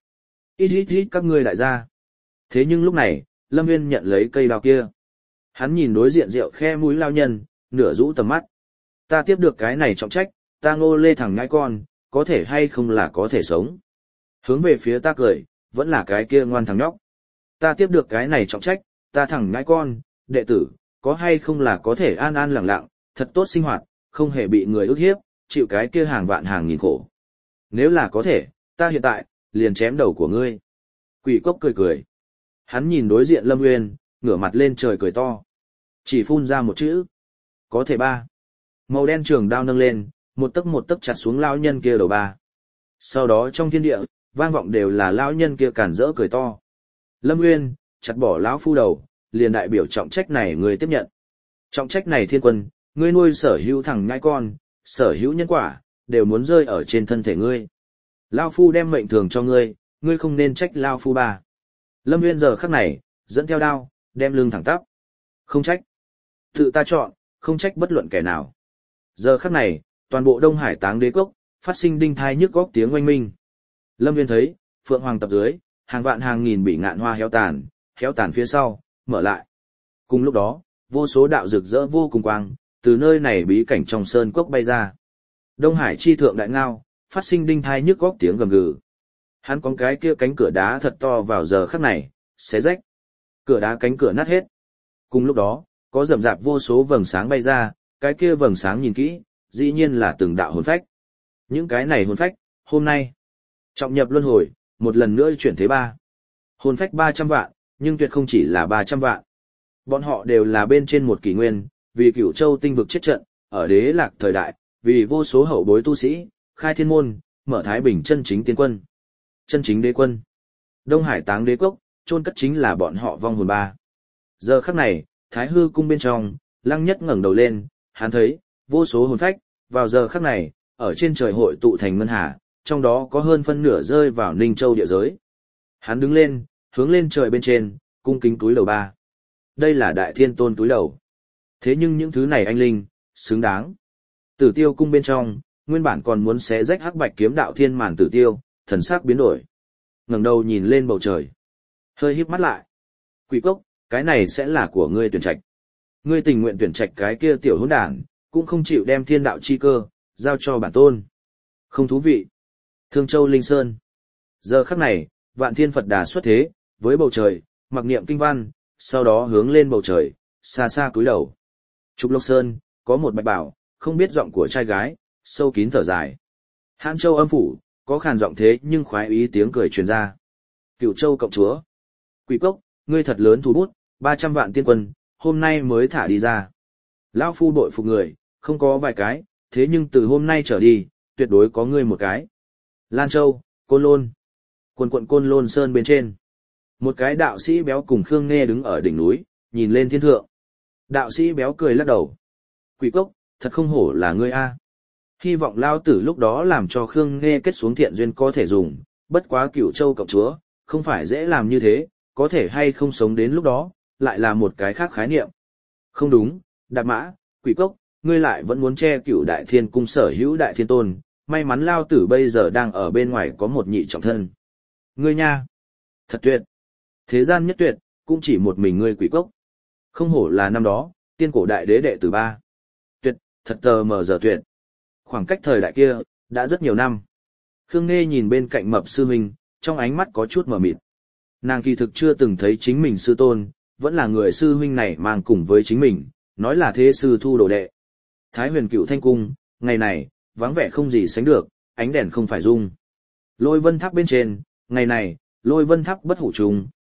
Ít các ngươi đại gia. Thế nhưng lúc này, Lâm Nguyên nhận lấy cây đao kia. Hắn nhìn đối diện rượu khe mũi lao nhân, nửa rũ tầm mắt. Ta tiếp được cái này trọng trách, ta Ngô Lê thằng nhãi con, có thể hay không là có thể sống. Hướng về phía ta cười, vẫn là cái kia ngoan thằng nhóc. Ta tiếp được cái này trọng trách, ta thằng nhãi con, đệ tử, có hay không là có thể an an lặng lặng, thật tốt sinh hoạt, không hề bị người ức hiếp, chịu cái kia hàng vạn hàng nghìn khổ. Nếu là có thể, ta hiện tại, liền chém đầu của ngươi. Quỷ cốc cười cười. Hắn nhìn đối diện Lâm Nguyên, ngửa mặt lên trời cười to. Chỉ phun ra một chữ. Có thể ba. Màu đen trường đao nâng lên, một tấc chặt xuống lão nhân kia đầu ba. Sau đó trong thiên địa, vang vọng đều là lão nhân kia cản rỡ cười to. Lâm Nguyên, chặt bỏ lão phu đầu, liền đại biểu trọng trách này người tiếp nhận. Trọng trách này thiên quân, ngươi nuôi sở hữu thằng nhãi con, sở hữu nhân quả, đều muốn rơi ở trên thân thể ngươi. Lão phu đem mệnh thường cho ngươi, ngươi không nên trách lão phu ba. Lâm Nguyên giờ khắc này, dẫn theo đao, đem lưng thẳng tắp. Không trách. Tự ta chọn, không trách bất luận kẻ nào. Giờ khắc này, toàn bộ Đông Hải Táng Đế Cốc, phát sinh đinh thai nhức góc tiếng oanh minh. Lâm Nguyên thấy, Phượng Hoàng tập dưới, hàng vạn hàng nghìn bị ngạn hoa héo tàn phía sau, mở lại. Cùng lúc đó, vô số đạo rực rỡ vô cùng quang, từ nơi này bí cảnh trong sơn cốc bay ra. Đông Hải chi thượng đại ngao, phát sinh đinh thai nhức góc tiếng gầm gừ. Hắn có cái kia cánh cửa đá thật to vào giờ khắc này, xé rách. Cửa đá cánh cửa nát hết. Cùng lúc đó, có rầm rạp vô số vầng sáng bay ra, cái kia vầng sáng nhìn kỹ, dĩ nhiên là từng đạo hồn phách. Những cái này hồn phách, hôm nay, trọng nhập luân hồi, một lần nữa chuyển thế ba. Hồn phách 300 vạn, nhưng tuyệt không chỉ là 300 vạn. Bọn họ đều là bên trên một kỷ nguyên, vì Cửu Châu tinh vực chết trận, ở Đế Lạc thời đại, vì vô số hậu bối tu sĩ, khai thiên môn, mở Thái Bình chân chính tiên quân. Chân chính đế quân. Đông Hải Táng Đế Cốc, chôn cất chính là bọn họ vong hồn ba. Giờ khắc này, Thái Hư cung bên trong, Lăng Nhất ngẩng đầu lên, hắn thấy vô số hồn phách, vào giờ khắc này, ở trên trời hội tụ thành ngân hà, trong đó có hơn phân nửa rơi vào Ninh Châu địa giới. Hắn đứng lên, hướng lên trời bên trên, cung kính túi đầu ba. Đây là Đại Thiên Tôn túi đầu. Thế nhưng những thứ này anh linh, xứng đáng. Tử Tiêu cung bên trong, nguyên bản còn muốn xé rách hắc bạch kiếm đạo thiên màn Tử Tiêu, thần sắc biến đổi. Ngẩng đầu nhìn lên bầu trời, hơi híp mắt lại. Quỷ cốc, cái này sẽ là của ngươi tuyển trạch. Ngươi tình nguyện tuyển trạch cái kia tiểu hỗn đản, cũng không chịu đem thiên đạo chi cơ giao cho bản tôn. Không thú vị. Thương Châu Linh Sơn. Giờ khắc này, Vạn Thiên Phật Đà xuất thế, với bầu trời, mặc niệm kinh văn, sau đó hướng lên bầu trời, xa xa cúi đầu. Trục Lộc Sơn, có một bạch bảo, không biết giọng của trai gái, sâu kín thở dài. Hãn Châu âm phủ, có khàn giọng thế nhưng khoái ý tiếng cười truyền ra. Cửu Châu cộng chúa. Quỷ cốc, ngươi thật lớn thú bút, 300 vạn tiên quân, hôm nay mới thả đi ra. Lão phu đội phục người, không có vài cái, thế nhưng từ hôm nay trở đi, tuyệt đối có ngươi một cái. Lan Châu, Côn Lôn. Quần Côn Lôn Sơn bên trên. Một cái đạo sĩ béo cùng Khương Nghê đứng ở đỉnh núi, nhìn lên thiên thượng. Đạo sĩ béo cười lắc đầu. Quỷ cốc, thật không hổ là ngươi a. Hy vọng lao tử lúc đó làm cho Khương Nghê kết xuống thiện duyên có thể dùng, bất quá Cửu Châu cộng chúa, không phải dễ làm như thế, có thể hay không sống đến lúc đó, lại là một cái khác khái niệm. Không đúng, Đạp Mã, Quỷ cốc, ngươi lại vẫn muốn che Cửu Đại Thiên cung sở hữu Đại Thiên Tôn, may mắn lao tử bây giờ đang ở bên ngoài có một nhị trọng thân. Ngươi nha, thật tuyệt. Thế gian nhất tuyệt, cũng chỉ một mình ngươi Quỷ cốc. Không hổ là năm đó, tiên cổ đại đế đệ tử ba. Tuyệt, thật tờ mờ giờ tuyệt. Khoảng cách thời đại kia, đã rất nhiều năm. Khương Nghê nhìn bên cạnh mập sư huynh, trong ánh mắt có chút mờ mịt. Nàng kỳ thực chưa từng thấy chính mình sư tôn, vẫn là người sư huynh này mang cùng với chính mình, nói là thế sư thu đồ đệ. Thái Huyền Cựu Thanh Cung, ngày này, vắng vẻ không gì sánh được, ánh đèn không phải dung. Lôi vân tháp bên trên, ngày này, lôi vân tháp bất hủ trùng,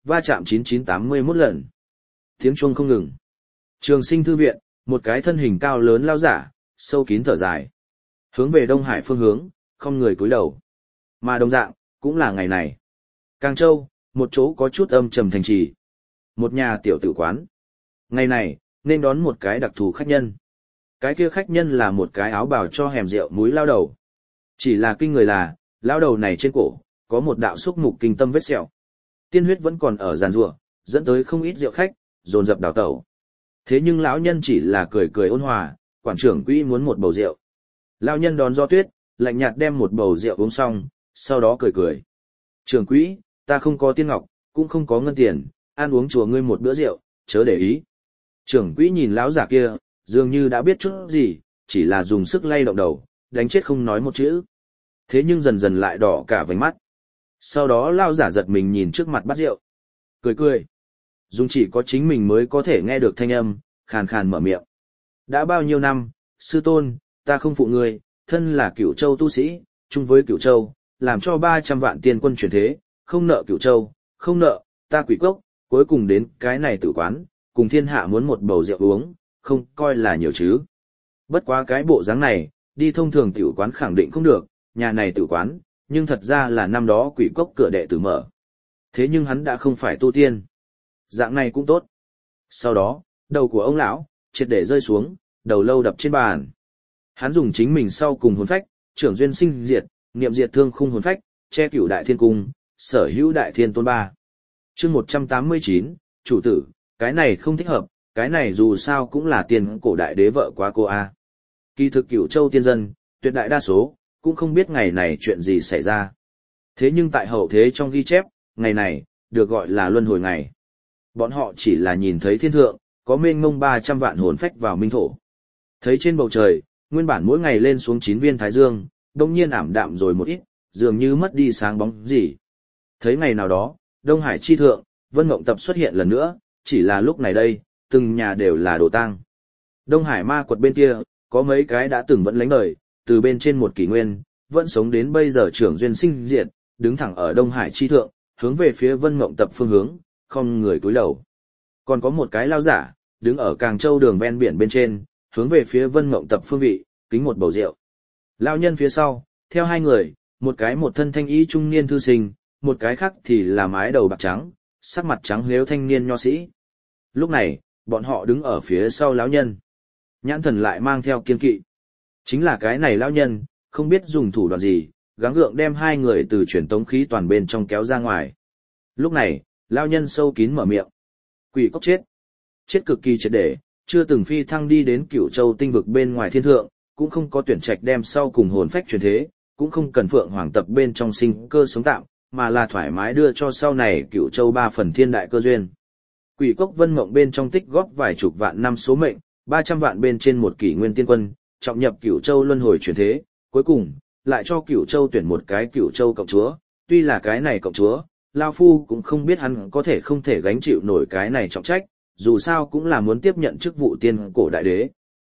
va chạm 9981 lần. Tiếng chuông không ngừng. Trường Sinh thư viện, một cái thân hình cao lớn lao giả, sâu kín thở dài. Hướng về Đông Hải phương hướng, không người cúi đầu. Mà đồng dạng, cũng là ngày này. Càng Châu, một chỗ có chút âm trầm thành trì. Một nhà tiểu tử quán. Ngày này, nên đón một cái đặc thù khách nhân. Cái kia khách nhân là một cái áo bào cho hẻm rượu múi lao đầu. Chỉ là kinh người là, lao đầu này trên cổ, có một đạo xúc mục kinh tâm vết sẹo. Tiên huyết vẫn còn ở giàn rủa, dẫn tới không ít rượu khách, dồn dập đào tẩu. Thế nhưng lão nhân chỉ là cười cười ôn hòa, quản trưởng quỹ muốn một bầu rượu. Lão nhân đón gió tuyết, lạnh nhạt đem một bầu rượu uống xong, sau đó cười cười. Trưởng quỹ, ta không có tiên ngọc, cũng không có ngân tiền, ăn uống chùa ngươi một bữa rượu, chớ để ý. Trưởng quỹ nhìn lão giả kia, dường như đã biết chút gì, chỉ là dùng sức lay động đầu, đánh chết không nói một chữ. Thế nhưng dần dần lại đỏ cả vành mắt. Sau đó lão giả giật mình nhìn trước mặt bát rượu. Cười cười. Dùng chỉ có chính mình mới có thể nghe được thanh âm, khàn khàn mở miệng. Đã bao nhiêu năm, sư tôn, ta không phụ ngươi, thân là Cửu Châu tu sĩ, chung với Cửu Châu, làm cho 300 vạn tiên quân chuyển thế, không nợ Cửu Châu, không nợ, ta Quỷ Cốc, cuối cùng đến cái này tử quán, cùng thiên hạ muốn một bầu rượu uống, không coi là nhiều chứ. Bất quá cái bộ dáng này, đi thông thường tiểu quán khẳng định không được, nhà này tử quán, nhưng thật ra là năm đó Quỷ Cốc cửa đệ tử mở. Thế nhưng hắn đã không phải tu tiên. Dạng này cũng tốt. Sau đó, đầu của ông lão triệt để rơi xuống, đầu lâu đập trên bàn. Hắn dùng chính mình sau cùng hồn phách, trưởng duyên sinh diệt, niệm diệt thương khung hồn phách, che cửu đại thiên cung, sở hữu đại thiên tôn ba. Chương 189, chủ tử, cái này không thích hợp, cái này dù sao cũng là tiền cổ đại đế vợ quá cô a. Kỳ thực Cửu Châu tiên dân, tuyệt đại đa số cũng không biết ngày này chuyện gì xảy ra. Thế nhưng tại hậu thế trong ghi chép, ngày này được gọi là luân hồi ngày. Bọn họ chỉ là nhìn thấy thiên thượng, có mênh mông 300 vạn hồn phách vào minh thổ. Thấy trên bầu trời, nguyên bản mỗi ngày lên xuống 9 viên thái dương, đông nhiên ảm đạm rồi một ít, dường như mất đi sáng bóng gì. Thấy ngày nào đó, Đông Hải chi thượng, Vân Mộng Tập xuất hiện lần nữa, chỉ là lúc này đây, từng nhà đều là đồ tang. Đông Hải ma quật bên kia, có mấy cái đã từng vẫn lánh đời, từ bên trên một kỷ nguyên, vẫn sống đến bây giờ trưởng duyên sinh diệt, đứng thẳng ở Đông Hải chi thượng, hướng về phía Vân Mộng Tập phương hướng, không người cúi đầu. Còn có một cái lao giả, đứng ở Càng Châu đường ven biển bên trên, hướng về phía Vân Mộng Tập phương vị, kính một bầu rượu. Lao nhân phía sau, theo hai người, một cái một thân thanh y trung niên thư sinh, một cái khác thì là mái đầu bạc trắng, sắc mặt trắng lếu thanh niên nho sĩ. Lúc này, bọn họ đứng ở phía sau lão nhân. Nhãn thần lại mang theo kiên kỵ. Chính là cái này lão nhân, không biết dùng thủ đoạn gì, gắng gượng đem hai người từ truyền tống khí toàn bên trong kéo ra ngoài. Lúc này, lão nhân sâu kín mở miệng. Quỷ Cốc chết. Chết cực kỳ triệt để, chưa từng phi thăng đi đến Cửu Châu tinh vực bên ngoài thiên thượng, cũng không có tuyển trạch đem sau cùng hồn phách truyền thế, cũng không cần Phượng Hoàng tập bên trong sinh cơ sống tạm, mà là thoải mái đưa cho sau này Cửu Châu 3 phần thiên đại cơ duyên. Quỷ Cốc Vân Mộng bên trong tích góp vài chục vạn năm số mệnh, 300 vạn bên trên một kỷ nguyên tiên quân, trọng nhập Cửu Châu luân hồi chuyển thế, cuối cùng lại cho Cửu Châu tuyển một cái Cửu Châu cộng chúa, tuy là cái này cộng chúa, lão phu cũng không biết hắn có thể không thể gánh chịu nổi cái này trọng trách, dù sao cũng là muốn tiếp nhận chức vụ tiên cổ đại đế.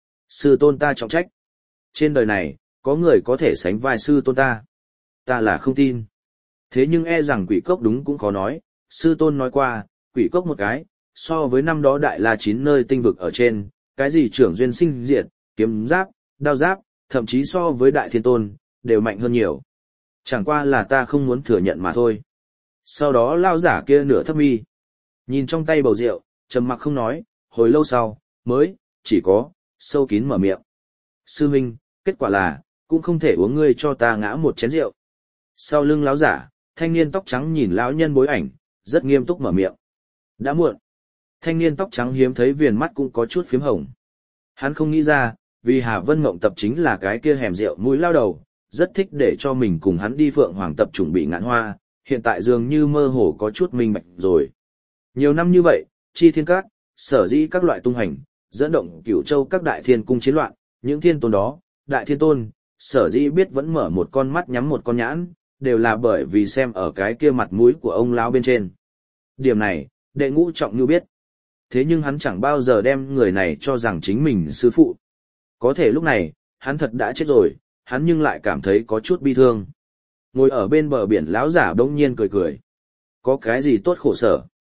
Sư tôn ta trọng trách. Trên đời này, có người có thể sánh vai sư tôn ta. Ta là không tin. Thế nhưng e rằng Quỷ Cốc đúng cũng khó nói, sư tôn nói qua, Quỷ Cốc một cái, so với năm đó đại la 9 nơi tinh vực ở trên, cái gì trưởng duyên sinh diệt, kiếm giáp, đao giáp, thậm chí so với đại thiên tôn, đều mạnh hơn nhiều. Chẳng qua là ta không muốn thừa nhận mà thôi. Sau đó lao giả kia nửa thấp mi. Nhìn trong tay bầu rượu, trầm mặc không nói, hồi lâu sau, mới, chỉ có, sâu kín mở miệng. Sư Minh, kết quả là, cũng không thể uống ngươi cho ta ngã một chén rượu. Sau lưng lão giả, thanh niên tóc trắng nhìn lão nhân bối ảnh, rất nghiêm túc mở miệng. Đã muộn. Thanh niên tóc trắng hiếm thấy viền mắt cũng có chút phím hồng. Hắn không nghĩ ra, vì Hà Vân Mộng Tập chính là cái kia hẻm rượu mũi lao đầu, rất thích để cho mình cùng hắn đi Phượng Hoàng Tập chuẩn bị ngạn hoa, hiện tại dường như mơ hồ có chút minh bạch rồi. Nhiều năm như vậy, chi thiên các, sở dĩ các loại tung hành, dẫn động Cửu Châu các đại thiên cung chiến loạn, những thiên tôn đó, đại thiên tôn, sở dĩ biết vẫn mở một con mắt nhắm một con nhãn, đều là bởi vì xem ở cái kia mặt mũi của ông lão bên trên. Điểm này, đệ ngũ trọng như biết. Thế nhưng hắn chẳng bao giờ đem người này cho rằng chính mình sư phụ. Có thể lúc này, hắn thật đã chết rồi, hắn nhưng lại cảm thấy có chút bi thương. Ngồi ở bên bờ biển lão giả bỗng nhiên cười cười. Có cái gì tốt khổ sở?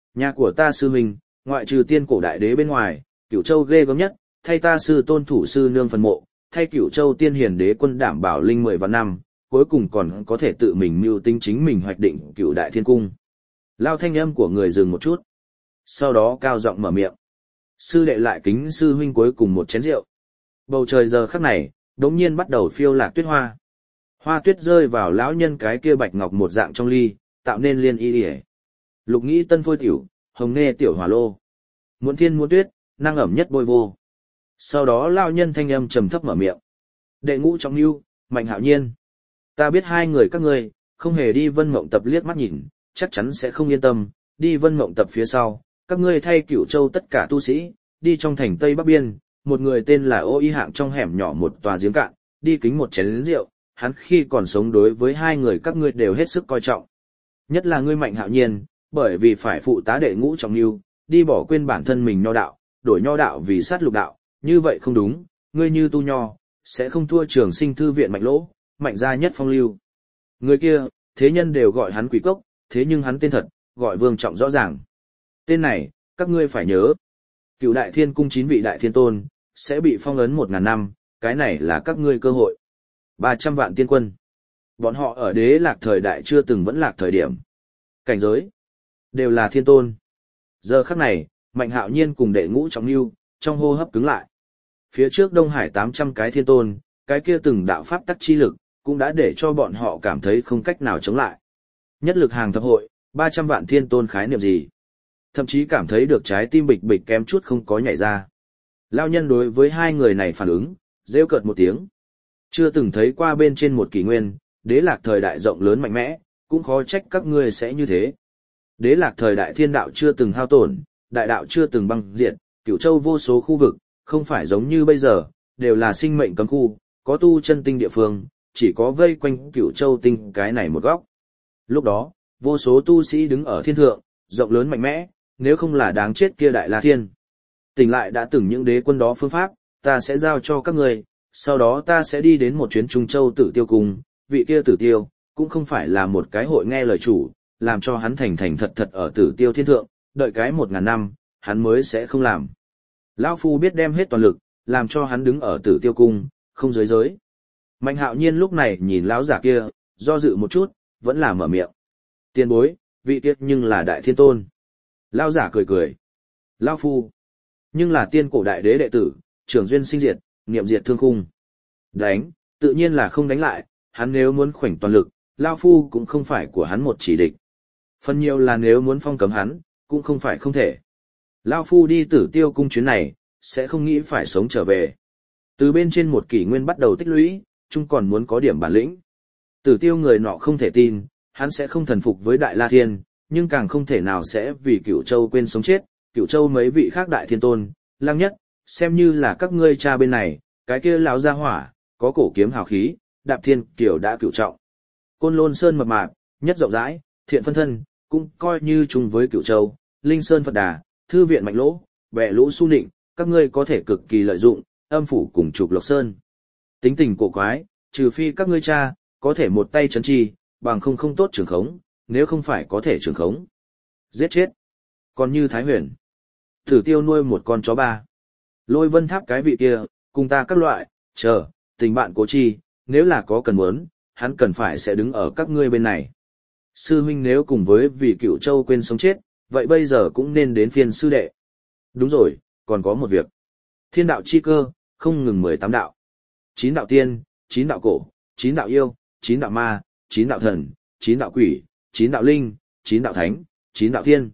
Nhà của ta sư huynh, ngoại trừ tiên cổ đại đế bên ngoài, Cửu Châu ghê gớm nhất, thay ta sư tôn thủ sư nương phần mộ, thay Cửu Châu tiên hiền đế quân đảm bảo linh 10 vạn năm, cuối cùng còn có thể tự mình mưu tính chính mình hoạch định Cửu Đại Thiên Cung. Lao thanh âm của người dừng một chút, sau đó cao giọng mở miệng. Sư đệ lại kính sư huynh cuối cùng một chén rượu. Bầu trời giờ khắc này, đống nhiên bắt đầu phiêu lạc tuyết hoa. Hoa tuyết rơi vào lão nhân cái kia bạch ngọc một dạng trong ly, tạo nên liên y ỉa. Lục nghĩ tân phôi tiểu, hồng nghe tiểu hỏa lô. Muốn thiên muốn tuyết, năng ẩm nhất bôi vô. Sau đó lão nhân thanh âm trầm thấp mở miệng. Đệ ngũ trọng lưu, Mạnh Hạo Nhiên. Ta biết hai người các ngươi không hề đi Vân Mộng Tập liếc mắt nhìn, chắc chắn sẽ không yên tâm, đi Vân Mộng Tập phía sau, các ngươi thay Cửu Châu tất cả tu sĩ, đi trong thành Tây Bắc Biên, một người tên là Ô Y Hạng trong hẻm nhỏ một tòa giếng cạn, đi kính một chén rượu, hắn khi còn sống đối với hai người các ngươi đều hết sức coi trọng. Nhất là ngươi Mạnh Hạo Nhiên, bởi vì phải phụ tá đệ ngũ trọng lưu, đi bỏ quên bản thân mình nho đạo, đổi nho đạo vì sát lục đạo, như vậy không đúng, ngươi như tu nho, sẽ không thua Trường Sinh thư viện Mạnh Lỗ, Mạnh gia nhất phong lưu. Người kia, thế nhân đều gọi hắn Quỷ Cốc, thế nhưng hắn tên thật, gọi Vương Trọng rõ ràng. Tên này, các ngươi phải nhớ. Cựu Đại Thiên Cung 9 vị đại thiên tôn, sẽ bị phong ấn 1000 năm, cái này là các ngươi cơ hội. 300 vạn tiên quân. Bọn họ ở đế lạc thời đại chưa từng vẫn lạc thời điểm. Cảnh giới, đều là thiên tôn. Giờ khắc này, Mạnh Hạo Nhiên cùng đệ ngũ trọng lưu, trong hô hấp cứng lại. Phía trước Đông Hải 800 cái thiên tôn, cái kia từng đạo pháp tắc chi lực, cũng đã để cho bọn họ cảm thấy không cách nào chống lại. Nhất lực hàng thập hội, 300 vạn thiên tôn khái niệm gì? Thậm chí cảm thấy được trái tim bịch bịch kém chút không có nhảy ra. Lao nhân đối với hai người này phản ứng, rêu cợt một tiếng. Chưa từng thấy qua bên trên một kỷ nguyên, đế lạc thời đại rộng lớn mạnh mẽ, cũng khó trách các ngươi sẽ như thế. Đế lạc thời đại thiên đạo chưa từng hao tổn, đại đạo chưa từng băng diệt, Cửu Châu vô số khu vực, không phải giống như bây giờ, đều là sinh mệnh cấm khu, có tu chân tinh địa phương, chỉ có vây quanh Cửu Châu tinh cái này một góc. Lúc đó, vô số tu sĩ đứng ở thiên thượng, rộng lớn mạnh mẽ, nếu không là đáng chết kia đại la thiên. Tỉnh lại đã từng những đế quân đó phương pháp, ta sẽ giao cho các ngươi, sau đó ta sẽ đi đến một chuyến Trung Châu Tử Tiêu cùng, vị kia Tử Tiêu, cũng không phải là một cái hội nghe lời chủ, làm cho hắn thành thành thật thật ở Tử Tiêu thiên thượng, đợi cái 1000 năm, hắn mới sẽ không làm. Lão Phu biết đem hết toàn lực, làm cho hắn đứng ở Tử Tiêu cung, không dưới giới. Mạnh Hạo Nhiên lúc này nhìn lão giả kia, do dự một chút, vẫn là mở miệng. Tiền bối, vị tiết nhưng là đại thiên tôn. Lão giả cười cười. Lão Phu, nhưng là tiên cổ đại đế đệ tử, trưởng duyên sinh diệt, niệm diệt thương khung. Đánh, tự nhiên là không đánh lại, hắn nếu muốn khoảnh toàn lực, Lão Phu cũng không phải của hắn một chỉ địch. Phần nhiều là nếu muốn phong cấm hắn, cũng không phải không thể. Lão Phu đi Tử Tiêu cung chuyến này, sẽ không nghĩ phải sống trở về. Từ bên trên một kỷ nguyên bắt đầu tích lũy, chung còn muốn có điểm bản lĩnh. Tử Tiêu người nọ không thể tin, hắn sẽ không thần phục với Đại La Thiên, nhưng càng không thể nào sẽ vì Cửu Châu quên sống chết, Cửu Châu mấy vị khác đại thiên tôn, Lăng Nhất, xem như là các ngươi cha bên này, cái kia lão gia hỏa, có cổ kiếm hào khí, đạp thiên kiều đã cửu trọng. Côn Lôn Sơn mập mạp, nhất rộng rãi, thiện phân thân, cũng coi như chung với Cửu Châu, Linh Sơn Phật Đà, Thư viện Mạnh Lỗ, Bệ Lũ Su Nịnh, các ngươi có thể cực kỳ lợi dụng, âm phủ cùng Trục Lộc Sơn. Tính tình cổ quái, trừ phi các ngươi cha, có thể một tay chấn chi, bằng không tốt trường khống, nếu không phải có thể trường khống. Giết chết. Còn như Thái Huyền. Tử Tiêu nuôi một con chó ba. Lôi Vân Tháp cái vị kia, cùng ta các loại, tình bạn cố chi, nếu là có cần muốn, hắn cần phải sẽ đứng ở các ngươi bên này. Sư huynh nếu cùng với vì Cửu Châu quên sống chết, vậy bây giờ cũng nên đến phiên sư đệ. Đúng rồi, còn có một việc. Thiên đạo chi cơ, không ngừng 18 đạo. 9 đạo tiên, 9 đạo cổ, 9 đạo yêu, 9 đạo ma, 9 đạo thần, 9 đạo quỷ, 9 đạo linh, 9 đạo thánh, 9 đạo thiên.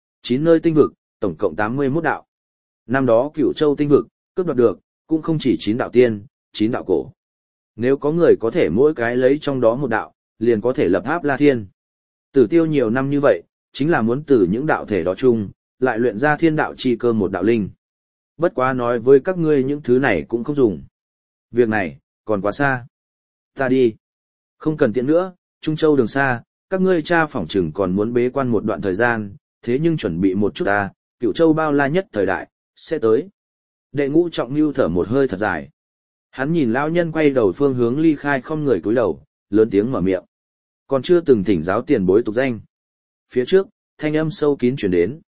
9 nơi tinh vực, tổng cộng 81 đạo. Năm đó Cửu Châu tinh vực, cướp đoạt được, cũng không chỉ 9 đạo tiên, 9 đạo cổ. Nếu có người có thể mỗi cái lấy trong đó một đạo, liền có thể lập tháp La Thiên. Tử Tiêu nhiều năm như vậy, chính là muốn từ những đạo thể đó chung, lại luyện ra thiên đạo chi cơ một đạo linh. Bất quá nói với các ngươi những thứ này cũng không dùng. Việc này, còn quá xa. Ta đi. Không cần tiện nữa, Trung Châu đường xa, các ngươi cha phỏng chừng còn muốn bế quan một đoạn thời gian, thế nhưng chuẩn bị một chút ta, Cửu Châu bao la nhất thời đại, sẽ tới. Đệ ngũ trọng lưu thở một hơi thật dài. Hắn nhìn lão nhân quay đầu phương hướng ly khai không người cúi đầu, lớn tiếng mở miệng. Còn chưa từng thỉnh giáo tiền bối tục danh. Phía trước, thanh âm sâu kín truyền đến.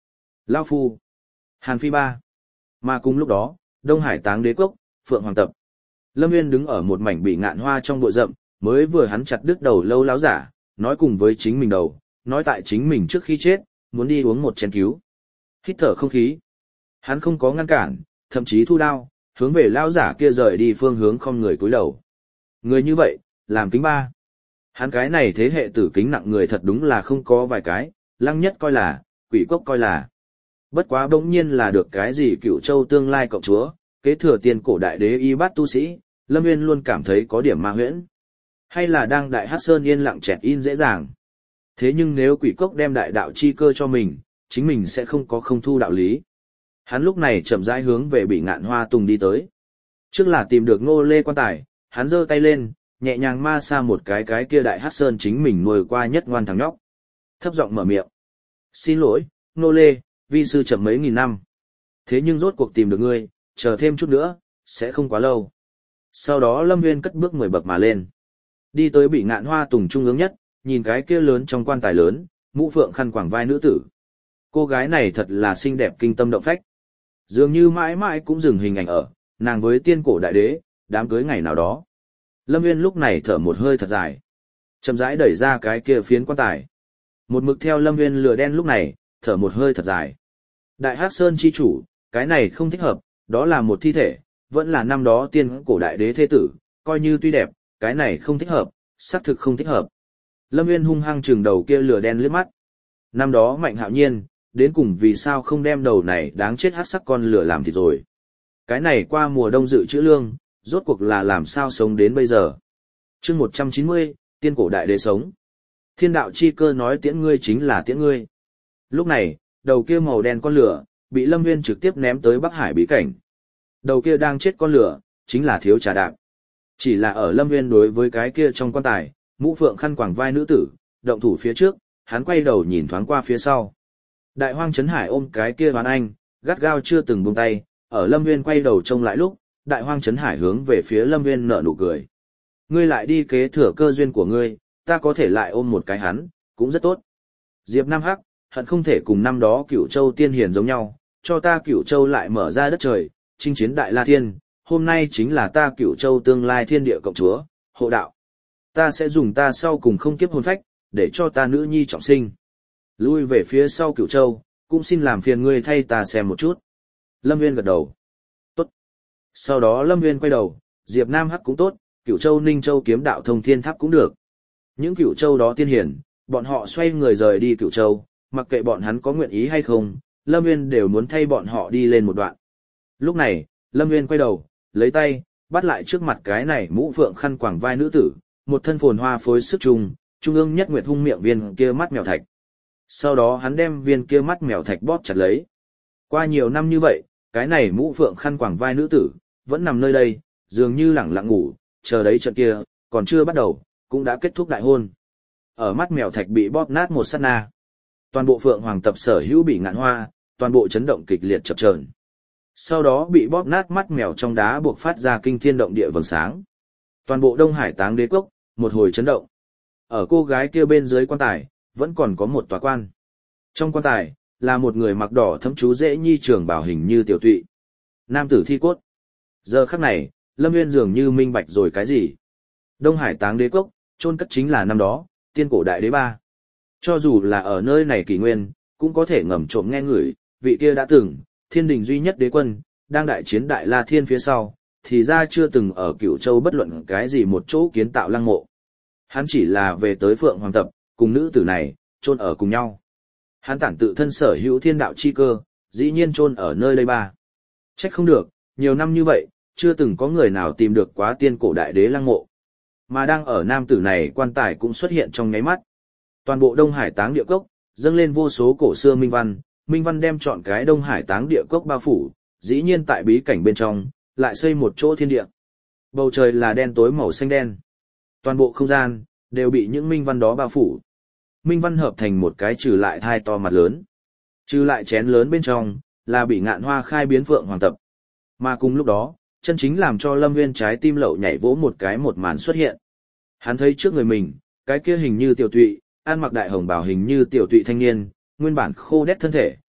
Lao Phu, Hàn Phi Ba. Mà cùng lúc đó, Đông Hải Táng Đế Quốc, Phượng Hoàng Tập. Lâm Nguyên đứng ở một mảnh bị ngạn hoa trong bụi rậm, mới vừa hắn chặt đứt đầu lâu láo giả, nói cùng với chính mình đầu, nói tại chính mình trước khi chết, muốn đi uống một chén cứu. Hít thở không khí. Hắn không có ngăn cản, thậm chí thu đao, hướng về lao giả kia rời đi phương hướng không người cúi đầu. Người như vậy, làm kính ba. Hắn cái này thế hệ tử kính nặng người thật đúng là không có vài cái, Lăng Nhất coi là, Quỷ Cốc coi là. Bất quá bỗng nhiên là được cái gì Cửu Châu tương lai cộng chúa, kế thừa tiền cổ đại đế y bát tu sĩ, Lâm Nguyên luôn cảm thấy có điểm ma huyễn. Hay là đang đại hát sơn yên lặng chẹt in dễ dàng. Thế nhưng nếu Quỷ Cốc đem đại đạo chi cơ cho mình, chính mình sẽ không có không thu đạo lý. Hắn lúc này chậm rãi hướng về bị ngạn hoa tùng đi tới. Trước là tìm được Ngô Lê quan tài, hắn giơ tay lên, nhẹ nhàng ma xa một cái kia đại hát sơn chính mình nuôi qua nhất ngoan thằng nhóc. Thấp giọng mở miệng. Xin lỗi, Ngô Lê, vi sư chậm mấy nghìn năm. Thế nhưng rốt cuộc tìm được ngươi, chờ thêm chút nữa, sẽ không quá lâu. Sau đó Lâm Nguyên cất bước 10 bậc mà lên. Đi tới bị ngạn hoa tùng trung ương nhất, nhìn cái kia lớn trong quan tài lớn, mũ phượng khăn quàng vai nữ tử. Cô gái này thật là xinh đẹp kinh tâm động phách. Dường như mãi mãi cũng dừng hình ảnh ở, nàng với tiên cổ đại đế, đám cưới ngày nào đó. Lâm Nguyên lúc này thở một hơi thật dài. Chậm rãi đẩy ra cái kia phiến quan tài. Một mực theo Lâm Nguyên lửa đen lúc này, thở một hơi thật dài. Đại Hắc Sơn chi chủ, cái này không thích hợp, đó là một thi thể, vẫn là năm đó tiên cổ đại đế thế tử, coi như tuy đẹp, cái này không thích hợp, xác thực không thích hợp. Lâm Nguyên hung hăng trừng đầu kia lửa đen liếc mắt. Năm đó Mạnh Hạo Nhiên, đến cùng vì sao không đem đầu này đáng chết hắc sắc con lửa làm thịt rồi. Cái này qua mùa đông dự trữ lương, rốt cuộc là làm sao sống đến bây giờ. Chương 190, tiên cổ đại đế sống. Thiên đạo chi cơ nói tiễn ngươi chính là tiễn ngươi. Lúc này, đầu kia màu đen con lửa, bị Lâm Nguyên trực tiếp ném tới Bắc Hải bí cảnh. Đầu kia đang chết con lửa, chính là Thiếu Trà Đạp. Chỉ là ở Lâm Nguyên đối với cái kia trong quan tài, mũ phượng khăn quàng vai nữ tử, động thủ phía trước, hắn quay đầu nhìn thoáng qua phía sau. Đại Hoang Trấn Hải ôm cái kia Hoán Anh, gắt gao chưa từng buông tay, ở Lâm Nguyên quay đầu trông lại lúc, Đại Hoang Trấn Hải hướng về phía Lâm Nguyên nở nụ cười. Ngươi lại đi kế thừa cơ duyên của ngươi, ta có thể lại ôm một cái hắn, cũng rất tốt. Diệp Nam Hắc, hận không thể cùng năm đó Cửu Châu tiên hiền giống nhau, cho ta Cửu Châu lại mở ra đất trời, chinh chiến Đại La Thiên, hôm nay chính là ta Cửu Châu tương lai thiên địa cộng chúa, hộ đạo. Ta sẽ dùng ta sau cùng không kiếp hồn phách, để cho ta nữ nhi trọng sinh. Lui về phía sau Cửu Châu, cũng xin làm phiền ngươi thay ta xem một chút. Lâm Nguyên gật đầu. Tốt. Sau đó Lâm Nguyên quay đầu, Diệp Nam Hắc cũng tốt, Cửu Châu Ninh Châu kiếm đạo thông thiên tháp cũng được. Những Cửu Châu đó tiên hiển, bọn họ xoay người rời đi Cửu Châu, mặc kệ bọn hắn có nguyện ý hay không, Lâm Nguyên đều muốn thay bọn họ đi lên một đoạn. Lúc này, Lâm Nguyên quay đầu, lấy tay, bắt lại trước mặt cái này mũ phượng khăn quàng vai nữ tử, một thân phồn hoa phối sức trung ương nhất nguyệt hung miệng viên kia mắt mèo thạch. Sau đó hắn đem viên kia mắt mèo thạch bóp chặt lấy. Qua nhiều năm như vậy, cái này mũ phượng khăn quàng vai nữ tử, vẫn nằm nơi đây, dường như lẳng lặng ngủ, chờ đấy trận kia, còn chưa bắt đầu, cũng đã kết thúc đại hôn. Ở mắt mèo thạch bị bóp nát một sát na. Toàn bộ Phượng Hoàng Tập sở hữu bị ngạn hoa, toàn bộ chấn động kịch liệt chập chờn. Sau đó bị bóp nát mắt mèo trong đá buộc phát ra kinh thiên động địa vầng sáng. Toàn bộ Đông Hải Táng Đế Quốc, một hồi chấn động. Ở cô gái kia bên dưới quan tài, vẫn còn có một tòa quan. Trong quan tài, là một người mặc đỏ thấm chú dễ nhi trường bảo hình như tiểu tụy. Nam tử thi cốt. Giờ khắc này, Lâm Nguyên dường như minh bạch rồi cái gì. Đông Hải Táng Đế Quốc, chôn cất chính là năm đó, tiên cổ đại đế ba. Cho dù là ở nơi này kỷ nguyên, cũng có thể ngầm trộm nghe ngửi, vị kia đã từng, thiên đình duy nhất đế quân, đang đại chiến Đại La Thiên phía sau, thì ra chưa từng ở Cửu Châu bất luận cái gì một chỗ kiến tạo lăng mộ. Hắn chỉ là về tới Phượng Hoàng Tập, cùng nữ tử này, chôn ở cùng nhau. Hắn tản tự thân sở hữu thiên đạo chi cơ, dĩ nhiên chôn ở nơi đây ba. Trách không được, nhiều năm như vậy, chưa từng có người nào tìm được quá tiên cổ đại đế lăng mộ. Mà đang ở nam tử này quan tài cũng xuất hiện trong nháy mắt. Toàn bộ Đông Hải Táng Địa Cốc, dâng lên vô số cổ xưa minh văn đem trọn cái Đông Hải Táng Địa Cốc bao phủ, dĩ nhiên tại bí cảnh bên trong, lại xây một chỗ thiên địa. Bầu trời là đen tối màu xanh đen. Toàn bộ không gian, đều bị những minh văn đó bao phủ. Minh văn hợp thành một cái trừ lại thai to mặt lớn. Trừ lại chén lớn bên trong, là bị ngạn hoa khai biến Phượng Hoàng Tập. Mà cùng lúc đó, chân chính làm cho Lâm Nguyên trái tim lậu nhảy vỗ một cái một màn xuất hiện. Hắn thấy trước người mình, cái kia hình như tiểu tụy, ăn mặc đại hồng bào hình như tiểu tụy thanh niên, nguyên bản khô đét thân thể,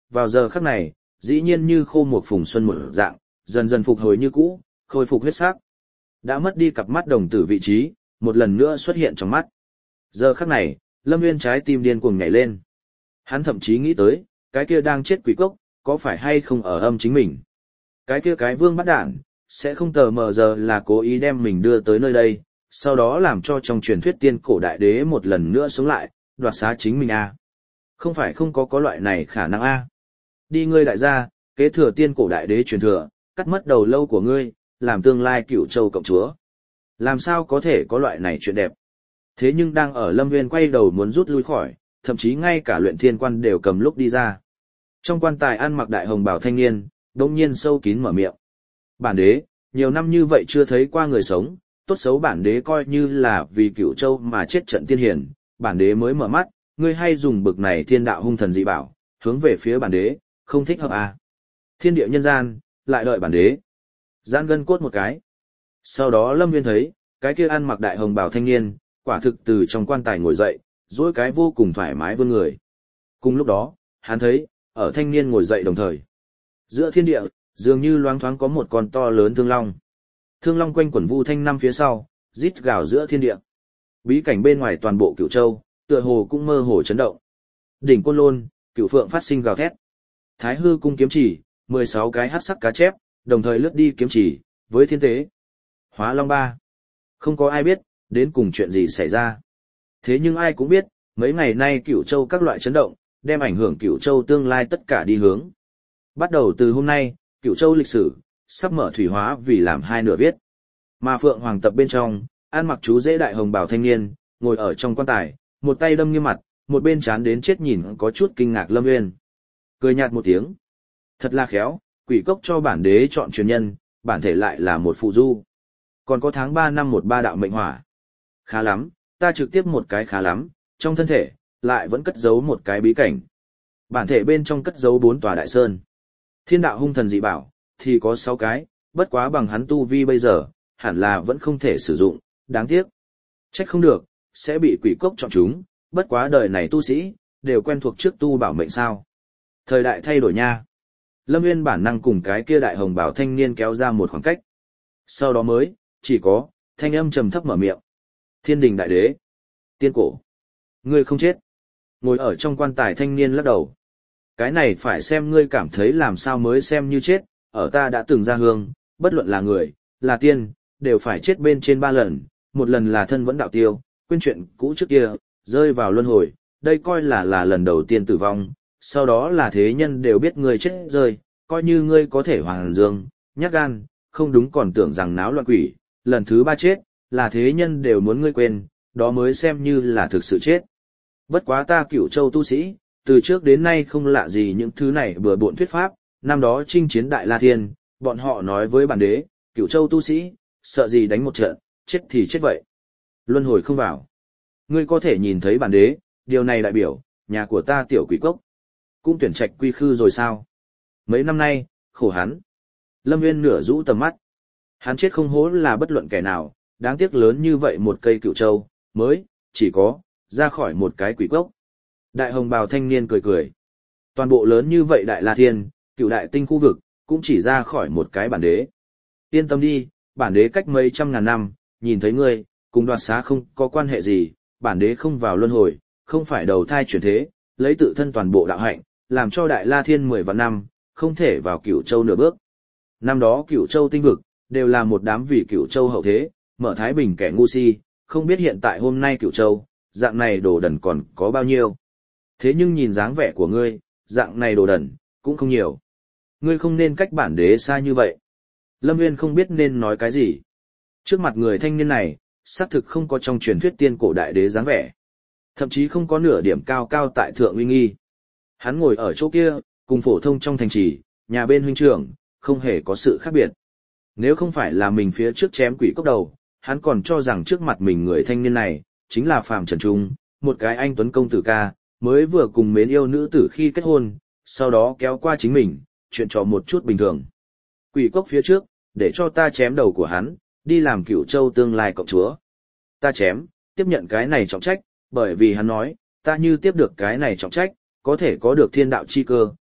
vào giờ khắc này, dĩ nhiên như khô một phùng xuân một dạng, dần dần phục hồi như cũ, khôi phục huyết sắc. Đã mất đi cặp mắt đồng tử vị trí, một lần nữa xuất hiện trong mắt. Giờ khắc này, Lâm Nguyên trái tim điên cuồng nhảy lên. Hắn thậm chí nghĩ tới, cái kia đang chết quỷ cốc, có phải hay không ở âm chính mình. Cái kia cái vương bắt đản, sẽ không tờ mờ giờ là cố ý đem mình đưa tới nơi đây, sau đó làm cho trong truyền thuyết tiên cổ đại đế một lần nữa sống lại, đoạt xá chính mình a. Không phải không có loại này khả năng a. Đi ngươi đại gia, kế thừa tiên cổ đại đế truyền thừa, cắt mất đầu lâu của ngươi, làm tương lai Cửu Châu cộng chúa. Làm sao có thể có loại này chuyện đẹp. Thế nhưng đang ở Lâm Nguyên quay đầu muốn rút lui khỏi, thậm chí ngay cả luyện thiên quan đều cầm lúc đi ra. Trong quan tài ăn mặc đại hồng bào thanh niên, đột nhiên sâu kín mở miệng. Bản đế, nhiều năm như vậy chưa thấy qua người sống, tốt xấu bản đế coi như là vì Cửu Châu mà chết trận tiên hiền, bản đế mới mở mắt, ngươi hay dùng bực này thiên đạo hung thần dị bảo, hướng về phía bản đế, không thích hợp à. Thiên địa nhân gian, lại đợi bản đế. Giãn gân cốt một cái. Sau đó Lâm Nguyên thấy, cái kia ăn mặc đại hồng bào thanh niên, quả thực từ trong quan tài ngồi dậy, duỗi cái vô cùng thoải mái vươn người. Cùng lúc đó, hắn thấy, ở thanh niên ngồi dậy đồng thời. Giữa thiên địa, dường như loáng thoáng có một con to lớn thương long. Thương long quanh quẩn vu thanh năm phía sau, rít gào giữa thiên địa. Bí cảnh bên ngoài toàn bộ Cửu Châu, tựa hồ cũng mơ hồ chấn động. Đỉnh Côn Lôn, Cửu Phượng phát sinh gào thét. Thái Hư cung kiếm chỉ, 16 cái hắc sắc cá chép, đồng thời lướt đi kiếm chỉ, với thiên tế. Hóa Long ba. Không có ai biết, đến cùng chuyện gì xảy ra. Thế nhưng ai cũng biết, mấy ngày nay Cửu Châu các loại chấn động, đem ảnh hưởng Cửu Châu tương lai tất cả đi hướng. Bắt đầu từ hôm nay, Cửu Châu lịch sử, sắp mở thủy hóa vì làm hai nửa viết. Mà Phượng Hoàng tập bên trong, ăn mặc chú dễ đại hồng bào thanh niên, ngồi ở trong quan tài, một tay đâm nghiêm mặt, một bên chán đến chết nhìn có chút kinh ngạc Lâm Nguyên. Cười nhạt một tiếng. Thật là khéo, quỷ cốc cho bản đế chọn truyền nhân, bản thể lại là một phụ du. Còn có tháng 3 năm 13 đạo mệnh hỏa. Khá lắm, ta trực tiếp một cái khá lắm, trong thân thể, lại vẫn cất giấu một cái bí cảnh. Bản thể bên trong cất giấu 4 tòa đại sơn. Thiên đạo hung thần dị bảo, thì có 6 cái, bất quá bằng hắn tu vi bây giờ, hẳn là vẫn không thể sử dụng, đáng tiếc. Trách không được, sẽ bị quỷ cốc chọn chúng, bất quá đời này tu sĩ, đều quen thuộc trước tu bảo mệnh sao. Thời đại thay đổi nha. Lâm Nguyên bản năng cùng cái kia đại hồng bảo thanh niên kéo ra một khoảng cách. Sau đó mới, chỉ có, thanh âm trầm thấp mở miệng. Thiên đình đại đế. Tiên cổ. Ngươi không chết. Ngồi ở trong quan tài thanh niên lắc đầu. Cái này phải xem ngươi cảm thấy làm sao mới xem như chết, ở ta đã từng ra hương, bất luận là người, là tiên, đều phải chết bên trên 3 lần, một lần là thân vẫn đạo tiêu, quên chuyện cũ trước kia, rơi vào luân hồi, đây coi là lần đầu tiên tử vong, sau đó là thế nhân đều biết ngươi chết rơi, coi như ngươi có thể hoàng dương, nhát gan, không đúng còn tưởng rằng náo loạn quỷ, lần thứ 3 chết, là thế nhân đều muốn ngươi quên, đó mới xem như là thực sự chết. Bất quá ta Cửu Châu tu sĩ, từ trước đến nay không lạ gì những thứ này bừa bộn thuyết pháp, năm đó chinh chiến Đại La Thiên, bọn họ nói với bản đế, Cửu Châu tu sĩ, sợ gì đánh một trận, chết thì chết vậy. Luân hồi không vào. Ngươi có thể nhìn thấy bản đế, điều này đại biểu, nhà của ta tiểu quỷ cốc, cũng tuyển trạch quy khư rồi sao? Mấy năm nay, khổ hắn. Lâm Nguyên nửa rũ tầm mắt. Hắn chết không hố là bất luận kẻ nào, đáng tiếc lớn như vậy một cây Cửu Châu, mới, chỉ có, ra khỏi một cái quỷ cốc. Đại hồng bào thanh niên cười cười. Toàn bộ lớn như vậy Đại La Thiên, Cửu đại tinh khu vực, cũng chỉ ra khỏi một cái bản đế. Yên tâm đi, bản đế cách mấy trăm ngàn năm, nhìn thấy ngươi, cùng đoạt xá không có quan hệ gì, bản đế không vào luân hồi, không phải đầu thai chuyển thế, lấy tự thân toàn bộ đạo hạnh, làm cho Đại La Thiên 10 vạn năm, không thể vào Cửu Châu nửa bước. Năm đó Cửu Châu tinh vực, đều là một đám vì Cửu Châu hậu thế, mở Thái Bình kẻ ngu si, không biết hiện tại hôm nay Cửu Châu, dạng này đồ đần còn có bao nhiêu. Thế nhưng nhìn dáng vẻ của ngươi, dạng này đồ đần, cũng không nhiều. Ngươi không nên cách bản đế xa như vậy. Lâm Nguyên không biết nên nói cái gì. Trước mặt người thanh niên này, xác thực không có trong truyền thuyết tiên cổ đại đế dáng vẻ. Thậm chí không có nửa điểm cao cao tại thượng uy nghi. Hắn ngồi ở chỗ kia, cùng phổ thông trong thành trì, nhà bên huynh trưởng, không hề có sự khác biệt. Nếu không phải là mình phía trước chém quỷ cốc đầu, hắn còn cho rằng trước mặt mình người thanh niên này, chính là Phạm Trần Trung, một cái anh tuấn công tử ca, mới vừa cùng mến yêu nữ tử khi kết hôn, sau đó kéo qua chính mình, chuyện trò một chút bình thường. Quỷ cốc phía trước, để cho ta chém đầu của hắn, đi làm Cửu Châu tương lai cộng chúa. Ta chém, tiếp nhận cái này trọng trách, bởi vì hắn nói, ta như tiếp được cái này trọng trách, có thể có được thiên đạo chi cơ,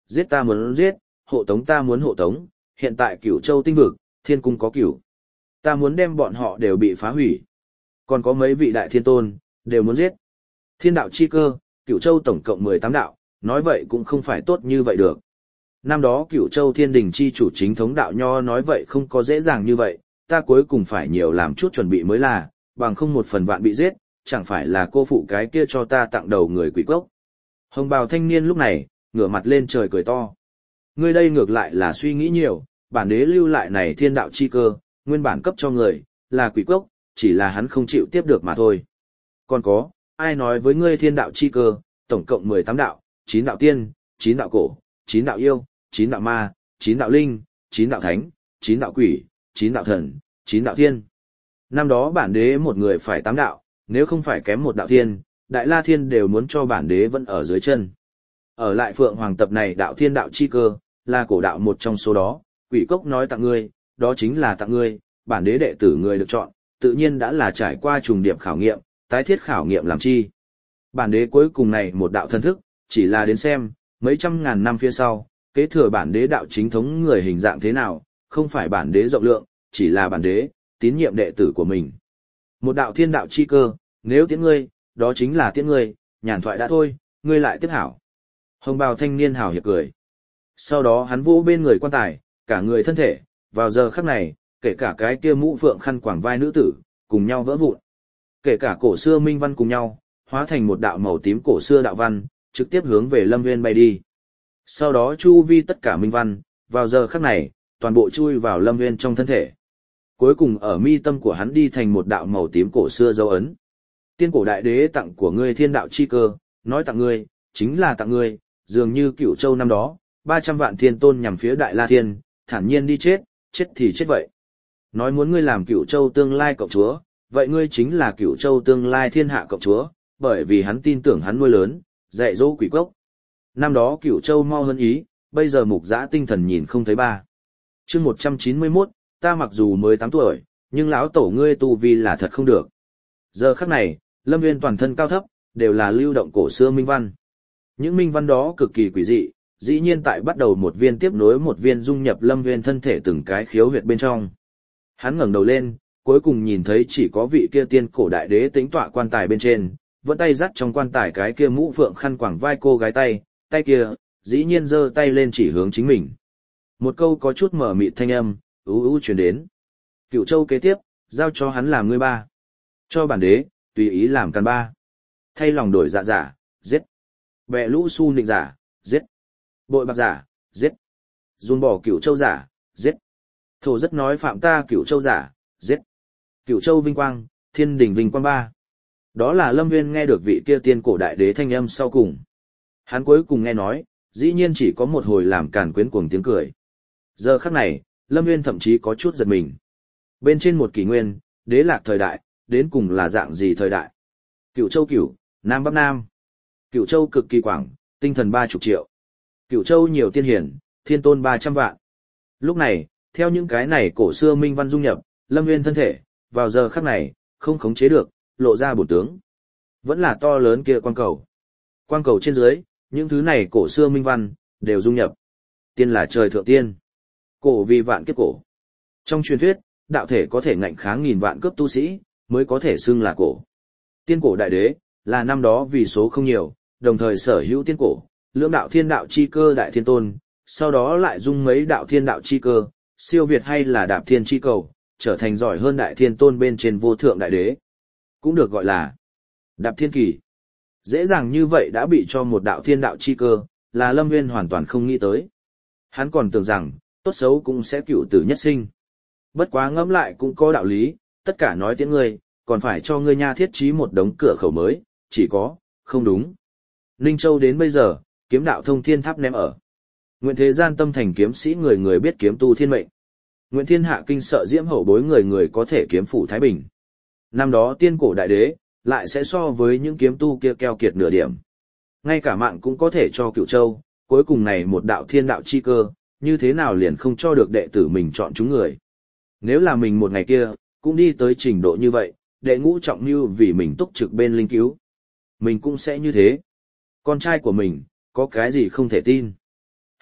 giết ta muốn giết, hộ tống ta muốn hộ tống, hiện tại Cửu Châu tinh vực, thiên cung có cửu. Ta muốn đem bọn họ đều bị phá hủy. Còn có mấy vị đại thiên tôn, đều muốn giết. Thiên đạo chi cơ, Cửu Châu tổng cộng 18 đạo, nói vậy cũng không phải tốt như vậy được. Năm đó Cửu Châu Thiên Đình chi chủ chính thống đạo nho nói vậy không có dễ dàng như vậy, ta cuối cùng phải nhiều làm chút chuẩn bị mới là, bằng không một phần vạn bị giết, chẳng phải là cô phụ cái kia cho ta tặng đầu người quỷ cốc. Hồng bào thanh niên lúc này, ngửa mặt lên trời cười to. Ngươi đây ngược lại là suy nghĩ nhiều, bản đế lưu lại này thiên đạo chi cơ, nguyên bản cấp cho người, là quỷ cốc, chỉ là hắn không chịu tiếp được mà thôi. Còn có, ai nói với ngươi thiên đạo chi cơ, tổng cộng 18 đạo, 9 đạo tiên, 9 đạo cổ, 9 đạo yêu, 9 đạo ma, 9 đạo linh, 9 đạo thánh, 9 đạo quỷ, 9 đạo thần, 9 đạo thiên. Năm đó bản đế một người phải 8 đạo, nếu không phải kém một đạo thiên, Đại La Thiên đều muốn cho bản đế vẫn ở dưới chân. Ở lại Phượng Hoàng tập này đạo thiên đạo chi cơ, là cổ đạo một trong số đó, quỷ cốc nói tặng ngươi, đó chính là tặng ngươi, bản đế đệ tử người được chọn, tự nhiên đã là trải qua trùng điệp khảo nghiệm, tái thiết khảo nghiệm làm chi. Bản đế cuối cùng này một đạo thân thức, chỉ là đến xem, mấy trăm ngàn năm phía sau, kế thừa bản đế đạo chính thống người hình dạng thế nào, không phải bản đế rộng lượng, chỉ là bản đế, tín nhiệm đệ tử của mình. Một đạo thiên đạo chi cơ, nếu tiễn ngươi, đó chính là tiễn ngươi, nhàn thoại đã thôi, ngươi lại tiếp hảo. Hồng bào thanh niên hào hiệp cười. Sau đó hắn vỗ bên người quan tài, cả người thân thể, vào giờ khắc này, kể cả cái kia mũ phượng khăn quàng vai nữ tử, cùng nhau vỡ vụn. Kể cả cổ xưa minh văn cùng nhau, hóa thành một đạo màu tím cổ xưa đạo văn, trực tiếp hướng về Lâm Nguyên bay đi. Sau đó chu vi tất cả minh văn, vào giờ khắc này, toàn bộ chui vào Lâm Nguyên trong thân thể. Cuối cùng ở mi tâm của hắn đi thành một đạo màu tím cổ xưa dấu ấn. Tiên cổ đại đế tặng của ngươi thiên đạo chi cơ, nói tặng ngươi, chính là tặng ngươi, dường như Cửu Châu năm đó, 300 vạn thiên tôn nhằm phía Đại La Thiên, thản nhiên đi chết, chết thì chết vậy. Nói muốn ngươi làm Cửu Châu tương lai cộng chúa, vậy ngươi chính là Cửu Châu tương lai thiên hạ cộng chúa, bởi vì hắn tin tưởng hắn nuôi lớn, dạy dỗ quỷ cốc. Năm đó Cửu Châu mau hơn ý, bây giờ mục giã tinh thần nhìn không thấy ba. Chương 191, ta mặc dù mới 8 tuổi, nhưng lão tổ ngươi tu vi là thật không được. Giờ khắc này, Lâm Nguyên toàn thân cao thấp, đều là lưu động cổ xưa minh văn. Những minh văn đó cực kỳ quỷ dị, dĩ nhiên tại bắt đầu một viên tiếp nối một viên dung nhập Lâm Nguyên thân thể từng cái khiếu huyệt bên trong. Hắn ngẩng đầu lên, cuối cùng nhìn thấy chỉ có vị kia tiên cổ đại đế tĩnh tọa quan tài bên trên, vẫn tay dắt trong quan tài cái kia mũ phượng khăn quàng vai cô gái tay, tay kia, dĩ nhiên giơ tay lên chỉ hướng chính mình. Một câu có chút mở mịt thanh âm, truyền đến. Cửu Châu kế tiếp, giao cho hắn làm ngươi ba. Cho bản đế, tùy ý làm can ba. Thay lòng đổi dạ giả, giết. Bè lũ su nịnh giả, giết. Bội bạc giả, giết. Dùn bỏ Cửu Châu giả, giết. Thổ rất nói phạm ta Cửu Châu giả, giết. Cửu Châu vinh quang, thiên đình vinh quang ba. Đó là Lâm Nguyên nghe được vị kia tiên cổ đại đế thanh âm sau cùng. Hắn cuối cùng nghe nói, dĩ nhiên chỉ có một hồi làm càn quyến cuồng tiếng cười. Giờ khắc này, Lâm Nguyên thậm chí có chút giật mình. Bên trên một kỷ nguyên, đế lạc thời đại, đến cùng là dạng gì thời đại? Cửu Châu cửu, Nam Bắc Nam. Cửu Châu cực kỳ quảng, tinh thần 30 triệu. Cửu Châu nhiều tiên hiển, thiên tôn 300 vạn. Lúc này, theo những cái này cổ xưa minh văn dung nhập, Lâm Nguyên thân thể, vào giờ khắc này, không khống chế được, lộ ra bổn tướng. Vẫn là to lớn kia quang cầu. Quang cầu trên dưới, những thứ này cổ xưa minh văn, đều dung nhập. Tiên là trời thượng tiên. Cổ vì vạn kiếp cổ. Trong truyền thuyết, đạo thể có thể ngạnh kháng nghìn vạn cấp tu sĩ, mới có thể xưng là cổ. Tiên cổ đại đế, là năm đó vì số không nhiều, đồng thời sở hữu tiên cổ, lưỡng đạo thiên đạo chi cơ đại thiên tôn, sau đó lại dung mấy đạo thiên đạo chi cơ, siêu việt hay là đạp thiên chi cầu, trở thành giỏi hơn đại thiên tôn bên trên vô thượng đại đế. Cũng được gọi là đạp thiên kỳ. Dễ dàng như vậy đã bị cho một đạo thiên đạo chi cơ, là Lâm Nguyên hoàn toàn không nghĩ tới. Hắn còn tưởng rằng, tốt xấu cũng sẽ cựu tử nhất sinh. Bất quá ngẫm lại cũng có đạo lý, tất cả nói tiếng ngươi, còn phải cho ngươi nha thiết trí một đống cửa khẩu mới, chỉ có, không đúng. Ninh Châu đến bây giờ, kiếm đạo thông thiên tháp ném ở. Nguyện thế gian tâm thành kiếm sĩ người người biết kiếm tu thiên mệnh. Nguyện thiên hạ kinh sợ diễm hậu bối người người có thể kiếm phủ Thái Bình. Năm đó tiên cổ đại đế, lại sẽ so với những kiếm tu kia keo kiệt nửa điểm. Ngay cả mạng cũng có thể cho Cửu Châu, cuối cùng này một đạo thiên đạo chi cơ, như thế nào liền không cho được đệ tử mình chọn chúng người. Nếu là mình một ngày kia, cũng đi tới trình độ như vậy, đệ ngũ trọng mưu vì mình túc trực bên linh cứu. Mình cũng sẽ như thế. Con trai của mình, có cái gì không thể tin.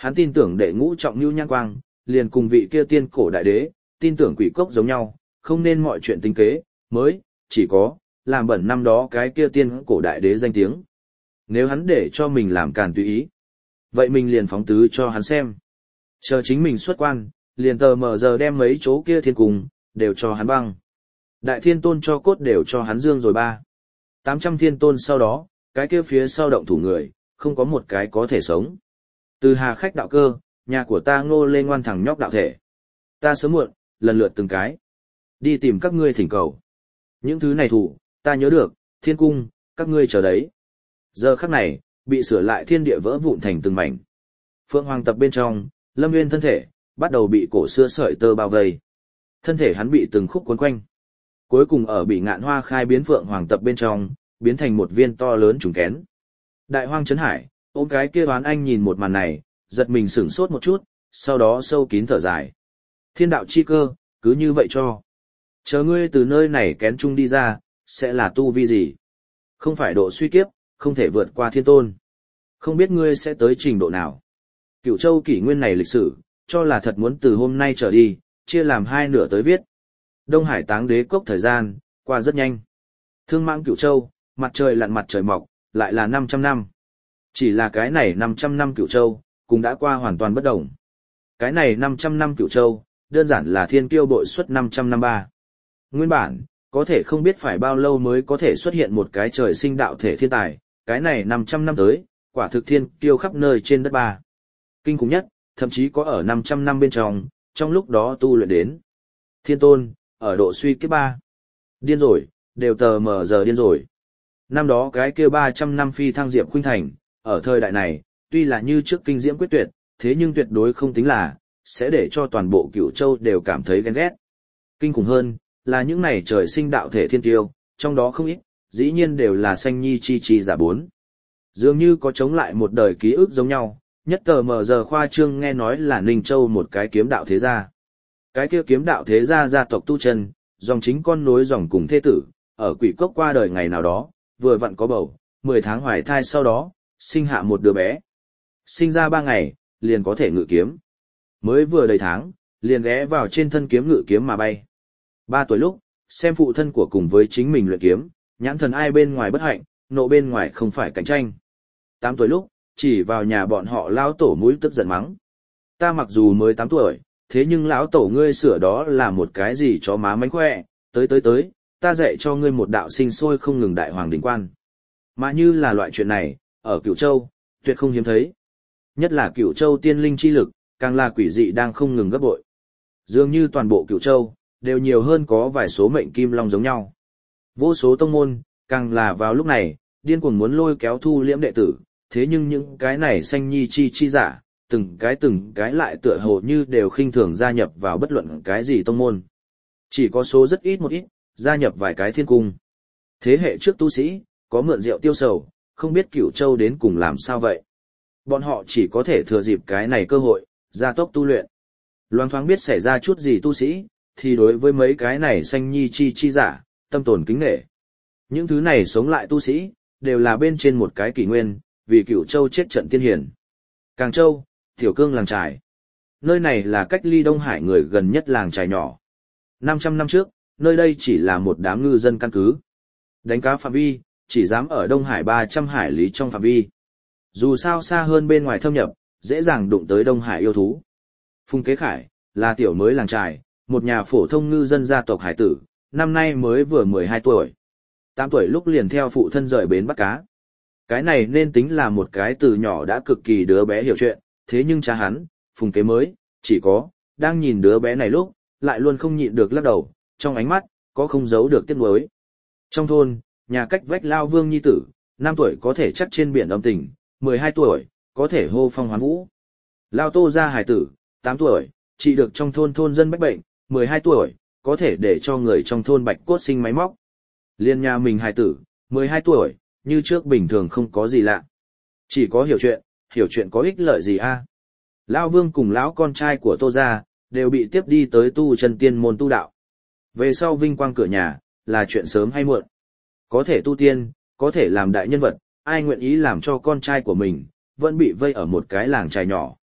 Hắn tin tưởng đệ ngũ trọng Nưu Nhãn Quang, liền cùng vị kia tiên cổ đại đế, tin tưởng quỷ cốc giống nhau, không nên mọi chuyện tính kế, mới, chỉ có, làm bẩn năm đó cái kia tiên cổ đại đế danh tiếng. Nếu hắn để cho mình làm càn tùy ý, vậy mình liền phóng tứ cho hắn xem. Chờ chính mình xuất quan, liền tờ mờ giờ đem mấy chỗ kia thiên cung, đều cho hắn băng. Đại thiên tôn cho cốt đều cho hắn dương rồi ba. 800 thiên tôn sau đó, cái kia phía sau động thủ người, không có một cái có thể sống. Từ Hà Khách đạo cơ, nhà của ta Ngô Lê ngoan thằng nhóc đạo thể. Ta sớm muộn, lần lượt từng cái. Đi tìm các ngươi thỉnh cầu. Những thứ này thủ, ta nhớ được, thiên cung, các ngươi chờ đấy. Giờ khắc này, bị sửa lại thiên địa vỡ vụn thành từng mảnh. Phượng Hoàng tập bên trong, Lâm Nguyên thân thể, bắt đầu bị cổ xưa sợi tơ bao vây. Thân thể hắn bị từng khúc cuốn quanh. Cuối cùng ở bị ngạn hoa khai biến Phượng Hoàng tập bên trong, biến thành một viên to lớn trùng kén. Đại hoang Trấn Hải, ôm cái kia đoán anh nhìn một màn này, giật mình sửng sốt một chút, sau đó sâu kín thở dài. Thiên đạo chi cơ, cứ như vậy cho. Chờ ngươi từ nơi này kén chung đi ra, sẽ là tu vi gì? Không phải độ suy kiếp, không thể vượt qua thiên tôn. Không biết ngươi sẽ tới trình độ nào. Cửu châu kỷ nguyên này lịch sử, cho là thật muốn từ hôm nay trở đi, chia làm hai nửa tới viết. Đông Hải Táng Đế cốc thời gian, qua rất nhanh. Thương Mãng Cửu Châu, mặt trời lặn mặt trời mọc, lại là 500 năm. Chỉ là cái này 500 năm Cửu Châu, cũng đã qua hoàn toàn bất đồng. Cái này 500 năm Cửu Châu, đơn giản là thiên kiêu bội suất 500 năm ba. Nguyên bản, có thể không biết phải bao lâu mới có thể xuất hiện một cái trời sinh đạo thể thiên tài, cái này 500 năm tới, quả thực thiên kiêu khắp nơi trên đất ba. Kinh khủng nhất, thậm chí có ở 500 năm bên trong lúc đó tu luyện đến. Thiên tôn, ở độ suy kiếp ba. Điên rồi, đều tờ mờ giờ điên rồi. Năm đó cái kia 300 năm phi thăng Diệp Khuynh Thành, ở thời đại này, tuy là như trước kinh diễm quyết tuyệt, thế nhưng tuyệt đối không tính là, sẽ để cho toàn bộ Cửu Châu đều cảm thấy ghen ghét. Kinh khủng hơn, là những này trời sinh đạo thể thiên tiêu, trong đó không ít, dĩ nhiên đều là sanh nhi chi giả bốn. Dường như có chống lại một đời ký ức giống nhau, nhất tờ mờ giờ khoa trương nghe nói là Ninh Châu một cái kiếm đạo thế gia. Cái kia kiếm đạo thế gia gia tộc tu chân, dòng chính con nối dòng cùng thế tử, ở quỷ cốc qua đời ngày nào đó, vừa vặn có bầu, 10 tháng hoài thai sau đó, sinh hạ một đứa bé. Sinh ra 3 ngày, liền có thể ngự kiếm. Mới vừa đầy tháng, liền ghé vào trên thân kiếm ngự kiếm mà bay. 3 tuổi lúc, xem phụ thân của cùng với chính mình luyện kiếm, nhãn thần ai bên ngoài bất hạnh, nộ bên ngoài không phải cạnh tranh. 8 tuổi lúc, chỉ vào nhà bọn họ lão tổ mũi tức giận mắng. Ta mặc dù mới 8 tuổi, thế nhưng lão tổ ngươi sửa đó là một cái gì chó má mánh khỏe, tới, ta dạy cho ngươi một đạo sinh sôi không ngừng đại hoàng đỉnh quan. Mà như là loại chuyện này, ở Cửu Châu, tuyệt không hiếm thấy. Nhất là Cửu Châu tiên linh chi lực, càng là quỷ dị đang không ngừng gấp bội. Dường như toàn bộ Cửu Châu, đều nhiều hơn có vài số mệnh kim long giống nhau. Vô số tông môn, càng là vào lúc này, điên cuồng muốn lôi kéo thu liễm đệ tử, thế nhưng những cái này sanh nhi chi giả, từng cái lại tựa hồ như đều khinh thường gia nhập vào bất luận cái gì tông môn. Chỉ có số rất ít một ít, gia nhập vài cái thiên cung. Thế hệ trước tu sĩ, có mượn rượu tiêu sầu, không biết Cửu Châu đến cùng làm sao vậy. Bọn họ chỉ có thể thừa dịp cái này cơ hội, gia tốc tu luyện. Loáng thoáng biết xảy ra chút gì tu sĩ, thì đối với mấy cái này sanh nhi chi giả, tâm tồn kính nể. Những thứ này sống lại tu sĩ, đều là bên trên một cái kỷ nguyên, vì Cửu Châu chết trận tiên hiển. Càng Châu, Tiểu Cương làng trài. Nơi này là cách ly Đông Hải người gần nhất làng trài nhỏ. 500 năm trước, nơi đây chỉ là một đám ngư dân căn cứ. Đánh cá phạm vi, chỉ dám ở Đông Hải 300 hải lý trong phạm vi. Dù sao xa hơn bên ngoài thâm nhập, dễ dàng đụng tới Đông Hải yêu thú. Phùng Kế Khải, là tiểu mới làng trài, một nhà phổ thông ngư dân gia tộc hải tử, năm nay mới vừa 12 tuổi. 8 tuổi lúc liền theo phụ thân rời bến bắt cá. Cái này nên tính là một cái từ nhỏ đã cực kỳ đứa bé hiểu chuyện, thế nhưng cha hắn, Phùng Kế mới, chỉ có, đang nhìn đứa bé này lúc, lại luôn không nhịn được lắc đầu, trong ánh mắt, có không giấu được tiếc nuối. Trong thôn, nhà cách vách Lao Vương nhi tử, 5 tuổi có thể chắc trên biển âm tình, 12 tuổi, có thể hô phong hoán vũ. Lao Tô gia hải tử, 8 tuổi, trị được trong thôn dân bách bệnh, 12 tuổi, có thể để cho người trong thôn bạch cốt sinh máy móc. Liên nhà mình hải tử, 12 tuổi, như trước bình thường không có gì lạ. Chỉ có hiểu chuyện có ích lợi gì a? Lão Vương cùng lão con trai của Tô gia đều bị tiếp đi tới tu chân tiên môn tu đạo. Về sau vinh quang cửa nhà, là chuyện sớm hay muộn. Có thể tu tiên, có thể làm đại nhân vật, ai nguyện ý làm cho con trai của mình, vẫn bị vây ở một cái làng trài nhỏ.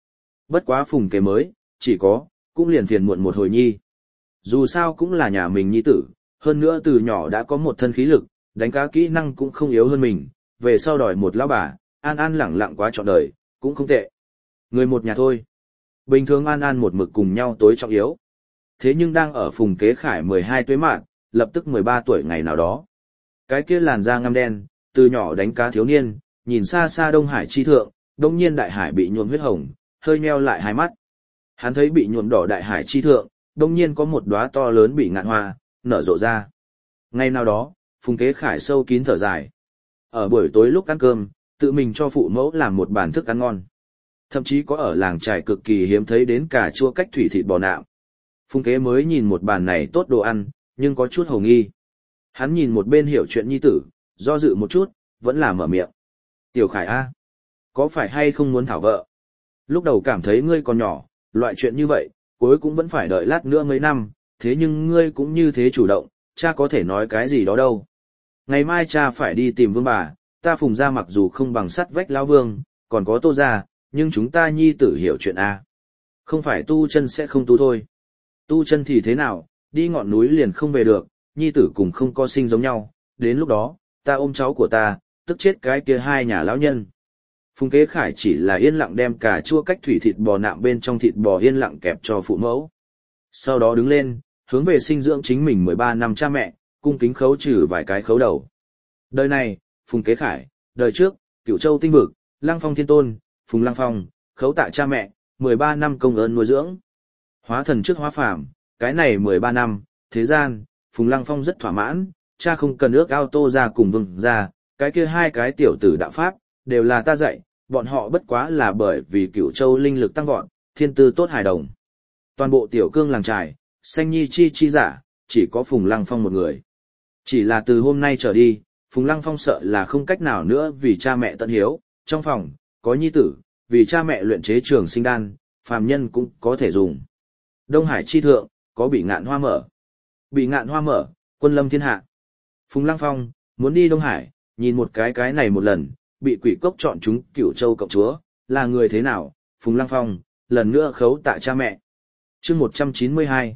Bất quá phùng kế mới, chỉ có, cũng liền phiền muộn một hồi nhi. Dù sao cũng là nhà mình nhi tử, hơn nữa từ nhỏ đã có một thân khí lực, đánh cá kỹ năng cũng không yếu hơn mình, về sau đòi một lão bà, an an lẳng lặng quá trọn đời, cũng không tệ. Người một nhà thôi. Bình thường an an một mực cùng nhau tối trọng yếu. Thế nhưng đang ở phùng kế khải 12 tuế mạng, lập tức 13 tuổi ngày nào đó. Cái kia làn da ngăm đen, từ nhỏ đánh cá thiếu niên, nhìn xa xa Đông Hải chi thượng, đông nhiên đại hải bị nhuộm huyết hồng, hơi nheo lại hai mắt. Hắn thấy bị nhuộm đỏ đại hải chi thượng, đông nhiên có một đóa to lớn bị ngạn hoa, nở rộ ra. Ngày nào đó, phùng kế khải sâu kín thở dài. Ở buổi tối lúc ăn cơm, tự mình cho phụ mẫu làm một bàn thức ăn ngon. Thậm chí có ở làng trài cực kỳ hiếm thấy đến cà chua cách thủy thịt bò nạm. Phùng kế mới nhìn một bàn này tốt đồ ăn, nhưng có chút hồ nghi. Hắn nhìn một bên hiểu chuyện nhi tử, do dự một chút, vẫn là mở miệng. Tiểu Khải A, có phải hay không muốn thảo vợ? Lúc đầu cảm thấy ngươi còn nhỏ, loại chuyện như vậy, cuối cũng vẫn phải đợi lát nữa mấy năm, thế nhưng ngươi cũng như thế chủ động, cha có thể nói cái gì đó đâu. Ngày mai cha phải đi tìm vương bà, ta phùng ra mặc dù không bằng sắt vách lão vương, còn có Tô gia, nhưng chúng ta nhi tử hiểu chuyện A. Không phải tu chân sẽ không tu thôi. Tu chân thì thế nào, đi ngọn núi liền không về được, nhi tử cùng không có sinh giống nhau, đến lúc đó, ta ôm cháu của ta, tức chết cái kia hai nhà lão nhân. Phùng kế khải chỉ là yên lặng đem cà chua cách thủy thịt bò nạm bên trong thịt bò yên lặng kẹp cho phụ mẫu. Sau đó đứng lên, hướng về sinh dưỡng chính mình 13 năm cha mẹ, cung kính khấu trừ vài cái khấu đầu. Đời này, Phùng kế khải, đời trước, Cửu Châu tinh vực, Lăng Phong thiên tôn, Phùng Lăng Phong, khấu tạ cha mẹ, 13 năm công ơn nuôi dưỡng. Hóa thần trước hóa phàm, cái này 13 năm, thế gian, Phùng Lăng Phong rất thỏa mãn, cha không cần ước ao Tô ra cùng Vương ra, cái kia hai cái tiểu tử đạo pháp, đều là ta dạy, bọn họ bất quá là bởi vì Cửu Châu linh lực tăng vọt, thiên tư tốt hài đồng. Toàn bộ tiểu cương làng trài, sanh nhi chi giả, chỉ có Phùng Lăng Phong một người. Chỉ là từ hôm nay trở đi, Phùng Lăng Phong sợ là không cách nào nữa vì cha mẹ tận hiếu, trong phòng, có nhi tử, vì cha mẹ luyện chế trường sinh đan, phàm nhân cũng có thể dùng. Đông Hải chi thượng, có bị ngạn hoa mở. Bị ngạn hoa mở, quân lâm thiên hạ. Phùng Lăng Phong, muốn đi Đông Hải, nhìn một cái này một lần, bị quỷ cốc chọn chúng Cửu Châu cộng chúa, là người thế nào, Phùng Lăng Phong, lần nữa khấu tạ cha mẹ. chương 192,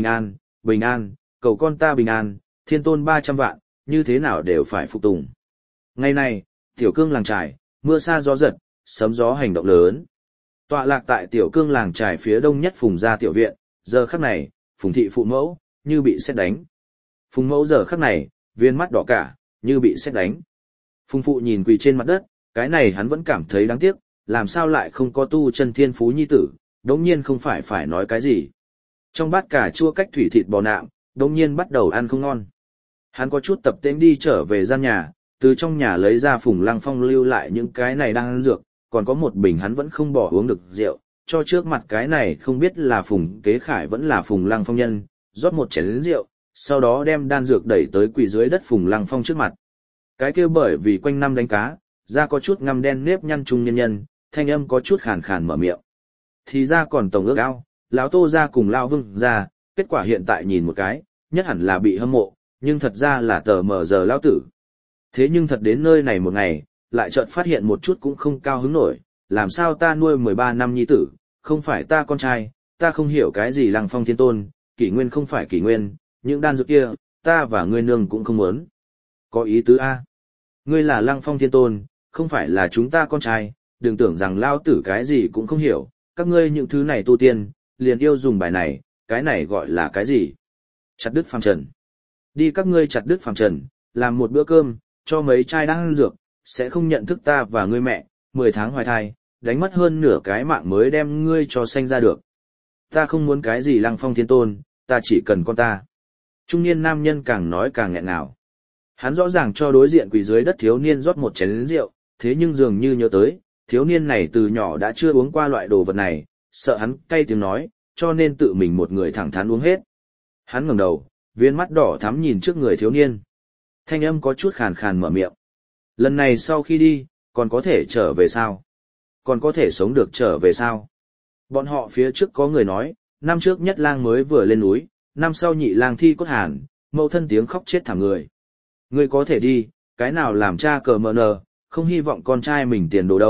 bình an, cầu con ta bình an, thiên tôn 300 vạn, như thế nào đều phải phục tùng. Ngày này, tiểu cương làng trài, mưa sa gió giật, sấm gió hành động lớn. Tọa lạc tại tiểu cương làng trài phía đông nhất Phùng gia tiểu viện, giờ khắc này, Phùng thị phụ mẫu, như bị sét đánh. Phùng mẫu giờ khắc này, viên mắt đỏ cả, như bị sét đánh. Phùng phụ nhìn quỳ trên mặt đất, cái này hắn vẫn cảm thấy đáng tiếc, làm sao lại không có tu chân thiên phú nhi tử, đống nhiên không phải nói cái gì. Trong bát cà chua cách thủy thịt bò nạm, đống nhiên bắt đầu ăn không ngon. Hắn có chút tập tễnh đi trở về gian nhà, từ trong nhà lấy ra Phùng Lăng Phong lưu lại những cái này đang ăn dược, còn có một bình hắn vẫn không bỏ uống được rượu, cho trước mặt cái này không biết là Phùng Kế Khải vẫn là Phùng Lăng Phong nhân, rót một chén rượu, sau đó đem đan dược đẩy tới quỳ dưới đất Phùng Lăng Phong trước mặt. Cái kia bởi vì quanh năm đánh cá, da có chút ngăm đen nếp nhăn trung nhân, thanh âm có chút khàn khàn mở miệng. Thì ra còn tổng ước ao, lão Tô ra cùng lão Vương ra, kết quả hiện tại nhìn một cái, nhất hẳn là bị hâm mộ, nhưng thật ra là tờ mờ giờ lão tử. Thế nhưng thật đến nơi này một ngày, lại chợt phát hiện một chút cũng không cao hứng nổi, làm sao ta nuôi 13 năm nhi tử, không phải ta con trai, ta không hiểu cái gì Lăng Phong thiên tôn, kỷ nguyên không phải kỷ nguyên, những đan dược kia, ta và ngươi nương cũng không muốn. Có ý tứ A. Ngươi là Lăng Phong thiên tôn, không phải là chúng ta con trai, đừng tưởng rằng lao tử cái gì cũng không hiểu, các ngươi những thứ này tu tiên, liền yêu dùng bài này, cái này gọi là cái gì? Chặt đứt phàm trần. Đi các ngươi chặt đứt phàm trần, làm một bữa cơm, cho mấy chai đan dược, sẽ không nhận thức ta và ngươi mẹ, 10 tháng hoài thai, đánh mất hơn nửa cái mạng mới đem ngươi cho sanh ra được. Ta không muốn cái gì Lăng Phong thiên tôn, ta chỉ cần con ta. Trung niên nam nhân càng nói càng nghẹn ngào. Hắn rõ ràng cho đối diện quỳ dưới đất thiếu niên rót một chén rượu, thế nhưng dường như nhớ tới, thiếu niên này từ nhỏ đã chưa uống qua loại đồ vật này, sợ hắn cay tiếng nói, cho nên tự mình một người thẳng thắn uống hết. Hắn ngẩng đầu, viên mắt đỏ thắm nhìn trước người thiếu niên. Thanh âm có chút khàn khàn mở miệng. Lần này sau khi đi, còn có thể trở về sao? Còn có thể sống được trở về sao? Bọn họ phía trước có người nói, năm trước nhất lang mới vừa lên núi, năm sau nhị lang thi cốt hàn, mẫu thân tiếng khóc chết thảm người. Ngươi có thể đi, cái nào làm cha cờ mờ nờ, không hy vọng con trai mình tiền đồ đâu,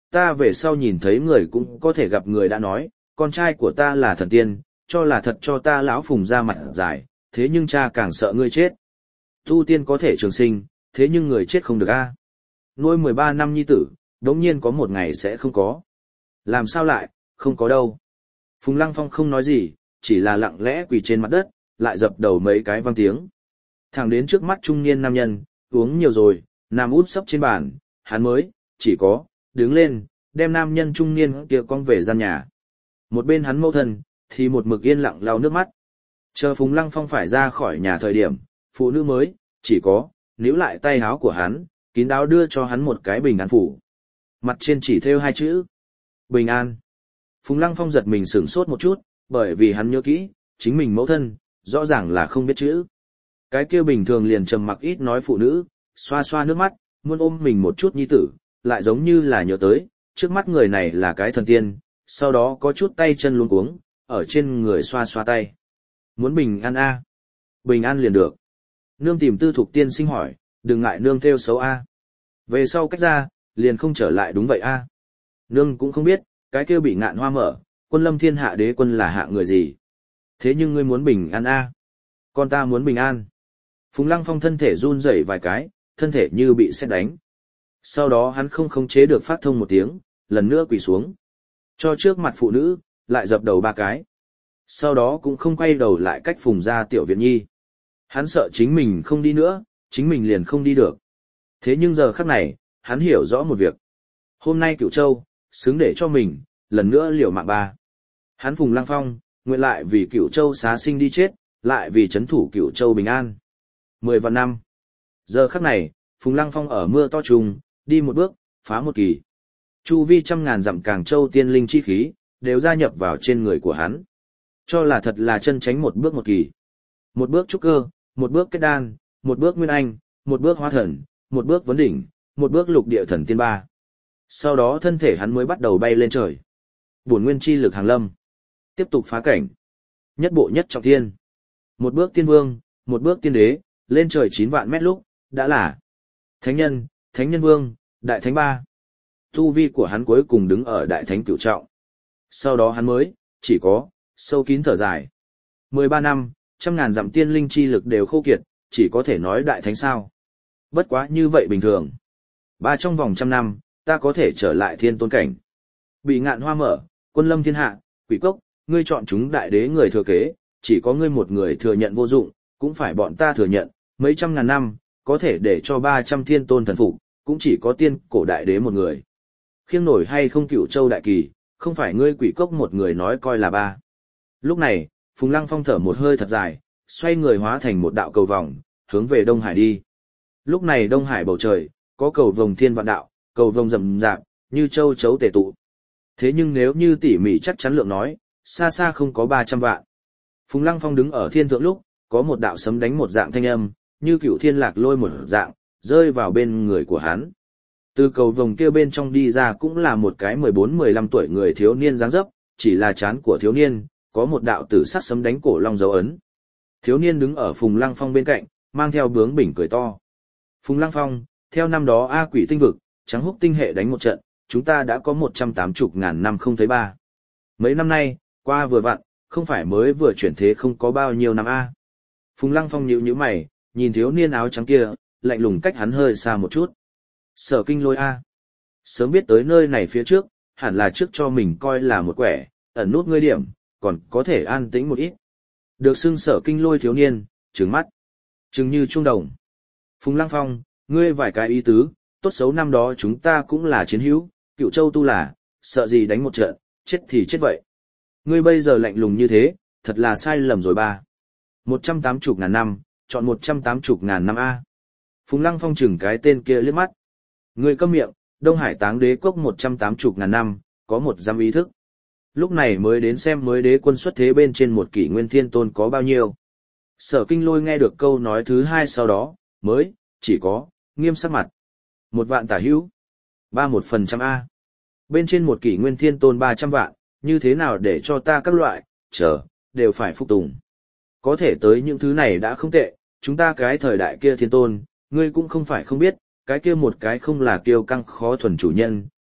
ta về sau nhìn thấy người cũng có thể gặp người đã nói, con trai của ta là thần tiên, cho là thật cho ta lão Phùng ra mặt dài, thế nhưng cha càng sợ ngươi chết. Tu tiên có thể trường sinh, thế nhưng người chết không được a. Nuôi 13 năm nhi tử, đống nhiên có một ngày sẽ không có. Làm sao lại, không có đâu. Phùng Lăng Phong không nói gì, chỉ là lặng lẽ quỳ trên mặt đất, lại dập đầu mấy cái vang tiếng. Thẳng đến trước mắt trung niên nam nhân, uống nhiều rồi, nằm úp sấp trên bàn, hắn mới, chỉ có, đứng lên, đem nam nhân trung niên kia con về gian nhà. Một bên hắn mâu thân, thì một mực yên lặng lau nước mắt. Chờ Phùng Lăng Phong phải ra khỏi nhà thời điểm, phụ nữ mới, chỉ có, níu lại tay áo của hắn, kín đáo đưa cho hắn một cái bình an phủ. Mặt trên chỉ thêu 2 chữ. Bình an. Phùng Lăng Phong giật mình sửng sốt một chút, bởi vì hắn nhớ kỹ, chính mình mẫu thân, rõ ràng là không biết chữ. Cái kia bình thường liền trầm mặc ít nói phụ nữ, xoa xoa nước mắt, muốn ôm mình một chút nhi tử, lại giống như là nhớ tới, trước mắt người này là cái thần tiên, sau đó có chút tay chân luống cuống, ở trên người xoa xoa tay. Muốn bình an a? Bình an liền được. Nương tìm Tư Thục tiên sinh hỏi, đừng ngại nương theo xấu a. Về sau cách ra, liền không trở lại đúng vậy a. Nương cũng không biết, cái kia bị Ngạn Hoa mở, Quân Lâm Thiên Hạ Đế quân là hạ người gì. Thế nhưng ngươi muốn bình an a? Con ta muốn bình an. Phùng Lăng Phong thân thể run rẩy vài cái, thân thể như bị sét đánh. Sau đó hắn không khống chế được phát thông một tiếng, lần nữa quỳ xuống. Cho trước mặt phụ nữ, lại dập đầu 3 cái. Sau đó cũng không quay đầu lại cách Phùng ra tiểu viện nhi. Hắn sợ chính mình không đi nữa, chính mình liền không đi được. Thế nhưng giờ khắc này, hắn hiểu rõ một việc. Hôm nay Cửu Châu, xứng để cho mình, lần nữa liều mạng ba. Hắn Phùng Lăng Phong, nguyện lại vì Cửu Châu xá sinh đi chết, lại vì chấn thủ Cửu Châu bình an. 10 vạn năm. Giờ khắc này, Phùng Lăng Phong ở mưa to trùng, đi một bước, phá một kỳ. Chu vi 100.000 dặm Càng Châu tiên linh chi khí, đều gia nhập vào trên người của hắn. Cho là thật là chân tránh một bước một kỳ. Một bước trúc cơ, một bước kết đan, một bước nguyên anh, một bước hóa thần, một bước vấn đỉnh, một bước lục địa thần tiên ba. Sau đó thân thể hắn mới bắt đầu bay lên trời. Bổn nguyên chi lực hàng lâm. Tiếp tục phá cảnh. Nhất bộ nhất trọng thiên. Một bước tiên vương, một bước tiên đế, lên trời 9 vạn mét lúc, đã là thánh nhân, thánh nhân vương, đại thánh ba. Tu vi của hắn cuối cùng đứng ở đại thánh cửu trọng. Sau đó hắn mới, chỉ có, sâu kín thở dài. 13 năm, 100.000 dặm tiên linh chi lực đều khô kiệt, chỉ có thể nói đại thánh sao. Bất quá như vậy bình thường. Trong vòng 100 năm, ta có thể trở lại thiên tôn cảnh. Bị Ngạn Hoa mở, Quân Lâm Thiên Hạ, Quỷ Cốc, ngươi chọn chúng đại đế người thừa kế, chỉ có ngươi một người thừa nhận vô dụng, cũng phải bọn ta thừa nhận, mấy 100.000 năm, có thể để cho 300 thiên tôn thần phục, cũng chỉ có tiên cổ đại đế một người. Khiêng nổi hay không Cửu Châu đại kỳ, không phải ngươi Quỷ Cốc một người nói coi là ba. Lúc này, Phùng Lăng Phong thở một hơi thật dài, xoay người hóa thành một đạo cầu vòng, hướng về Đông Hải đi. Lúc này Đông Hải bầu trời, có cầu vồng thiên vạn đạo, cầu vồng rậm rạp, như châu chấu tề tụ. Thế nhưng nếu như tỉ mỉ chắc chắn lượng nói, xa xa không có 300 vạn. Phùng Lăng Phong đứng ở thiên thượng lúc, có một đạo sấm đánh một dạng thanh âm, như cửu thiên lạc lôi một dạng, rơi vào bên người của hắn. Từ cầu vồng kia bên trong đi ra cũng là một cái 14-15 tuổi người thiếu niên dáng dấp, chỉ là trán của thiếu niên, có một đạo tử sắc sấm đánh cổ long dấu ấn. Thiếu niên đứng ở Phùng Lăng Phong bên cạnh, mang theo bướng bỉnh cười to. Phùng Lăng Phong, theo năm đó A Quỷ tinh vực, Trắng Húc tinh hệ đánh một trận, chúng ta đã có 180.000 năm không thấy ba. Mấy năm nay, qua vừa vặn, không phải mới vừa chuyển thế không có bao nhiêu năm A. Phùng Lăng Phong nhíu nhíu mày, nhìn thiếu niên áo trắng kia, lạnh lùng cách hắn hơi xa một chút. Sở Kinh Lôi A. Sớm biết tới nơi này phía trước, hẳn là trước cho mình coi là một quẻ, ẩn nút ngươi điểm, còn có thể an tĩnh một ít. Được xưng Sở Kinh Lôi thiếu niên, trừng mắt, trừng như trung đồng. Phùng Lăng Phong, ngươi vài cái ý tứ, tốt xấu năm đó chúng ta cũng là chiến hữu, Cựu Châu tu là, sợ gì đánh một trận, chết thì chết vậy. Ngươi bây giờ lạnh lùng như thế, thật là sai lầm rồi ba. 180.000 năm, chọn 180.000 năm A. Phùng Lăng Phong chừng cái tên kia liếc mắt. Ngươi câm miệng, Đông Hải Táng Đế Quốc 180.000 năm, có một giam ý thức. Lúc này mới đến xem mới đế quân xuất thế bên trên một kỷ nguyên thiên tôn có bao nhiêu. Sở Kinh Lôi nghe được câu nói thứ hai sau đó, mới, chỉ có, nghiêm sắc mặt. 1 vạn tả hữu. 31% A. Bên trên một kỷ nguyên thiên tôn 300 vạn, như thế nào để cho ta các loại, đều phải phục tùng. Có thể tới những thứ này đã không tệ, chúng ta cái thời đại kia thiên tôn, ngươi cũng không phải không biết, cái kia một cái không là kiêu căng khó thuần chủ nhân,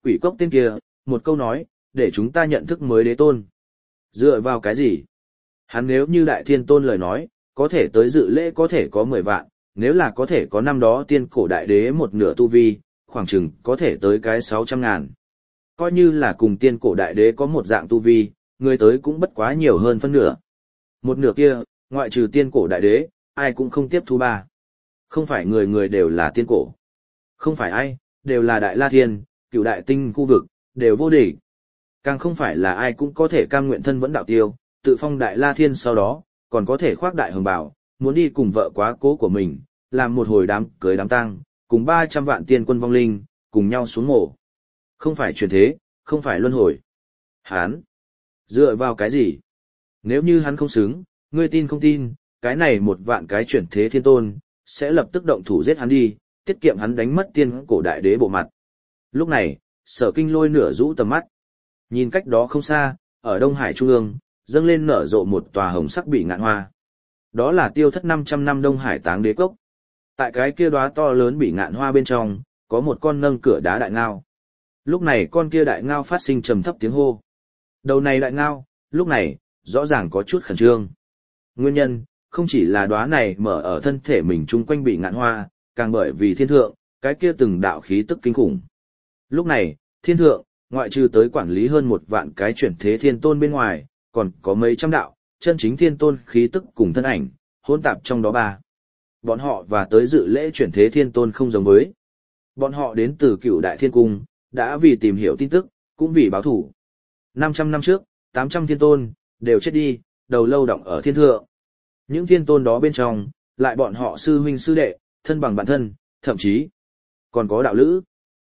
quỷ cốc tên kia, một câu nói, để chúng ta nhận thức mới đế tôn. Dựa vào cái gì? Hắn nếu như đại thiên tôn lời nói, có thể tới dự lễ có thể có 10 vạn, nếu là có thể có năm đó tiên cổ đại đế một nửa tu vi, khoảng chừng có thể tới cái 600.000. Coi như là cùng tiên cổ đại đế có một dạng tu vi, người tới cũng bất quá nhiều hơn phân nửa. Một nửa kia, ngoại trừ tiên cổ đại đế, ai cũng không tiếp thu ba. Không phải người người đều là tiên cổ. Không phải ai, đều là đại la thiên, cựu đại tinh khu vực, đều vô địch. Càng không phải là ai cũng có thể cam nguyện thân vẫn đạo tiêu, tự phong đại la thiên sau đó, còn có thể khoác đại hồng bào, muốn đi cùng vợ quá cố của mình, làm một hồi đám cưới đám tang, cùng 300 vạn tiên quân vong linh, cùng nhau xuống mổ. Không phải chuyển thế, không phải luân hồi. Hán, dựa vào cái gì? Nếu như hắn không xứng, ngươi tin không tin, cái này một vạn cái chuyển thế thiên tôn, sẽ lập tức động thủ giết hắn đi, tiết kiệm hắn đánh mất tiên cổ đại đế bộ mặt. Lúc này, Sở Kinh Lôi nửa rũ tầm mắt. Nhìn cách đó không xa, ở Đông Hải Trung ương, dâng lên nở rộ một tòa hồng sắc bỉ ngạn hoa. Đó là tiêu thất 500 năm Đông Hải Táng Đế Cốc. Tại cái kia đóa to lớn bỉ ngạn hoa bên trong, có một con nâng cửa đá đại ngao. Lúc này con kia đại ngao phát sinh trầm thấp tiếng hô. Đầu này đại ngao, lúc này, rõ ràng có chút khẩn trương. Nguyên nhân, không chỉ là đóa này mở ở thân thể mình chung quanh bỉ ngạn hoa, càng bởi vì thiên thượng, cái kia từng đạo khí tức kinh khủng. Lúc này, thiên thượng, ngoại trừ tới quản lý hơn 1 vạn cái chuyển thế thiên tôn bên ngoài, còn có mấy trăm đạo, chân chính thiên tôn khí tức cùng thân ảnh, hỗn tạp trong đó ba. Bọn họ và tới dự lễ chuyển thế thiên tôn không giống với. Bọn họ đến từ cựu đại thiên cung, đã vì tìm hiểu tin tức, cũng vì báo thủ. 500 năm trước, 800 thiên tôn, đều chết đi, đầu lâu động ở thiên thượng. Những thiên tôn đó bên trong, lại bọn họ sư huynh sư đệ, thân bằng bản thân, thậm chí còn có đạo lữ.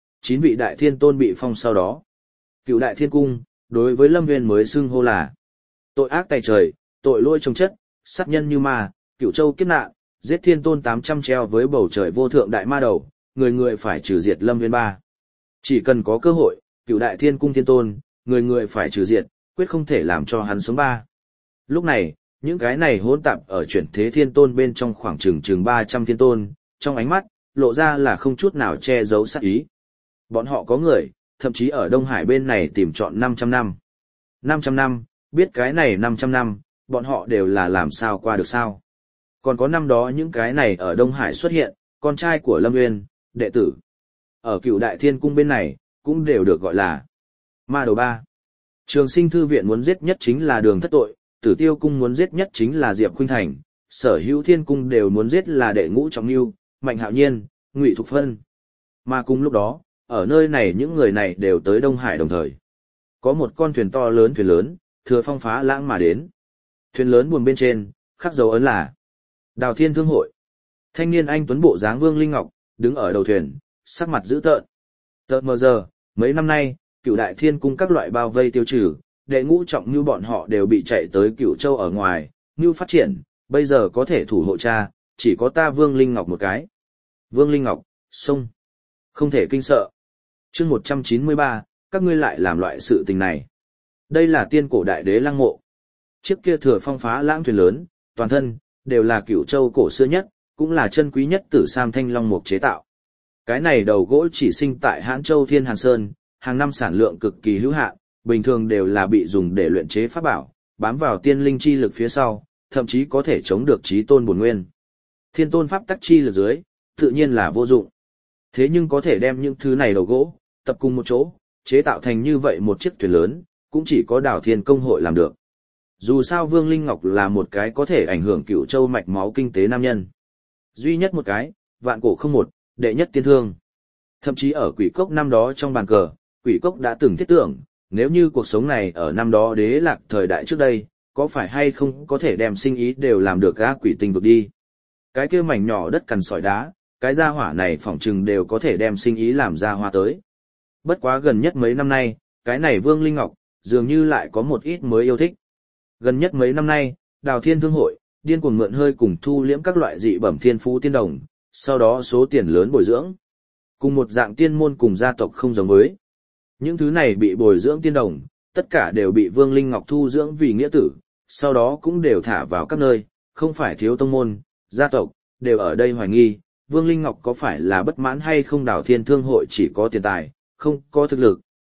9 vị đại thiên tôn bị phong sau đó. Cựu đại thiên cung, đối với Lâm Nguyên mới xưng hô là tội ác tày trời, tội lỗi trồng chất, sát nhân như ma, Cựu châu kiếp nạn, giết thiên tôn 800 treo với bầu trời vô thượng đại ma đầu, người người phải trừ diệt Lâm Nguyên ba. Chỉ cần có cơ hội, Cựu đại thiên cung thiên tôn, người người phải trừ diệt, quyết không thể làm cho hắn sống ba. Lúc này, những cái này hỗn tạp ở chuyển thế thiên tôn bên trong khoảng chừng 300 thiên tôn, trong ánh mắt, lộ ra là không chút nào che giấu sát ý. Bọn họ có người, thậm chí ở Đông Hải bên này tìm chọn 500 năm. 500 năm, biết cái này 500 năm, bọn họ đều là làm sao qua được sao. Còn có năm đó những cái này ở Đông Hải xuất hiện, con trai của Lâm Nguyên, đệ tử. Ở Cựu đại thiên cung bên này, cũng đều được gọi là ma đầu ba. Trường Sinh thư viện muốn giết nhất chính là Đường Thất Tội, Tử Tiêu cung muốn giết nhất chính là Diệp Khuynh Thành, Sở Hữu Thiên cung đều muốn giết là Đệ Ngũ Trọng Nưu, Mạnh Hạo Nhiên, Ngụy Thục Phân. Mà cùng lúc đó, ở nơi này những người này đều tới Đông Hải đồng thời. Có một con thuyền to lớn thuyền lớn, thừa phong phá lãng mà đến. Thuyền lớn buồm bên trên, khắc dấu ấn là Đào Thiên Thương hội. Thanh niên anh tuấn bộ dáng Vương Linh Ngọc, đứng ở đầu thuyền, sắc mặt dữ tợn. Tợn mờ giờ, mấy năm nay, Cựu đại thiên cung các loại bao vây tiêu trừ, Đệ Ngũ Trọng Nưu bọn họ đều bị chạy tới Cựu châu ở ngoài, Nưu phát triển, bây giờ có thể thủ hộ cha, chỉ có ta Vương Linh Ngọc một cái. Vương Linh Ngọc, xông. Không thể kinh sợ. Chương 193, các ngươi lại làm loại sự tình này. Đây là tiên cổ đại đế lăng mộ. Chiếc kia thừa phong phá lãng thuyền lớn, toàn thân, đều là Cựu châu cổ xưa nhất, cũng là chân quý nhất Tử Sam Thanh Long mục chế tạo. Cái này đầu gỗ chỉ sinh tại Hãn Châu Thiên Hàn Sơn, hàng năm sản lượng cực kỳ hữu hạn, bình thường đều là bị dùng để luyện chế pháp bảo, bám vào tiên linh chi lực phía sau, thậm chí có thể chống được chí tôn bổn nguyên. Thiên tôn pháp tắc chi lực dưới, tự nhiên là vô dụng. Thế nhưng có thể đem những thứ này đầu gỗ, tập cùng một chỗ, chế tạo thành như vậy một chiếc thuyền lớn, cũng chỉ có Đào Thiên công hội làm được. Dù sao Vương Linh Ngọc là một cái có thể ảnh hưởng Cựu châu mạch máu kinh tế nam nhân. Duy nhất một cái, vạn cổ không một, đệ nhất tiên thương. Thậm chí ở Quỷ Cốc năm đó trong bàn cờ, Quỷ Cốc đã từng thiết tưởng, nếu như cuộc sống này ở năm đó đế lạc thời đại trước đây, có phải hay không có thể đem sinh ý đều làm được gã quỷ tinh vực đi. Cái kia mảnh nhỏ đất cằn sỏi đá, cái gia hỏa này phỏng chừng đều có thể đem sinh ý làm ra hoa tới. Bất quá gần nhất mấy năm nay, cái này Vương Linh Ngọc, dường như lại có một ít mới yêu thích. Gần nhất mấy năm nay, Đào Thiên Thương hội, điên cuồng mượn hơi cùng thu liễm các loại dị bẩm thiên phú tiên đồng, sau đó số tiền lớn bồi dưỡng. Cùng một dạng tiên môn cùng gia tộc không giống với. Những thứ này bị bồi dưỡng tiên đồng, tất cả đều bị Vương Linh Ngọc thu dưỡng vì nghĩa tử, sau đó cũng đều thả vào các nơi, không phải thiếu tông môn, gia tộc, đều ở đây hoài nghi, Vương Linh Ngọc có phải là bất mãn hay không Đào Thiên Thương hội chỉ có tiền tài, không có thực lực,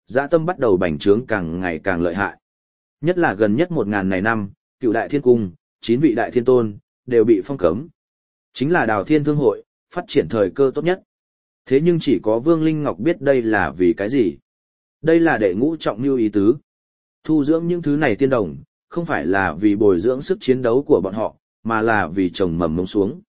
dã tâm bắt đầu bành trướng càng ngày càng lợi hại. Nhất là gần nhất 1000 này năm, Cựu Đại Thiên Cung, 9 vị đại thiên tôn đều bị phong cấm. Chính là Đào Thiên Thương hội, phát triển thời cơ tốt nhất. Thế nhưng chỉ có Vương Linh Ngọc biết đây là vì cái gì. Đây là đệ ngũ trọng mưu ý tứ. Thu dưỡng những thứ này tiên đồng, không phải là vì bồi dưỡng sức chiến đấu của bọn họ, mà là vì trồng mầm mống xuống.